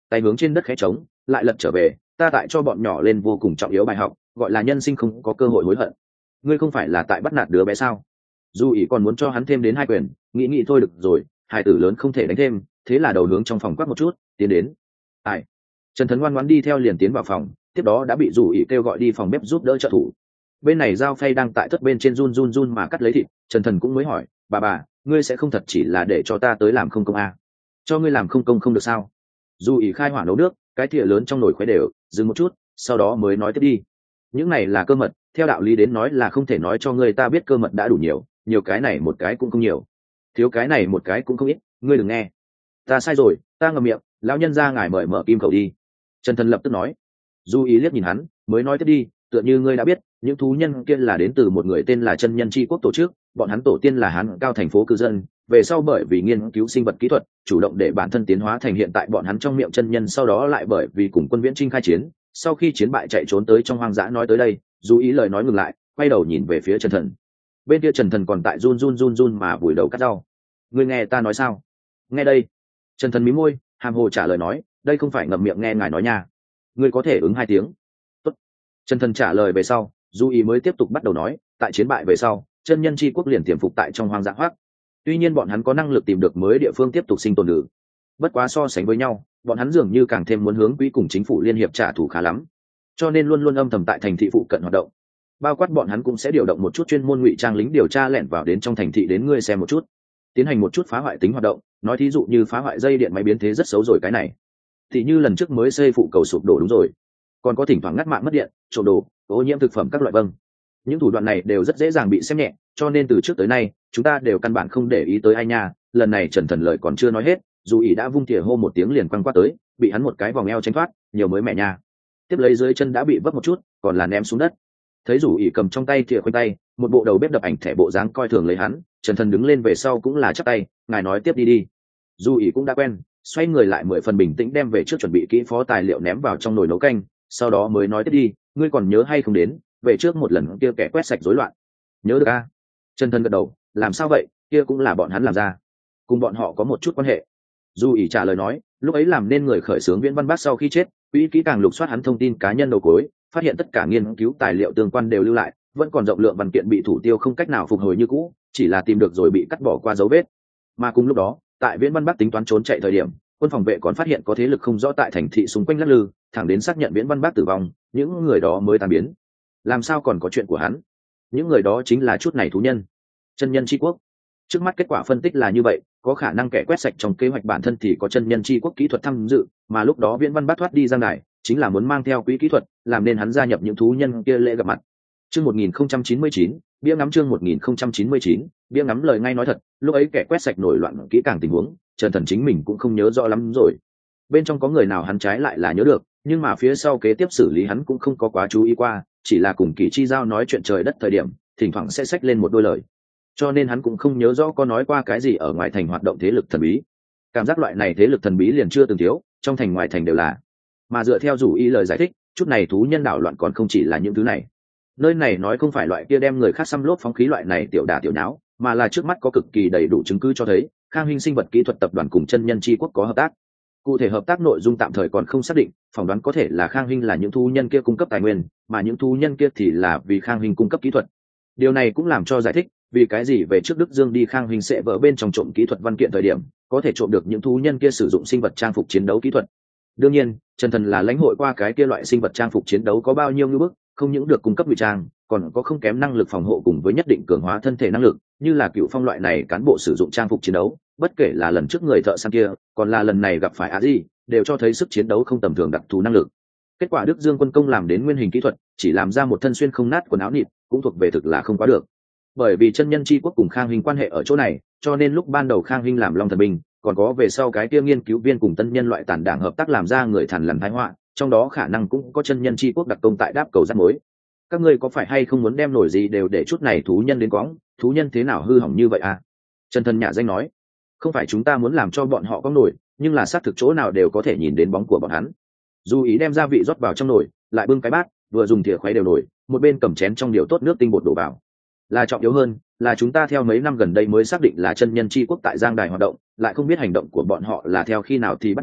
tay hướng trên đất khẽ trống lại lật trở về. Ta tại cho bọn nhỏ lên vô cùng trọng yếu bài học, gọi là nhân sinh không có cơ hội hối hận. Ngươi không phải là tại bắt nạt đứa bé sao? Du ý còn muốn cho hắn thêm đến hai quyền, nghĩ nghĩ thôi được rồi, hai tử lớn không thể đánh thêm, thế là đầu hướng trong phòng quát một chút, tiến đến. Ai? Trần Thần ngoan ngoãn đi theo liền tiến vào phòng, tiếp đó đã bị Du ý kêu gọi đi phòng bếp giúp đỡ trợ thủ. Bên này dao phay đang tại thất bên trên run run run mà cắt lấy thịt, Trần Thần cũng mới hỏi, bà bà, ngươi sẽ không thật chỉ là để cho ta tới làm không công à? Cho ngươi làm không công không được sao? Du ý khai hỏa nấu nước, cái thìa lớn trong nồi khuấy đều, dừng một chút, sau đó mới nói tiếp đi. Những này là cơ mật, theo đạo lý đến nói là không thể nói cho ngươi ta biết cơ mật đã đủ nhiều, nhiều cái này một cái cũng không nhiều, thiếu cái này một cái cũng không ít, ngươi đừng nghe. Ta sai rồi, ta ngậm miệng, lão nhân ra ngài mời mở kim khẩu đi. Trần Thần lập tức nói. Du ý liếc nhìn hắn, mới nói tiếp đi, tựa như ngươi đã biết, những thú nhân kia là đến từ một người tên là chân nhân tri quốc tổ chức, bọn hắn tổ tiên là Hán cao thành phố cư dân, về sau bởi vì nghiên cứu sinh vật kỹ thuật, chủ động để bản thân tiến hóa thành hiện tại bọn hắn trong miệng chân nhân, sau đó lại bởi vì cùng quân viễn chinh khai chiến, sau khi chiến bại chạy trốn tới trong hoang dã. Nói tới đây, Du ý lời nói ngừng lại, quay đầu nhìn về phía Trần Thần. Bên kia Trần Thần còn tại run run run run mà vùi đầu cắt rau. Ngươi nghe ta nói sao? Nghe đây. Trần Thần mí môi, hàm hồ trả lời nói, đây không phải ngậm miệng nghe ngài nói nha. Ngươi có thể ứng hai tiếng. Tốt. Trần Thần trả lời về sau, Du ý mới tiếp tục bắt đầu nói, tại chiến bại về sau, chân nhân tri quốc liền tiềm phục tại trong hoang dã hoác. Tuy nhiên bọn hắn có năng lực tìm được mới địa phương tiếp tục sinh tồn được, bất quá so sánh với nhau, bọn hắn dường như càng thêm muốn hướng quỹ cùng chính phủ liên hiệp trả thù khá lắm, cho nên luôn luôn âm thầm tại thành thị phụ cận hoạt động. Bao quát bọn hắn cũng sẽ điều động một chút chuyên môn ngụy trang lính điều tra lẻn vào đến trong thành thị đến ngươi xem một chút, tiến hành một chút phá hoại tính hoạt động, nói thí dụ như phá hoại dây điện máy biến thế rất xấu rồi cái này, thì như lần trước mới xây phụ cầu sụp đổ đúng rồi, còn có thỉnh thoảng ngắt mạng mất điện, trộm đồ, ô nhiễm thực phẩm các loại. Vâng, những thủ đoạn này đều rất dễ dàng bị xem nhẹ, cho nên từ trước tới nay chúng ta đều căn bản không để ý tới ai nha. Lần này Trần Thần lời còn chưa nói hết, dù ý đã vung thìa hô một tiếng liền quăng qua tới, bị hắn một cái vòng eo tránh thoát, nhiều mới mẹ nha. Tiếp lấy dưới chân đã bị vấp một chút, còn là ném xuống đất. Thấy dù ý cầm trong tay thìa khoanh tay, một bộ đầu bếp đập ảnh thẻ bộ dáng coi thường lấy hắn, Trần Thần đứng lên về sau cũng là chắp tay, ngài nói tiếp đi đi. Dù ý cũng đã quen, xoay người lại mười phần bình tĩnh đem về trước chuẩn bị kỹ phó tài liệu ném vào trong nồi nấu canh, sau đó mới nói tiếp đi, ngươi còn nhớ hay không đến về trước một lần kia kẻ quét sạch rối loạn? Nhớ được a? À? Trần Thần gật đầu, làm sao vậy, kia cũng là bọn hắn làm ra, cùng bọn họ có một chút quan hệ. Du ỉ trả lời nói, lúc ấy làm nên người khởi xướng Viễn Văn Bác sau khi chết, quỹ kỹ càng lục soát hắn thông tin cá nhân đầu cuối, phát hiện tất cả nghiên cứu tài liệu tương quan đều lưu lại, vẫn còn rộng lượng văn kiện bị thủ tiêu không cách nào phục hồi như cũ, chỉ là tìm được rồi bị cắt bỏ qua dấu vết. Mà cùng lúc đó, tại Viễn Văn Bác tính toán trốn chạy thời điểm, quân phòng vệ còn phát hiện có thế lực không rõ tại thành thị xung quanh lắc lư, thẳng đến xác nhận Viễn Văn Bác tử vong, những người đó mới tan biến. Làm sao còn có chuyện của hắn? Những người đó chính là chút này thú nhân, chân nhân tri quốc. Trước mắt kết quả phân tích là như vậy, có khả năng kẻ quét sạch trong kế hoạch bản thân thì có chân nhân tri quốc kỹ thuật tham dự, mà lúc đó Viễn Văn Bác thoát đi giang đài, chính là muốn mang theo quỹ kỹ thuật, làm nên hắn gia nhập những thú nhân kia lễ gặp mặt. Chương một nghìn không trăm chín mươi chín, bia ngắm chương một nghìn không trăm chín mươi chín, bia ngắm lời ngay nói thật, lúc ấy kẻ quét sạch nổi loạn kỹ càng tình huống, Trần Thần chính mình cũng không nhớ rõ lắm rồi. Bên trong có người nào hắn trái lại là nhớ được, nhưng mà phía sau kế tiếp xử lý hắn cũng không có quá chú ý qua, chỉ là cùng Kỳ Chi Giao nói chuyện trời đất thời điểm, thỉnh thoảng sẽ xách lên một đôi lời. Cho nên hắn cũng không nhớ rõ có nói qua cái gì ở ngoài thành hoạt động thế lực thần bí. Cảm giác loại này thế lực thần bí liền chưa từng thiếu, trong thành ngoài thành đều là. Mà dựa theo rủ ý lời giải thích, chút này thú nhân đảo loạn còn không chỉ là những thứ này. Nơi này nói không phải loại kia đem người khác xăm lốp phóng khí loại này tiểu đả tiểu nháo, mà là trước mắt có cực kỳ đầy đủ chứng cứ cho thấy, Khang Huynh sinh vật kỹ thuật tập đoàn cùng chân nhân tri quốc có hợp tác. Cụ thể hợp tác nội dung tạm thời còn không xác định, phỏng đoán có thể là Khang Huynh là những thú nhân kia cung cấp tài nguyên, mà những thú nhân kia thì là vì Khang Huynh cung cấp kỹ thuật. Điều này cũng làm cho giải thích vì cái gì về trước Đức Dương đi Khang Huynh sẽ vỡ bên trong trộm kỹ thuật văn kiện thời điểm, có thể trộm được những thú nhân kia sử dụng sinh vật trang phục chiến đấu kỹ thuật. Đương nhiên, Trần Thần là lãnh hội qua cái kia loại sinh vật trang phục chiến đấu có bao nhiêu ngưỡng bức, không những được cung cấp ngụy trang, còn có không kém năng lực phòng hộ cùng với nhất định cường hóa thân thể năng lực, như là Cựu Phong loại này cán bộ sử dụng trang phục chiến đấu, bất kể là lần trước người thợ săn kia, còn là lần này gặp phải A Di, đều cho thấy sức chiến đấu không tầm thường đặc thù năng lực. Kết quả Đức Dương quân công làm đến nguyên hình kỹ thuật, chỉ làm ra một thân xuyên không nát quần áo nịt, cũng thuộc về thực là không quá được. Bởi vì chân nhân tri quốc cùng Khang Huynh quan hệ ở chỗ này, cho nên lúc ban đầu Khang Huynh làm Long Thần Binh, còn có về sau cái kia nghiên cứu viên cùng tân nhân loại tàn đảng hợp tác làm ra người thằn lằn thái họa, trong đó khả năng cũng có chân nhân tri quốc đặc công tại đáp cầu rắc mối. Các ngươi có phải hay không muốn đem nổi gì đều để chút này thú nhân đến quõng, thú nhân thế nào hư hỏng như vậy à? Trần Thần nhả danh nói, không phải chúng ta muốn làm cho bọn họ có nổi, nhưng là xác thực chỗ nào đều có thể nhìn đến bóng của bọn hắn. Dù ý đem gia vị rót vào trong nồi, lại bưng cái bát, vừa dùng thìa khuấy đều nồi, một bên cầm chén trong điều tốt nước tinh bột đổ vào. Là trọng yếu hơn, là chúng ta theo mấy năm gần đây mới xác định là chân nhân tri quốc tại Giang Đài hoạt động, lại không biết hành động của bọn họ là theo khi nào thì bắt đầu,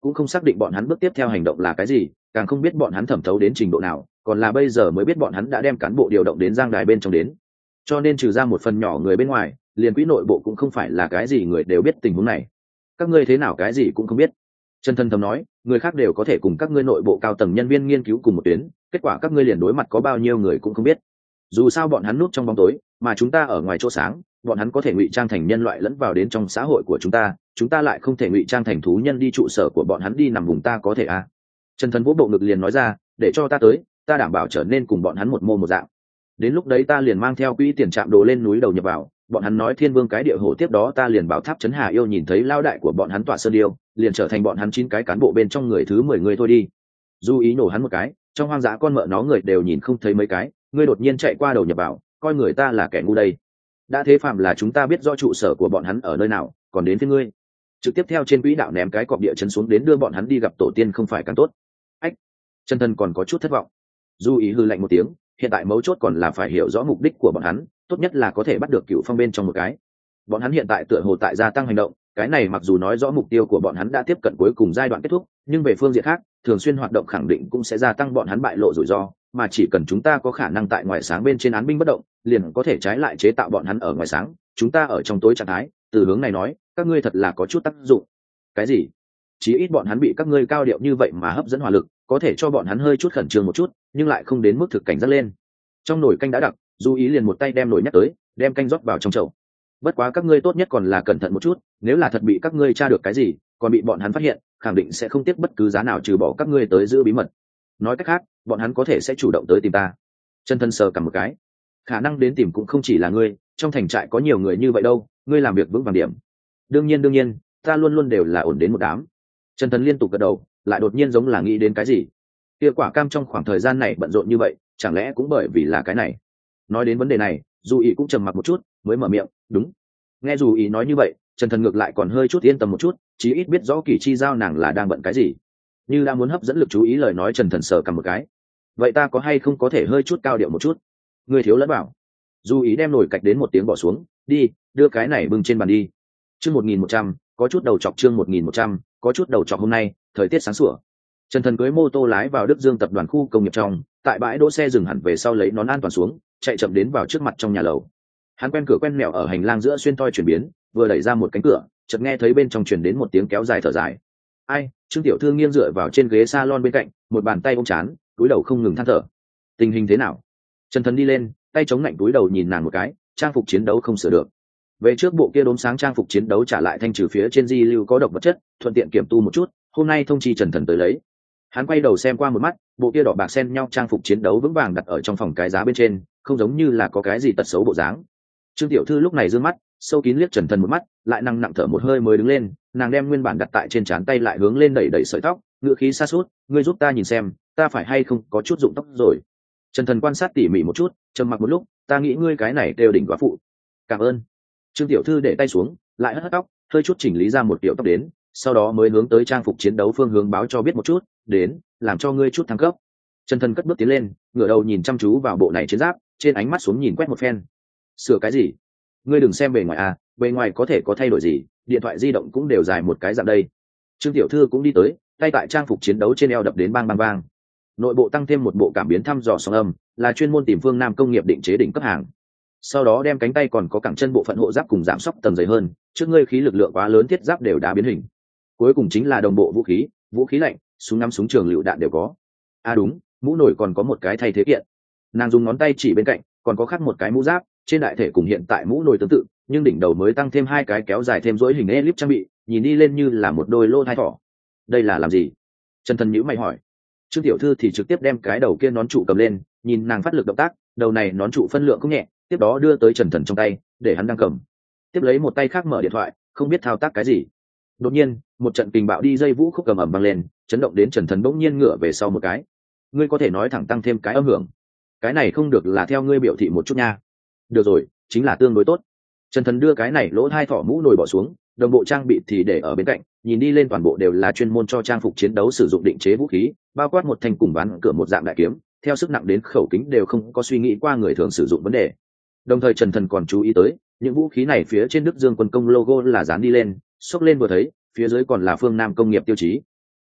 cũng không xác định bọn hắn bước tiếp theo hành động là cái gì, càng không biết bọn hắn thẩm thấu đến trình độ nào, còn là bây giờ mới biết bọn hắn đã đem cán bộ điều động đến giang đài bên trong đến. Cho nên trừ ra một phần nhỏ người bên ngoài, liền quỹ nội bộ cũng không phải là cái gì người đều biết tình huống này. Các ngươi thế nào cái gì cũng không biết. Trần Thần thầm nói, người khác đều có thể cùng các ngươi nội bộ cao tầng nhân viên nghiên cứu cùng một tuyến, kết quả các ngươi liền đối mặt có bao nhiêu người cũng không biết. Dù sao bọn hắn núp trong bóng tối, mà chúng ta ở ngoài chỗ sáng, bọn hắn có thể ngụy trang thành nhân loại lẫn vào đến trong xã hội của chúng ta, chúng ta lại không thể ngụy trang thành thú nhân đi trụ sở của bọn hắn đi nằm vùng ta có thể à. Trần Thần vỗ bộ ngực liền nói ra, để cho ta tới, ta đảm bảo trở nên cùng bọn hắn một mô một dạng. Đến lúc đấy ta liền mang theo quỹ tiền trạm đồ lên núi đầu nhập vào, bọn hắn nói thiên vương cái địa hồ tiếp đó ta liền bảo tháp trấn Hà yêu nhìn thấy lao đại của bọn hắn tọa sơn điêu, liền trở thành bọn hắn chín cái cán bộ bên trong người thứ mười người thôi đi. Du ý nổ hắn một cái, trong hoang dã con mợ nó người đều nhìn không thấy mấy cái, ngươi đột nhiên chạy qua đầu nhập vào, coi người ta là kẻ ngu đây. Đã thế phạm là chúng ta biết rõ trụ sở của bọn hắn ở nơi nào, còn đến phía ngươi trực tiếp theo trên quỹ đạo ném cái cọp địa chấn xuống đến đưa bọn hắn đi gặp tổ tiên không phải càng tốt. Ách, Chân Thần còn có chút thất vọng. Du ý hư lạnh một tiếng, hiện tại mấu chốt còn là phải hiểu rõ mục đích của bọn hắn, tốt nhất là có thể bắt được Cựu Phong bên trong một cái. Bọn hắn hiện tại tựa hồ tại gia tăng hành động, cái này mặc dù nói rõ mục tiêu của bọn hắn đã tiếp cận cuối cùng giai đoạn kết thúc, nhưng về phương diện khác, thường xuyên hoạt động khẳng định cũng sẽ gia tăng bọn hắn bại lộ rủi ro, mà chỉ cần chúng ta có khả năng tại ngoài sáng bên trên án binh bất động, liền có thể trái lại chế tạo bọn hắn ở ngoài sáng, chúng ta ở trong tối trạng thái, từ hướng này nói, các ngươi thật là có chút tác dụng. Cái gì? Chí ít bọn hắn bị các ngươi cao điệu như vậy mà hấp dẫn hỏa lực, có thể cho bọn hắn hơi chút khẩn trương một chút, nhưng lại không đến mức thực cảnh giác lên. Trong nồi canh đã đặc, Du ý liền một tay đem nồi nhắc tới, đem canh rót vào trong chậu. Bất quá các ngươi tốt nhất còn là cẩn thận một chút, nếu là thật bị các ngươi tra được cái gì, còn bị bọn hắn phát hiện, khẳng định sẽ không tiếc bất cứ giá nào trừ bỏ các ngươi tới giữ bí mật. Nói cách khác, bọn hắn có thể sẽ chủ động tới tìm ta. Chân Thân sờ cầm một cái, khả năng đến tìm cũng không chỉ là ngươi, trong thành trại có nhiều người như vậy đâu, ngươi làm việc vững vàng điểm. Đương nhiên đương nhiên, ta luôn luôn đều là ổn đến một đám. Chân Thân liên tục gật đầu, lại đột nhiên giống là nghĩ đến cái gì. Kia quả cam trong khoảng thời gian này bận rộn như vậy, chẳng lẽ cũng bởi vì là cái này? Nói đến vấn đề này, Du ý cũng trầm mặc một chút, mới mở miệng, đúng. Nghe Du ý nói như vậy, Trần Thần ngược lại còn hơi chút yên tâm một chút, chí ít biết rõ Kỳ Chi giao nàng là đang bận cái gì. Như đã muốn hấp dẫn lực chú ý lời nói Trần Thần sờ cầm một cái. Vậy ta có hay không có thể hơi chút cao điệu một chút? Người thiếu lẫn bảo. Du ý đem nổi cạch đến một tiếng bỏ xuống, đi, đưa cái này bưng trên bàn đi. Chương một nghìn một trăm, có chút đầu chọc chương một nghìn một trăm, có chút đầu chọc hôm nay, thời tiết sáng sủa. Trần Thần cưới mô tô lái vào Đức Dương tập đoàn khu công nghiệp trong, tại bãi đỗ xe dừng hẳn về sau lấy nón an toàn xuống, chạy chậm đến vào trước mặt trong nhà lầu. Hắn quen cửa quen mẹo ở hành lang giữa xuyên toi chuyển biến, vừa đẩy ra một cánh cửa, chợt nghe thấy bên trong truyền đến một tiếng kéo dài thở dài. Ai? Trương Tiểu Thư nghiêng dựa vào trên ghế salon bên cạnh, một bàn tay ôm chán, túi đầu không ngừng than thở. Tình hình thế nào? Trần Thần đi lên, tay chống lạnh túi đầu nhìn nàng một cái, trang phục chiến đấu không sửa được. Về trước bộ kia đốm sáng trang phục chiến đấu trả lại thanh trừ phía trên di lưu có độc vật chất, thuận tiện kiểm tu một chút, hôm nay thông chi Trần Thần tới lấy. Hắn quay đầu xem qua một mắt, bộ kia đỏ bạc xen nhau trang phục chiến đấu vững vàng đặt ở trong phòng cái giá bên trên, không giống như là có cái gì tật xấu bộ dáng. Trương Tiểu Thư lúc này giương mắt, sâu kín liếc Trần Thần một mắt, lại năng nặng thở một hơi mới đứng lên, nàng đem nguyên bản đặt tại trên trán tay lại hướng lên đẩy đẩy sợi tóc, ngựa khí sa sút, ngươi giúp ta nhìn xem, ta phải hay không có chút rụng tóc rồi. Trần Thần quan sát tỉ mỉ một chút, trầm mặc một lúc, ta nghĩ ngươi cái này đều đỉnh quá phụ. Cảm ơn. Trương Tiểu Thư để tay xuống, lại hất hất tóc, hơi chút chỉnh lý ra một tiểu tóc đến, sau đó mới hướng tới trang phục chiến đấu phương hướng báo cho biết một chút, đến, làm cho ngươi chút thăng cấp. Trần Thần cất bước tiến lên, ngửa đầu nhìn chăm chú vào bộ này chiến giáp, trên ánh mắt xuống nhìn quét một phen. Sửa cái gì? Ngươi đừng xem bề ngoài à, bề ngoài có thể có thay đổi gì, điện thoại di động cũng đều dài một cái dạng đây. Trương Tiểu Thư cũng đi tới, tay tại trang phục chiến đấu trên eo đập đến bang bang bang. Nội bộ tăng thêm một bộ cảm biến thăm dò sóng âm, là chuyên môn tìm phương Nam công nghiệp định chế đỉnh cấp hàng. Sau đó đem cánh tay còn có cẳng chân bộ phận hộ giáp cùng giảm sóc tầng dày hơn, trước ngươi khí lực lượng quá lớn thiết giáp đều đã biến hình. Cuối cùng chính là đồng bộ vũ khí, vũ khí lạnh, súng ngắm súng trường lựu đạn đều có. À đúng, mũ nổi còn có một cái thay thế kiện. Nàng dùng ngón tay chỉ bên cạnh, còn có khác một cái mũ giáp, trên đại thể cùng hiện tại mũ nổi tương tự, nhưng đỉnh đầu mới tăng thêm hai cái kéo dài thêm rỗi hình elip trang bị, nhìn đi lên như là một đôi lô thai thỏ. Đây là làm gì? Trần Thần nhíu mày hỏi. Trương Tiểu Thư thì trực tiếp đem cái đầu kia nón trụ cầm lên, nhìn nàng phát lực động tác, đầu này nón trụ phân lượng cũng nhẹ, tiếp đó đưa tới Trần Thần trong tay, để hắn đang cầm. Tiếp lấy một tay khác mở điện thoại, không biết thao tác cái gì. Đột nhiên, một trận kình bạo đi dây vũ khúc cầm ầm vang lên, chấn động đến Trần Thần bỗng nhiên ngửa về sau một cái. Ngươi có thể nói thẳng tăng thêm cái âm hưởng. Cái này không được là theo ngươi biểu thị một chút nha. Được rồi, chính là tương đối tốt. Trần Thần đưa cái này lỗ hai thỏ mũ nồi bỏ xuống, đồng bộ trang bị thì để ở bên cạnh, nhìn đi lên toàn bộ đều là chuyên môn cho trang phục chiến đấu sử dụng định chế vũ khí, bao quát một thanh cùng ván cửa một dạng đại kiếm, theo sức nặng đến khẩu kính đều không có suy nghĩ qua người thường sử dụng vấn đề. Đồng thời Trần Thần còn chú ý tới, những vũ khí này phía trên Đức Dương quân công logo là dán đi lên, xốc lên vừa thấy, phía dưới còn là phương Nam công nghiệp tiêu chí.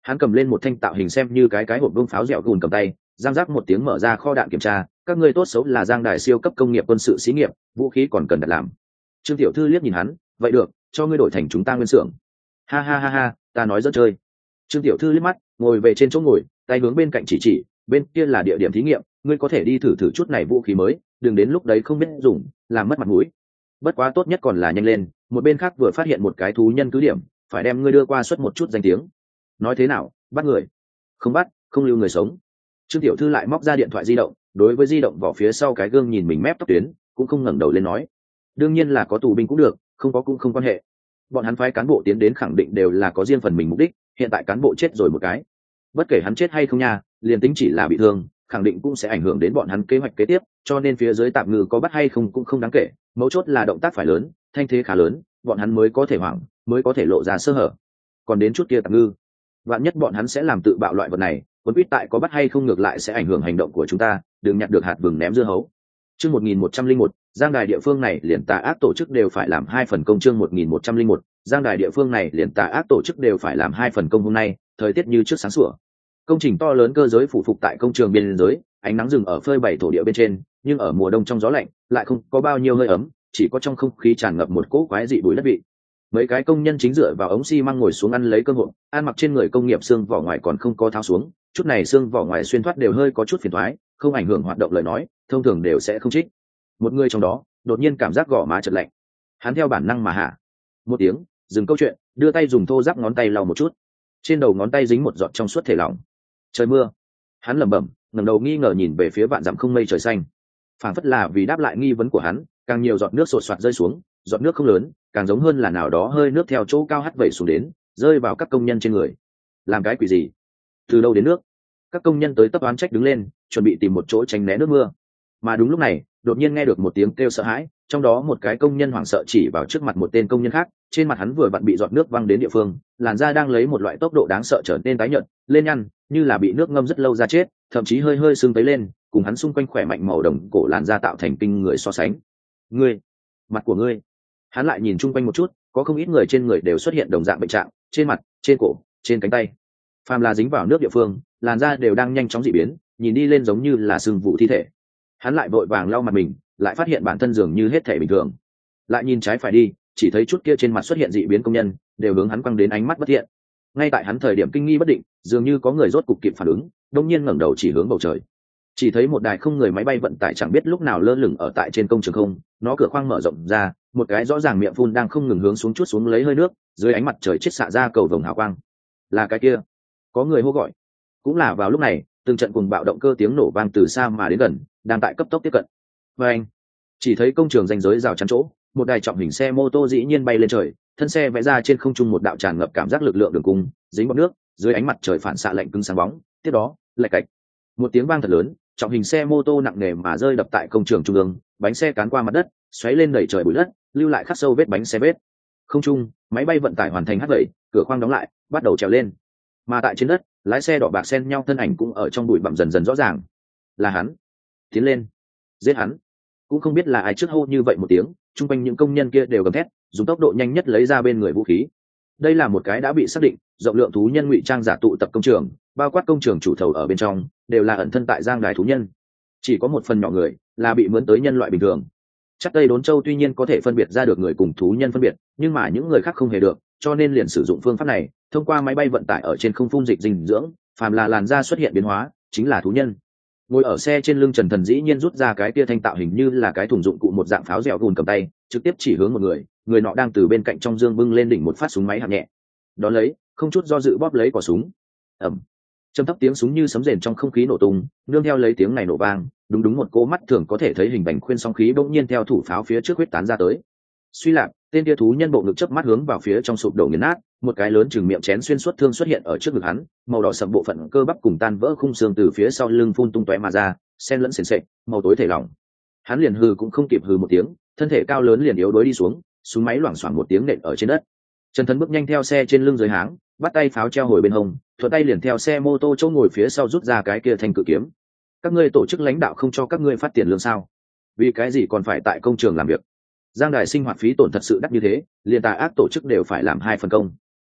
Hắn cầm lên một thanh tạo hình xem như cái cái hộp bông pháo dẻo gùn cầm tay, giang rác một tiếng mở ra kho đạn kiểm tra. Các ngươi tốt xấu là Giang Đài siêu cấp công nghiệp quân sự xí nghiệp, vũ khí còn cần đặt làm. Trương Tiểu Thư liếc nhìn hắn, vậy được, cho ngươi đổi thành chúng ta nguyên xưởng. Ha ha ha ha, ta nói rất chơi. Trương Tiểu Thư liếc mắt, ngồi về trên chỗ ngồi, tay hướng bên cạnh chỉ chỉ, bên kia là địa điểm thí nghiệm, ngươi có thể đi thử thử chút này vũ khí mới, đừng đến lúc đấy không biết dùng, làm mất mặt mũi. Bất quá tốt nhất còn là nhanh lên, một bên khác vừa phát hiện một cái thú nhân cứ điểm, phải đem ngươi đưa qua suất một chút danh tiếng. Nói thế nào, bắt người? Không bắt, không lưu người sống. Trương Tiểu Thư lại móc ra điện thoại di động, đối với di động vỏ phía sau cái gương nhìn mình mép tóc tuyến, cũng không ngẩng đầu lên nói, đương nhiên là có tù binh cũng được, không có cũng không quan hệ. Bọn hắn phái cán bộ tiến đến khẳng định đều là có riêng phần mình mục đích, hiện tại cán bộ chết rồi một cái, bất kể hắn chết hay không nha, liền tính chỉ là bị thương, khẳng định cũng sẽ ảnh hưởng đến bọn hắn kế hoạch kế tiếp, cho nên phía dưới tạm ngư có bắt hay không cũng không đáng kể, mấu chốt là động tác phải lớn, thanh thế khá lớn, bọn hắn mới có thể hoảng, mới có thể lộ ra sơ hở. Còn đến chút kia tạm ngư, vạn nhất bọn hắn sẽ làm tự bạo loại vật này, quân quýt tại có bắt hay không ngược lại sẽ ảnh hưởng hành động của chúng ta, đừng nhặt được hạt vừng ném dưa hấu. Chương một nghìn một trăm linh một, Giang Đài địa phương này liền tà ác tổ chức đều phải làm hai phần công. Chương một nghìn một trăm linh một, Giang Đài địa phương này liền tà ác tổ chức đều phải làm hai phần công. Hôm nay thời tiết như trước sáng sủa, công trình to lớn cơ giới phủ phục tại công trường biên giới, ánh nắng rừng ở phơi bày thổ địa bên trên, nhưng ở mùa đông trong gió lạnh lại không có bao nhiêu hơi ấm, chỉ có trong không khí tràn ngập một cỗ quái dị bụi đất vị. Mấy cái công nhân chính dựa vào ống xi măng ngồi xuống ăn lấy cơm hộp, ăn mặc trên người công nghiệp xương vỏ ngoài còn không có tháo xuống, chút này xương vỏ ngoài xuyên thoát đều hơi có chút phiền toái, không ảnh hưởng hoạt động lời nói, thông thường đều sẽ không trích. Một người trong đó đột nhiên cảm giác gò má chợt lạnh, hắn theo bản năng mà hạ một tiếng, dừng câu chuyện, đưa tay dùng thô ráp ngón tay lau một chút, trên đầu ngón tay dính một giọt trong suốt thể lỏng. Trời mưa, hắn lẩm bẩm, ngẩng đầu nghi ngờ nhìn về phía vạn dặm không mây trời xanh, phảng phất là vì đáp lại nghi vấn của hắn, càng nhiều giọt nước sột soạt rơi xuống, giọt nước không lớn, càng giống hơn là nào đó hơi nước theo chỗ cao hắt vẩy xuống đến, rơi vào các công nhân trên người. Làm cái quỷ gì? Từ đâu đến nước? Các công nhân tới tấp oán trách đứng lên, chuẩn bị tìm một chỗ tránh né nước mưa. Mà đúng lúc này, đột nhiên nghe được một tiếng kêu sợ hãi, trong đó một cái công nhân hoảng sợ chỉ vào trước mặt một tên công nhân khác, trên mặt hắn vừa vặn bị giọt nước văng đến địa phương, làn da đang lấy một loại tốc độ đáng sợ trở nên tái nhợt, lên nhăn, như là bị nước ngâm rất lâu ra chết, thậm chí hơi hơi sưng tấy lên, cùng hắn xung quanh khỏe mạnh màu đồng cổ làn da tạo thành kinh người so sánh. Ngươi, mặt của ngươi. Hắn lại nhìn chung quanh một chút, có không ít người trên người đều xuất hiện đồng dạng bệnh trạng, trên mặt, trên cổ, trên cánh tay. Phàm là dính vào nước địa phương, làn da đều đang nhanh chóng dị biến, nhìn đi lên giống như là sưng vụ thi thể. Hắn lại vội vàng lau mặt mình, lại phát hiện bản thân dường như hết thể bình thường. Lại nhìn trái phải đi, chỉ thấy chút kia trên mặt xuất hiện dị biến công nhân, đều hướng hắn quăng đến ánh mắt bất thiện. Ngay tại hắn thời điểm kinh nghi bất định, dường như có người rốt cục kịp phản ứng, đột nhiên ngẩng đầu chỉ hướng bầu trời. Chỉ thấy một đài không người máy bay vận tải chẳng biết lúc nào lơ lửng ở tại trên công trường không, nó cửa khoang mở rộng ra, một cái rõ ràng miệng phun đang không ngừng hướng xuống chút xuống lấy hơi nước, dưới ánh mặt trời chết xạ ra cầu vồng hào quang. Là cái kia, có người hô gọi. Cũng là vào lúc này, từng trận cuồng bạo động cơ tiếng nổ vang từ xa mà đến gần, đang tại cấp tốc tiếp cận. Và anh chỉ thấy công trường ranh giới rào chắn chỗ, một đài trọng hình xe mô tô dĩ nhiên bay lên trời, thân xe vẽ ra trên không trung một đạo tràn ngập cảm giác lực lượng đường cung, dính bọt nước, dưới ánh mặt trời phản xạ lạnh cứng sáng bóng. Tiếp đó, lạch cạch, một tiếng vang thật lớn, trọng hình xe mô tô nặng nề mà rơi đập tại công trường trung ương, bánh xe cán qua mặt đất, xoáy lên đẩy trời bụi đất, lưu lại khắc sâu vết bánh xe vết. Không trung, máy bay vận tải hoàn thành hất vẩy, cửa khoang đóng lại, bắt đầu trèo lên. Mà tại trên đất, lái xe đỏ bạc xen nhau thân ảnh cũng ở trong bụi bặm dần dần rõ ràng. Là hắn. Tiến lên, giết hắn. Cũng không biết là ai trước hô như vậy một tiếng, chung quanh những công nhân kia đều gầm thét, dùng tốc độ nhanh nhất lấy ra bên người vũ khí. Đây là một cái đã bị xác định, rộng lượng thú nhân ngụy trang giả tụ tập công trường, bao quát công trường chủ thầu ở bên trong, đều là ẩn thân tại Giang Đài thú nhân. Chỉ có một phần nhỏ người là bị mướn tới nhân loại bình thường. Chắc Tây Đốn Châu tuy nhiên có thể phân biệt ra được người cùng thú nhân phân biệt, nhưng mà những người khác không hề được, cho nên liền sử dụng phương pháp này, thông qua máy bay vận tải ở trên không phun dịch dinh dưỡng, phàm là làn da xuất hiện biến hóa, chính là thú nhân. Ngồi ở xe trên lưng Trần Thần dĩ nhiên rút ra cái tia thanh tạo hình như là cái thùng dụng cụ một dạng pháo dẻo gùn cầm tay, trực tiếp chỉ hướng một người, người nọ đang từ bên cạnh trong dương bưng lên đỉnh một phát súng máy hạng nhẹ. Đón lấy, không chút do dự bóp lấy cò súng. Ầm. Trầm thấp tiếng súng như sấm rền trong không khí nổ tung, nương theo lấy tiếng này nổ vang, đúng đúng một cô mắt thường có thể thấy hình bành khuyên sóng khí bỗng nhiên theo thủ pháo phía trước huyết tán ra tới. Suy lạc, tên tia thú nhân bộ ngực chớp mắt hướng vào phía trong sụp đổ nghiền nát, một cái lớn chừng miệng chén xuyên suốt thương xuất hiện ở trước ngực hắn, màu đỏ sẫm bộ phận cơ bắp cùng tan vỡ khung xương từ phía sau lưng phun tung tóe mà ra, xen lẫn sền sệt, màu tối thể lỏng. Hắn liền hừ cũng không kịp hừ một tiếng, thân thể cao lớn liền yếu đuối đi xuống, súng máy loảng xoảng một tiếng nện ở trên đất. Trần Thần bước nhanh theo xe trên lưng dưới háng, bắt tay pháo treo hồi bên hông, thuận tay liền theo xe mô tô chỗ ngồi phía sau rút ra cái kia thanh cự kiếm. Các ngươi tổ chức lãnh đạo không cho các ngươi phát tiền lương sao? Vì cái gì còn phải tại công trường làm việc? Giang Đài sinh hoạt phí tổn thật sự đắt như thế, liền tà ác tổ chức đều phải làm hai phần công.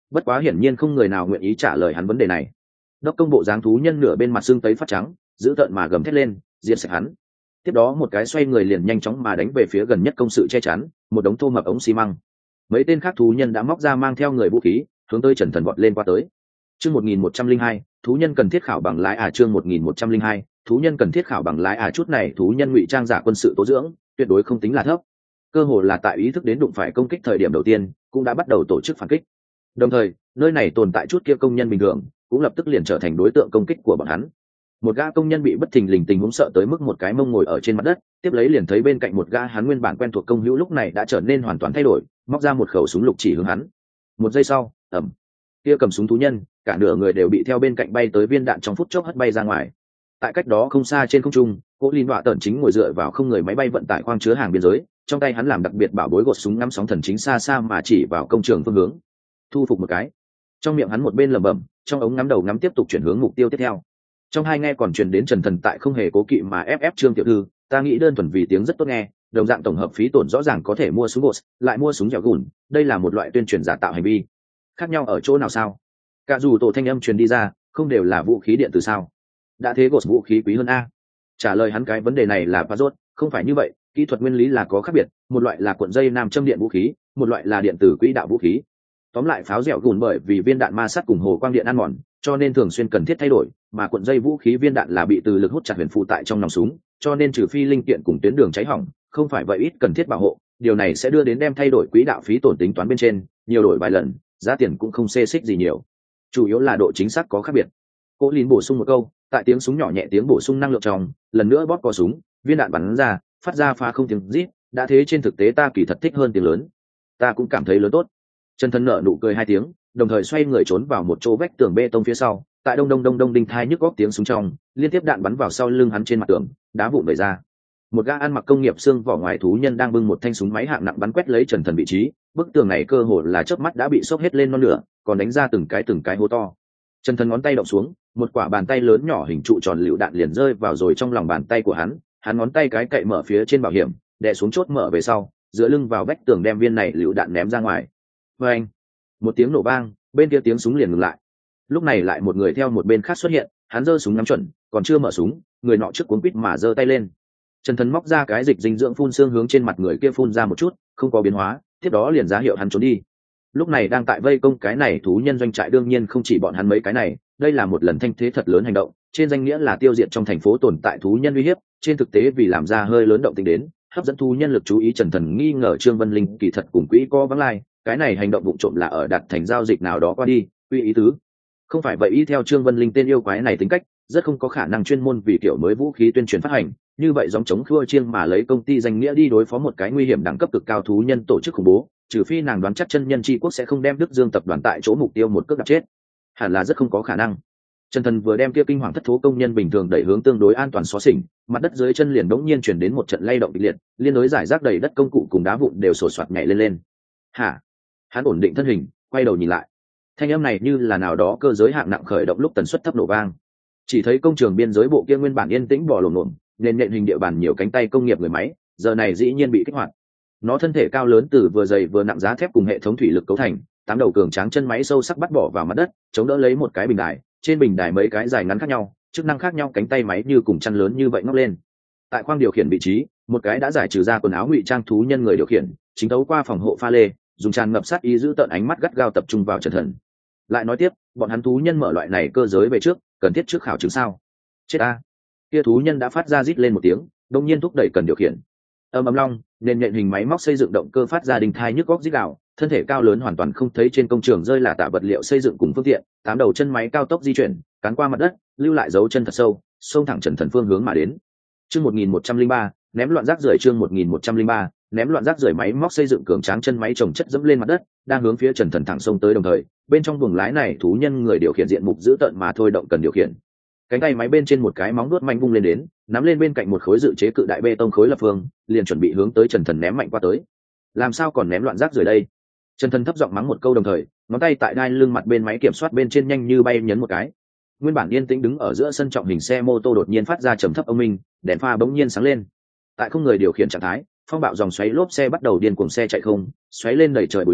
bất quá hiển nhiên không người nào nguyện ý trả lời hắn vấn đề này. Đốc công bộ dáng thú nhân nửa bên mặt xương tấy phát trắng, giữ tợn mà gầm thét lên, diệt sạch hắn. Tiếp đó một cái xoay người liền nhanh chóng mà đánh về phía gần nhất công sự che chắn, một đống thô mập ống xi măng. Mấy tên khác thú nhân đã móc ra mang theo người vũ khí, hướng tới Trần Thần vọt lên qua tới. Chương một nghìn một trăm linh hai, thú nhân cần thiết khảo bằng lái à chương một nghìn một trăm linh hai, thú nhân cần thiết khảo bằng lái à chút này thú nhân ngụy trang giả quân sự tố dưỡng, tuyệt đối không tính là thấp. Cơ hồ là tại ý thức đến đụng phải công kích thời điểm đầu tiên, cũng đã bắt đầu tổ chức phản kích. Đồng thời, nơi này tồn tại chút kia công nhân bình thường, cũng lập tức liền trở thành đối tượng công kích của bọn hắn. Một gã công nhân bị bất thình lình tình huống sợ tới mức một cái mông ngồi ở trên mặt đất, tiếp lấy liền thấy bên cạnh một gã hắn nguyên bản quen thuộc công hữu lúc này đã trở nên hoàn toàn thay đổi, móc ra một khẩu súng lục chỉ hướng hắn. Một giây sau, ầm, kia cầm súng thú nhân, cả nửa người đều bị theo bên cạnh bay tới viên đạn trong phút chốc hất bay ra ngoài. Tại cách đó không xa trên không trung, Cố Linh Đoạ tẩn chính ngồi dựa vào không người máy bay vận tải khoang chứa hàng biên giới, trong tay hắn làm đặc biệt bảo bối gột súng ngắm sóng thần chính xa xa mà chỉ vào công trường phương hướng. Thu phục một cái. Trong miệng hắn một bên lẩm bẩm, trong ống ngắm đầu ngắm tiếp tục chuyển hướng mục tiêu tiếp theo. Trong hai nghe còn truyền đến Trần Thần tại không hề cố kỵ mà ép ép Trương tiểu thư, ta nghĩ đơn thuần vì tiếng rất tốt nghe, đồng dạng tổng hợp phí tổn rõ ràng có thể mua súng gột, lại mua súng dẻo gùn, đây là một loại tuyên truyền giả tạo hành vi. Khác nhau ở chỗ nào sao? Cả dù tổ thanh âm truyền đi ra, không đều là vũ khí điện tử sao? Đã thế gột vũ khí quý hơn a? Trả lời hắn cái vấn đề này là Pazot, không phải như vậy, kỹ thuật nguyên lý là có khác biệt, một loại là cuộn dây nam châm điện vũ khí, một loại là điện tử quỹ đạo vũ khí. Tóm lại pháo dẻo gùn bởi vì viên đạn ma sát cùng hồ quang điện ăn mòn, cho nên thường xuyên cần thiết thay đổi, mà cuộn dây vũ khí viên đạn là bị từ lực hút chặt huyền phụ tại trong nòng súng, cho nên trừ phi linh kiện cùng tuyến đường cháy hỏng, không phải vậy ít cần thiết bảo hộ, điều này sẽ đưa đến đem thay đổi quỹ đạo phí tổn tính toán bên trên, nhiều đổi vài lần, giá tiền cũng không xê xích gì nhiều. Chủ yếu là độ chính xác có khác biệt. Cố Lín bổ sung một câu, tại tiếng súng nhỏ nhẹ tiếng bổ sung năng lượng trong, lần nữa bóp cò súng, viên đạn bắn ra, phát ra phá không tiếng rít, đã thế trên thực tế ta kỳ thật thích hơn tiếng lớn. Ta cũng cảm thấy lớn tốt. Trần Thần nở nụ cười hai tiếng, đồng thời xoay người trốn vào một chỗ vách tường bê tông phía sau, tại đông đông đông đông đinh thai nhức góc tiếng súng trong, liên tiếp đạn bắn vào sau lưng hắn trên mặt tường, đá vụn vẩy ra. Một gã ăn mặc công nghiệp xương vỏ ngoài thú nhân đang bưng một thanh súng máy hạng nặng bắn quét lấy Trần Thần vị trí, bức tường này cơ hồ là chớp mắt đã bị xốc hết lên non lửa, còn đánh ra từng cái từng cái hố to. Trần Thần ngón tay động xuống, một quả bàn tay lớn nhỏ hình trụ tròn lựu đạn liền rơi vào rồi trong lòng bàn tay của hắn, hắn ngón tay cái cậy mở phía trên bảo hiểm, đè xuống chốt mở về sau, dựa lưng vào vách tường đem viên này lựu đạn ném ra ngoài. Oeng! Một tiếng nổ vang, bên kia tiếng súng liền ngừng lại. Lúc này lại một người theo một bên khác xuất hiện, hắn giơ súng ngắm chuẩn, còn chưa mở súng, người nọ trước cuống quýt mà giơ tay lên. Trần Thần móc ra cái dịch dinh dưỡng phun xương hướng trên mặt người kia phun ra một chút, không có biến hóa, tiếp đó liền ra hiệu hắn trốn đi. Lúc này đang tại vây công cái này thú nhân doanh trại đương nhiên không chỉ bọn hắn mấy cái này, đây là một lần thanh thế thật lớn hành động, trên danh nghĩa là tiêu diệt trong thành phố tồn tại thú nhân uy hiếp, trên thực tế vì làm ra hơi lớn động tính đến, hấp dẫn thú nhân lực chú ý. Trần Thần nghi ngờ Trương Vân Linh kỳ thật cùng quỹ có vắng lai, cái này hành động vụ trộm là ở đặt thành giao dịch nào đó qua đi, quy ý tứ. Không phải vậy, y theo Trương Vân Linh tên yêu quái này tính cách, rất không có khả năng chuyên môn vì kiểu mới vũ khí tuyên truyền phát hành, như vậy giống chống khua chiêng mà lấy công ty danh nghĩa đi đối phó một cái nguy hiểm đẳng cấp cực cao thú nhân tổ chức khủng bố, trừ phi nàng đoán chắc chân nhân tri quốc sẽ không đem Đức Dương tập đoàn tại chỗ mục tiêu một cước đạp chết, hẳn là rất không có khả năng. Trần Thần vừa đem kia kinh hoàng thất thố công nhân bình thường đẩy hướng tương đối an toàn xóa xỉnh, mặt đất dưới chân liền đống nhiên chuyển đến một trận lay động kịch liệt, liên đối giải rác đầy đất công cụ cùng đá vụn đều sổ soạt nhảy lên lên. Hả? Hắn ổn định thân hình, quay đầu nhìn lại. Thanh âm này như là nào đó cơ giới hạng nặng khởi động lúc tần suất thấp nổ vang. Chỉ thấy công trường biên giới bộ kia nguyên bản yên tĩnh bò lổm lổm, nên nện hình địa bàn nhiều cánh tay công nghiệp người máy, giờ này dĩ nhiên bị kích hoạt. Nó thân thể cao lớn từ vừa dày vừa nặng giá thép cùng hệ thống thủy lực cấu thành, tám đầu cường tráng chân máy sâu sắc bắt bỏ vào mặt đất, chống đỡ lấy một cái bình đài, trên bình đài mấy cái dài ngắn khác nhau, chức năng khác nhau cánh tay máy như cùng chăn lớn như vậy ngóc lên. Tại khoang điều khiển vị trí, một cái đã giải trừ ra quần áo ngụy trang thú nhân người điều khiển, chính tấu qua phòng hộ pha lê, dùng tràn ngập sát ý giữ tợn ánh mắt gắt gao tập trung vào Trần Thần. Lại nói tiếp, bọn hắn thú nhân mở loại này cơ giới về trước, cần thiết trước khảo chứng sao? Chết a! Kia thú nhân đã phát ra rít lên một tiếng, đột nhiên thúc đẩy cần điều khiển. Âm ầm long, nên nhện hình máy móc xây dựng động cơ phát ra đình thai nhức góc rít gào, thân thể cao lớn hoàn toàn không thấy trên công trường rơi là tạ vật liệu xây dựng cùng phương tiện, tám đầu chân máy cao tốc di chuyển, cán qua mặt đất, lưu lại dấu chân thật sâu, xông thẳng Trần Thần phương hướng mà đến. Chương một nghìn một trăm linh ba, ném loạn rác rưởi chương một nghìn một trăm linh ba, ném loạn rác rưởi máy móc xây dựng cường tráng chân máy trồng chất dẫm lên mặt đất, đang hướng phía Trần Thần thẳng xông tới đồng thời, bên trong buồng lái này thú nhân người điều khiển diện mục giữ tận mà thôi động cần điều khiển. Cánh tay máy bên trên một cái móng vuốt mạnh vung lên đến, nắm lên bên cạnh một khối dự chế cự đại bê tông khối lập phương, liền chuẩn bị hướng tới Trần Thần ném mạnh qua tới. Làm sao còn ném loạn rác rưởi đây? Trần Thần thấp giọng mắng một câu đồng thời, ngón tay tại đai lưng mặt bên máy kiểm soát bên trên nhanh như bay nhấn một cái. Nguyên bản yên tĩnh đứng ở giữa sân trọng hình xe mô tô đột nhiên phát ra trầm thấp âm minh, đèn pha bỗng nhiên sáng lên. Tại không người điều khiển trạng thái, phong bạo dòng xoáy lốp xe bắt đầu điên cuồng xe chạy không, xoáy lên đẩy trời bụi đất,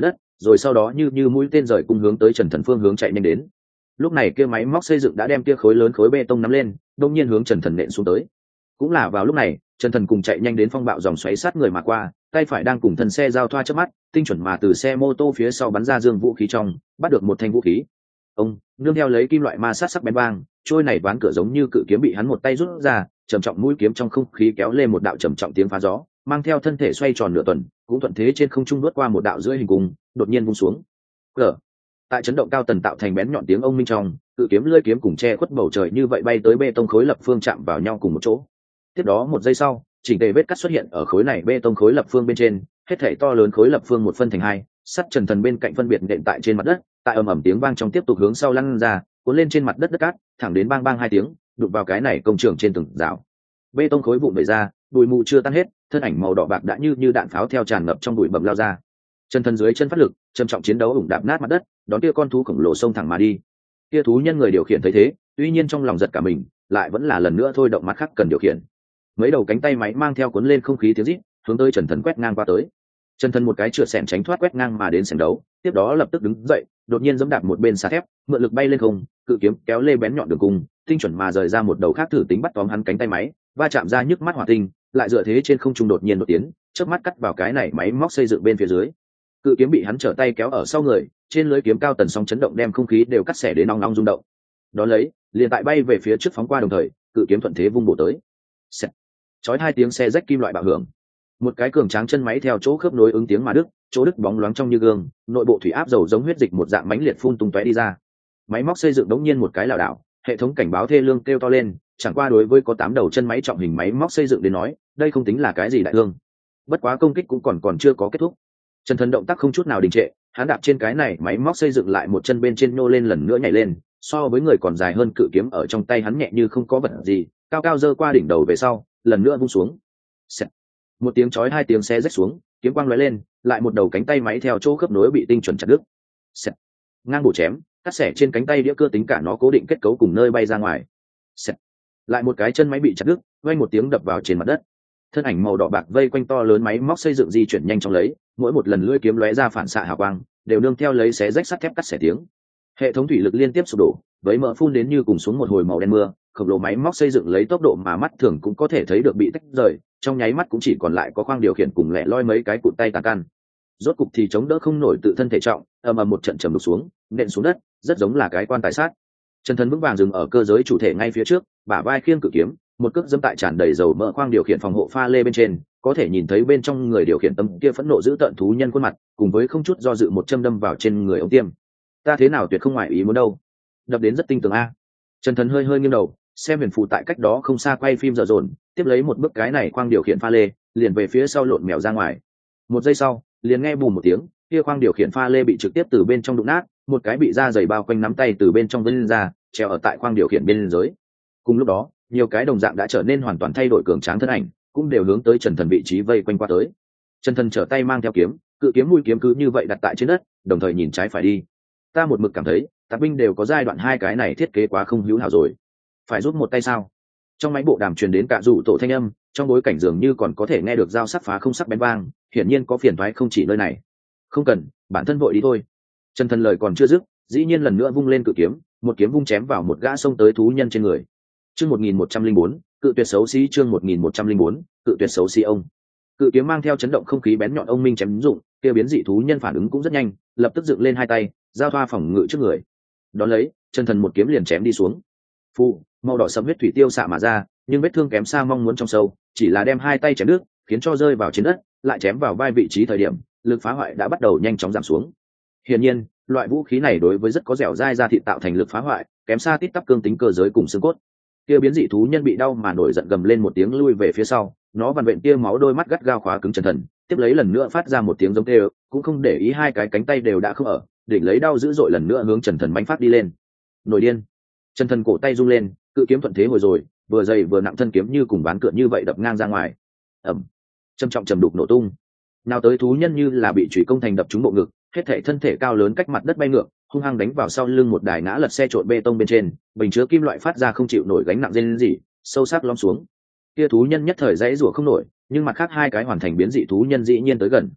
rồi sau đó như như mũi tên rời cùng hướng tới Trần Thần phương hướng chạy nhanh đến. Lúc này kia máy móc xây dựng đã đem kia khối lớn khối bê tông nắm lên, đột nhiên hướng Trần Thần nện xuống tới. Cũng là vào lúc này, Trần Thần cùng chạy nhanh đến phong bạo dòng xoáy sát người mà qua, tay phải đang cùng thân xe giao thoa trước mắt, tinh chuẩn mà từ xe mô tô phía sau bắn ra dương vũ khí trong, bắt được một thanh vũ khí. Ông nương theo lấy kim loại ma sát sắc bén vang, trôi này ván cửa giống như cự kiếm bị hắn một tay rút ra, trầm trọng mũi kiếm trong không khí kéo lên một đạo trầm trọng tiếng phá gió, mang theo thân thể xoay tròn nửa tuần, cũng thuận thế trên không trung đuốt qua một đạo rưỡi hình cung, đột nhiên vung xuống. Cờ. Tại chấn động cao tần tạo thành bén nhọn tiếng ông minh trong, cự kiếm lưỡi kiếm cùng che khuất bầu trời như vậy bay tới bê tông khối lập phương chạm vào nhau cùng một chỗ. Tiếp đó một giây sau, chỉnh tề vết cắt xuất hiện ở khối này bê tông khối lập phương bên trên, hết thảy to lớn khối lập phương một phân thành hai, sắt Trần Thần bên cạnh phân biệt nện tại trên mặt đất, tại ầm ầm tiếng vang trong tiếp tục hướng sau lăn ra, cuốn lên trên mặt đất đất cát, thẳng đến bang bang hai tiếng, đụng vào cái này công trường trên từng rào. Bê tông khối vụn vẩy ra, bụi mù chưa tan hết, thân ảnh màu đỏ bạc đã như như đạn pháo theo tràn ngập trong bụi bầm lao ra. Trần Thần dưới chân phát lực, trầm trọng chiến đấu ủng đạp nát mặt đất, đón kia con thú khổng lồ xông thẳng mà đi. Kia thú nhân người điều khiển thấy thế, tuy nhiên trong lòng giật cả mình, lại vẫn là lần nữa thôi động mắt khác cần điều khiển. Mấy đầu cánh tay máy mang theo cuốn lên không khí tiếng rít, hướng tới Trần Thần quét ngang qua tới. Trần Thần một cái trượt xẻng tránh thoát quét ngang mà đến sảnh đấu, tiếp đó lập tức đứng dậy, đột nhiên giẫm đạp một bên xà thép, mượn lực bay lên không, cự kiếm kéo lê bén nhọn đường cung, tinh chuẩn mà rời ra một đầu khác thử tính bắt tóm hắn cánh tay máy, va chạm ra nhức mắt hỏa tinh, lại dựa thế trên không trung đột nhiên đột tiến, chớp mắt cắt vào cái này máy móc xây dựng bên phía dưới. Cự kiếm bị hắn trở tay kéo ở sau người, trên lưới kiếm cao tần sóng chấn động đem không khí đều cắt xẻ đến nong nong rung động. Đó lấy, liền tại bay về phía trước phóng qua đồng thời, cự kiếm thuận thế vung bổ tới. Xẹt. Chói hai tiếng xe rách kim loại bạo hưởng. Một cái cường tráng chân máy theo chỗ khớp nối ứng tiếng mà đứt, chỗ đứt bóng loáng trong như gương, nội bộ thủy áp dầu giống huyết dịch một dạng mãnh liệt phun tung tóe đi ra. Máy móc xây dựng đống nhiên một cái lảo đảo, hệ thống cảnh báo thê lương kêu to lên, chẳng qua đối với có tám đầu chân máy trọng hình máy móc xây dựng đến nói, đây không tính là cái gì đại thương. Bất quá công kích cũng còn còn chưa có kết thúc. Trần Thần động tác không chút nào đình trệ, hắn đạp trên cái này máy móc xây dựng lại một chân bên trên nô lên lần nữa nhảy lên, so với người còn dài hơn cự kiếm ở trong tay hắn nhẹ như không có vật gì, cao cao giơ qua đỉnh đầu về sau, lần nữa vung xuống. Xẹt. Một tiếng chói hai tiếng xe rách xuống, kiếm quang lóe lên, lại một đầu cánh tay máy theo chỗ khớp nối bị tinh chuẩn chặt đứt. Xẹt. Ngang bổ chém, cắt xẻ trên cánh tay đĩa cưa tính cả nó cố định kết cấu cùng nơi bay ra ngoài. Xẹt. Lại một cái chân máy bị chặt đứt, vang một tiếng đập vào trên mặt đất. Thân ảnh màu đỏ bạc vây quanh to lớn máy móc xây dựng di chuyển nhanh chóng lấy, mỗi một lần lưỡi kiếm lóe ra phản xạ hào quang, đều nương theo lấy xé rách sắt thép cắt xẻ tiếng. Hệ thống thủy lực liên tiếp sụp đổ, với mỡ phun đến như cùng xuống một hồi màu đen mưa, khổng lồ máy móc xây dựng lấy tốc độ mà mắt thường cũng có thể thấy được bị tách rời, trong nháy mắt cũng chỉ còn lại có khoang điều khiển cùng lẻ loi mấy cái cụt tay tàn căn. Rốt cục thì chống đỡ không nổi tự thân thể trọng, ầm ầm một trận trầm đục xuống, nện xuống đất, rất giống là cái quan tài sát. Trần Thần vững vàng dừng ở cơ giới chủ thể ngay phía trước, bả vai khiêng cự kiếm, một cước dẫm tại tràn đầy dầu mỡ khoang điều khiển phòng hộ pha lê bên trên, có thể nhìn thấy bên trong người điều khiển tấm kia phẫn nộ giữ tợn thú nhân khuôn mặt, cùng với không chút do dự một châm đâm vào trên người ông tiêm. Ta thế nào tuyệt không ngoại ý muốn đâu, đập đến rất tinh tường a. Trần Thần hơi hơi nghiêng đầu, xem huyền phù tại cách đó không xa quay phim dở dồn, tiếp lấy một bước cái này khoang điều khiển pha lê, liền về phía sau lộn mèo ra ngoài. Một giây sau, liền nghe bùm một tiếng, kia khoang điều khiển pha lê bị trực tiếp từ bên trong đụng nát, một cái bị da dày bao quanh nắm tay từ bên trong vươn ra, treo ở tại khoang điều khiển bên dưới. Cùng lúc đó, nhiều cái đồng dạng đã trở nên hoàn toàn thay đổi cường tráng thân ảnh, cũng đều hướng tới Trần Thần vị trí vây quanh qua tới. Trần Thần trở tay mang theo kiếm, cự kiếm mũi kiếm cứ như vậy đặt tại trên đất, đồng thời nhìn trái phải đi. Ta một mực cảm thấy, tạp binh đều có giai đoạn hai cái này thiết kế quá không hữu hảo rồi. Phải rút một tay sao? Trong máy bộ đàm truyền đến cả dụ tổ thanh âm, trong bối cảnh dường như còn có thể nghe được dao sắc phá không sắc bén vang, hiển nhiên có phiền toái không chỉ nơi này. Không cần, bản thân vội đi thôi. Trần Thần lời còn chưa dứt, dĩ nhiên lần nữa vung lên cự kiếm, một kiếm vung chém vào một gã xông tới thú nhân trên người. Chương một nghìn một trăm lẻ bốn, cự tuyệt xấu xí chương một nghìn một trăm lẻ bốn, cự tuyệt xấu xí ông. Cự kiếm mang theo chấn động không khí bén nhọn ông minh chém dụng, kia biến dị thú nhân phản ứng cũng rất nhanh, lập tức dựng lên hai tay, giao thoa phòng ngự trước người. Đón lấy, Trần Thần một kiếm liền chém đi xuống. Phụ, màu đỏ sẫm huyết thủy tiêu xạ mà ra, nhưng vết thương kém xa mong muốn trong sâu, chỉ là đem hai tay chém đứt, khiến cho rơi vào trên đất, lại chém vào vai vị trí thời điểm, lực phá hoại đã bắt đầu nhanh chóng giảm xuống. Hiển nhiên, loại vũ khí này đối với rất có dẻo dai da thịt tạo thành lực phá hoại, kém xa tít tắp cương tính cơ giới cùng xương cốt. Kia biến dị thú nhân bị đau mà nổi giận gầm lên một tiếng lui về phía sau, nó vằn vện kia máu đôi mắt gắt gao khóa cứng Trần Thần, tiếp lấy lần nữa phát ra một tiếng giống kêu, cũng không để ý hai cái cánh tay đều đã không ở, đỉnh lấy đau dữ dội lần nữa hướng Trần Thần bánh phát đi lên. Nổi điên. Trần Thần cổ tay rung lên, cự kiếm thuận thế hồi rồi, vừa dày vừa nặng thân kiếm như cùng ván cửa như vậy đập ngang ra ngoài. Ầm. Trầm trọng trầm đục nổ tung. Nào tới thú nhân như là bị chủy công thành đập trúng bộ ngực, hết thảy thân thể cao lớn cách mặt đất bay ngược, hung hăng đánh vào sau lưng một đài ngã lật xe trộn bê tông bên trên, bình chứa kim loại phát ra không chịu nổi gánh nặng rên rỉ, sâu sắc lõm xuống. Kia thú nhân nhất thời dãy rủa không nổi, nhưng mặt khác hai cái hoàn thành biến dị thú nhân dĩ nhiên tới gần.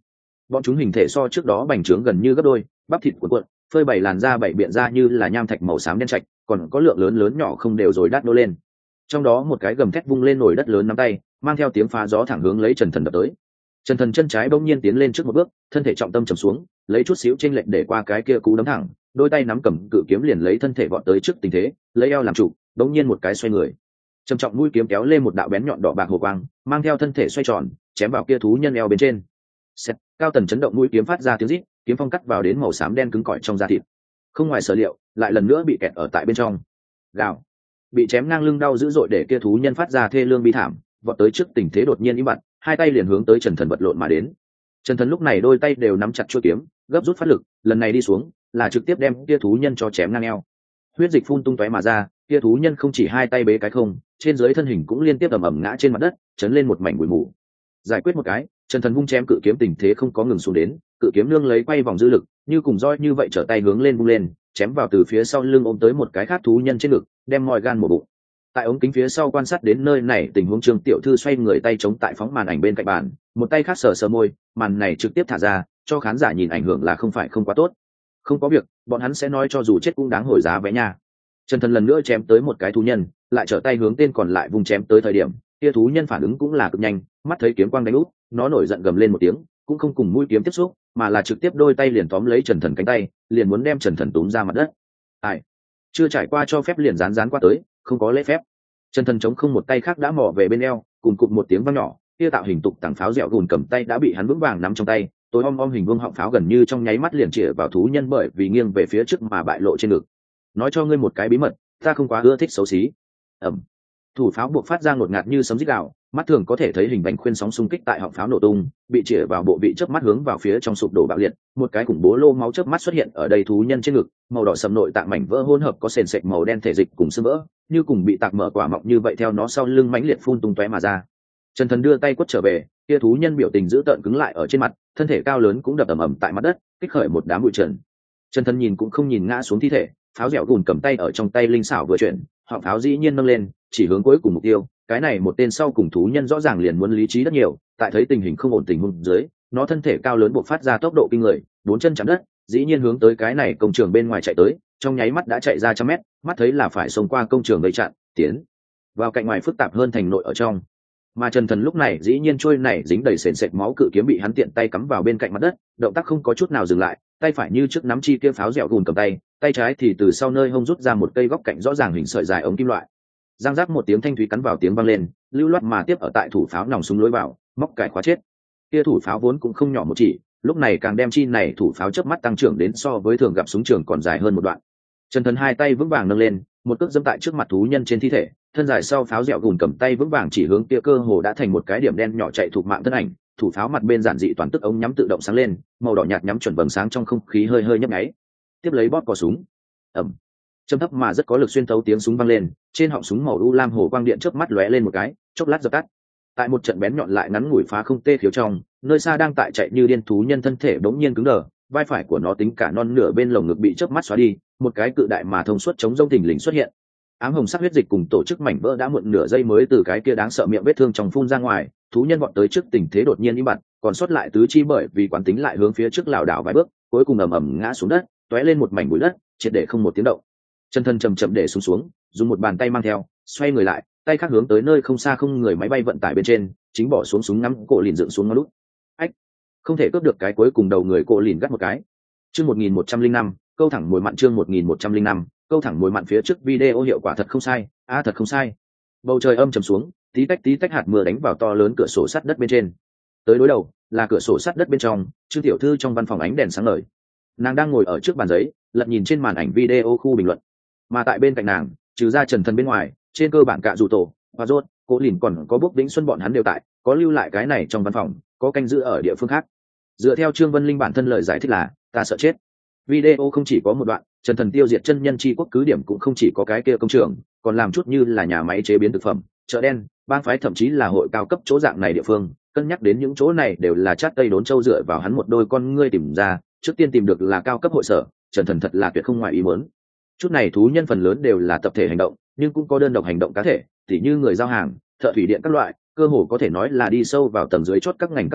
bọn chúng hình thể so trước đó bành trướng gần như gấp đôi, bắp thịt cuộn cuộn, phơi bày làn da bảy biện ra như là nham thạch màu xám đen trạch, còn có lượng lớn lớn nhỏ không đều rồi đắt nô lên. Trong đó một cái gầm thét vung lên nổi đất lớn nắm tay, mang theo tiếng phá gió thẳng hướng lấy Trần Thần đập tới. Trần Thần chân trái bỗng nhiên tiến lên trước một bước, thân thể trọng tâm trầm xuống, lấy chút xíu chênh lệch để qua cái kia cú đấm thẳng, đôi tay nắm cầm cự kiếm liền lấy thân thể vọt tới trước tình thế, lấy eo làm trụ, bỗng nhiên một cái xoay người. Trầm trọng mũi kiếm kéo lên một đạo bén nhọn đỏ bạc hồ quang, mang theo thân thể xoay tròn, chém vào kia thú nhân eo bên trên. Xét, cao tần chấn động mũi kiếm phát ra tiếng rít, kiếm phong cắt vào đến màu xám đen cứng cỏi trong da thịt. Không ngoài sở liệu, lại lần nữa bị kẹt ở tại bên trong. Gào. Bị chém ngang lưng đau dữ dội để kia thú nhân phát ra thê lương bi thảm, vọt tới trước tình thế đột nhiên im bặt, hai tay liền hướng tới Trần Thần vật lộn mà đến. Trần Thần lúc này đôi tay đều nắm chặt chuôi kiếm, gấp rút phát lực, lần này đi xuống, là trực tiếp đem kia thú nhân cho chém ngang eo. Huyết dịch phun tung tóe mà ra, kia thú nhân không chỉ hai tay bế cái không, trên dưới thân hình cũng liên tiếp ầm ầm ngã trên mặt đất, chấn lên một mảnh bụi mù. Giải quyết một cái, Trần Thần vung chém cự kiếm tình thế không có ngừng xuống đến, cự kiếm nương lấy quay vòng dư lực, như cùng roi như vậy trở tay hướng lên vung lên, chém vào từ phía sau lưng ôm tới một cái khác thú nhân trên ngực, đem mọi gan mổ bụng. Tại ống kính phía sau quan sát đến nơi này, tình huống Trương tiểu thư xoay người tay chống tại phóng màn ảnh bên cạnh bàn, một tay khác sờ sờ môi, màn này trực tiếp thả ra, cho khán giả nhìn ảnh hưởng là không phải không quá tốt. Không có việc, bọn hắn sẽ nói cho dù chết cũng đáng hồi giá vé nha. Trần Thần lần nữa chém tới một cái thú nhân, lại trở tay hướng tên còn lại vùng chém tới thời điểm, kia thú nhân phản ứng cũng là cực nhanh, mắt thấy kiếm quang đánh úp, nó nổi giận gầm lên một tiếng, cũng không cùng mũi kiếm tiếp xúc, mà là trực tiếp đôi tay liền tóm lấy Trần Thần cánh tay, liền muốn đem Trần Thần túm ra mặt đất. Ai? Chưa trải qua cho phép liền dán dán qua tới, không có lễ phép. Trần Thần chống không một tay khác đã mò về bên eo, cùng cụp một tiếng vang nhỏ, kia tạo hình tục tảng pháo dẻo gùn cầm tay đã bị hắn vững vàng nắm trong tay, tối om om hình vuông họng pháo gần như trong nháy mắt liền chĩa vào thú nhân bởi vì nghiêng về phía trước mà bại lộ trên ngực. Nói cho ngươi một cái bí mật, ta không quá ưa thích xấu xí. Ẩm. Thủ pháo buộc phát ra ngột ngạt như sấm rít gào, mắt thường có thể thấy hình bánh khuyên sóng xung kích tại họng pháo nổ tung, bị chĩa vào bộ vị chớp mắt hướng vào phía trong sụp đổ bạo liệt, một cái khủng bố lô máu chớp mắt xuất hiện ở đây thú nhân trên ngực, màu đỏ sầm nội tạng mảnh vỡ hỗn hợp có sền sệt màu đen thể dịch cùng xương vỡ, như cùng bị tạc mở quả mọng như vậy theo nó sau lưng mãnh liệt phun tung tóe mà ra. Trần Thần đưa tay quất trở về, kia thú nhân biểu tình dữ tợn cứng lại ở trên mặt, thân thể cao lớn cũng đập ầm ầm tại mặt đất, kích khởi một đám bụi trần. Trần Thần nhìn cũng không nhìn ngã xuống thi thể, pháo dẻo gùn cầm tay ở trong tay linh xảo vừa chuyển, họng pháo dĩ nhiên nâng lên, chỉ hướng cuối cùng mục tiêu. Cái này một tên sau cùng thú nhân rõ ràng liền muốn lý trí rất nhiều, tại thấy tình hình không ổn tình huống dưới, nó thân thể cao lớn bộc phát ra tốc độ kinh người, bốn chân chạm đất, dĩ nhiên hướng tới cái này công trường bên ngoài chạy tới, trong nháy mắt đã chạy ra trăm mét, mắt thấy là phải xông qua công trường gây chặn, tiến vào cạnh ngoài phức tạp hơn thành nội ở trong. Mà Trần Thần lúc này dĩ nhiên trôi này dính đầy sền sệt máu cự kiếm bị hắn tiện tay cắm vào bên cạnh mặt đất, động tác không có chút nào dừng lại, tay phải như trước nắm chi kia pháo dẻo gùn cầm tay, tay trái thì từ sau nơi hông rút ra một cây góc cạnh rõ ràng hình sợi dài ống kim loại. Giang giác một tiếng thanh thúy cắn vào tiếng vang lên, lưu loát mà tiếp ở tại thủ pháo nòng súng lối vào, móc cải khóa chết. Kia thủ pháo vốn cũng không nhỏ một chỉ, lúc này càng đem chi này thủ pháo chớp mắt tăng trưởng đến so với thường gặp súng trường còn dài hơn một đoạn. Trần Thần hai tay vững vàng nâng lên, một cước dẫm tại trước mặt thú nhân trên thi thể, thân dài sau pháo dẻo gùn cầm tay vững vàng chỉ hướng kia cơ hồ đã thành một cái điểm đen nhỏ chạy thuộc mạng thân ảnh, thủ pháo mặt bên giản dị toàn tức ống nhắm tự động sáng lên, màu đỏ nhạt nhắm chuẩn vầng sáng trong không khí hơi hơi nhấp nháy. Tiếp lấy bóp cò súng. Ầm. Trầm thấp mà rất có lực xuyên thấu tiếng súng vang lên, trên họng súng màu u lam hồ quang điện chớp mắt lóe lên một cái, chốc lát dập tắt. Tại một trận bén nhọn lại ngắn ngủi phá không tê khiếu trong, nơi xa đang tại chạy như điên thú nhân thân thể bỗng nhiên cứng đờ, vai phải của nó tính cả non nửa bên lồng ngực bị chớp mắt xóa đi, một cái cự đại mà thông suốt chống rông thình lình xuất hiện. Ám hồng sắc huyết dịch cùng tổ chức mảnh vỡ đã muộn nửa giây mới từ cái kia đáng sợ miệng vết thương trong phun ra ngoài, thú nhân vọt tới trước tình thế đột nhiên im bặt, còn sót lại tứ chi bởi vì quán tính lại hướng phía trước lảo đảo vài bước, cuối cùng ầm ầm ngã xuống đất, tóe lên một mảnh bụi đất, triệt để không một tiếng động. Chân thân chậm chậm để xuống xuống, dùng một bàn tay mang theo, xoay người lại, tay khác hướng tới nơi không xa không người máy bay vận tải bên trên, chính bỏ xuống súng ngắm cổ lìn dựng xuống ngón lút. Ách, không thể cướp được cái cuối cùng đầu người cổ lìn gắt một cái. Chương một nghìn một trăm linh năm, câu thẳng mồi mặn chương một nghìn một trăm linh năm, câu thẳng mồi mặn phía trước video hiệu quả thật không sai, a à, thật không sai. Bầu trời âm trầm xuống, tí tách tí tách hạt mưa đánh vào to lớn cửa sổ sắt đất bên trên. Tới đối đầu là cửa sổ sắt đất bên trong, Trương tiểu thư trong văn phòng ánh đèn sáng ngời. Nàng đang ngồi ở trước bàn giấy, lật nhìn trên màn ảnh video khu bình luận. Mà tại bên cạnh nàng, trừ ra Trần Thần bên ngoài, trên cơ bản cả dù tổ và rốt cố lìn còn có bước Vĩnh Xuân bọn hắn đều tại, có lưu lại cái này trong văn phòng, có canh giữ ở địa phương khác. Dựa theo Trương Vân Linh bản thân lời giải thích là, ta sợ chết. Video không chỉ có một đoạn, Trần Thần tiêu diệt chân nhân chi quốc cứ điểm cũng không chỉ có cái kia công trường, còn làm chút như là nhà máy chế biến thực phẩm, chợ đen, bang phái thậm chí là hội cao cấp chỗ dạng này địa phương. Cân nhắc đến những chỗ này đều là chát tây đốn châu dựa vào hắn một đôi con ngươi tìm ra, trước tiên tìm được là cao cấp hội sở, Trần Thần thật là tuyệt không ngoài ý muốn. Chút này thú nhân phần lớn đều là tập thể hành động, nhưng cũng có đơn độc hành động cá thể, tỉ như người giao hàng, thợ thủy điện các loại, cơ hồ có thể nói là đi sâu vào tầng dưới chốt các ngành các nghề,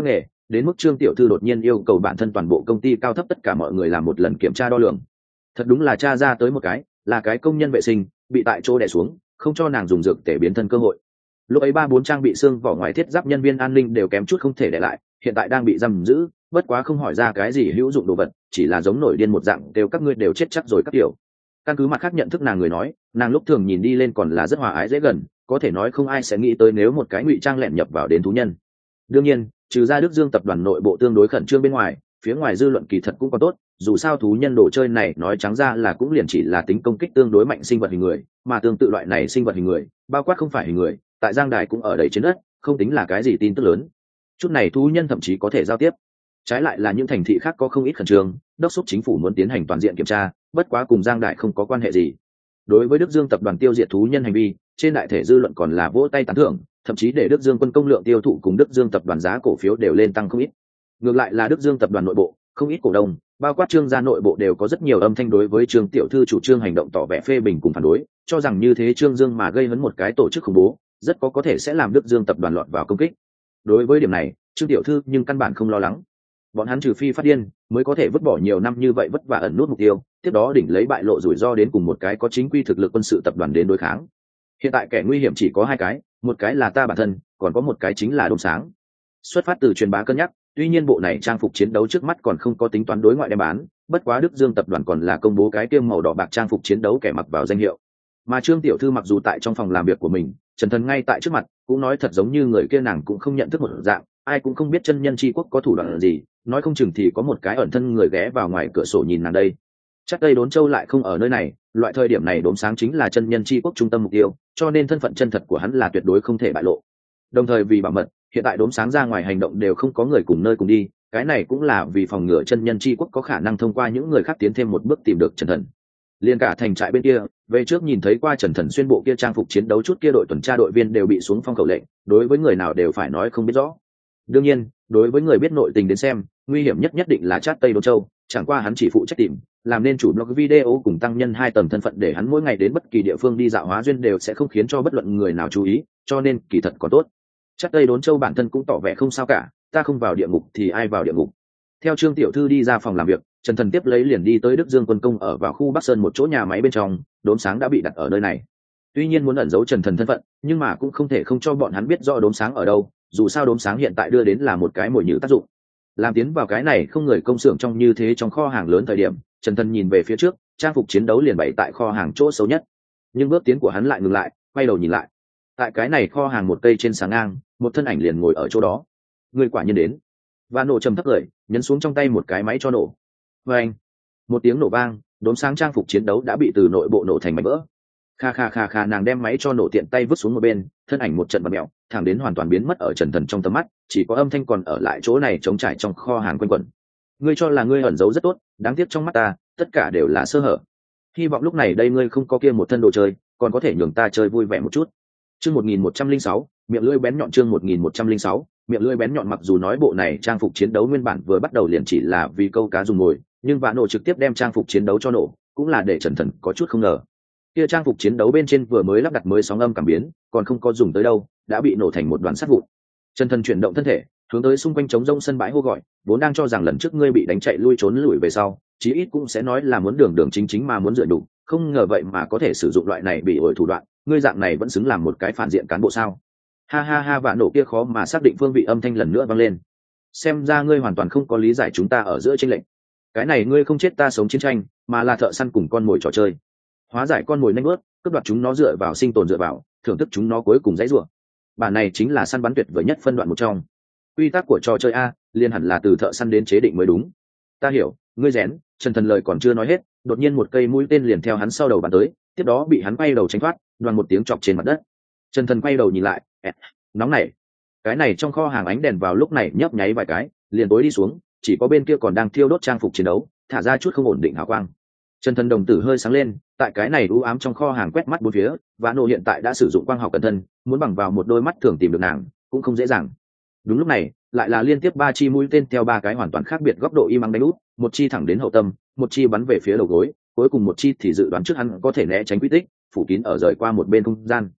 đến mức Trương tiểu thư đột nhiên yêu cầu bản thân toàn bộ công ty cao thấp tất cả mọi người làm một lần kiểm tra đo lường. Thật đúng là tra ra tới một cái, là cái công nhân vệ sinh bị tại chỗ đè xuống, không cho nàng dùng dược để biến thân cơ hội. Lúc ấy ba bốn trang bị xương vỏ ngoài thiết giáp nhân viên an ninh đều kém chút không thể để lại, hiện tại đang bị giam giữ, bất quá không hỏi ra cái gì hữu dụng đồ vật, chỉ là giống nổi điên một dạng đều các ngươi đều chết chắc rồi các kiểu. Căn cứ mặt khác nhận thức nàng người nói, nàng lúc thường nhìn đi lên còn là rất hòa ái dễ gần, có thể nói không ai sẽ nghĩ tới nếu một cái ngụy trang lẻn nhập vào đến thú nhân. Đương nhiên, trừ ra Đức Dương tập đoàn nội bộ tương đối khẩn trương bên ngoài, phía ngoài dư luận kỳ thật cũng có tốt, dù sao thú nhân đồ chơi này nói trắng ra là cũng liền chỉ là tính công kích tương đối mạnh sinh vật hình người, mà tương tự loại này sinh vật hình người, bao quát không phải hình người, tại Giang Đài cũng ở đầy trên đất, không tính là cái gì tin tức lớn. Chút này thú nhân thậm chí có thể giao tiếp. Trái lại là những thành thị khác có không ít khẩn trương, đốc thúc chính phủ muốn tiến hành toàn diện kiểm tra, bất quá cùng Giang Đại không có quan hệ gì. Đối với Đức Dương tập đoàn tiêu diệt thú nhân hành vi, trên đại thể dư luận còn là vỗ tay tán thưởng, thậm chí để Đức Dương quân công lượng tiêu thụ cùng Đức Dương tập đoàn giá cổ phiếu đều lên tăng không ít. Ngược lại là Đức Dương tập đoàn nội bộ, không ít cổ đông, bao quát Trương gia nội bộ đều có rất nhiều âm thanh đối với Trương tiểu thư chủ trương hành động tỏ vẻ phê bình cùng phản đối, cho rằng như thế Trương Dương mà gây hấn một cái tổ chức khủng bố, rất có có thể sẽ làm Đức Dương tập đoàn lọt vào công kích. Đối với điểm này, Trương tiểu thư nhưng căn bản không lo lắng. Bọn hắn trừ phi phát điên, mới có thể vứt bỏ nhiều năm như vậy vất vả ẩn nút mục tiêu, tiếp đó đỉnh lấy bại lộ rủi ro đến cùng một cái có chính quy thực lực quân sự tập đoàn đến đối kháng. Hiện tại kẻ nguy hiểm chỉ có hai cái, một cái là ta bản thân, còn có một cái chính là Đốm Sáng. Xuất phát từ truyền bá cân nhắc, tuy nhiên bộ này trang phục chiến đấu trước mắt còn không có tính toán đối ngoại đem bán, bất quá Đức Dương tập đoàn còn là công bố cái kiêm màu đỏ bạc trang phục chiến đấu kẻ mặc vào danh hiệu. Mà Trương tiểu thư mặc dù tại trong phòng làm việc của mình, Trần Thần ngay tại trước mặt, cũng nói thật giống như người kia nàng cũng không nhận thức một dạng, ai cũng không biết chân nhân tri quốc có thủ đoạn gì, nói không chừng thì có một cái ẩn thân người ghé vào ngoài cửa sổ nhìn nàng đây. Chắc đây Đốn Châu lại không ở nơi này, loại thời điểm này Đốm Sáng chính là chân nhân tri quốc trung tâm mục tiêu, cho nên thân phận chân thật của hắn là tuyệt đối không thể bại lộ. Đồng thời vì bảo mật, hiện tại Đốm Sáng ra ngoài hành động đều không có người cùng nơi cùng đi, cái này cũng là vì phòng ngừa chân nhân tri quốc có khả năng thông qua những người khác tiến thêm một bước tìm được Trần Thần. Liên cả thành trại bên kia, về trước nhìn thấy qua Trần Thần xuyên bộ kia trang phục chiến đấu chút kia đội tuần tra đội viên đều bị xuống phong khẩu lệnh, đối với người nào đều phải nói không biết rõ. Đương nhiên, đối với người biết nội tình đến xem, nguy hiểm nhất nhất định là Chát Tây Đốn Châu, chẳng qua hắn chỉ phụ trách tìm, làm nên chủ blog video cùng tăng nhân hai tầng thân phận để hắn mỗi ngày đến bất kỳ địa phương đi dạo hóa duyên đều sẽ không khiến cho bất luận người nào chú ý, cho nên kỳ thật còn tốt. Chát Tây Đốn Châu bản thân cũng tỏ vẻ không sao cả, ta không vào địa ngục thì ai vào địa ngục. Theo Trương tiểu thư đi ra phòng làm việc, Trần Thần tiếp lấy liền đi tới Đức Dương quân công ở vào khu Bắc Sơn một chỗ nhà máy bên trong, Đốm Sáng đã bị đặt ở nơi này. Tuy nhiên muốn ẩn giấu Trần Thần thân phận, nhưng mà cũng không thể không cho bọn hắn biết rõ Đốm Sáng ở đâu, dù sao Đốm Sáng hiện tại đưa đến là một cái mồi nhử tác dụng. Làm tiến vào cái này không người công xưởng trong như thế trong kho hàng lớn thời điểm, Trần Thần nhìn về phía trước, trang phục chiến đấu liền bày tại kho hàng chỗ xấu nhất. Nhưng bước tiến của hắn lại ngừng lại, quay đầu nhìn lại. Tại cái này kho hàng một cây trên sáng ngang, một thân ảnh liền ngồi ở chỗ đó. Người quả nhiên đến. Và nổ trầm thấp cười, nhấn xuống trong tay một cái máy cho nổ. Và anh, một tiếng nổ vang, Đốm Sáng trang phục chiến đấu đã bị từ nội bộ nổ thành mảnh vỡ. Kha kha kha kha nàng đem máy cho nổ tiện tay vứt xuống một bên, thân ảnh một trận bật mẹo, thẳng đến hoàn toàn biến mất ở Trần Thần trong tầm mắt, chỉ có âm thanh còn ở lại chỗ này trống trải trong kho hàng quanh quẩn. Ngươi cho là ngươi ẩn giấu rất tốt, đáng tiếc trong mắt ta, tất cả đều là sơ hở. Hy vọng lúc này đây ngươi không có kia một thân đồ chơi, còn có thể nhường ta chơi vui vẻ một chút. Chương một nghìn một trăm linh sáu, miệng lưỡi bén nhọn chương một nghìn một trăm linh sáu, miệng lưỡi bén nhọn mặc dù nói bộ này trang phục chiến đấu nguyên bản vừa bắt đầu liền chỉ là vì câu cá dùng mồi, nhưng Vạn Nổ trực tiếp đem trang phục chiến đấu cho nổ, cũng là để Trần Thần có chút không ngờ. Kia trang phục chiến đấu bên trên vừa mới lắp đặt mới sóng âm cảm biến, còn không có dùng tới đâu, đã bị nổ thành một đoàn sắt vụn. Trần Thần chuyển động thân thể, hướng tới xung quanh trống rông sân bãi hô gọi, vốn đang cho rằng lần trước ngươi bị đánh chạy lui trốn lùi về sau, chí ít cũng sẽ nói là muốn đường đường chính chính mà muốn dựa đủ, không ngờ vậy mà có thể sử dụng loại này bị ổi thủ đoạn, ngươi dạng này vẫn xứng làm một cái phản diện cán bộ sao? Ha ha ha, Vạn Nổ kia khó mà xác định phương vị âm thanh lần nữa vang lên. Xem ra ngươi hoàn toàn không có lý giải chúng ta ở giữa chênh lệch. Cái này ngươi không chết ta sống chiến tranh, mà là thợ săn cùng con mồi trò chơi. Hóa giải con mồi nhanh bước, cướp đoạt chúng nó dựa vào sinh tồn dựa vào, thưởng thức chúng nó cuối cùng dãy rủa. Bản này chính là săn bắn tuyệt vời nhất phân đoạn một trong. Quy tắc của trò chơi a, liên hẳn là từ thợ săn đến chế định mới đúng. Ta hiểu, ngươi rén. Trần Thần lời còn chưa nói hết, đột nhiên một cây mũi tên liền theo hắn sau đầu bắn tới, tiếp đó bị hắn quay đầu tránh thoát, đoàn một tiếng chọc trên mặt đất. Trần Thần quay đầu nhìn lại, nóng này. Cái này trong kho hàng ánh đèn vào lúc này nhấp nháy vài cái, liền tối đi xuống, chỉ có bên kia còn đang thiêu đốt trang phục chiến đấu, thả ra chút không ổn định hào quang. Trần Thần đồng tử hơi sáng lên, tại cái này u ám trong kho hàng quét mắt bốn phía, Vạn Nổ hiện tại đã sử dụng quang học cẩn thân, muốn bằng vào một đôi mắt thường tìm được nàng, cũng không dễ dàng. Đúng lúc này, lại là liên tiếp ba chi mũi tên theo ba cái hoàn toàn khác biệt góc độ im ắng đánh út, một chi thẳng đến hậu tâm, một chi bắn về phía đầu gối, cuối cùng một chi thì dự đoán trước hắn có thể né tránh quy tích, phủ kín ở rời qua một bên không gian.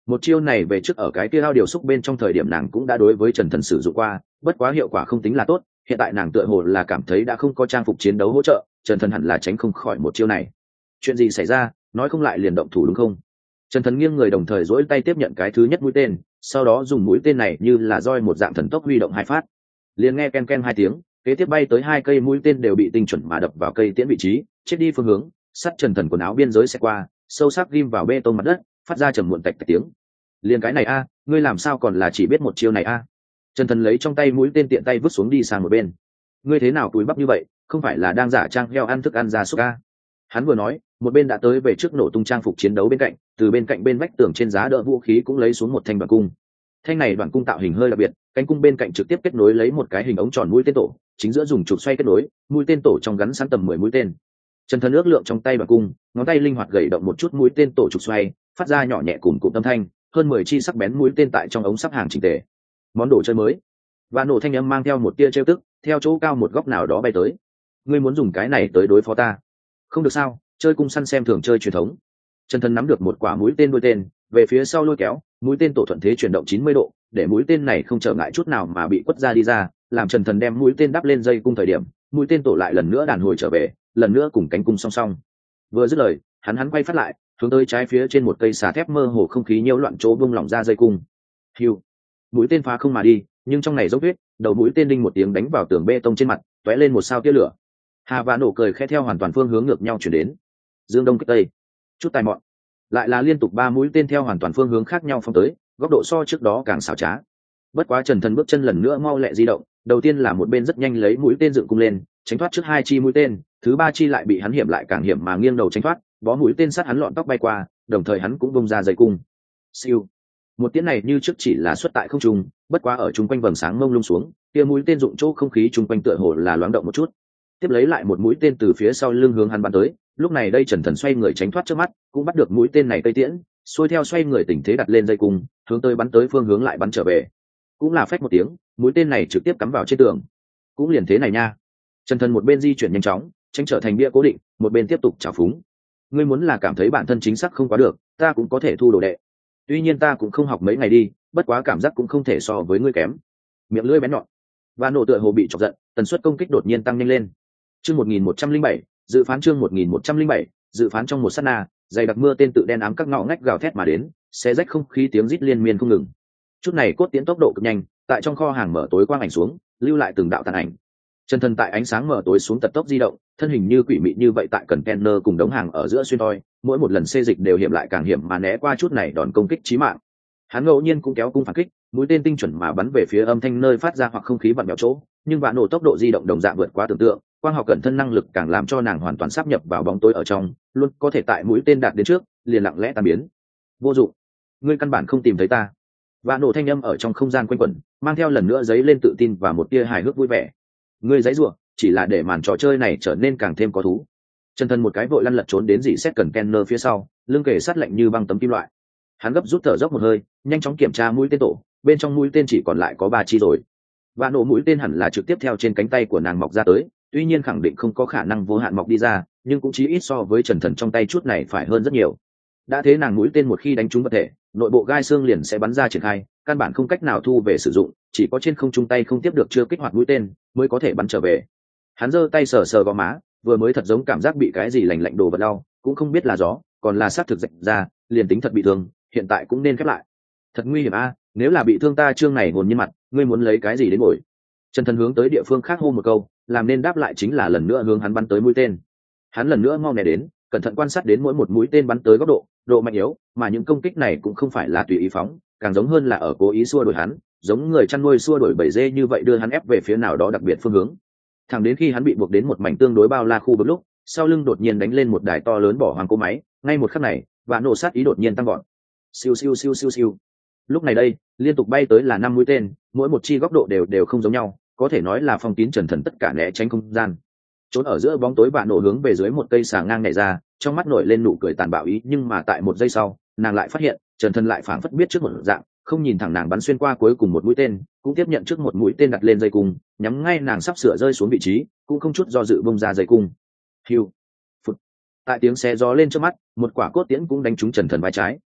Một chiêu này về trước ở cái kia ao điều xúc bên trong thời điểm nàng cũng đã đối với Trần Thần sử dụng qua, bất quá hiệu quả không tính là tốt, hiện tại nàng tựa hồ là cảm thấy đã không có trang phục chiến đấu hỗ trợ, Trần Thần hẳn là tránh không khỏi một chiêu này. Chuyện gì xảy ra, nói không lại liền động thủ đúng không? Trần Thần nghiêng người đồng thời duỗi tay tiếp nhận cái thứ nhất mũi tên, sau đó dùng mũi tên này như là roi một dạng thần tốc huy động hai phát. Liền nghe ken ken hai tiếng, kế tiếp bay tới hai cây mũi tên đều bị tinh chuẩn mà đập vào cây tiễn vị trí, chết đi phương hướng, sắt Trần Thần quần áo biên giới sẽ qua, sâu sắc ghim vào bê tông mặt đất, phát ra trầm muộn tạch tạch tiếng. Liền cái này a, ngươi làm sao còn là chỉ biết một chiêu này a? Trần Thần lấy trong tay mũi tên tiện tay vứt xuống đi sang một bên. Ngươi thế nào túi bắp như vậy, không phải là đang giả trang heo ăn thức ăn ra súc a? Hắn vừa nói, một bên đã tới về trước nổ tung trang phục chiến đấu bên cạnh, từ bên cạnh bên vách tường trên giá đỡ vũ khí cũng lấy xuống một thanh đoạn cung. Thanh này đoạn cung tạo hình hơi đặc biệt, cánh cung bên cạnh trực tiếp kết nối lấy một cái hình ống tròn mũi tên tổ, chính giữa dùng trục xoay kết nối, mũi tên tổ trong gắn sẵn tầm mười mũi tên. Trần Thần ước lượng trong tay đoạn cung, ngón tay linh hoạt gẩy động một chút mũi tên tổ trục xoay, phát ra nhỏ nhẹ cùn cụm âm thanh, hơn mười chi sắc bén mũi tên tại trong ống sắp hàng chỉnh tề. Món đồ chơi mới. Và nổ thanh âm mang theo một tia trêu tức, theo chỗ cao một góc nào đó bay tới. Ngươi muốn dùng cái này tới đối phó ta? Không được sao, chơi cung săn xem thường chơi truyền thống. Trần Thần nắm được một quả mũi tên đuôi tên, về phía sau lôi kéo, mũi tên tổ thuận thế chuyển động chín mươi độ, để mũi tên này không trở ngại chút nào mà bị quất ra đi ra, làm Trần Thần đem mũi tên đắp lên dây cung thời điểm, mũi tên tổ lại lần nữa đàn hồi trở về, lần nữa cùng cánh cung song song. Vừa dứt lời, hắn hắn quay phát lại, hướng tới trái phía trên một cây xà thép mơ hồ không khí nhiễu loạn chỗ bung lỏng ra dây cung. Hiu, mũi tên phá không mà đi, nhưng trong này dốc tuyết, đầu mũi tên đinh một tiếng đánh vào tường bê tông trên mặt, tóe lên một sao tia lửa. Hà và nổ cười khẽ theo hoàn toàn phương hướng ngược nhau chuyển đến. Dương đông kích tây, chút tài mọn, lại là liên tục ba mũi tên theo hoàn toàn phương hướng khác nhau phóng tới, góc độ so trước đó càng xảo trá. Bất quá Trần Thần bước chân lần nữa mau lẹ di động, đầu tiên là một bên rất nhanh lấy mũi tên dựng cung lên, tránh thoát trước hai chi mũi tên, thứ ba chi lại bị hắn hiểm lại càng hiểm mà nghiêng đầu tránh thoát, bó mũi tên sát hắn lọn tóc bay qua, đồng thời hắn cũng bung ra dây cung. Siêu. Một tiếng này như trước chỉ là xuất tại không trung, bất quá ở trung quanh vầng sáng mông lung xuống, kia mũi tên dụng chỗ không khí trung quanh tựa hồ là loáng động một chút. Tiếp lấy lại một mũi tên từ phía sau lưng hướng hắn bắn tới, lúc này đây Trần Thần xoay người tránh thoát trước mắt, cũng bắt được mũi tên này tây tiễn, xuôi theo xoay người tình thế đặt lên dây cung, hướng tới bắn tới phương hướng lại bắn trở về. Cũng là phách một tiếng, mũi tên này trực tiếp cắm vào trên tường. Cũng liền thế này nha. Trần Thần một bên di chuyển nhanh chóng, tránh trở thành bia cố định, một bên tiếp tục trào phúng. Ngươi muốn là cảm thấy bản thân chính xác không quá được, ta cũng có thể thu đồ đệ. Tuy nhiên ta cũng không học mấy ngày đi, bất quá cảm giác cũng không thể so với ngươi kém. Miệng lưỡi bén nhọn. Và nổ tựa hồ bị chọc giận, tần suất công kích đột nhiên tăng nhanh lên. Chương một nghìn một trăm linh bảy, dự phán chương một nghìn một trăm linh bảy, dự phán trong một sát na, dày đặc mưa tên tự đen ám các ngõ ngách gào thét mà đến, xé rách không khí tiếng rít liên miên không ngừng. Chút này cốt tiến tốc độ cực nhanh, tại trong kho hàng mở tối quang ảnh xuống, lưu lại từng đạo tàn ảnh. Trần Thần tại ánh sáng mở tối xuống tật tốc di động, thân hình như quỷ mị như vậy tại container cùng đống hàng ở giữa xuyên toi, mỗi một lần xê dịch đều hiểm lại càng hiểm mà né qua chút này đòn công kích chí mạng. Hắn ngẫu nhiên cũng kéo cung phản kích, mũi tên tinh chuẩn mà bắn về phía âm thanh nơi phát ra hoặc không khí vặn vẹo chỗ, nhưng vạn nổ tốc độ di động đồng dạng vượt quá tưởng tượng, quang học cận thân năng lực càng làm cho nàng hoàn toàn sáp nhập vào bóng tối ở trong, luôn có thể tại mũi tên đạt đến trước, liền lặng lẽ tan biến. Vô dụng, ngươi căn bản không tìm thấy ta. Vạn nổ thanh âm ở trong không gian quanh quẩn, mang theo lần nữa giấy lên tự tin và một tia hài hước vui vẻ. Ngươi giấy rủa, chỉ là để màn trò chơi này trở nên càng thêm có thú. Trần Thần một cái vội lăn lật trốn đến dị xét cần Kenner phía sau, lưng kề sát lạnh như băng tấm kim loại. Hắn gấp rút thở dốc một hơi, nhanh chóng kiểm tra mũi tên tổ, bên trong mũi tên chỉ còn lại có ba chi rồi. Vạn nổ mũi tên hẳn là trực tiếp theo trên cánh tay của nàng mọc ra tới, tuy nhiên khẳng định không có khả năng vô hạn mọc đi ra, nhưng cũng chí ít so với Trần Thần trong tay chút này phải hơn rất nhiều. Đã thế nàng mũi tên một khi đánh trúng vật thể, nội bộ gai xương liền sẽ bắn ra triển khai, căn bản không cách nào thu về sử dụng, chỉ có trên không trung tay không tiếp được chưa kích hoạt mũi tên mới có thể bắn trở về. Hắn giơ tay sờ sờ gò má, vừa mới thật giống cảm giác bị cái gì lạnh lạnh đồ vật đau, cũng không biết là gió, còn là sát thực rạch ra, liền tính thật bị thương, hiện tại cũng nên khép lại. Thật nguy hiểm a, nếu là bị thương ta trương này hồn nhiên mặt, ngươi muốn lấy cái gì đến bồi? Trần Thần hướng tới địa phương khác hô một câu, làm nên đáp lại chính là lần nữa hướng hắn bắn tới mũi tên. Hắn lần nữa mau nè đến, cẩn thận quan sát đến mỗi một mũi tên bắn tới góc độ, độ mạnh yếu, mà những công kích này cũng không phải là tùy ý phóng, càng giống hơn là ở cố ý xua đuổi hắn, giống người chăn nuôi xua đuổi bầy dê như vậy đưa hắn ép về phía nào đó đặc biệt phương hướng. Thẳng đến khi hắn bị buộc đến một mảnh tương đối bao la khu vực lúc, sau lưng đột nhiên đánh lên một đài to lớn bỏ hoang cỗ máy, ngay một khắc này, Vạn nổ sát ý đột nhiên tăng gọn. Siêu siêu siêu siêu siêu. Lúc này đây, liên tục bay tới là năm mũi tên, mỗi một chi góc độ đều đều không giống nhau, có thể nói là phong kín Trần Thần tất cả né tránh không gian. Trốn ở giữa bóng tối Vạn nổ hướng về dưới một cây xà ngang nhảy ra, trong mắt nổi lên nụ cười tàn bạo ý, nhưng mà tại một giây sau, nàng lại phát hiện, Trần Thần lại phảng phất biết trước một dạng, không nhìn thẳng nàng bắn xuyên qua cuối cùng một mũi tên, cũng tiếp nhận trước một mũi tên đặt lên dây cung, nhắm ngay nàng sắp sửa rơi xuống vị trí, cũng không chút do dự bung ra dây cung. Hiu. Phụt. Tại tiếng xé gió lên trước mắt, một quả cốt tiễn cũng đánh trúng Trần Thần vai trái,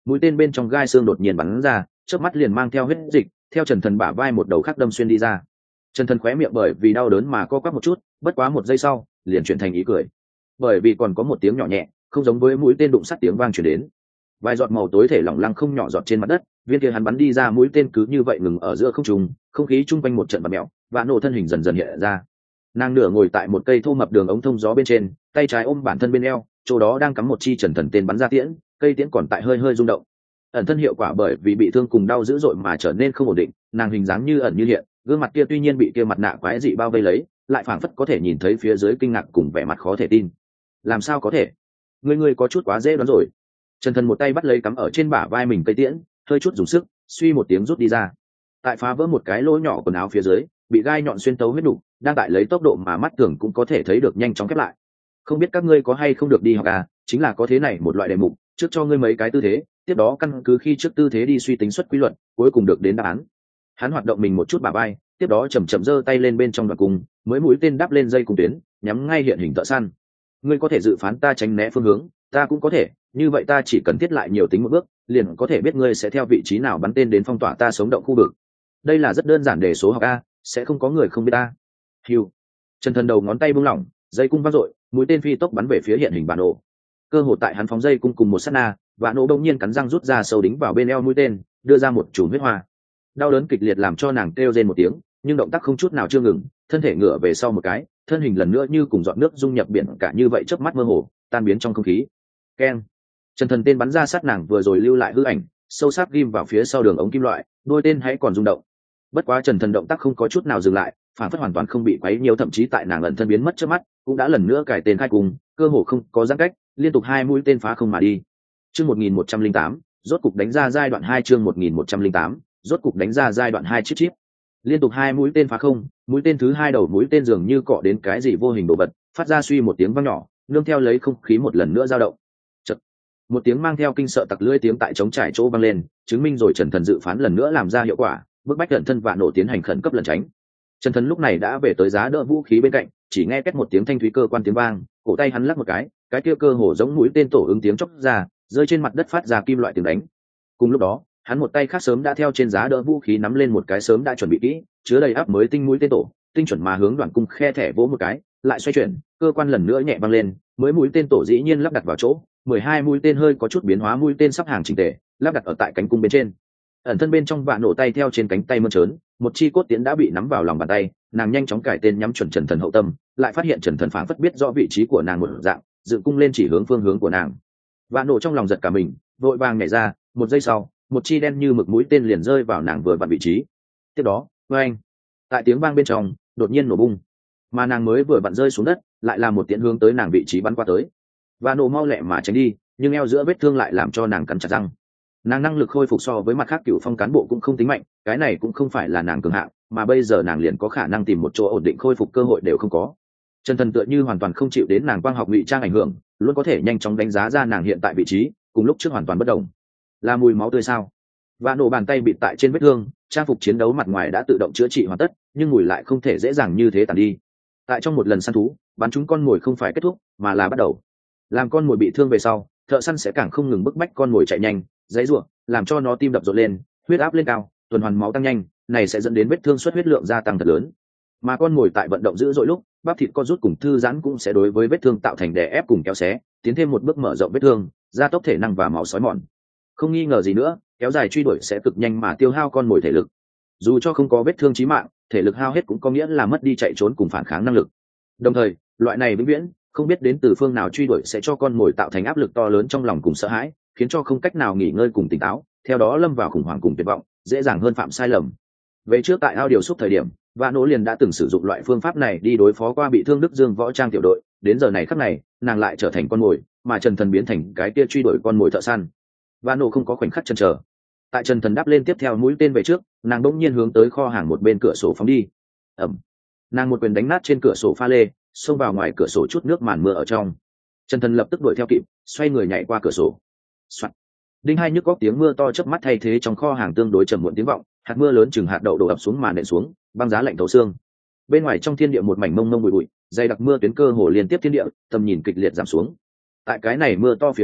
mũi tên bên trong gai xương đột nhiên bắn ra, chớp mắt liền mang theo huyết dịch theo Trần Thần bả vai một đầu khác đâm xuyên đi ra. Trần Thần khóe miệng bởi vì đau đớn mà co quắp một chút, bất quá một giây sau liền chuyển thành ý cười, bởi vì còn có một tiếng nhỏ nhẹ, không giống với mũi tên đụng sắt tiếng vang truyền đến. Vài giọt màu tối thể lỏng lăng không nhỏ giọt trên mặt đất, viên kia hắn bắn đi ra mũi tên cứ như vậy ngừng ở giữa không trung, không khí chung quanh một trận bạt mèo, và nổ thân hình dần dần hiện ra. Nàng nửa ngồi tại một cây thô mập đường ống thông gió bên trên, tay trái ôm bản thân bên eo, chỗ đó đang cắm một chi Trần Thần tên bắn ra tiễn, cây tiễn còn tại hơi hơi rung động. Ẩn thân hiệu quả bởi vì bị thương cùng đau dữ dội mà trở nên không ổn định, nàng hình dáng như ẩn như hiện, gương mặt kia tuy nhiên bị kia mặt nạ quái dị bao vây lấy, lại phảng phất có thể nhìn thấy phía dưới kinh ngạc cùng vẻ mặt khó thể tin. Làm sao có thể? Ngươi ngươi có chút quá dễ đoán rồi. Trần Thần một tay bắt lấy cắm ở trên bả vai mình cây tiễn, hơi chút dùng sức, suy một tiếng rút đi ra. Tại phá vỡ một cái lỗ nhỏ quần áo phía dưới, bị gai nhọn xuyên tấu huyết đủ, đang tại lấy tốc độ mà mắt thường cũng có thể thấy được nhanh chóng khép lại. Không biết các ngươi có hay không được đi học à, chính là có thế này một loại đề mục, trước cho ngươi mấy cái tư thế, tiếp đó căn cứ khi trước tư thế đi suy tính xuất quy luật, cuối cùng được đến đáp án. Hắn hoạt động mình một chút bả vai, tiếp đó chậm chậm giơ tay lên bên trong đoạn cung, mới mũi tên đáp lên dây cung tuyến, nhắm ngay hiện hình thợ săn. Ngươi có thể dự phán ta tránh né phương hướng, ta cũng có thể, như vậy ta chỉ cần thiết lại nhiều tính một bước, liền có thể biết ngươi sẽ theo vị trí nào bắn tên đến phong tỏa ta sống động khu vực. Đây là rất đơn giản đề số học a, sẽ không có người không biết ta. Hiu. Trần Thần đầu ngón tay buông lỏng, dây cung vang dội, mũi tên phi tốc bắn về phía hiện hình bản nổ. Cơ hội tại hắn phóng dây cung cùng một sát na, vạn nổ đông nhiên cắn răng rút ra sâu đính vào bên eo mũi tên, đưa ra một chùm huyết hoa. Đau đớn kịch liệt làm cho nàng kêu rên một tiếng, nhưng động tác không chút nào chưa ngừng, thân thể ngửa về sau một cái, thân hình lần nữa như cùng giọt nước dung nhập biển cả như vậy chớp mắt mơ hồ, tan biến trong không khí. Keng. Trần Thần tên bắn ra sát nàng vừa rồi lưu lại hư ảnh, sâu sắc ghim vào phía sau đường ống kim loại, đôi tên hãy còn rung động. Bất quá Trần Thần động tác không có chút nào dừng lại, phản phất hoàn toàn không bị quấy nhiều, thậm chí tại nàng ẩn thân biến mất trước mắt, cũng đã lần nữa cải tên khai cùng, cơ hồ không có giãn cách, liên tục hai mũi tên phá không mà đi. Chương một nghìn một trăm lẻ tám, rốt cục đánh ra giai đoạn hai chương một nghìn một trăm lẻ tám, rốt cục đánh ra giai đoạn hai chip chip. Liên tục hai mũi tên phá không, mũi tên thứ hai đầu mũi tên dường như cọ đến cái gì vô hình đồ vật, phát ra suy một tiếng vang nhỏ, nương theo lấy không khí một lần nữa dao động. Chật. Một tiếng mang theo kinh sợ tặc lưỡi tiếng tại trống trải chỗ vang lên, chứng minh rồi Trần Thần dự phán lần nữa làm ra hiệu quả, bức bách cận thân Vạn Nổ tiến hành khẩn cấp lẩn tránh. Trần Thần lúc này đã về tới giá đỡ vũ khí bên cạnh, chỉ nghe két một tiếng thanh thúy cơ quan tiếng vang, cổ tay hắn lắc một cái, cái kia cơ hồ giống mũi tên tổ ứng tiếng chốc ra, rơi trên mặt đất phát ra kim loại tiếng đánh. Cùng lúc đó, hắn một tay khác sớm đã theo trên giá đỡ vũ khí nắm lên một cái sớm đã chuẩn bị kỹ, chứa đầy áp mới tinh mũi tên tổ, tinh chuẩn mà hướng đoạn cung khe thẻ vỗ một cái, lại xoay chuyển, cơ quan lần nữa nhẹ văng lên, mới mũi tên tổ dĩ nhiên lắp đặt vào chỗ, mười hai mũi tên hơi có chút biến hóa mũi tên sắp hàng chỉnh tề, lắp đặt ở tại cánh cung bên trên. Ẩn thân bên trong Vạn Nổ tay theo trên cánh tay mơn trớn, một chi cốt tiễn đã bị nắm vào lòng bàn tay, nàng nhanh chóng cải tên nhắm chuẩn Trần Thần hậu tâm, lại phát hiện Trần Thần phảng phất biết rõ vị trí của nàng một dạng, dựng cung lên chỉ hướng phương hướng của nàng. Vạn Nổ trong lòng giật cả mình, vội vàng nhảy ra, một giây sau, một chi đen như mực mũi tên liền rơi vào nàng vừa vặn vị trí. Tiếp đó, oeng, tại tiếng vang bên trong, đột nhiên nổ bung, mà nàng mới vừa vặn rơi xuống đất, lại là một tiễn hướng tới nàng vị trí bắn qua tới. Vạn Nổ mau lẹ mà tránh đi, nhưng eo giữa vết thương lại làm cho nàng cắn chặt răng. Nàng năng lực khôi phục so với mặt khác cựu phong cán bộ cũng không tính mạnh, cái này cũng không phải là nàng cường hạng, mà bây giờ nàng liền có khả năng tìm một chỗ ổn định khôi phục cơ hội đều không có. Trần Thần tựa như hoàn toàn không chịu đến nàng quang học ngụy trang ảnh hưởng, luôn có thể nhanh chóng đánh giá ra nàng hiện tại vị trí, cùng lúc trước hoàn toàn bất đồng. Là mùi máu tươi sao? Vạn Nổ bàn tay bịt tại trên vết thương, trang phục chiến đấu mặt ngoài đã tự động chữa trị hoàn tất, nhưng mùi lại không thể dễ dàng như thế tàn đi. Tại trong một lần săn thú, bắn chúng con mồi không phải kết thúc, mà là bắt đầu. Làm con mồi bị thương về sau, thợ săn sẽ càng không ngừng bức bách con mồi chạy nhanh, dãy rủa, làm cho nó tim đập rộn lên, huyết áp lên cao, tuần hoàn máu tăng nhanh, này sẽ dẫn đến vết thương xuất huyết lượng gia tăng thật lớn. Mà con mồi tại vận động dữ dội lúc, bắp thịt co rút cùng thư giãn cũng sẽ đối với vết thương tạo thành đè ép cùng kéo xé, tiến thêm một bước mở rộng vết thương, gia tốc thể năng và máu xói mòn. Không nghi ngờ gì nữa, kéo dài truy đuổi sẽ cực nhanh mà tiêu hao con mồi thể lực. Dù cho không có vết thương chí mạng, thể lực hao hết cũng có nghĩa là mất đi chạy trốn cùng phản kháng năng lực. Đồng thời, loại này vĩnh viễn không biết đến từ phương nào truy đuổi sẽ cho con mồi tạo thành áp lực to lớn trong lòng cùng sợ hãi, khiến cho không cách nào nghỉ ngơi cùng tỉnh táo, theo đó lâm vào khủng hoảng cùng tuyệt vọng, dễ dàng hơn phạm sai lầm. Về trước tại ao điều xúc thời điểm, Vạn Nổ liền đã từng sử dụng loại phương pháp này đi đối phó qua bị thương Đức Dương võ trang tiểu đội, đến giờ này khắc này, nàng lại trở thành con mồi, mà Trần Thần biến thành cái kia truy đuổi con mồi thợ săn. Vạn Nổ không có khoảnh khắc chần chờ. Tại Trần Thần đáp lên tiếp theo mũi tên về trước, nàng bỗng nhiên hướng tới kho hàng một bên cửa sổ phóng đi. Ầm. Nàng một quyền đánh nát trên cửa sổ pha lê, xông vào ngoài cửa sổ chút nước màn mưa ở trong. Trần Thần lập tức đuổi theo kịp, xoay người nhảy qua cửa sổ. Soạt. Đinh hai nhức góc tiếng mưa to chớp mắt thay thế trong kho hàng tương đối trầm muộn tiếng vọng, hạt mưa lớn chừng hạt đậu đổ ập xuống màn nện xuống, băng giá lạnh thấu xương. Bên ngoài trong thiên địa một mảnh mông mông bụi bụi, dày đặc mưa tuyến cơ hồ liên tiếp thiên địa, tầm nhìn kịch liệt giảm xuống. Tại cái này mưa to phía dưới,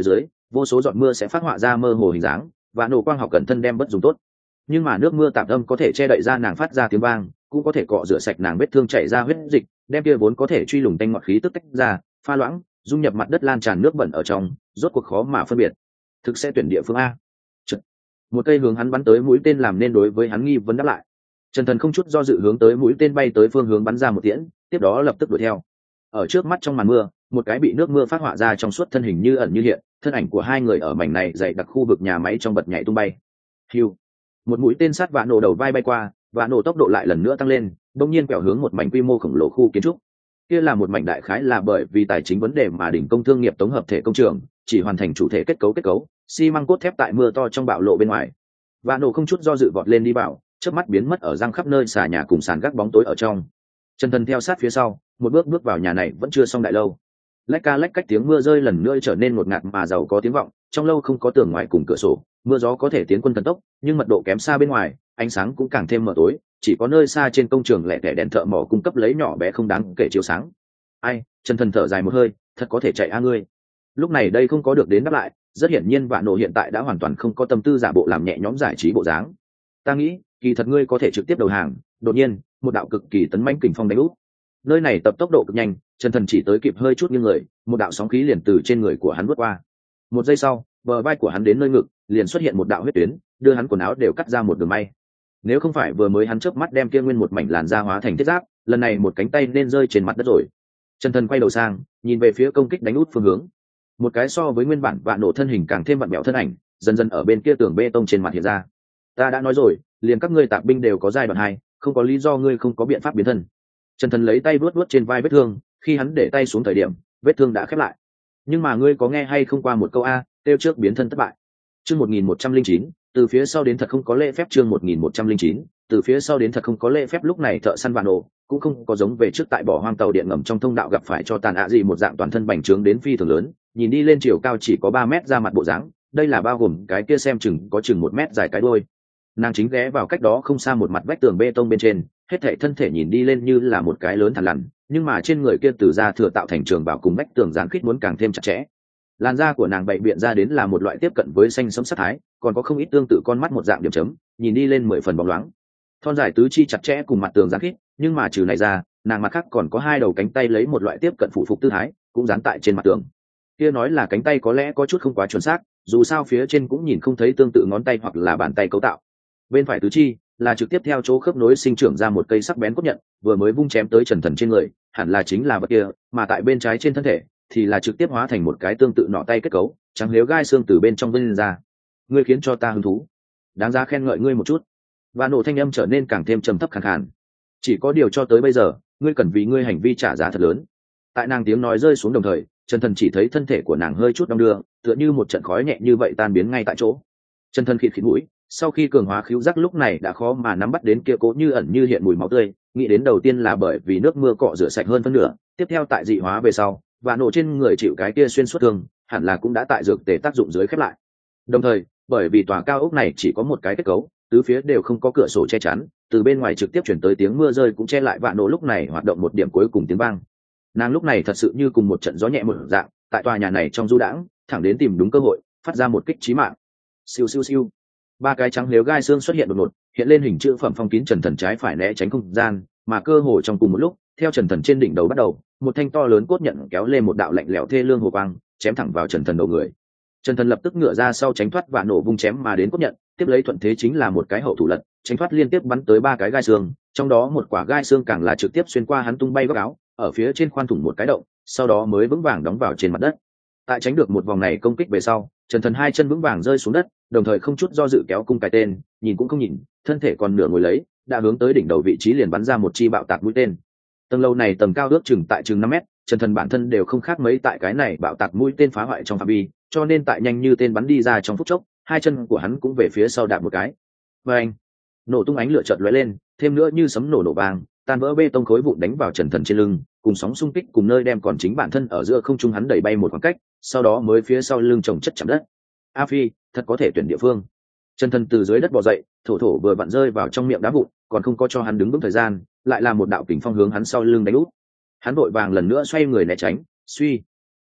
vô số giọt mưa sẽ phát họa ra mơ hồ hình dáng, và nổ quang học cẩn thân đem bất dùng tốt. Nhưng mà nước mưa tạm âm có thể che đậy ra nàng phát ra tiếng vang, cũng có thể cọ rửa sạch nàng vết thương chảy ra huyết dịch, đem kia vốn có thể truy lùng tanh ngọt khí tức tách ra, pha loãng, dung nhập mặt đất lan tràn nước bẩn ở trong, rốt cuộc khó mà phân biệt. Thực sẽ tuyển địa phương a. Chật. Một cây hướng hắn bắn tới mũi tên làm nên đối với hắn nghi vấn đáp lại. Trần Thần không chút do dự hướng tới mũi tên bay tới phương hướng bắn ra một tiễn, tiếp đó lập tức đuổi theo. Ở trước mắt trong màn mưa, một cái bị nước mưa phát họa ra trong suốt thân hình như ẩn như hiện, thân ảnh của hai người ở mảnh này dày đặc khu vực nhà máy trong bật nhảy tung bay. Hưu. Một mũi tên sát vạ nổ đầu vai bay qua, và nổ tốc độ lại lần nữa tăng lên, đột nhiên quẹo hướng một mảnh quy mô khổng lồ khu kiến trúc. Kia là một mảnh đại khái là bởi vì tài chính vấn đề mà đỉnh công thương nghiệp tổng hợp thể công trường, chỉ hoàn thành chủ thể kết cấu kết cấu, xi măng cốt thép tại mưa to trong bạo lộ bên ngoài. Và nổ không chút do dự vọt lên đi vào, chớp mắt biến mất ở răng khắp nơi xà nhà cùng sàn gác bóng tối ở trong. Trần Thần theo sát phía sau, một bước bước vào nhà này vẫn chưa xong đại lâu. Lách ca lách cách tiếng mưa rơi lần nữa trở nên ngột ngạt mà giàu có tiếng vọng, trong lâu không có tường ngoài cùng cửa sổ, mưa gió có thể tiến quân thần tốc, nhưng mật độ kém xa bên ngoài, ánh sáng cũng càng thêm mờ tối, chỉ có nơi xa trên công trường lẻ tẻ đèn thợ mỏ cung cấp lấy nhỏ bé không đáng kể chiếu sáng. Ai, Trần Thần thở dài một hơi, thật có thể chạy a ngươi. Lúc này đây không có được đến đáp lại, rất hiển nhiên Vạn Nộ hiện tại đã hoàn toàn không có tâm tư giả bộ làm nhẹ nhõm giải trí bộ dáng. Ta nghĩ, kỳ thật ngươi có thể trực tiếp đầu hàng. Đột nhiên, một đạo cực kỳ tấn mãnh kình phong đánh úp. Nơi này tập tốc độ cực nhanh, Trần Thần chỉ tới kịp hơi chút nghiêng người, một đạo sóng khí liền từ trên người của hắn vút qua. Một giây sau, bờ vai của hắn đến nơi ngực, liền xuất hiện một đạo huyết tuyến, đưa hắn quần áo đều cắt ra một đường may. Nếu không phải vừa mới hắn chớp mắt đem kia nguyên một mảnh làn da hóa thành thiết giáp, lần này một cánh tay nên rơi trên mặt đất rồi. Trần Thần quay đầu sang, nhìn về phía công kích đánh út phương hướng. Một cái so với nguyên bản Vạn Nộ thân hình càng thêm vặn vẹo thân ảnh, dần dần ở bên kia tường bê tông trên mặt hiện ra. Ta đã nói rồi, liền các ngươi tạp binh đều có giai đoạn hai, không có lý do ngươi không có biện pháp biến thân. Trần Thần lấy tay vuốt vuốt trên vai vết thương, khi hắn để tay xuống thời điểm, vết thương đã khép lại. Nhưng mà ngươi có nghe hay không qua một câu a, tiêu trước biến thân thất bại. Chương một nghìn một trăm linh chín, từ phía sau đến thật không có lễ phép. Chương một nghìn một trăm linh chín, từ phía sau đến thật không có lễ phép. Lúc này thợ săn Vạn Nộ cũng không có giống về trước tại bỏ hoang tàu điện ngầm trong thông đạo gặp phải cho tàn ạ gì một dạng toàn thân bành trướng đến phi thường lớn, nhìn đi lên chiều cao chỉ có ba mét ra mặt bộ dáng, đây là bao gồm cái kia xem chừng có chừng một mét dài cái đuôi. Nàng chính ghé vào cách đó không xa một mặt vách tường bê tông bên trên, hết thảy thân thể nhìn đi lên như là một cái lớn thằn lằn, nhưng mà trên người kia từ da thừa tạo thành trường bảo cùng vách tường dán khít muốn càng thêm chặt chẽ. Làn da của nàng bậy biện ra đến là một loại tiếp cận với xanh sẫm sắc thái, còn có không ít tương tự con mắt một dạng điểm chấm, nhìn đi lên mười phần bóng loáng. Thon dài tứ chi chặt chẽ cùng mặt tường dán khít, nhưng mà trừ này ra, nàng mặt khác còn có hai đầu cánh tay lấy một loại tiếp cận phụ phục tư thái, cũng dán tại trên mặt tường. Kia nói là cánh tay có lẽ có chút không quá chuẩn xác, dù sao phía trên cũng nhìn không thấy tương tự ngón tay hoặc là bàn tay cấu tạo. Bên phải tứ chi là trực tiếp theo chỗ khớp nối sinh trưởng ra một cây sắc bén cốt nhận, vừa mới vung chém tới Trần Thần trên người, hẳn là chính là vật kia, mà tại bên trái trên thân thể thì là trực tiếp hóa thành một cái tương tự nọ tay kết cấu, trắng liếu gai xương từ bên trong vươn ra. Ngươi khiến cho ta hứng thú, đáng giá khen ngợi ngươi một chút. Và nổ thanh âm trở nên càng thêm trầm thấp khàn khàn. Chỉ có điều cho tới bây giờ, ngươi cần vì ngươi hành vi trả giá thật lớn. Tại nàng tiếng nói rơi xuống đồng thời, Trần Thần chỉ thấy thân thể của nàng hơi chút đong đưa, tựa như một trận khói nhẹ như vậy tan biến ngay tại chỗ. Trần Thần khịt khịt mũi, sau khi cường hóa khứu giác lúc này đã khó mà nắm bắt đến kia cố như ẩn như hiện mùi máu tươi, nghĩ đến đầu tiên là bởi vì nước mưa cọ rửa sạch hơn phân nửa, tiếp theo tại dị hóa về sau, và nổ trên người chịu cái kia xuyên suốt thương, hẳn là cũng đã tại dược tề tác dụng dưới khép lại. Đồng thời, bởi vì tòa cao ốc này chỉ có một cái kết cấu, tứ phía đều không có cửa sổ che chắn, từ bên ngoài trực tiếp chuyển tới tiếng mưa rơi cũng che lại vạn nổ lúc này hoạt động một điểm cuối cùng tiếng vang. Nàng lúc này thật sự như cùng một trận gió nhẹ một dạng, tại tòa nhà này trong du đãng, thẳng đến tìm đúng cơ hội, phát ra một kích chí mạng. Siêu siêu siêu. Ba cái trắng liếu gai xương xuất hiện đột ngột, hiện lên hình chữ phẩm phong kín Trần Thần trái phải né tránh không gian, mà cơ hồ trong cùng một lúc, theo Trần Thần trên đỉnh đầu bắt đầu, một thanh to lớn cốt nhận kéo lên một đạo lạnh lẽo thê lương hồ quang, chém thẳng vào Trần Thần đầu người. Trần Thần lập tức ngửa ra sau tránh thoát và nổ vung chém mà đến cốt nhận, tiếp lấy thuận thế chính là một cái hậu thủ lật, tránh thoát liên tiếp bắn tới ba cái gai xương, trong đó một quả gai xương càng là trực tiếp xuyên qua hắn tung bay góc áo, ở phía trên khoan thủng một cái động, sau đó mới vững vàng đóng vào trên mặt đất. Tại tránh được một vòng này công kích về sau, Trần Thần hai chân vững vàng rơi xuống đất, đồng thời không chút do dự kéo cung cái tên, nhìn cũng không nhìn, thân thể còn nửa ngồi lấy, đã hướng tới đỉnh đầu vị trí liền bắn ra một chi bạo tạc mũi tên. Tầng lâu này tầm cao ước chừng tại chừng năm mét, Trần Thần bản thân đều không khác mấy tại cái này bạo tạc mũi tên phá hoại trong phạm vi, cho nên tại nhanh như tên bắn đi ra trong phút chốc, hai chân của hắn cũng về phía sau đạp một cái. Và anh, nổ tung ánh lửa chợt lóe lên, thêm nữa như sấm nổ nổ vang, tan vỡ bê tông khối vụn đánh vào Trần Thần trên lưng, cùng sóng xung kích cùng nơi đem còn chính bản thân ở giữa không trung hắn đẩy bay một khoảng cách, sau đó mới phía sau lưng chồng chất chạm đất. A Phi, thật có thể tuyển địa phương. Trần Thần từ dưới đất bò dậy, thổ thổ vừa vặn rơi vào trong miệng đá vụn, còn không có cho hắn đứng vững thời gian, lại là một đạo kình phong hướng hắn sau lưng đánh úp. Hắn vội vàng lần nữa xoay người né tránh, suy,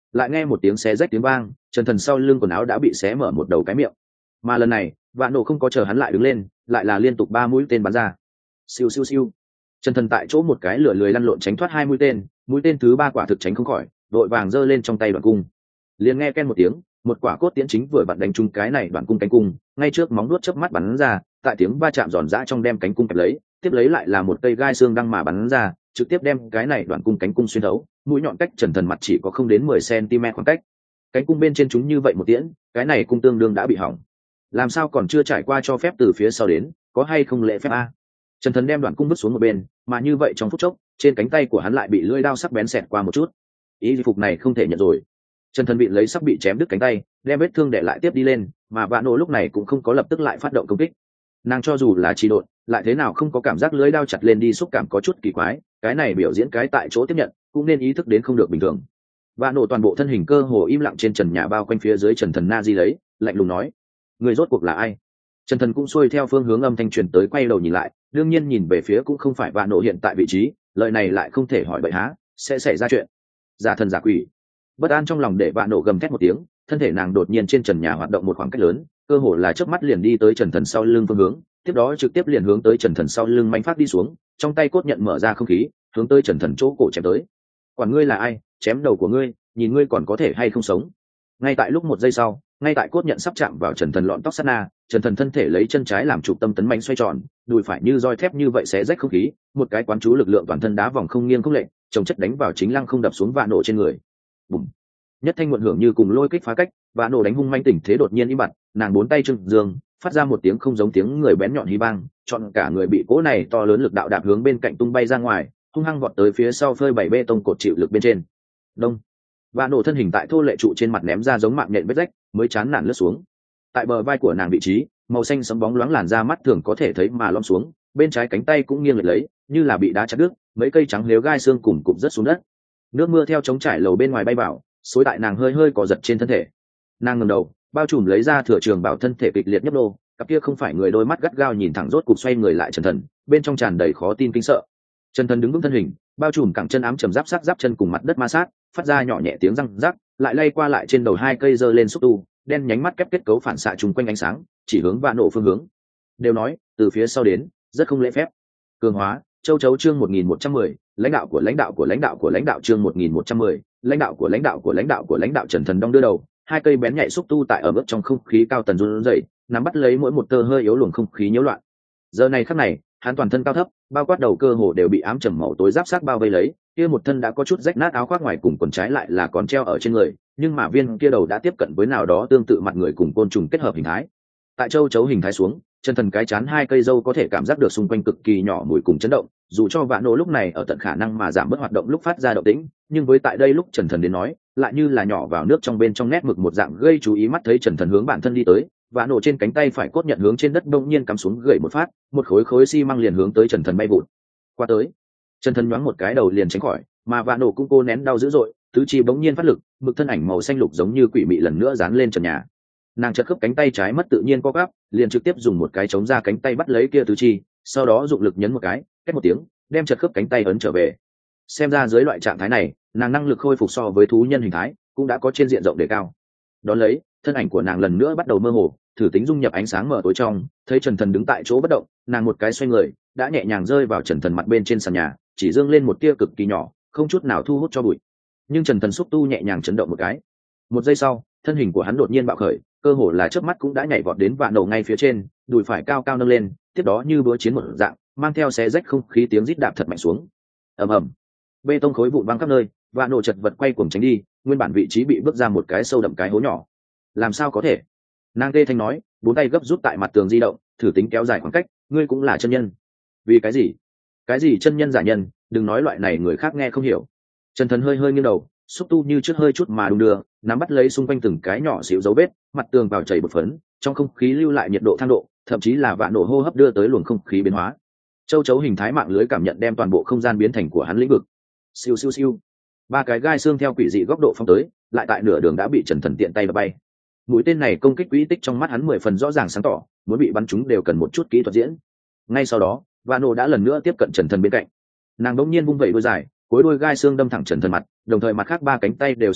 lại nghe một tiếng xé rách tiếng vang, Trần Thần sau lưng quần áo đã bị xé mở một đầu cái miệng. Mà lần này vạn nổ không có chờ hắn lại đứng lên, lại là liên tục ba mũi tên bắn ra. Siêu siêu siêu. Trần Thần tại chỗ một cái lửa lười lăn lộn tránh thoát hai mũi tên, mũi tên thứ ba quả thực tránh không khỏi, đội vàng giơ lên trong tay đoạn cung. Liền nghe ken một tiếng, một quả cốt tiễn chính vừa vặn đánh trúng cái này đoạn cung cánh cung, ngay trước móng vuốt chớp mắt bắn ra, tại tiếng va chạm giòn giã trong đem cánh cung kẹp lấy, tiếp lấy lại là một cây gai xương đăng mà bắn ra, trực tiếp đem cái này đoạn cung cánh cung xuyên thấu, mũi nhọn cách Trần Thần mặt chỉ có không đến mười xăng-ti-mét khoảng cách. Cánh cung bên trên chúng như vậy một tiễn, cái này cung tương đương đã bị hỏng. Làm sao còn chưa trải qua cho phép từ phía sau đến, có hay không lễ phép a? Trần Thần đem đoạn cung vứt xuống một bên, mà như vậy trong phút chốc, trên cánh tay của hắn lại bị lưỡi đao sắc bén xẹt qua một chút. Ý phục này không thể nhận rồi. Trần Thần bị lấy sắp bị chém đứt cánh tay, đem vết thương để lại tiếp đi lên, mà Vạn Nộ lúc này cũng không có lập tức lại phát động công kích. Nàng cho dù là trì độn, lại thế nào không có cảm giác lưỡi đao chặt lên đi xúc cảm có chút kỳ quái, cái này biểu diễn cái tại chỗ tiếp nhận, cũng nên ý thức đến không được bình thường. Vạn Nộ toàn bộ thân hình cơ hồ im lặng trên trần nhà bao quanh phía dưới Trần Thần na di lấy, lạnh lùng nói: "Người rốt cuộc là ai?" Trần Thần cũng xuôi theo phương hướng âm thanh truyền tới, quay đầu nhìn lại, đương nhiên nhìn về phía cũng không phải Vạn Nộ hiện tại vị trí, lời này lại không thể hỏi bậy há, sẽ xảy ra chuyện. Giả thần giả quỷ. Bất an trong lòng để Vạn Nộ gầm thét một tiếng, thân thể nàng đột nhiên trên trần nhà hoạt động một khoảng cách lớn, cơ hồ là chớp mắt liền đi tới Trần Thần sau lưng phương hướng, tiếp đó trực tiếp liền hướng tới Trần Thần sau lưng manh phát đi xuống, trong tay cốt nhận mở ra không khí, hướng tới Trần Thần chỗ cổ chém tới. "Quản ngươi là ai, chém đầu của ngươi, nhìn ngươi còn có thể hay không sống." Ngay tại lúc một giây sau, ngay tại cốt nhận sắp chạm vào Trần Thần lọn tóc sát na, Trần Thần thân thể lấy chân trái làm trục tâm tấn mạnh xoay tròn, đùi phải như roi thép như vậy xé rách không khí, một cái quán chú lực lượng toàn thân đá vòng không nghiêng không lệch, chồng chất đánh vào chính lăng không đập xuống Vạn Nộ trên người. Bùm! Nhất thanh muộn hưởng như cùng lôi kích phá cách, Vạn Nộ đánh hung manh tình thế đột nhiên im bặt, nàng bốn tay trưng dương, phát ra một tiếng không giống tiếng người bén nhọn hí vang, chọn cả người bị cỗ này to lớn lực đạo đạp hướng bên cạnh tung bay ra ngoài, hung hăng vọt tới phía sau phơi bảy bê tông cột chịu lực bên trên. Đông! Vạn Nộ thân hình tại thô lệ trụ trên mặt ném ra giống mạng nhện vết rách, mới chán nản lướt xuống. Tại bờ vai của nàng vị trí, màu xanh sẫm bóng loáng làn da mắt thường có thể thấy mà lõm xuống, bên trái cánh tay cũng nghiêng lệch lấy, như là bị đá chặt đứt, mấy cây trắng liếu gai xương cùng cụm rớt xuống đất. Nước mưa theo trống trải lầu bên ngoài bay vào, xối tại nàng hơi hơi có giật trên thân thể. Nàng ngẩng đầu, bao trùm lấy ra thừa trường bảo thân thể kịch liệt nhấp đô, cặp kia không phải người đôi mắt gắt gao nhìn thẳng rốt cục xoay người lại Trần Thần, bên trong tràn đầy khó tin kinh sợ. Trần Thần đứng vững thân hình, bao trùm cẳng chân ám trầm giáp sát giáp chân cùng mặt đất ma sát, phát ra nhỏ nhẹ tiếng răng rắc, lại lay qua lại trên đầu hai cây giơ lên xúc tu, đen nhánh mắt kép kết cấu phản xạ trùng quanh ánh sáng, chỉ hướng Vạn Nộ phương hướng. Đều nói, từ phía sau đến, rất không lễ phép. Cường hóa, châu chấu chương một nghìn một trăm mười, lãnh đạo của lãnh đạo của lãnh đạo của lãnh đạo chương một nghìn một trăm mười, lãnh đạo của lãnh đạo của lãnh đạo của lãnh đạo Trần Thần đong đưa đầu, hai cây bén nhạy xúc tu tại ở mức trong không khí cao tần run rẩy, nắm bắt lấy mỗi một tơ hơi yếu luồng không khí nhiễu loạn. Giờ này khắc này, hắn toàn thân cao thấp, bao quát đầu cơ hồ đều bị ám trầm màu tối giáp sát bao vây lấy, kia một thân đã có chút rách nát áo khoác ngoài cùng quần trái lại là còn treo ở trên người, nhưng mà viên kia đầu đã tiếp cận với nào đó tương tự mặt người cùng côn trùng kết hợp hình thái. Tại châu chấu hình thái xuống, Trần Thần cái chán hai cây râu có thể cảm giác được xung quanh cực kỳ nhỏ mùi cùng chấn động, dù cho Vạn Nộ lúc này ở tận khả năng mà giảm bớt hoạt động lúc phát ra động tĩnh, nhưng với tại đây lúc Trần Thần đến nói, lại như là nhỏ vào nước trong bên trong nét mực một dạng gây chú ý. Mắt thấy Trần Thần hướng bản thân đi tới, Vạn Nộ trên cánh tay phải cốt nhận hướng trên đất bỗng nhiên cắm xuống gậy một phát, một khối khối xi măng liền hướng tới Trần Thần bay vụt qua tới. Trần Thần nhoáng một cái đầu liền tránh khỏi, mà Vạn Nộ cũng cô nén đau dữ dội, tứ chi bỗng nhiên phát lực, mực thân ảnh màu xanh lục giống như quỷ mị lần nữa dán lên trần nhà. Nàng chật khớp cánh tay trái mất tự nhiên co gắp, liền trực tiếp dùng một cái chống ra cánh tay bắt lấy kia tứ chi, sau đó dụng lực nhấn một cái, két một tiếng, đem chật khớp cánh tay ấn trở về. Xem ra dưới loại trạng thái này, nàng năng lực khôi phục so với thú nhân hình thái cũng đã có trên diện rộng đề cao. Đón lấy, thân ảnh của nàng lần nữa bắt đầu mơ hồ, thử tính dung nhập ánh sáng mờ tối trong, thấy Trần Thần đứng tại chỗ bất động, nàng một cái xoay người, đã nhẹ nhàng rơi vào Trần Thần mặt bên trên sàn nhà, chỉ dương lên một tia cực kỳ nhỏ, không chút nào thu hút cho bụi. Nhưng Trần Thần xúc tu nhẹ nhàng chấn động một cái. Một giây sau, thân hình của hắn đột nhiên bạo khởi, cơ hồ là chớp mắt cũng đã nhảy vọt đến Vạn Nộ ngay phía trên, đùi phải cao cao nâng lên, tiếp đó như búa chiến một dạng, mang theo xé rách không khí tiếng rít đạp thật mạnh xuống. Ầm ầm, bê tông khối vụn văng khắp nơi, Vạn Nộ chật vật quay cuồng tránh đi, nguyên bản vị trí bị bước ra một cái sâu đậm cái hố nhỏ. Làm sao có thể? Nàng tê thanh nói, bốn tay gấp rút tại mặt tường di động, thử tính kéo dài khoảng cách. Ngươi cũng là chân nhân? Vì cái gì? Cái gì chân nhân giả nhân? Đừng nói loại này người khác nghe không hiểu. Trần Thần hơi hơi nghiêng đầu, xúc tu như trước hơi chút mà đung đưa, nắm bắt lấy xung quanh từng cái nhỏ xíu dấu vết, mặt tường vào chảy bột phấn, trong không khí lưu lại nhiệt độ thang độ, thậm chí là Vạn Nộ hô hấp đưa tới luồng không khí biến hóa. Châu chấu hình thái mạng lưới cảm nhận đem toàn bộ không gian biến thành của hắn lĩnh vực. Siêu siêu siêu, ba cái gai xương theo quỷ dị góc độ phóng tới, lại tại nửa đường đã bị Trần Thần tiện tay bay. Mũi tên này công kích quỹ tích trong mắt hắn mười phần rõ ràng sáng tỏ, muốn bị bắn trúng đều cần một chút kỹ thuật diễn. Ngay sau đó, Vạn Nộ đã lần nữa tiếp cận Trần Thần bên cạnh. Nàng đống nhiên vung vẩy đôi dài, cuối đôi gai xương đâm thẳng Trần Thần mặt, đồng thời mặt khác ba cánh tay đều xuất hiện,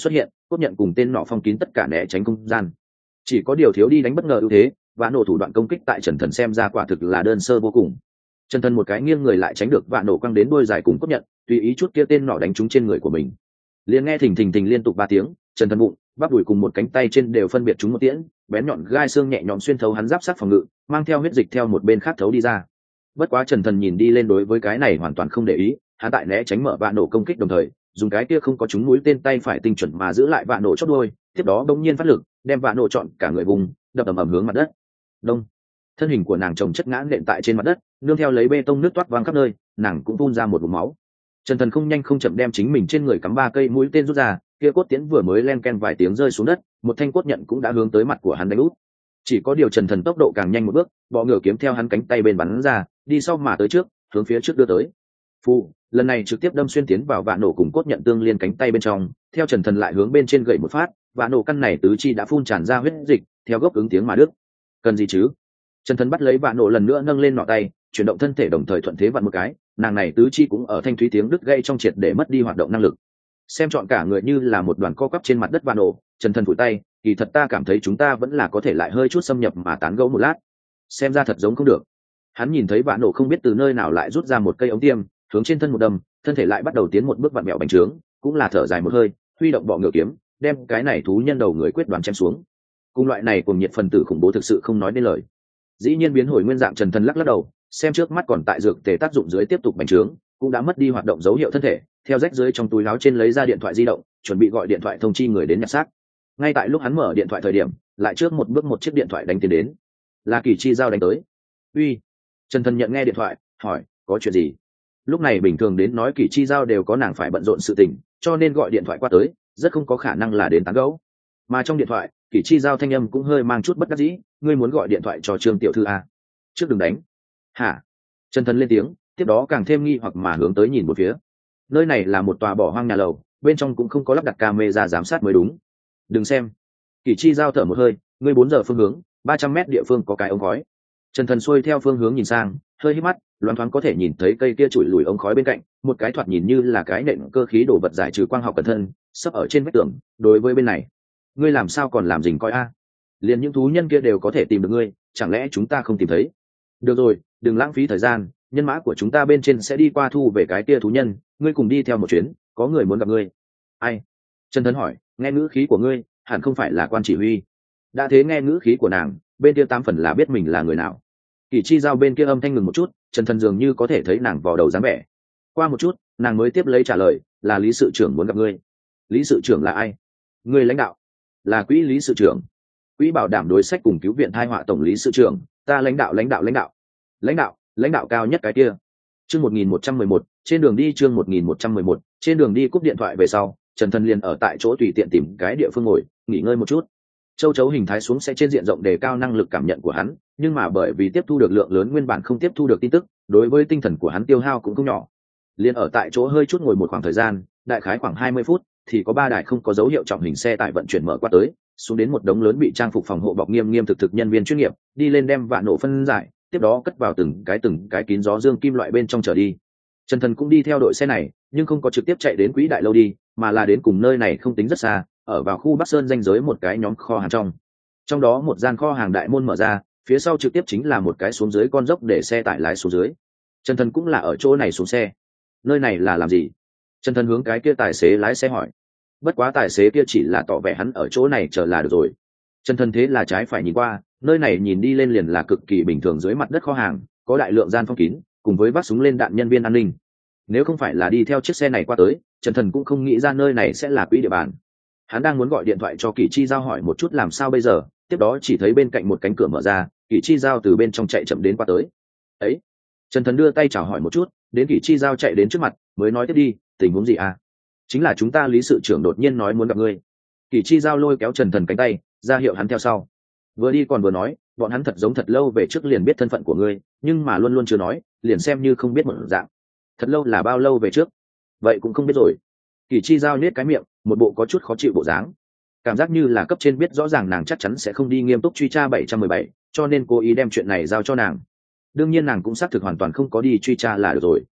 cốt nhận cùng tên nọ phong kín tất cả né tránh không gian, chỉ có điều thiếu đi đánh bất ngờ ưu thế. Vạn nổ thủ đoạn công kích tại Trần Thần xem ra quả thực là đơn sơ vô cùng. Trần Thần một cái nghiêng người lại tránh được Vạn nổ quăng đến đuôi dài cùng cốt nhận, tùy ý chút kia tên nọ đánh trúng trên người của mình. Liền nghe thình thình thình liên tục ba tiếng, Trần Thần bụng, bắp đùi cùng một cánh tay trên đều phân biệt trúng một tiễn, bén nhọn gai xương nhẹ nhõm xuyên thấu hắn giáp sát phòng ngự, mang theo huyết dịch theo một bên khác thấu đi ra. Bất quá Trần Thần nhìn đi lên đối với cái này hoàn toàn không để ý, hắn tại né tránh mở Vạn nổ công kích đồng thời, dùng cái kia không có trúng mũi tên tay phải tinh chuẩn mà giữ lại Vạn nổ chót đuôi, tiếp đó bỗng nhiên phát lực, đem Vạn nổ trọn cả người vùng, đập ầm ầm hướng mặt đất. Đông. Thân hình của nàng chồng chất ngã nện tại trên mặt đất, nương theo lấy bê tông nước toát văng khắp nơi, nàng cũng phun ra một ngụm máu. Trần Thần không nhanh không chậm đem chính mình trên người cắm ba cây mũi tên rút ra, kia cốt tiễn vừa mới len ken vài tiếng rơi xuống đất, một thanh cốt nhận cũng đã hướng tới mặt của hắn đánh úp. Chỉ có điều Trần Thần tốc độ càng nhanh một bước, bọ ngựa kiếm theo hắn cánh tay bên bắn ra, đi sau mà tới trước, hướng phía trước đưa tới. Phu, lần này trực tiếp đâm xuyên tiến vào Vạn nổ cùng cốt nhận tương liên cánh tay bên trong, theo Trần Thần lại hướng bên trên gậy một phát, Vạn nổ căn này tứ chi đã phun tràn ra huyết dịch, theo gốc ứng tiếng mà đứt. Cần gì chứ? Trần Thần bắt lấy Vạn nổ lần nữa nâng lên nọ tay, chuyển động thân thể đồng thời thuận thế vặn một cái, nàng này tứ chi cũng ở thanh thúy tiếng đứt gây trong triệt để mất đi hoạt động năng lực. Xem trọn cả người như là một đoàn co quắp trên mặt đất Vạn nổ, Trần Thần phủi tay, kỳ thật ta cảm thấy chúng ta vẫn là có thể lại hơi chút xâm nhập mà tán gẫu một lát. Xem ra thật giống không được. Hắn nhìn thấy Vạn nổ không biết từ nơi nào lại rút ra một cây ống tiêm, hướng trên thân một đâm, thân thể lại bắt đầu tiến một bước vặn mèo bành trướng, cũng là thở dài một hơi, huy động bọ ngựa kiếm, đem cái này thú nhân đầu người quyết đoán chém xuống. Cùng loại này cùng nhiệt phần tử khủng bố thực sự không nói nên lời. Dĩ nhiên biến hồi nguyên dạng Trần Thần lắc lắc đầu, xem trước mắt còn tại dược tề tác dụng dưới tiếp tục bành trướng, cũng đã mất đi hoạt động dấu hiệu thân thể, theo rách dưới trong túi áo trên lấy ra điện thoại di động, chuẩn bị gọi điện thoại thông chi người đến nhặt xác. Ngay tại lúc hắn mở điện thoại thời điểm, lại trước một bước một chiếc điện thoại đánh tiến đến, là Kỳ Chi Giao đánh tới. Uy. Trần Thần nhận nghe điện thoại, hỏi, có chuyện gì? Lúc này bình thường đến nói Kỳ Chi Giao đều có nàng phải bận rộn sự tình, cho nên gọi điện thoại qua tới, rất không có khả năng là đến tán gẫu. Mà trong điện thoại, Kỳ Chi Giao thanh âm cũng hơi mang chút bất đắc dĩ, ngươi muốn gọi điện thoại cho Trương tiểu thư à? Trước đừng đánh. Hả? Trần Thần lên tiếng, tiếp đó càng thêm nghi hoặc mà hướng tới nhìn một phía. Nơi này là một tòa bỏ hoang nhà lầu, bên trong cũng không có lắp đặt camera giám sát mới đúng. Đừng xem. Kỳ Chi Giao thở một hơi, ngươi bốn giờ phương hướng, ba trăm mét địa phương có cái ống khói. Trần Thần xuôi theo phương hướng nhìn sang, hơi hít mắt, loáng thoáng có thể nhìn thấy cây kia trụi lùi ống khói bên cạnh, một cái thoạt nhìn như là cái nện cơ khí đồ vật giải trừ quang học cẩn thân, sắp ở trên vách tường. Đối với bên này, ngươi làm sao còn làm rình coi a? À? Liền những thú nhân kia đều có thể tìm được ngươi, chẳng lẽ chúng ta không tìm thấy? Được rồi, đừng lãng phí thời gian, nhân mã của chúng ta bên trên sẽ đi qua thu về cái kia thú nhân, ngươi cùng đi theo một chuyến, có người muốn gặp ngươi. Ai? Trần Thần hỏi, nghe ngữ khí của ngươi, hẳn không phải là quan chỉ huy. Đã thế nghe ngữ khí của nàng, bên kia tám phần là biết mình là người nào. Kỳ Chi Giao bên kia âm thanh ngừng một chút, Trần Thần dường như có thể thấy nàng vò đầu dáng vẻ. Qua một chút, nàng mới tiếp lấy trả lời, là Lý sự trưởng muốn gặp ngươi. Lý sự trưởng là ai? Ngươi lãnh đạo. Là quỹ Lý sự trưởng. Quỹ bảo đảm đối sách cùng cứu viện tai họa tổng lý sự trưởng, ta lãnh đạo lãnh đạo lãnh đạo. Lãnh đạo, lãnh đạo cao nhất cái kia. Chương một nghìn một trăm mười một, trên đường đi chương một nghìn một trăm mười một, trên đường đi cúp điện thoại về sau, Trần Thần liền ở tại chỗ tùy tiện tìm cái địa phương ngồi, nghỉ ngơi một chút. Châu chấu hình thái xuống sẽ trên diện rộng đề cao năng lực cảm nhận của hắn, nhưng mà bởi vì tiếp thu được lượng lớn nguyên bản không tiếp thu được tin tức, đối với tinh thần của hắn tiêu hao cũng không nhỏ. Liền ở tại chỗ hơi chút ngồi một khoảng thời gian, đại khái khoảng hai mươi phút, thì có ba đài không có dấu hiệu trọng hình xe tải vận chuyển mở qua tới, xuống đến một đống lớn bị trang phục phòng hộ bọc nghiêm nghiêm thực thực nhân viên chuyên nghiệp, đi lên đem Vạn nổ phân giải, tiếp đó cất vào từng cái từng cái kín gió dương kim loại bên trong trở đi. Trần Thần cũng đi theo đội xe này, nhưng không có trực tiếp chạy đến quỹ đại lâu đi, mà là đến cùng nơi này không tính rất xa, ở vào khu Bắc Sơn danh giới một cái nhóm kho hàng trong. Trong đó một gian kho hàng đại môn mở ra, phía sau trực tiếp chính là một cái xuống dưới con dốc để xe tải lái xuống dưới. Trần Thần cũng là ở chỗ này xuống xe. Nơi này là làm gì? Trần Thần hướng cái kia tài xế lái xe hỏi. Bất quá tài xế kia chỉ là tỏ vẻ hắn ở chỗ này chờ là được rồi. Trần Thần thế là trái phải nhìn qua, nơi này nhìn đi lên liền là cực kỳ bình thường dưới mặt đất kho hàng, có đại lượng gian phong kín, cùng với vác súng lên đạn nhân viên an ninh. Nếu không phải là đi theo chiếc xe này qua tới, Trần Thần cũng không nghĩ ra nơi này sẽ là quỹ địa bàn. Hắn đang muốn gọi điện thoại cho Kỳ Chi Giao hỏi một chút làm sao bây giờ, tiếp đó chỉ thấy bên cạnh một cánh cửa mở ra, Kỳ Chi Giao từ bên trong chạy chậm đến qua tới. Ấy, Trần Thần đưa tay chào hỏi một chút, đến Kỳ Chi Giao chạy đến trước mặt, mới nói tiếp đi, tình huống gì à? Chính là chúng ta Lý sự trưởng đột nhiên nói muốn gặp ngươi. Kỳ Chi Giao lôi kéo Trần Thần cánh tay, ra hiệu hắn theo sau. Vừa đi còn vừa nói, bọn hắn thật giống thật lâu về trước liền biết thân phận của ngươi, nhưng mà luôn luôn chưa nói, liền xem như không biết một dạng. Thật lâu là bao lâu về trước? Vậy cũng không biết rồi. Kỳ Chi Giao nhếch cái miệng, một bộ có chút khó chịu bộ dáng, cảm giác như là cấp trên biết rõ ràng nàng chắc chắn sẽ không đi nghiêm túc truy tra bảy trăm mười bảy, cho nên cố ý đem chuyện này giao cho nàng. Đương nhiên nàng cũng xác thực hoàn toàn không có đi truy tra là được rồi.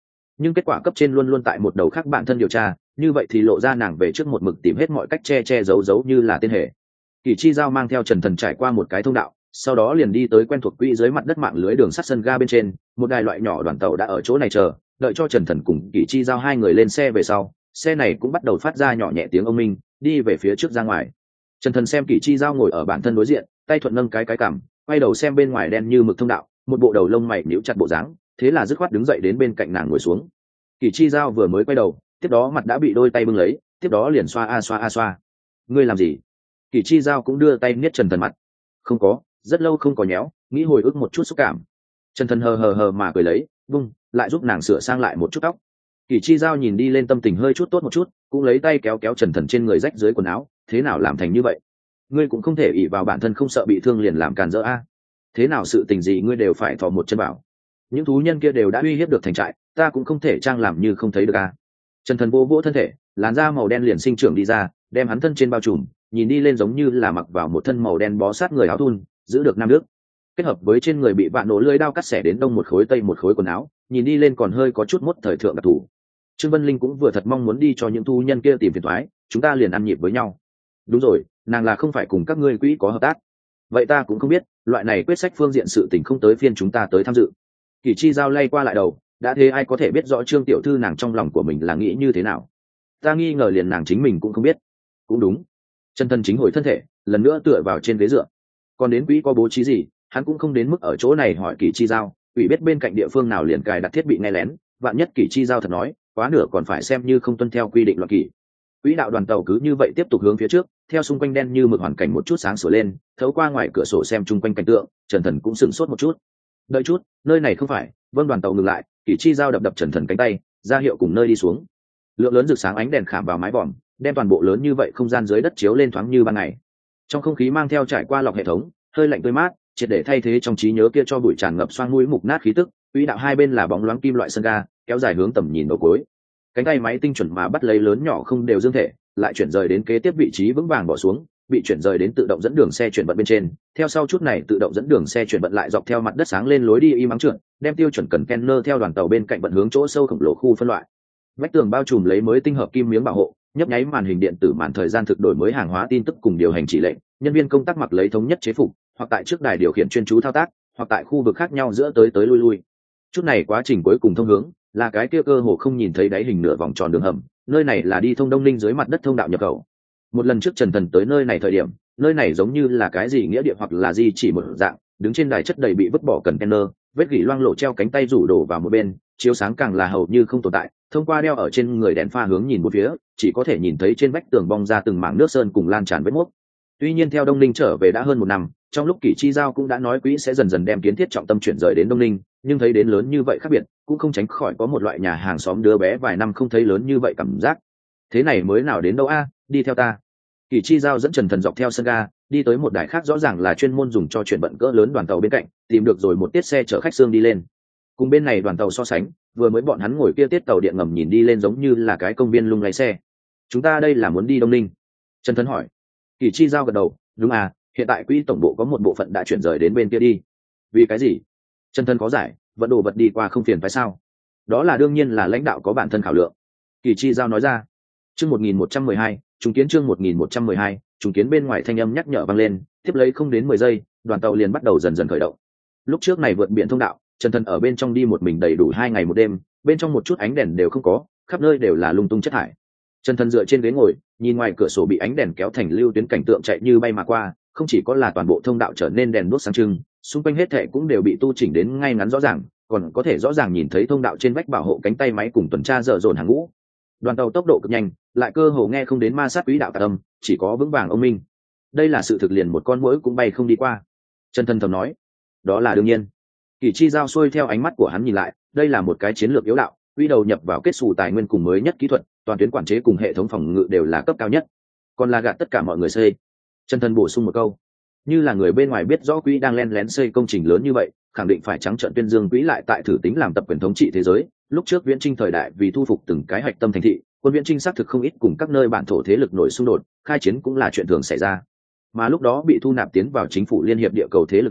nhưng kết quả cấp trên luôn luôn tại một đầu khác bản thân điều tra, như vậy thì lộ ra nàng về trước một mực tìm hết mọi cách che che giấu giấu như là tên hề. Kỷ Chi Giao mang theo Trần Thần trải qua một cái thông đạo, sau đó liền đi tới quen thuộc quỹ dưới mặt đất mạng lưới đường sắt sân ga bên trên, một đài loại nhỏ đoàn tàu đã ở chỗ này chờ, đợi cho Trần Thần cùng Kỷ Chi Giao hai người lên xe về sau, xe này cũng bắt đầu phát ra nhỏ nhẹ tiếng ông minh, đi về phía trước ra ngoài. Trần Thần xem Kỷ Chi Giao ngồi ở bản thân đối diện, tay thuận nâng cái cái cằm, quay đầu xem bên ngoài đen như mực thông đạo, một bộ đầu lông mày nhíu chặt bộ dáng, thế là dứt khoát đứng dậy đến bên cạnh nàng ngồi xuống. Kỷ Chi Giao vừa mới quay đầu, tiếp đó mặt đã bị đôi tay bưng lấy, tiếp đó liền xoa a xoa a xoa. Ngươi làm gì? Kỷ Chi Giao cũng đưa tay niết Trần Thần mặt. Không có, rất lâu không có nhéo, nghĩ hồi ức một chút xúc cảm. Trần Thần hờ hờ hờ mà cười lấy, bung, lại giúp nàng sửa sang lại một chút tóc. Kỷ Chi Giao nhìn đi lên tâm tình hơi chút tốt một chút, cũng lấy tay kéo kéo Trần Thần trên người rách dưới quần áo, thế nào làm thành như vậy? Ngươi cũng không thể ỷ vào bản thân không sợ bị thương liền làm càn rỡ a. Thế nào sự tình gì ngươi đều phải thò một chân bảo. Những thú nhân kia đều đã uy hiếp được thành trại, ta cũng không thể trang làm như không thấy được a. Trần Thần vô vỗ thân thể, làn da màu đen liền sinh trưởng đi ra, đem hắn thân trên bao trùm, nhìn đi lên giống như là mặc vào một thân màu đen bó sát người áo thun, giữ được nam nước. Kết hợp với trên người bị vạn nổ lưỡi đao cắt xẻ đến đông một khối tây một khối quần áo, nhìn đi lên còn hơi có chút mốt thời thượng đặc thù. Trương Vân Linh cũng vừa thật mong muốn đi cho những thú nhân kia tìm phiền toái, chúng ta liền ăn nhịp với nhau. Đúng rồi, nàng là không phải cùng các ngươi quỹ có hợp tác. Vậy ta cũng không biết, loại này quyết sách phương diện sự tình không tới phiên chúng ta tới tham dự. Kỷ Chi Giao lay qua lại đầu, đã thế ai có thể biết rõ Trương tiểu thư nàng trong lòng của mình là nghĩ như thế nào? Ta nghi ngờ liền nàng chính mình cũng không biết. Cũng đúng. Trần Thần chính hồi thân thể, lần nữa tựa vào trên ghế dựa. Còn đến quỹ có bố trí gì, hắn cũng không đến mức ở chỗ này hỏi Kỷ Chi Giao, quỹ biết bên cạnh địa phương nào liền cài đặt thiết bị nghe lén, vạn nhất Kỷ Chi Giao thật nói, quá nửa còn phải xem như không tuân theo quy định loạn kỷ. Quỹ đạo đoàn tàu cứ như vậy tiếp tục hướng phía trước, theo xung quanh đen như mực hoàn cảnh một chút sáng sủa lên, thấu qua ngoài cửa sổ xem chung quanh cảnh tượng, Trần Thần cũng sửng sốt một chút. Đợi chút, nơi này không phải? Vâng, đoàn tàu ngừng lại, Kỷ Chi Giao đập đập Trần Thần cánh tay, ra hiệu cùng nơi đi xuống. Lượng lớn rực sáng ánh đèn khảm vào mái vòm, đem toàn bộ lớn như vậy không gian dưới đất chiếu lên thoáng như ban ngày. Trong không khí mang theo trải qua lọc hệ thống, hơi lạnh tươi mát, triệt để thay thế trong trí nhớ kia cho bụi tràn ngập xoang mũi mục nát khí tức. Quỹ đạo hai bên là bóng loáng kim loại sân ga, kéo dài hướng tầm nhìn đầu cuối. Cánh tay máy tinh chuẩn mà bắt lấy lớn nhỏ không đều dương thể, lại chuyển rời đến kế tiếp vị trí vững vàng bỏ xuống, bị chuyển rời đến tự động dẫn đường xe chuyển vận bên trên. Theo sau chút này tự động dẫn đường xe chuyển vận lại dọc theo mặt đất sáng lên lối đi y mắng trượt, đem tiêu chuẩn cần kenner theo đoàn tàu bên cạnh vận hướng chỗ sâu khổng lồ khu phân loại. Vách tường bao trùm lấy mới tinh hợp kim miếng bảo hộ, nhấp nháy màn hình điện tử màn thời gian thực đổi mới hàng hóa tin tức cùng điều hành chỉ lệnh, nhân viên công tác mặc lấy thống nhất chế phục, hoặc tại trước đài điều khiển chuyên chú thao tác, hoặc tại khu vực khác nhau giữa tới tới lui lui. Chút này quá trình cuối cùng thông hướng là cái kia cơ hồ không nhìn thấy đáy hình nửa vòng tròn đường hầm, nơi này là đi thông Đông Ninh dưới mặt đất thông đạo nhập khẩu. Một lần trước Trần Thần tới nơi này thời điểm, nơi này giống như là cái gì nghĩa địa hoặc là gì chỉ một dạng, đứng trên đài chất đầy bị vứt bỏ container, vết gỉ loang lổ treo cánh tay rủ đổ vào một bên, chiếu sáng càng là hầu như không tồn tại. Thông qua đeo ở trên người đèn pha hướng nhìn một phía, chỉ có thể nhìn thấy trên vách tường bong ra từng mảng nước sơn cùng lan tràn vết mốc. Tuy nhiên theo Đông Ninh trở về đã hơn một năm, trong lúc Kỷ Chi Giao cũng đã nói quỹ sẽ dần dần đem kiến thiết trọng tâm chuyển rời đến Đông Ninh, nhưng thấy đến lớn như vậy khác biệt, cũng không tránh khỏi có một loại nhà hàng xóm đứa bé vài năm không thấy lớn như vậy cảm giác. Thế này mới nào đến đâu a, đi theo ta. Kỷ Chi Giao dẫn Trần Thần dọc theo sân ga, đi tới một đài khác rõ ràng là chuyên môn dùng cho chuyển vận cỡ lớn đoàn tàu bên cạnh, tìm được rồi một tiết xe chở khách xương đi lên. Cùng bên này đoàn tàu so sánh, vừa mới bọn hắn ngồi kia tiết tàu điện ngầm nhìn đi lên giống như là cái công viên lung lay xe. Chúng ta đây là muốn đi Đông Ninh? Trần Thần hỏi. Kỷ Chi Giao gật đầu, đúng à, hiện tại quỹ tổng bộ có một bộ phận đã chuyển rời đến bên kia đi. Vì cái gì? Trần Thần có giải, vận đồ vật đi qua không phiền phải sao? Đó là đương nhiên là lãnh đạo có bản thân khảo lượng. Kỷ Chi Giao nói ra. Chương một nghìn một trăm mười hai, trùng kiến chương một nghìn một trăm mười hai, trùng kiến bên ngoài thanh âm nhắc nhở vang lên, tiếp lấy không đến mười giây, đoàn tàu liền bắt đầu dần dần khởi động. Lúc trước này vượt biển thông đạo, Trần Thần ở bên trong đi một mình đầy đủ hai ngày một đêm, bên trong một chút ánh đèn đều không có, khắp nơi đều là lung tung chất thải. Trần Thần dựa trên ghế ngồi, nhìn ngoài cửa sổ bị ánh đèn kéo thành lưu tuyến cảnh tượng chạy như bay mà qua, không chỉ có là toàn bộ thông đạo trở nên đèn đuốc sáng trưng, xung quanh hết thảy cũng đều bị tu chỉnh đến ngay ngắn rõ ràng, còn có thể rõ ràng nhìn thấy thông đạo trên vách bảo hộ cánh tay máy cùng tuần tra dở dồn hàng ngũ. Đoàn tàu tốc độ cực nhanh, lại cơ hồ nghe không đến ma sát quỹ đạo cả âm, chỉ có vững vàng ông minh. Đây là sự thực liền một con muỗi cũng bay không đi qua. Trần Thần thầm nói, đó là đương nhiên. Kỷ Chi Giao xuôi theo ánh mắt của hắn nhìn lại, đây là một cái chiến lược yếu đạo, quy đầu nhập vào kết xù tài nguyên cùng mới nhất kỹ thuật, toàn tuyến quản chế cùng hệ thống phòng ngự đều là cấp cao nhất, còn là gạt tất cả mọi người xây. Trần Thần bổ sung một câu, như là người bên ngoài biết rõ quỹ đang len lén xây công trình lớn như vậy, khẳng định phải trắng trợn tuyên dương quỹ lại tại thử tính làm tập quyền thống trị thế giới. Lúc trước Viễn Trinh thời đại vì thu phục từng cái hạch tâm thành thị, quân Viễn Trinh xác thực không ít cùng các nơi bản thổ thế lực nổi xung đột, khai chiến cũng là chuyện thường xảy ra. Mà lúc đó bị thu nạp tiến vào chính phủ liên hiệp địa cầu thế lực này,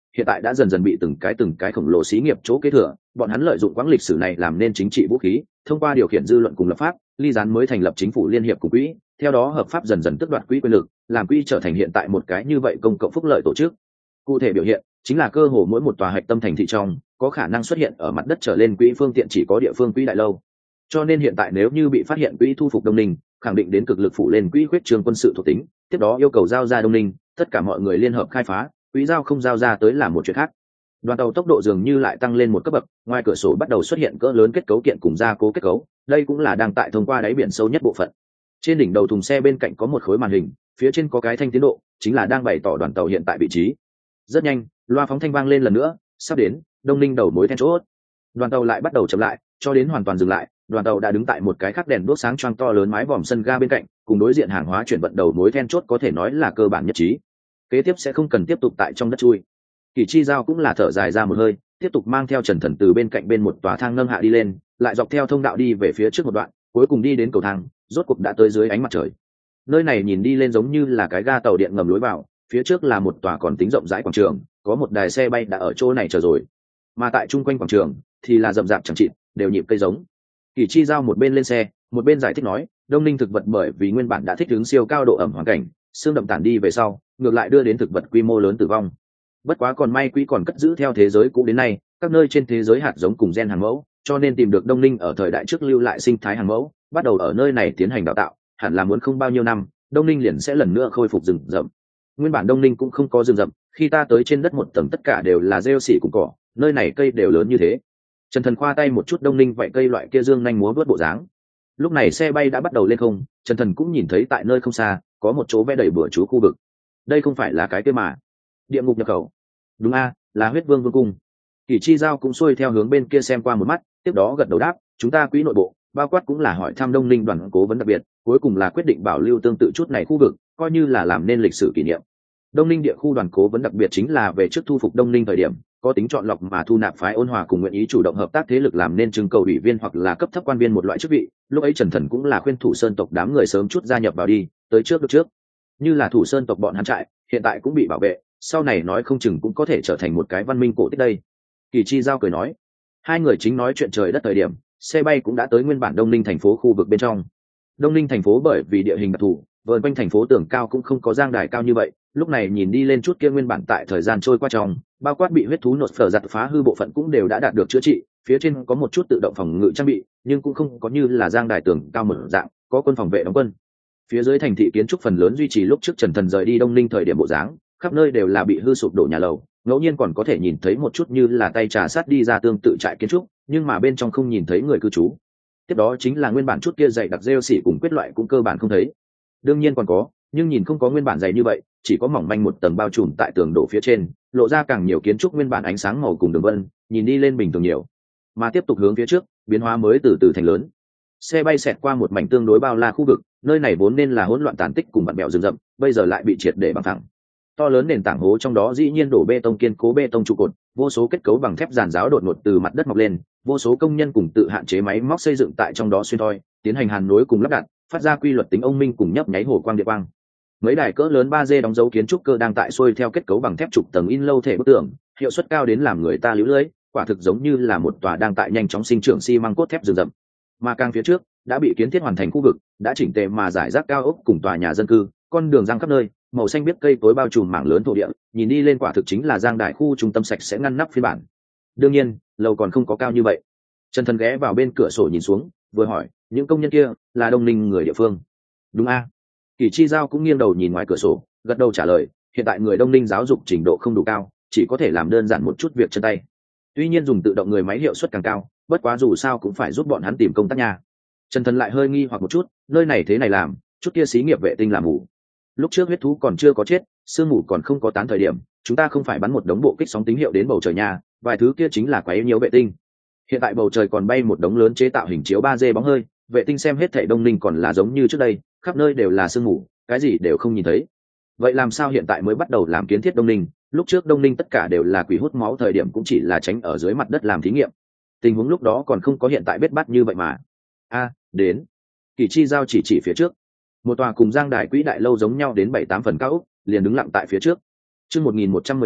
hiện tại đã dần dần bị từng cái từng cái khổng lồ xí nghiệp chỗ kế thừa. Bọn hắn lợi dụng quãng lịch sử này làm nên chính trị vũ khí, thông qua điều khiển dư luận cùng lập pháp, ly gián mới thành lập chính phủ liên hiệp cùng quỹ, theo đó hợp pháp dần dần tước đoạt quỹ quyền lực, làm quỹ trở thành hiện tại một cái như vậy công cộng phúc lợi tổ chức. Cụ thể biểu hiện chính là cơ hồ mỗi một tòa hạch tâm thành thị trong có khả năng xuất hiện ở mặt đất trở lên quỹ phương tiện chỉ có địa phương quỹ đại lâu. Cho nên hiện tại nếu như bị phát hiện quỹ thu phục Đông Ninh, khẳng định đến cực lực phủ lên quỹ khuyết trường quân sự thuộc tính, tiếp đó yêu cầu giao ra Đông Ninh, tất cả mọi người liên hợp khai phá, quỹ giao không giao ra tới là một chuyện khác. Đoàn tàu tốc độ dường như lại tăng lên một cấp bậc, ngoài cửa sổ bắt đầu xuất hiện cỡ lớn kết cấu kiện cùng gia cố kết cấu, đây cũng là đang tại thông qua đáy biển sâu nhất bộ phận. Trên đỉnh đầu thùng xe bên cạnh có một khối màn hình, phía trên có cái thanh tiến độ, chính là đang bày tỏ đoàn tàu hiện tại vị trí. Rất nhanh, loa phóng thanh vang lên lần nữa, sắp đến, Đông Ninh đầu mối then chốt. Đoàn tàu lại bắt đầu chậm lại, cho đến hoàn toàn dừng lại, đoàn tàu đã đứng tại một cái khắc đèn đuốc sáng choang to lớn mái vòm sân ga bên cạnh, cùng đối diện hàng hóa chuyển vận đầu mối then chốt có thể nói là cơ bản nhất trí. Kế tiếp sẽ không cần tiếp tục tại trong đất chui. Kỷ Chi Giao cũng là thở dài ra một hơi, tiếp tục mang theo Trần Thần từ bên cạnh bên một tòa thang nâng hạ đi lên, lại dọc theo thông đạo đi về phía trước một đoạn, cuối cùng đi đến cầu thang, rốt cuộc đã tới dưới ánh mặt trời. Nơi này nhìn đi lên giống như là cái ga tàu điện ngầm lối vào, phía trước là một tòa còn tính rộng rãi quảng trường, có một đài xe bay đã ở chỗ này chờ rồi. Mà tại chung quanh quảng trường thì là rậm rạp chẳng chịt, đều nhịp cây giống. Kỷ Chi Giao một bên lên xe, một bên giải thích nói, Đông Ninh thực vật bởi vì nguyên bản đã thích ứng siêu cao độ ẩm hoàn cảnh, xương đậm tản đi về sau, ngược lại đưa đến thực vật quy mô lớn tử vong. Bất quá còn may quỹ còn cất giữ theo thế giới cũ đến nay, các nơi trên thế giới hạt giống cùng gen hàng mẫu, cho nên tìm được Đông Ninh ở thời đại trước lưu lại sinh thái hàng mẫu, bắt đầu ở nơi này tiến hành đào tạo, hẳn là muốn không bao nhiêu năm, Đông Ninh liền sẽ lần nữa khôi phục rừng rậm. Nguyên bản Đông Ninh cũng không có rừng rậm, khi ta tới trên đất một tầng tất cả đều là rêu xỉ cùng cỏ, nơi này cây đều lớn như thế. Trần Thần khoa tay một chút Đông Ninh vậy cây loại kia dương nhanh múa vớt bộ dáng. Lúc này xe bay đã bắt đầu lên không, Trần Thần cũng nhìn thấy tại nơi không xa có một chỗ vẽ đầy bừa chú khu vực. Đây không phải là cái kia mà địa ngục nhập khẩu? Đúng a, là huyết vương vương cung. Kỷ Chi Giao cũng xuôi theo hướng bên kia xem qua một mắt, tiếp đó gật đầu đáp, chúng ta quỹ nội bộ bao quát cũng là hỏi thăm Đông Ninh đoàn cố vấn đặc biệt, cuối cùng là quyết định bảo lưu tương tự chút này khu vực, coi như là làm nên lịch sử kỷ niệm. Đông Ninh địa khu đoàn cố vấn đặc biệt chính là về trước thu phục Đông Ninh thời điểm, có tính chọn lọc mà thu nạp phái ôn hòa cùng nguyện ý chủ động hợp tác thế lực làm nên trưng cầu ủy viên hoặc là cấp thấp quan viên một loại chức vị. Lúc ấy Trần Thần cũng là khuyên Thủ Sơn tộc đám người sớm chút gia nhập vào đi, tới trước được trước. Như là Thủ Sơn tộc bọn hắn trại, hiện tại cũng bị bảo vệ, sau này nói không chừng cũng có thể trở thành một cái văn minh cổ tích đây. Kỳ Chi Giao cười nói. Hai người chính nói chuyện trời đất thời điểm, xe bay cũng đã tới nguyên bản Đông Ninh thành phố khu vực bên trong. Đông Ninh thành phố bởi vì địa hình đặc thù, vờn quanh thành phố tường cao cũng không có giang đài cao như vậy, lúc này nhìn đi lên chút kia nguyên bản tại thời gian trôi qua trong, bao quát bị huyết thú nột phở giặt phá hư bộ phận cũng đều đã đạt được chữa trị, phía trên có một chút tự động phòng ngự trang bị, nhưng cũng không có như là giang đài tường cao mở dạng, có quân phòng vệ đóng quân. Phía dưới thành thị kiến trúc phần lớn duy trì lúc trước Trần Thần rời đi Đông Ninh thời điểm bộ dáng, khắp nơi đều là bị hư sụp đổ nhà lầu, ngẫu nhiên còn có thể nhìn thấy một chút như là tay trà sát đi ra tương tự trại kiến trúc, nhưng mà bên trong không nhìn thấy người cư trú. Tiếp đó chính là nguyên bản chút kia dày đặc rêu xỉ cùng quyết loại cũng cơ bản không thấy. Đương nhiên còn có, nhưng nhìn không có nguyên bản dày như vậy, chỉ có mỏng manh một tầng bao trùm tại tường đổ phía trên, lộ ra càng nhiều kiến trúc nguyên bản ánh sáng màu cùng đường vân, nhìn đi lên bình thường nhiều. Mà tiếp tục hướng phía trước, biến hóa mới từ từ thành lớn. Xe bay xẹt qua một mảnh tương đối bao la khu vực, nơi này vốn nên là hỗn loạn tàn tích cùng bạt bèo rừng rậm, bây giờ lại bị triệt để bằng phẳng. To lớn nền tảng hố trong đó dĩ nhiên đổ bê tông kiên cố bê tông trụ cột, vô số kết cấu bằng thép giàn giáo đột ngột từ mặt đất mọc lên, vô số công nhân cùng tự hạn chế máy móc xây dựng tại trong đó xuyên thoi, tiến hành hàn nối cùng lắp đặt, phát ra quy luật tính ông minh cùng nhấp nháy hồ quang điện quang. Mấy đài cỡ lớn ba D đóng dấu kiến trúc cơ đang tại xuôi theo kết cấu bằng thép trục tầng in lâu thể bức tường, hiệu suất cao đến làm người ta liễu lưỡi, quả thực giống như là một tòa đang tại nhanh chóng sinh trưởng xi măng cốt thép rừng rậm. Mà càng phía trước, đã bị kiến thiết hoàn thành khu vực, đã chỉnh tề mà giải rác cao ốc cùng tòa nhà dân cư, con đường răng khắp nơi, màu xanh biếc cây tối bao trùm mảng lớn thổ địa, nhìn đi lên quả thực chính là Giang Đại khu trung tâm sạch sẽ ngăn nắp phiên bản. Đương nhiên, lầu còn không có cao như vậy. Trần Thần ghé vào bên cửa sổ nhìn xuống, vừa hỏi, những công nhân kia là Đông Ninh người địa phương? Đúng a. Kỷ Chi Giao cũng nghiêng đầu nhìn ngoài cửa sổ, gật đầu trả lời, hiện tại người Đông Ninh giáo dục trình độ không đủ cao, chỉ có thể làm đơn giản một chút việc chân tay. Tuy nhiên dùng tự động người máy hiệu suất càng cao, bất quá dù sao cũng phải giúp bọn hắn tìm công tác nhà. Trần Thần lại hơi nghi hoặc một chút, nơi này thế này làm, chút kia xí nghiệp vệ tinh làm ngủ. Lúc trước huyết thú còn chưa có chết, sương mù còn không có tán thời điểm, chúng ta không phải bắn một đống bộ kích sóng tín hiệu đến bầu trời nhà, vài thứ kia chính là quấy nhiễu vệ tinh. Hiện tại bầu trời còn bay một đống lớn chế tạo hình chiếu ba D bóng hơi, vệ tinh xem hết thảy Đông Ninh còn là giống như trước đây, khắp nơi đều là sương mù, cái gì đều không nhìn thấy. Vậy làm sao hiện tại mới bắt đầu làm kiến thiết Đông Ninh? Lúc trước Đông Ninh tất cả đều là quỷ hút máu thời điểm cũng chỉ là tránh ở dưới mặt đất làm thí nghiệm. Tình huống lúc đó còn không có hiện tại bết bát như vậy mà. A, đến. Kỷ Chi Giao chỉ chỉ phía trước. Một tòa cùng Giang Đài quỹ đại lâu giống nhau đến bảy tám phần cao ốc, liền đứng lặng tại phía trước. Chương một nghìn một trăm mười ba,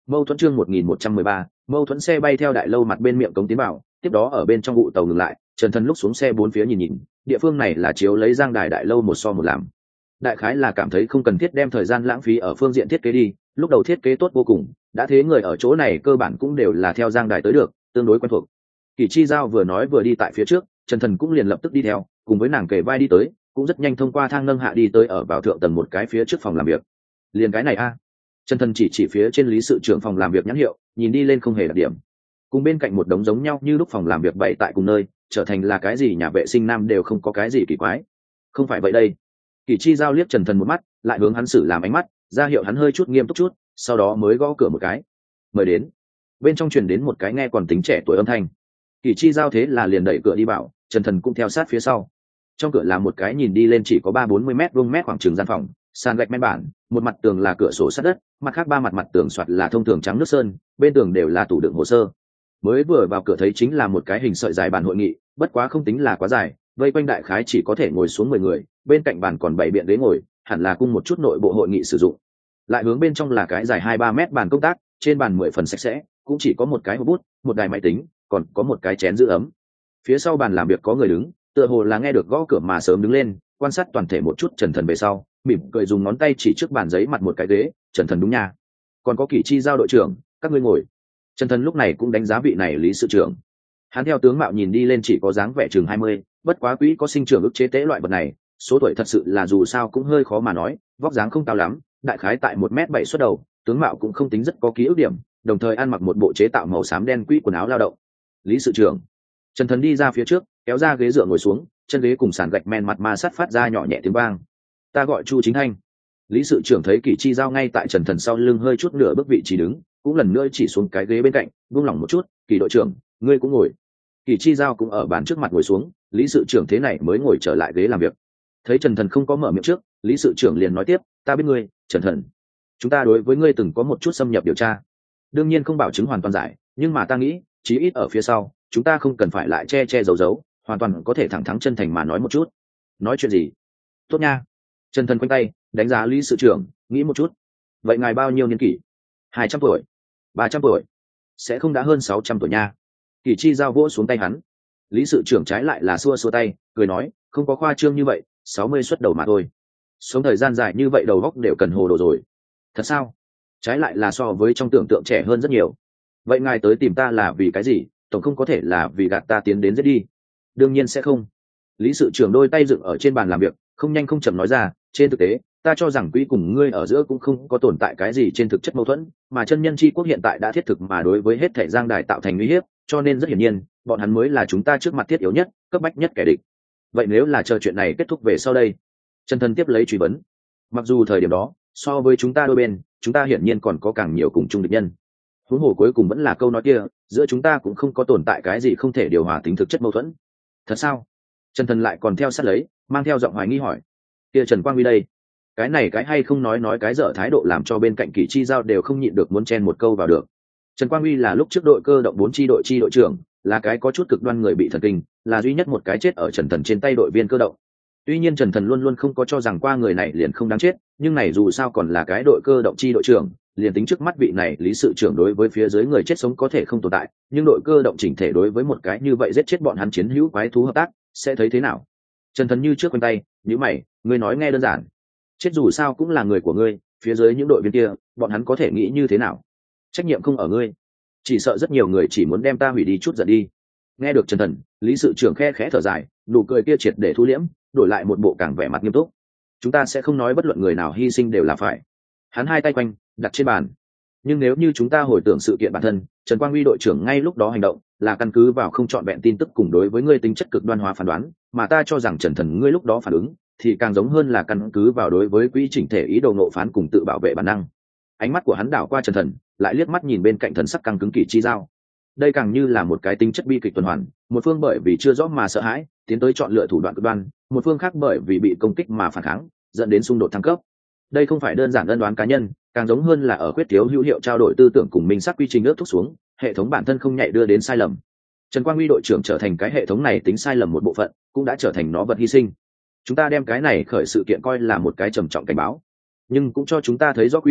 Mâu thuẫn chương một nghìn một trăm mười ba, mâu thuẫn xe bay theo đại lâu mặt bên miệng cống tiến vào, tiếp đó ở bên trong vụ tàu ngừng lại, Trần Thần lúc xuống xe bốn phía nhìn nhìn, địa phương này là chiếu lấy Giang Đài đại lâu một so một làm. Đại khái là cảm thấy không cần thiết đem thời gian lãng phí ở phương diện thiết kế đi, lúc đầu thiết kế tốt vô cùng, đã thế người ở chỗ này cơ bản cũng đều là theo Giang Đài tới được, tương đối quen thuộc. Kỷ Chi Giao vừa nói vừa đi tại phía trước, Trần Thần cũng liền lập tức đi theo, cùng với nàng kề vai đi tới, cũng rất nhanh thông qua thang nâng hạ đi tới ở vào thượng tầng một cái phía trước phòng làm việc. Liền cái này a? À. Trần Thần chỉ chỉ phía trên lý sự trưởng phòng làm việc nhãn hiệu, nhìn đi lên không hề đặc điểm. Cùng bên cạnh một đống giống nhau như lúc phòng làm việc bày tại cùng nơi, trở thành là cái gì nhà vệ sinh nam đều không có cái gì kỳ quái. Không phải vậy đây. Kỷ Chi Giao liếc Trần Thần một mắt, lại hướng hắn xử làm ánh mắt, ra hiệu hắn hơi chút nghiêm túc chút, sau đó mới gõ cửa một cái. Mời đến. Bên trong truyền đến một cái nghe còn tính trẻ tuổi âm thanh. Kỷ Chi Giao thế là liền đẩy cửa đi vào, Trần Thần cũng theo sát phía sau. Trong cửa là một cái nhìn đi lên chỉ có ba bốn mươi mét vuông mét khoảng trường gian phòng, sàn gạch men bản, một mặt tường là cửa sổ sắt đất, mặt khác ba mặt mặt tường soạt là thông thường trắng nước sơn, bên tường đều là tủ đựng hồ sơ. Mới vừa vào cửa thấy chính là một cái hình sợi dài bàn hội nghị, bất quá không tính là quá dài, vây quanh đại khái chỉ có thể ngồi xuống mười người, bên cạnh bàn còn bảy biện ghế ngồi, hẳn là cung một chút nội bộ hội nghị sử dụng. Lại hướng bên trong là cái dài hai ba mét bàn công tác, trên bàn mười phần sạch sẽ, cũng chỉ có một cái hộp bút, một đài máy tính, còn có một cái chén giữ ấm. Phía sau bàn làm việc có người đứng, tựa hồ là nghe được gõ cửa mà sớm đứng lên, quan sát toàn thể một chút Trần Thần về sau, mỉm cười dùng ngón tay chỉ trước bàn giấy mặt một cái ghế. Trần Thần đúng nha. Còn có Kỷ Chi Giao đội trưởng, các ngươi ngồi. Trần Thần lúc này cũng đánh giá vị này lý sự trưởng. Hắn theo tướng mạo nhìn đi lên chỉ có dáng vẻ chừng hai mươi, bất quá quỹ có sinh trưởng ức chế tế loại vật này, số tuổi thật sự là dù sao cũng hơi khó mà nói, vóc dáng không cao lắm, đại khái tại một mét bảy xuất đầu, tướng mạo cũng không tính rất có ký ức điểm, đồng thời ăn mặc một bộ chế tạo màu xám đen quỹ quần áo lao động. Lý sự trưởng. Trần Thần đi ra phía trước, kéo ra ghế dựa ngồi xuống, chân ghế cùng sàn gạch men mặt ma sát phát ra nhỏ nhẹ tiếng vang. Ta gọi Chu Chính Thanh. Lý sự trưởng thấy Kỷ Chi Giao ngay tại Trần Thần sau lưng hơi chút nửa bước vị trí đứng, cũng lần nữa chỉ xuống cái ghế bên cạnh, buông lỏng một chút. Kỷ đội trưởng, ngươi cũng ngồi. Kỷ Chi Giao cũng ở bàn trước mặt ngồi xuống, lý sự trưởng thế này mới ngồi trở lại ghế làm việc. Thấy Trần Thần không có mở miệng trước, lý sự trưởng liền nói tiếp, ta biết ngươi, Trần Thần, chúng ta đối với ngươi từng có một chút xâm nhập điều tra, đương nhiên không bảo chứng hoàn toàn giải, nhưng mà ta nghĩ chí ít ở phía sau chúng ta không cần phải lại che che giấu giấu, hoàn toàn có thể thẳng thắn chân thành mà nói một chút. Nói chuyện gì? Tốt nha. Trần Thần quanh tay đánh giá lý sự trưởng, nghĩ một chút. Vậy ngài bao nhiêu niên kỷ? Hai trăm tuổi? Ba trăm tuổi? Sẽ không đã hơn sáu trăm tuổi nha. Kỷ Chi Giao vỗ xuống tay hắn. Lý sự trưởng trái lại là xua xua tay, cười nói, không có khoa trương như vậy, sáu mươi xuất đầu mà thôi. Sống thời gian dài như vậy đầu óc đều cần hồ đồ rồi. Thật sao? Trái lại là so với trong tưởng tượng trẻ hơn rất nhiều. Vậy ngài tới tìm ta là vì cái gì? Tổng không có thể là vì gạt ta tiến đến giết đi. Đương nhiên sẽ không. Lý sự trưởng đôi tay dựng ở trên bàn làm việc, không nhanh không chậm nói ra, trên thực tế ta cho rằng quỹ cùng ngươi ở giữa cũng không có tồn tại cái gì trên thực chất mâu thuẫn, mà chân nhân chi quốc hiện tại đã thiết thực mà đối với hết thể Giang Đài tạo thành uy hiếp, cho nên rất hiển nhiên bọn hắn mới là chúng ta trước mặt thiết yếu nhất, cấp bách nhất kẻ địch. Vậy nếu là chờ chuyện này kết thúc về sau đây? Trần Thần tiếp lấy truy vấn. Mặc dù thời điểm đó so với chúng ta đôi bên, chúng ta hiển nhiên còn có càng nhiều cùng chung địch nhân, huống hồ cuối cùng vẫn là câu nói kia, giữa chúng ta cũng không có tồn tại cái gì không thể điều hòa tính thực chất mâu thuẫn. Thật sao? Trần Thần lại còn theo sát lấy, mang theo giọng hoài nghi hỏi. Kia Trần Quang Huy đây? Cái này cái hay không nói nói cái dở thái độ làm cho bên cạnh Kỷ Chi Giao đều không nhịn được muốn chen một câu vào được. Trần Quang Huy là lúc trước đội cơ động bốn chi đội chi đội trưởng, là cái có chút cực đoan người bị thần kinh, là duy nhất một cái chết ở Trần Thần trên tay đội viên cơ động. Tuy nhiên Trần Thần luôn luôn không có cho rằng qua người này liền không đáng chết, nhưng này dù sao còn là cái đội cơ động chi đội trưởng, liền tính trước mắt vị này lý sự trưởng đối với phía dưới người chết sống có thể không tồn tại, nhưng đội cơ động chỉnh thể đối với một cái như vậy giết chết bọn hắn chiến hữu quái thú hợp tác, sẽ thấy thế nào? Trần Thần như trước quanh tay, nhíu mày, ngươi nói nghe đơn giản, chết dù sao cũng là người của ngươi, phía dưới những đội viên kia, bọn hắn có thể nghĩ như thế nào? Trách nhiệm không ở ngươi, chỉ sợ rất nhiều người chỉ muốn đem ta hủy đi chút giận đi. Nghe được Trần Thần, lý sự trưởng khe khẽ thở dài, nụ cười kia triệt để thu liễm, đổi lại một bộ càng vẻ mặt nghiêm túc. Chúng ta sẽ không nói bất luận người nào hy sinh đều là phải. Hắn hai tay quanh đặt trên bàn. Nhưng nếu như chúng ta hồi tưởng sự kiện bản thân, Trần Quang Huy đội trưởng ngay lúc đó hành động là căn cứ vào không trọn vẹn tin tức cùng đối với ngươi tính chất cực đoan hóa phán đoán, mà ta cho rằng Trần Thần ngươi lúc đó phản ứng thì càng giống hơn là căn cứ vào đối với quỹ chỉnh thể ý đồ ngộ phán cùng tự bảo vệ bản năng. Ánh mắt của hắn đảo qua Trần Thần, lại liếc mắt nhìn bên cạnh thần sắc căng cứng Kỷ Chi Giao. Đây càng như là một cái tính chất bi kịch tuần hoàn, một phương bởi vì chưa rõ mà sợ hãi tiến tới chọn lựa thủ đoạn cực đoan, một phương khác bởi vì bị công kích mà phản kháng, dẫn đến xung đột thăng cấp. Đây không phải đơn giản ân đoán cá nhân, càng giống hơn là ở khuyết thiếu hữu hiệu trao đổi tư tưởng cùng minh xác quy trình ước thúc xuống, hệ thống bản thân không nhạy đưa đến sai lầm. Trần Quang Huy đội trưởng trở thành cái hệ thống này tính sai lầm một bộ phận, cũng đã trở thành nó vật hy sinh. Chúng ta đem cái này khởi sự kiện coi là một cái trầm trọng cảnh báo, nhưng cũng cho chúng ta thấy rõ quỹ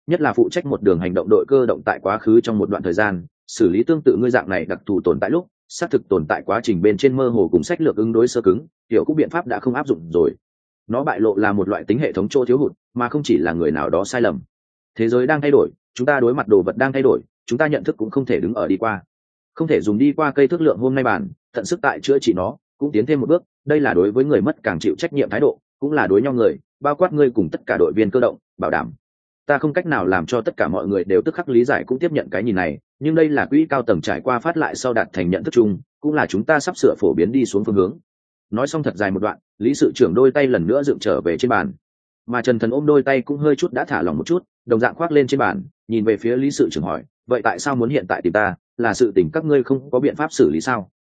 nhất là phụ trách một đường hành động đội cơ động tại quá khứ trong một đoạn thời gian xử lý tương tự ngươi dạng này đặc thù tồn tại lúc xác thực tồn tại quá trình bên trên mơ hồ cùng sách lược ứng đối sơ cứng hiểu cũng biện pháp đã không áp dụng rồi. Nó bại lộ là một loại tính hệ thống chỗ thiếu hụt mà không chỉ là người nào đó sai lầm. Thế giới đang thay đổi, chúng ta đối mặt đồ vật đang thay đổi, chúng ta nhận thức cũng không thể đứng ở đi qua, không thể dùng đi qua cây thước lượng hôm nay bàn tận sức tại chữa trị nó, cũng tiến thêm một bước. Đây là đối với người mất càng chịu trách nhiệm thái độ, cũng là đối nhau người, bao quát ngươi cùng tất cả đội viên cơ động, bảo đảm ta không cách nào làm cho tất cả mọi người đều tức khắc lý giải cũng tiếp nhận cái nhìn này, nhưng đây là quỹ cao tầng trải qua phát lại sau đạt thành nhận thức chung, cũng là chúng ta sắp sửa phổ biến đi xuống phương hướng. Nói xong thật dài một đoạn, lý sự trưởng đôi tay lần nữa dựng trở về trên bàn, mà Trần Thần ôm đôi tay cũng hơi chút đã thả lỏng một chút, đồng dạng khoác lên trên bàn, nhìn về phía lý sự trưởng hỏi, vậy tại sao muốn hiện tại tìm ta, là sự tình các ngươi không có biện pháp xử lý sao?